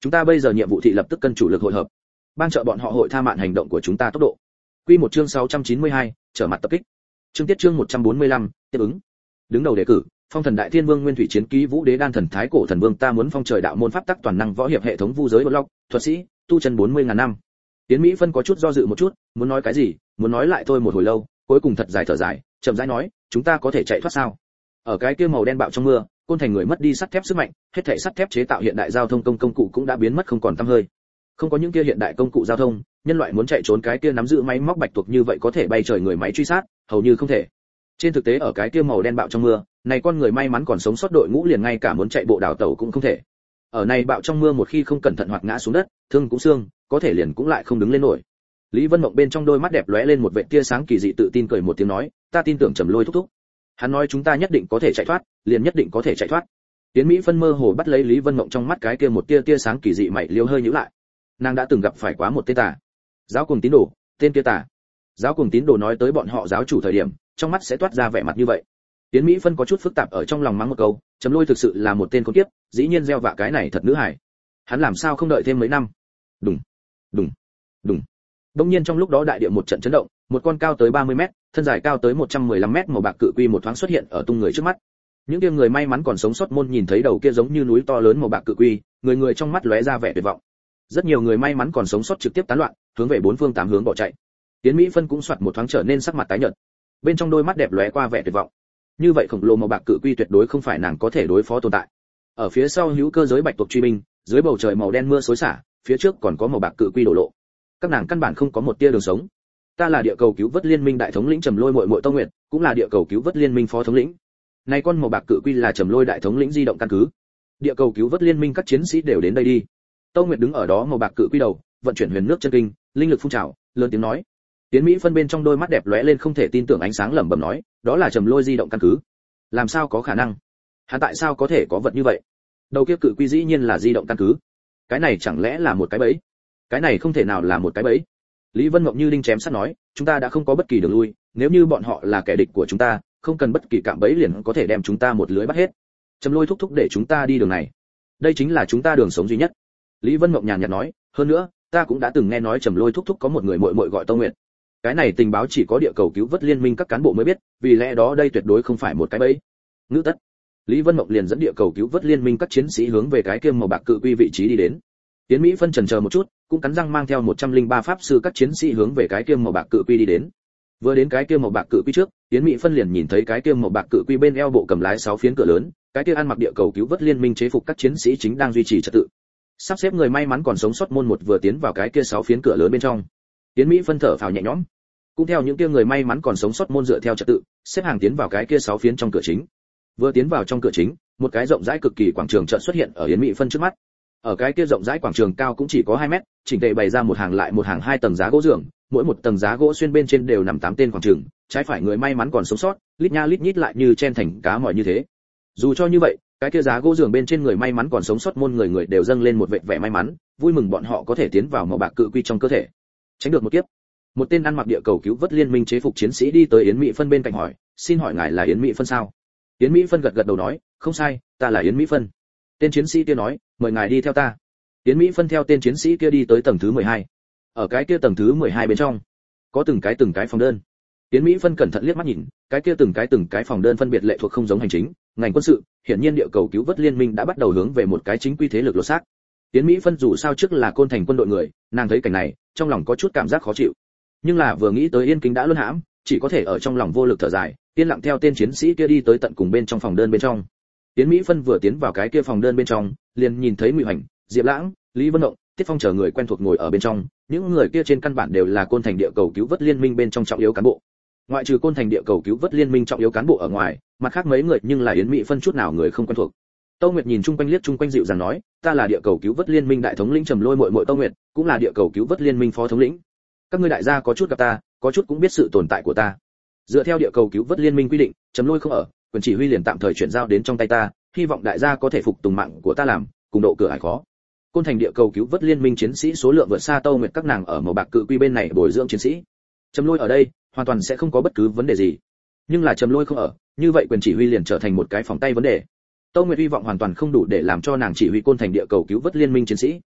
Chúng ta bây giờ nhiệm vụ thị lập tức cân chủ lực hội hợp, ban trợ bọn họ hội tha mạn hành động của chúng ta tốc độ. Quy một chương 692, trở mặt tập kích. Chương tiết chương 145, tiếp ứng. Đứng đầu đề cử, Phong Thần Đại Thiên Vương Nguyên Thủy Chiến Ký Vũ Đế Đan Thần Thái Cổ Thần Vương ta muốn phong trời đạo môn pháp tắc toàn năng võ hiệp hệ thống vu giới blog, thuật sĩ, tu chân 40.000 năm. Tiến Mỹ Phân có chút do dự một chút, muốn nói cái gì, muốn nói lại thôi một hồi lâu, cuối cùng thật dài thở dài, chậm rãi nói, chúng ta có thể chạy thoát sao? Ở cái kia màu đen bạo trong mưa, Côn Thành người mất đi sắt thép sức mạnh, hết thảy sắt thép chế tạo hiện đại giao thông công cụ cũng đã biến mất không còn tăm hơi. Không có những kia hiện đại công cụ giao thông, nhân loại muốn chạy trốn cái kia nắm giữ máy móc bạch tuộc như vậy có thể bay trời người máy truy sát, hầu như không thể. Trên thực tế ở cái kia màu đen bạo trong mưa, này con người may mắn còn sống sót đội ngũ liền ngay cả muốn chạy bộ đào tẩu cũng không thể. Ở này bạo trong mưa một khi không cẩn thận hoặc ngã xuống đất, thương cũng xương, có thể liền cũng lại không đứng lên nổi. Lý Vân Mộng bên trong đôi mắt đẹp lóe lên một vệt tia sáng kỳ dị tự tin cười một tiếng nói, ta tin tưởng Trầm Lôi thúc thúc. Hắn nói chúng ta nhất định có thể chạy thoát, liền nhất định có thể chạy thoát. Tiến Mỹ Phân mơ hồ bắt lấy Lý Vân Mộng trong mắt cái kia một tia sáng kỳ dị mày liêu hơi nhíu lại. Nàng đã từng gặp phải quá một tên tà giáo cùng tín đồ, tên kia tà giáo cùng tín đồ nói tới bọn họ giáo chủ thời điểm, trong mắt sẽ toát ra vẻ mặt như vậy. Tiến Mỹ Phân có chút phức tạp ở trong lòng mắng một câu, Trầm Lôi thực sự là một tên khốn kiếp, dĩ nhiên gieo vạ cái này thật nữ hài. Hắn làm sao không đợi thêm mấy năm? Đùng, đùng, đùng. Đột nhiên trong lúc đó đại địa một trận chấn động, một con cao tới 30 mét, thân dài cao tới 115 mét màu bạc cự quy một thoáng xuất hiện ở tung người trước mắt. Những kia người may mắn còn sống sót môn nhìn thấy đầu kia giống như núi to lớn màu bạc cự quy, người trong mắt lóe ra vẻ tuyệt vọng. Rất nhiều người may mắn còn sống sót trực tiếp tán loạn, hướng về bốn phương tám hướng bỏ chạy. Tiến Mỹ Phân cũng soạt một thoáng trở nên sắc mặt tái nhợt, bên trong đôi mắt đẹp lóe qua vẻ tuyệt vọng. Như vậy khổng lồ màu bạc cự quy tuyệt đối không phải nàng có thể đối phó tồn tại. Ở phía sau hữu cơ giới bạch tuộc truy binh, dưới bầu trời màu đen mưa xối xả, phía trước còn có màu bạc cự quy đổ lộ. Các nàng căn bản không có một tia đường sống. Ta là địa cầu cứu vớt liên minh đại thống lĩnh Trầm Lôi muội muội Tông Nguyệt, cũng là địa cầu cứu vớt liên minh phó thống lĩnh. Này con màu bạc cự quy là Trầm Lôi đại thống lĩnh di động căn cứ. Địa cầu cứu vớt liên minh các chiến sĩ đều đến đây đi. Tông Nguyệt đứng ở đó màu bạc cự quy đầu, vận chuyển huyền nước chân kinh, linh lực phun trào, lớn tiếng nói. Tiến Mỹ Phân bên trong đôi mắt đẹp lóe lên không thể tin tưởng ánh sáng lẩm bẩm nói, đó là Trầm Lôi di động căn cứ. Làm sao có khả năng? Hắn tại sao có thể có vật như vậy? Đầu kia cự quy dĩ nhiên là di động căn cứ. Cái này chẳng lẽ là một cái bẫy? Cái này không thể nào là một cái bẫy. Lý Vân Mộng như đinh chém sắt nói, chúng ta đã không có bất kỳ đường lui, nếu như bọn họ là kẻ địch của chúng ta, không cần bất kỳ cạm bẫy liền có thể đem chúng ta một lưới bắt hết. Trầm Lôi thúc thúc để chúng ta đi đường này. Đây chính là chúng ta đường sống duy nhất. Lý Vân Mộng nhàn nhạt nói, hơn nữa, ta cũng đã từng nghe nói Trầm Lôi thúc thúc có một người muội muội gọi Tông Nguyệt. Cái này tình báo chỉ có địa cầu cứu vớt liên minh các cán bộ mới biết, vì lẽ đó đây tuyệt đối không phải một cái bẫy. Ngữ tất. Lý Vân Mộng liền dẫn địa cầu cứu vớt liên minh các chiến sĩ hướng về cái kia màu bạc cự quy vị trí đi đến. Tiến Mỹ Phân chần chờ một chút, cũng cắn răng mang theo 103 pháp sư các chiến sĩ hướng về cái kia màu bạc cự quy đi đến. Vừa đến cái kia màu bạc cự quy trước, Tiến Mỹ Phân liền nhìn thấy cái kia màu bạc cự quy bên eo bộ cầm lái 6 phiến cửa lớn, cái kia ăn mặc địa cầu cứu vớt liên minh chế phục các chiến sĩ chính đang duy trì trật tự. Sắp xếp người may mắn còn sống sót môn một vừa tiến vào cái kia 6 phiến cửa lớn bên trong. Tiến Mỹ Phân thở phào nhẹ nhõm. Cũng theo những kia người may mắn còn sống sót môn dựa theo trật tự, xếp hàng tiến vào cái kia 6 phiến trong cửa chính. Vừa tiến vào trong cửa chính, một cái rộng rãi cực kỳ quảng trường chợt xuất hiện ở Yến Mỹ Phân trước mắt. Ở cái kia rộng rãi quảng trường cao cũng chỉ có 2 mét, chỉnh tề bày ra một hàng lại một hàng 2 tầng giá gỗ giường, mỗi một tầng giá gỗ xuyên bên trên đều nằm 8 tên quảng trường, trái phải người may mắn còn sống sót, lít nha lít nhít lại như chen thành cá mỏi như thế. Dù cho như vậy, cái kia giá gỗ giường bên trên người may mắn còn sống sót môn người đều dâng lên một vẻ may mắn, vui mừng bọn họ có thể tiến vào màu bạc cự quy trong cơ thể, tránh được một kiếp. Một tên ăn mặc địa cầu cứu vớt liên minh chế phục chiến sĩ đi tới Yến Mỹ Phân bên cạnh hỏi, xin hỏi ngài là Yến Mỹ Phân sao? Yến Mỹ Phân gật gật đầu nói, không sai, ta là Yến Mỹ Phân. Tên chiến sĩ kia nói, mời ngài đi theo ta. Yến Mỹ Phân theo tên chiến sĩ kia đi tới tầng thứ 12. Ở cái kia tầng thứ 12 bên trong, có từng cái phòng đơn. Yến Mỹ Phân cẩn thận liếc mắt nhìn, cái kia từng cái phòng đơn phân biệt lệ thuộc không giống hành chính, ngành quân sự, hiển nhiên địa cầu cứu vớt liên minh đã bắt đầu hướng về một cái chính quy thế lực lột xác. Yến Mỹ Phân dù sao trước là Côn Thành quân đội người, nàng thấy cảnh này, trong lòng có chút cảm giác khó chịu. Nhưng là vừa nghĩ tới Yên Kính đã luân hãm, chỉ có thể ở trong lòng vô lực thở dài, yên lặng theo tên chiến sĩ kia đi tới tận cùng bên trong phòng đơn bên trong. Yến Mỹ Phân vừa tiến vào cái kia phòng đơn bên trong, liền nhìn thấy Ngụy Hoành, Diệp Lãng, Lý Vân Động, Tiết Phong chờ người quen thuộc ngồi ở bên trong, những người kia trên căn bản đều là Côn Thành địa cầu cứu vớt liên minh bên trong trọng yếu cán bộ. Ngoại trừ Côn Thành địa cầu cứu vớt liên minh trọng yếu cán bộ ở ngoài, mặt khác mấy người nhưng là Yến Mỹ Phân chút nào người không quen thuộc. Tô Nguyệt nhìn chung quanh liếc chung quanh dịu dàng nói, ta là địa cầu cứu vớt liên minh đại thống lĩnh Trầm Lôi muội muội Tô Nguyệt, cũng là địa cầu cứu vớt liên minh phó thống lĩnh. Các ngươi đại gia có chút gặp ta, có chút cũng biết sự tồn tại của ta. Dựa theo địa cầu cứu vớt liên minh quy định, Trầm Lôi không ở, quyền chỉ huy liền tạm thời chuyển giao đến trong tay ta, hy vọng đại gia có thể phục tùng mạng của ta làm, cùng độ cửa ải khó. Côn Thành địa cầu cứu vớt liên minh chiến sĩ số lượng vượt xa Tô Nguyệt các nàng ở màu bạc cự quy bên này bồi dưỡng chiến sĩ. Trầm Lôi ở đây, hoàn toàn sẽ không có bất cứ vấn đề gì. Nhưng là Trầm Lôi không ở, như vậy quyền chỉ huy liền trở thành một cái phòng tay vấn đề. Tô Nguyệt hy vọng hoàn toàn không đủ để làm cho nàng chỉ huy Côn Thành địa cầu cứu vớt liên minh chiến sĩ,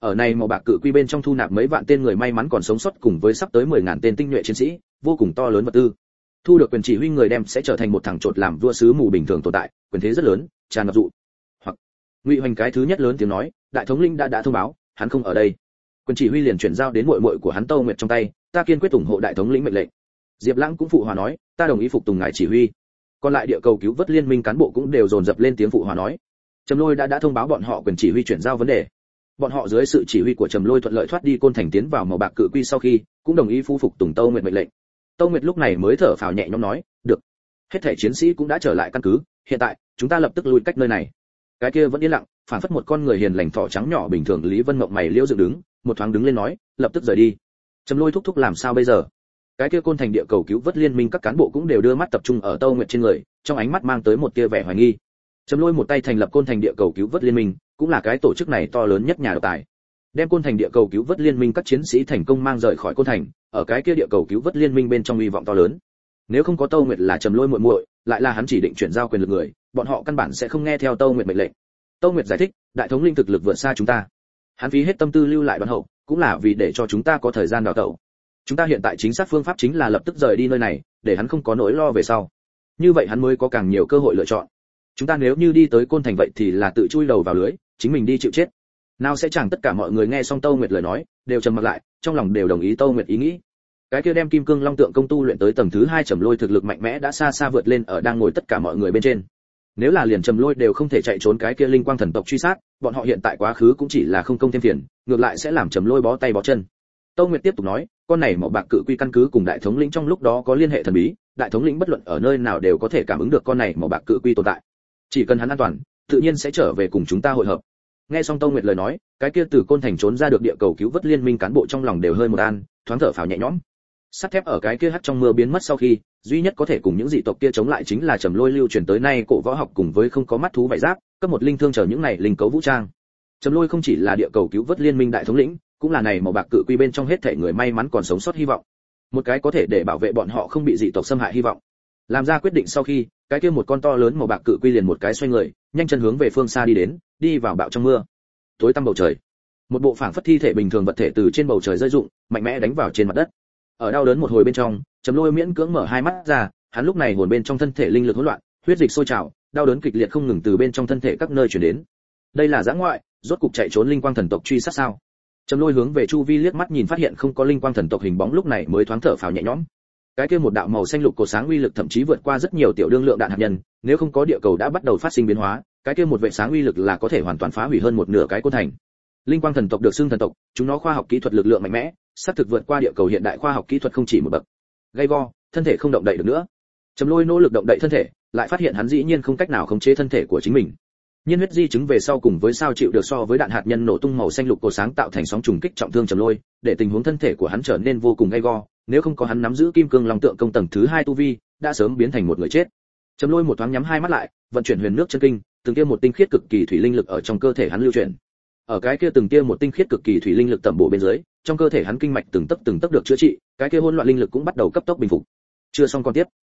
ở này màu bạc cự quy bên trong thu nạp mấy vạn tên người may mắn còn sống sót cùng với sắp tới 10.000 tên tinh nhuệ chiến sĩ, vô cùng to lớn vật tư. Thu được quyền chỉ huy người đem sẽ trở thành một thằng trột làm vua sứ mù bình thường tồn tại, quyền thế rất lớn, tràn ngập dụ. Hoặc Ngụy Hoành cái thứ nhất lớn tiếng nói, đại thống lĩnh đã thông báo, hắn không ở đây. Quyền chỉ huy liền chuyển giao đến muội muội của hắn Tâu Nguyệt trong tay, ta kiên quyết ủng hộ đại thống lĩnh mệnh lệnh. Diệp Lãng cũng phụ hòa nói, ta đồng ý phục tùng ngài chỉ huy. Còn lại địa cầu cứu vớt liên minh cán bộ cũng đều dồn dập lên tiếng phụ hòa nói. Trầm Lôi đã thông báo bọn họ quyền chỉ huy chuyển giao vấn đề. Bọn họ dưới sự chỉ huy của Trầm Lôi thuận lợi thoát đi Côn Thành tiến vào màu bạc cự quy sau khi, cũng đồng ý phục tùng Tâu Nguyệt mệnh lệnh. Tâu Nguyệt lúc này mới thở phào nhẹ nhõm nói, được. Hết thảy chiến sĩ cũng đã trở lại căn cứ, hiện tại chúng ta lập tức lui cách nơi này. Cái kia vẫn yên lặng, phản phất một con người hiền lành thỏ trắng nhỏ bình thường. Lý Vân Mộng mày liễu dựng đứng, một thoáng đứng lên nói, lập tức rời đi. Trầm Lôi thúc làm sao bây giờ? Cái kia Côn Thành địa cầu cứu vớt liên minh các cán bộ cũng đều đưa mắt tập trung ở Tâu Nguyệt trên người, trong ánh mắt mang tới một tia vẻ hoài nghi. Trầm Lôi một tay thành lập Côn Thành địa cầu cứu vớt liên minh, cũng là cái tổ chức này to lớn nhất nhà độc tài. Đem Côn Thành địa cầu cứu vớt liên minh các chiến sĩ thành công mang rời khỏi Côn Thành, ở cái kia địa cầu cứu vớt liên minh bên trong hy vọng to lớn. Nếu không có Tâu Nguyệt là Trầm Lôi muội muội, lại là hắn chỉ định chuyển giao quyền lực người, bọn họ căn bản sẽ không nghe theo Tâu Nguyệt mệnh lệnh. Tâu Nguyệt giải thích, đại thống linh thực lực vượt xa chúng ta. Hắn phí hết tâm tư lưu lại Đoàn Hậu, cũng là vì để cho chúng ta có thời gian đào tẩu. Chúng ta hiện tại chính xác phương pháp chính là lập tức rời đi nơi này, để hắn không có nỗi lo về sau. Như vậy hắn mới có càng nhiều cơ hội lựa chọn. Chúng ta nếu như đi tới Côn Thành vậy thì là tự chui đầu vào lưới, chính mình đi chịu chết. Nào sẽ chẳng tất cả mọi người nghe xong Tâu Nguyệt lời nói, đều trầm mặc lại, trong lòng đều đồng ý Tâu Nguyệt ý nghĩ. Cái kia đem Kim Cương Long Tượng công tu luyện tới tầng thứ 2 Trầm Lôi thực lực mạnh mẽ đã xa xa vượt lên ở đang ngồi tất cả mọi người bên trên. Nếu là liền Trầm Lôi đều không thể chạy trốn cái kia linh quang thần tộc truy sát, bọn họ hiện tại quá khứ cũng chỉ là không công thêm phiền, ngược lại sẽ làm Trầm Lôi bó tay bó chân. Tâu Nguyệt tiếp tục nói, con này màu bạc cự quy căn cứ cùng đại thống lĩnh trong lúc đó có liên hệ thần bí, đại thống lĩnh bất luận ở nơi nào đều có thể cảm ứng được con này màu bạc cự quy tồn tại. Chỉ cần hắn an toàn, tự nhiên sẽ trở về cùng chúng ta hội hợp. Nghe xong Tâu Nguyệt lời nói, cái kia từ Côn Thành trốn ra được địa cầu cứu vớt liên minh cán bộ trong lòng đều hơi một an, thoáng thở phào nhẹ nhõm. Sắt thép ở cái kia hắt trong mưa biến mất sau khi, duy nhất có thể cùng những dị tộc kia chống lại chính là Trầm Lôi lưu truyền tới nay cổ võ học cùng với không có mắt thú vảy giáp, cấp một linh thương chờ những này linh cấu vũ trang. Trầm Lôi không chỉ là địa cầu cứu vớt liên minh đại thống lĩnh, cũng là này màu bạc cự quy bên trong hết thảy người may mắn còn sống sót hy vọng. Một cái có thể để bảo vệ bọn họ không bị dị tộc xâm hại hy vọng. Làm ra quyết định sau khi, cái kia một con to lớn màu bạc cự quy liền một cái xoay người, nhanh chân hướng về phương xa đi đến, đi vào bão trong mưa. Tối tăm bầu trời, một bộ phảng phất thi thể bình thường vật thể từ trên bầu trời rơi rụng, mạnh mẽ đánh vào trên mặt đất. Ở đau đớn một hồi bên trong, Trầm Lôi miễn cưỡng mở hai mắt ra, hắn lúc này hồn bên trong thân thể linh lực hỗn loạn, huyết dịch sôi trào, đau đớn kịch liệt không ngừng từ bên trong thân thể các nơi truyền đến. Đây là dã ngoại, rốt cục chạy trốn linh quang thần tộc truy sát sao? Trầm Lôi hướng về chu vi liếc mắt nhìn phát hiện không có linh quang thần tộc hình bóng lúc này mới thoáng thở phào nhẹ nhõm. Cái kia một đạo màu xanh lục cổ sáng uy lực thậm chí vượt qua rất nhiều tiểu đương lượng đạn hạt nhân, nếu không có địa cầu đã bắt đầu phát sinh biến hóa, cái kia một vệ sáng uy lực là có thể hoàn toàn phá hủy hơn một nửa cái Côn Thành. Linh quang thần tộc được xưng thần tộc, chúng nó khoa học kỹ thuật lực lượng mạnh mẽ, xác thực vượt qua địa cầu hiện đại khoa học kỹ thuật không chỉ một bậc. Gay go, thân thể không động đậy được nữa. Trầm Lôi nỗ lực động đậy thân thể, lại phát hiện hắn dĩ nhiên không cách nào khống chế thân thể của chính mình. Nhiên huyết di chứng về sau cùng với sao chịu được so với đạn hạt nhân nổ tung màu xanh lục cổ sáng tạo thành sóng trùng kích trọng thương Trầm Lôi, để tình huống thân thể của hắn trở nên vô cùng gay go, nếu không có hắn nắm giữ Kim Cương Long Tượng công tầng thứ 2 tu vi, đã sớm biến thành một người chết. Trầm Lôi một thoáng nhắm hai mắt lại, vận chuyển huyền nước chân kinh, từng kia một tinh khiết cực kỳ thủy linh lực ở trong cơ thể hắn lưu chuyển. Ở cái kia từng kia một tinh khiết cực kỳ thủy linh lực tẩm bổ bên dưới, trong cơ thể hắn kinh mạch từng tấc được chữa trị, cái kia hỗn loạn linh lực cũng bắt đầu cấp tốc bình phục. Chưa xong con tiếp.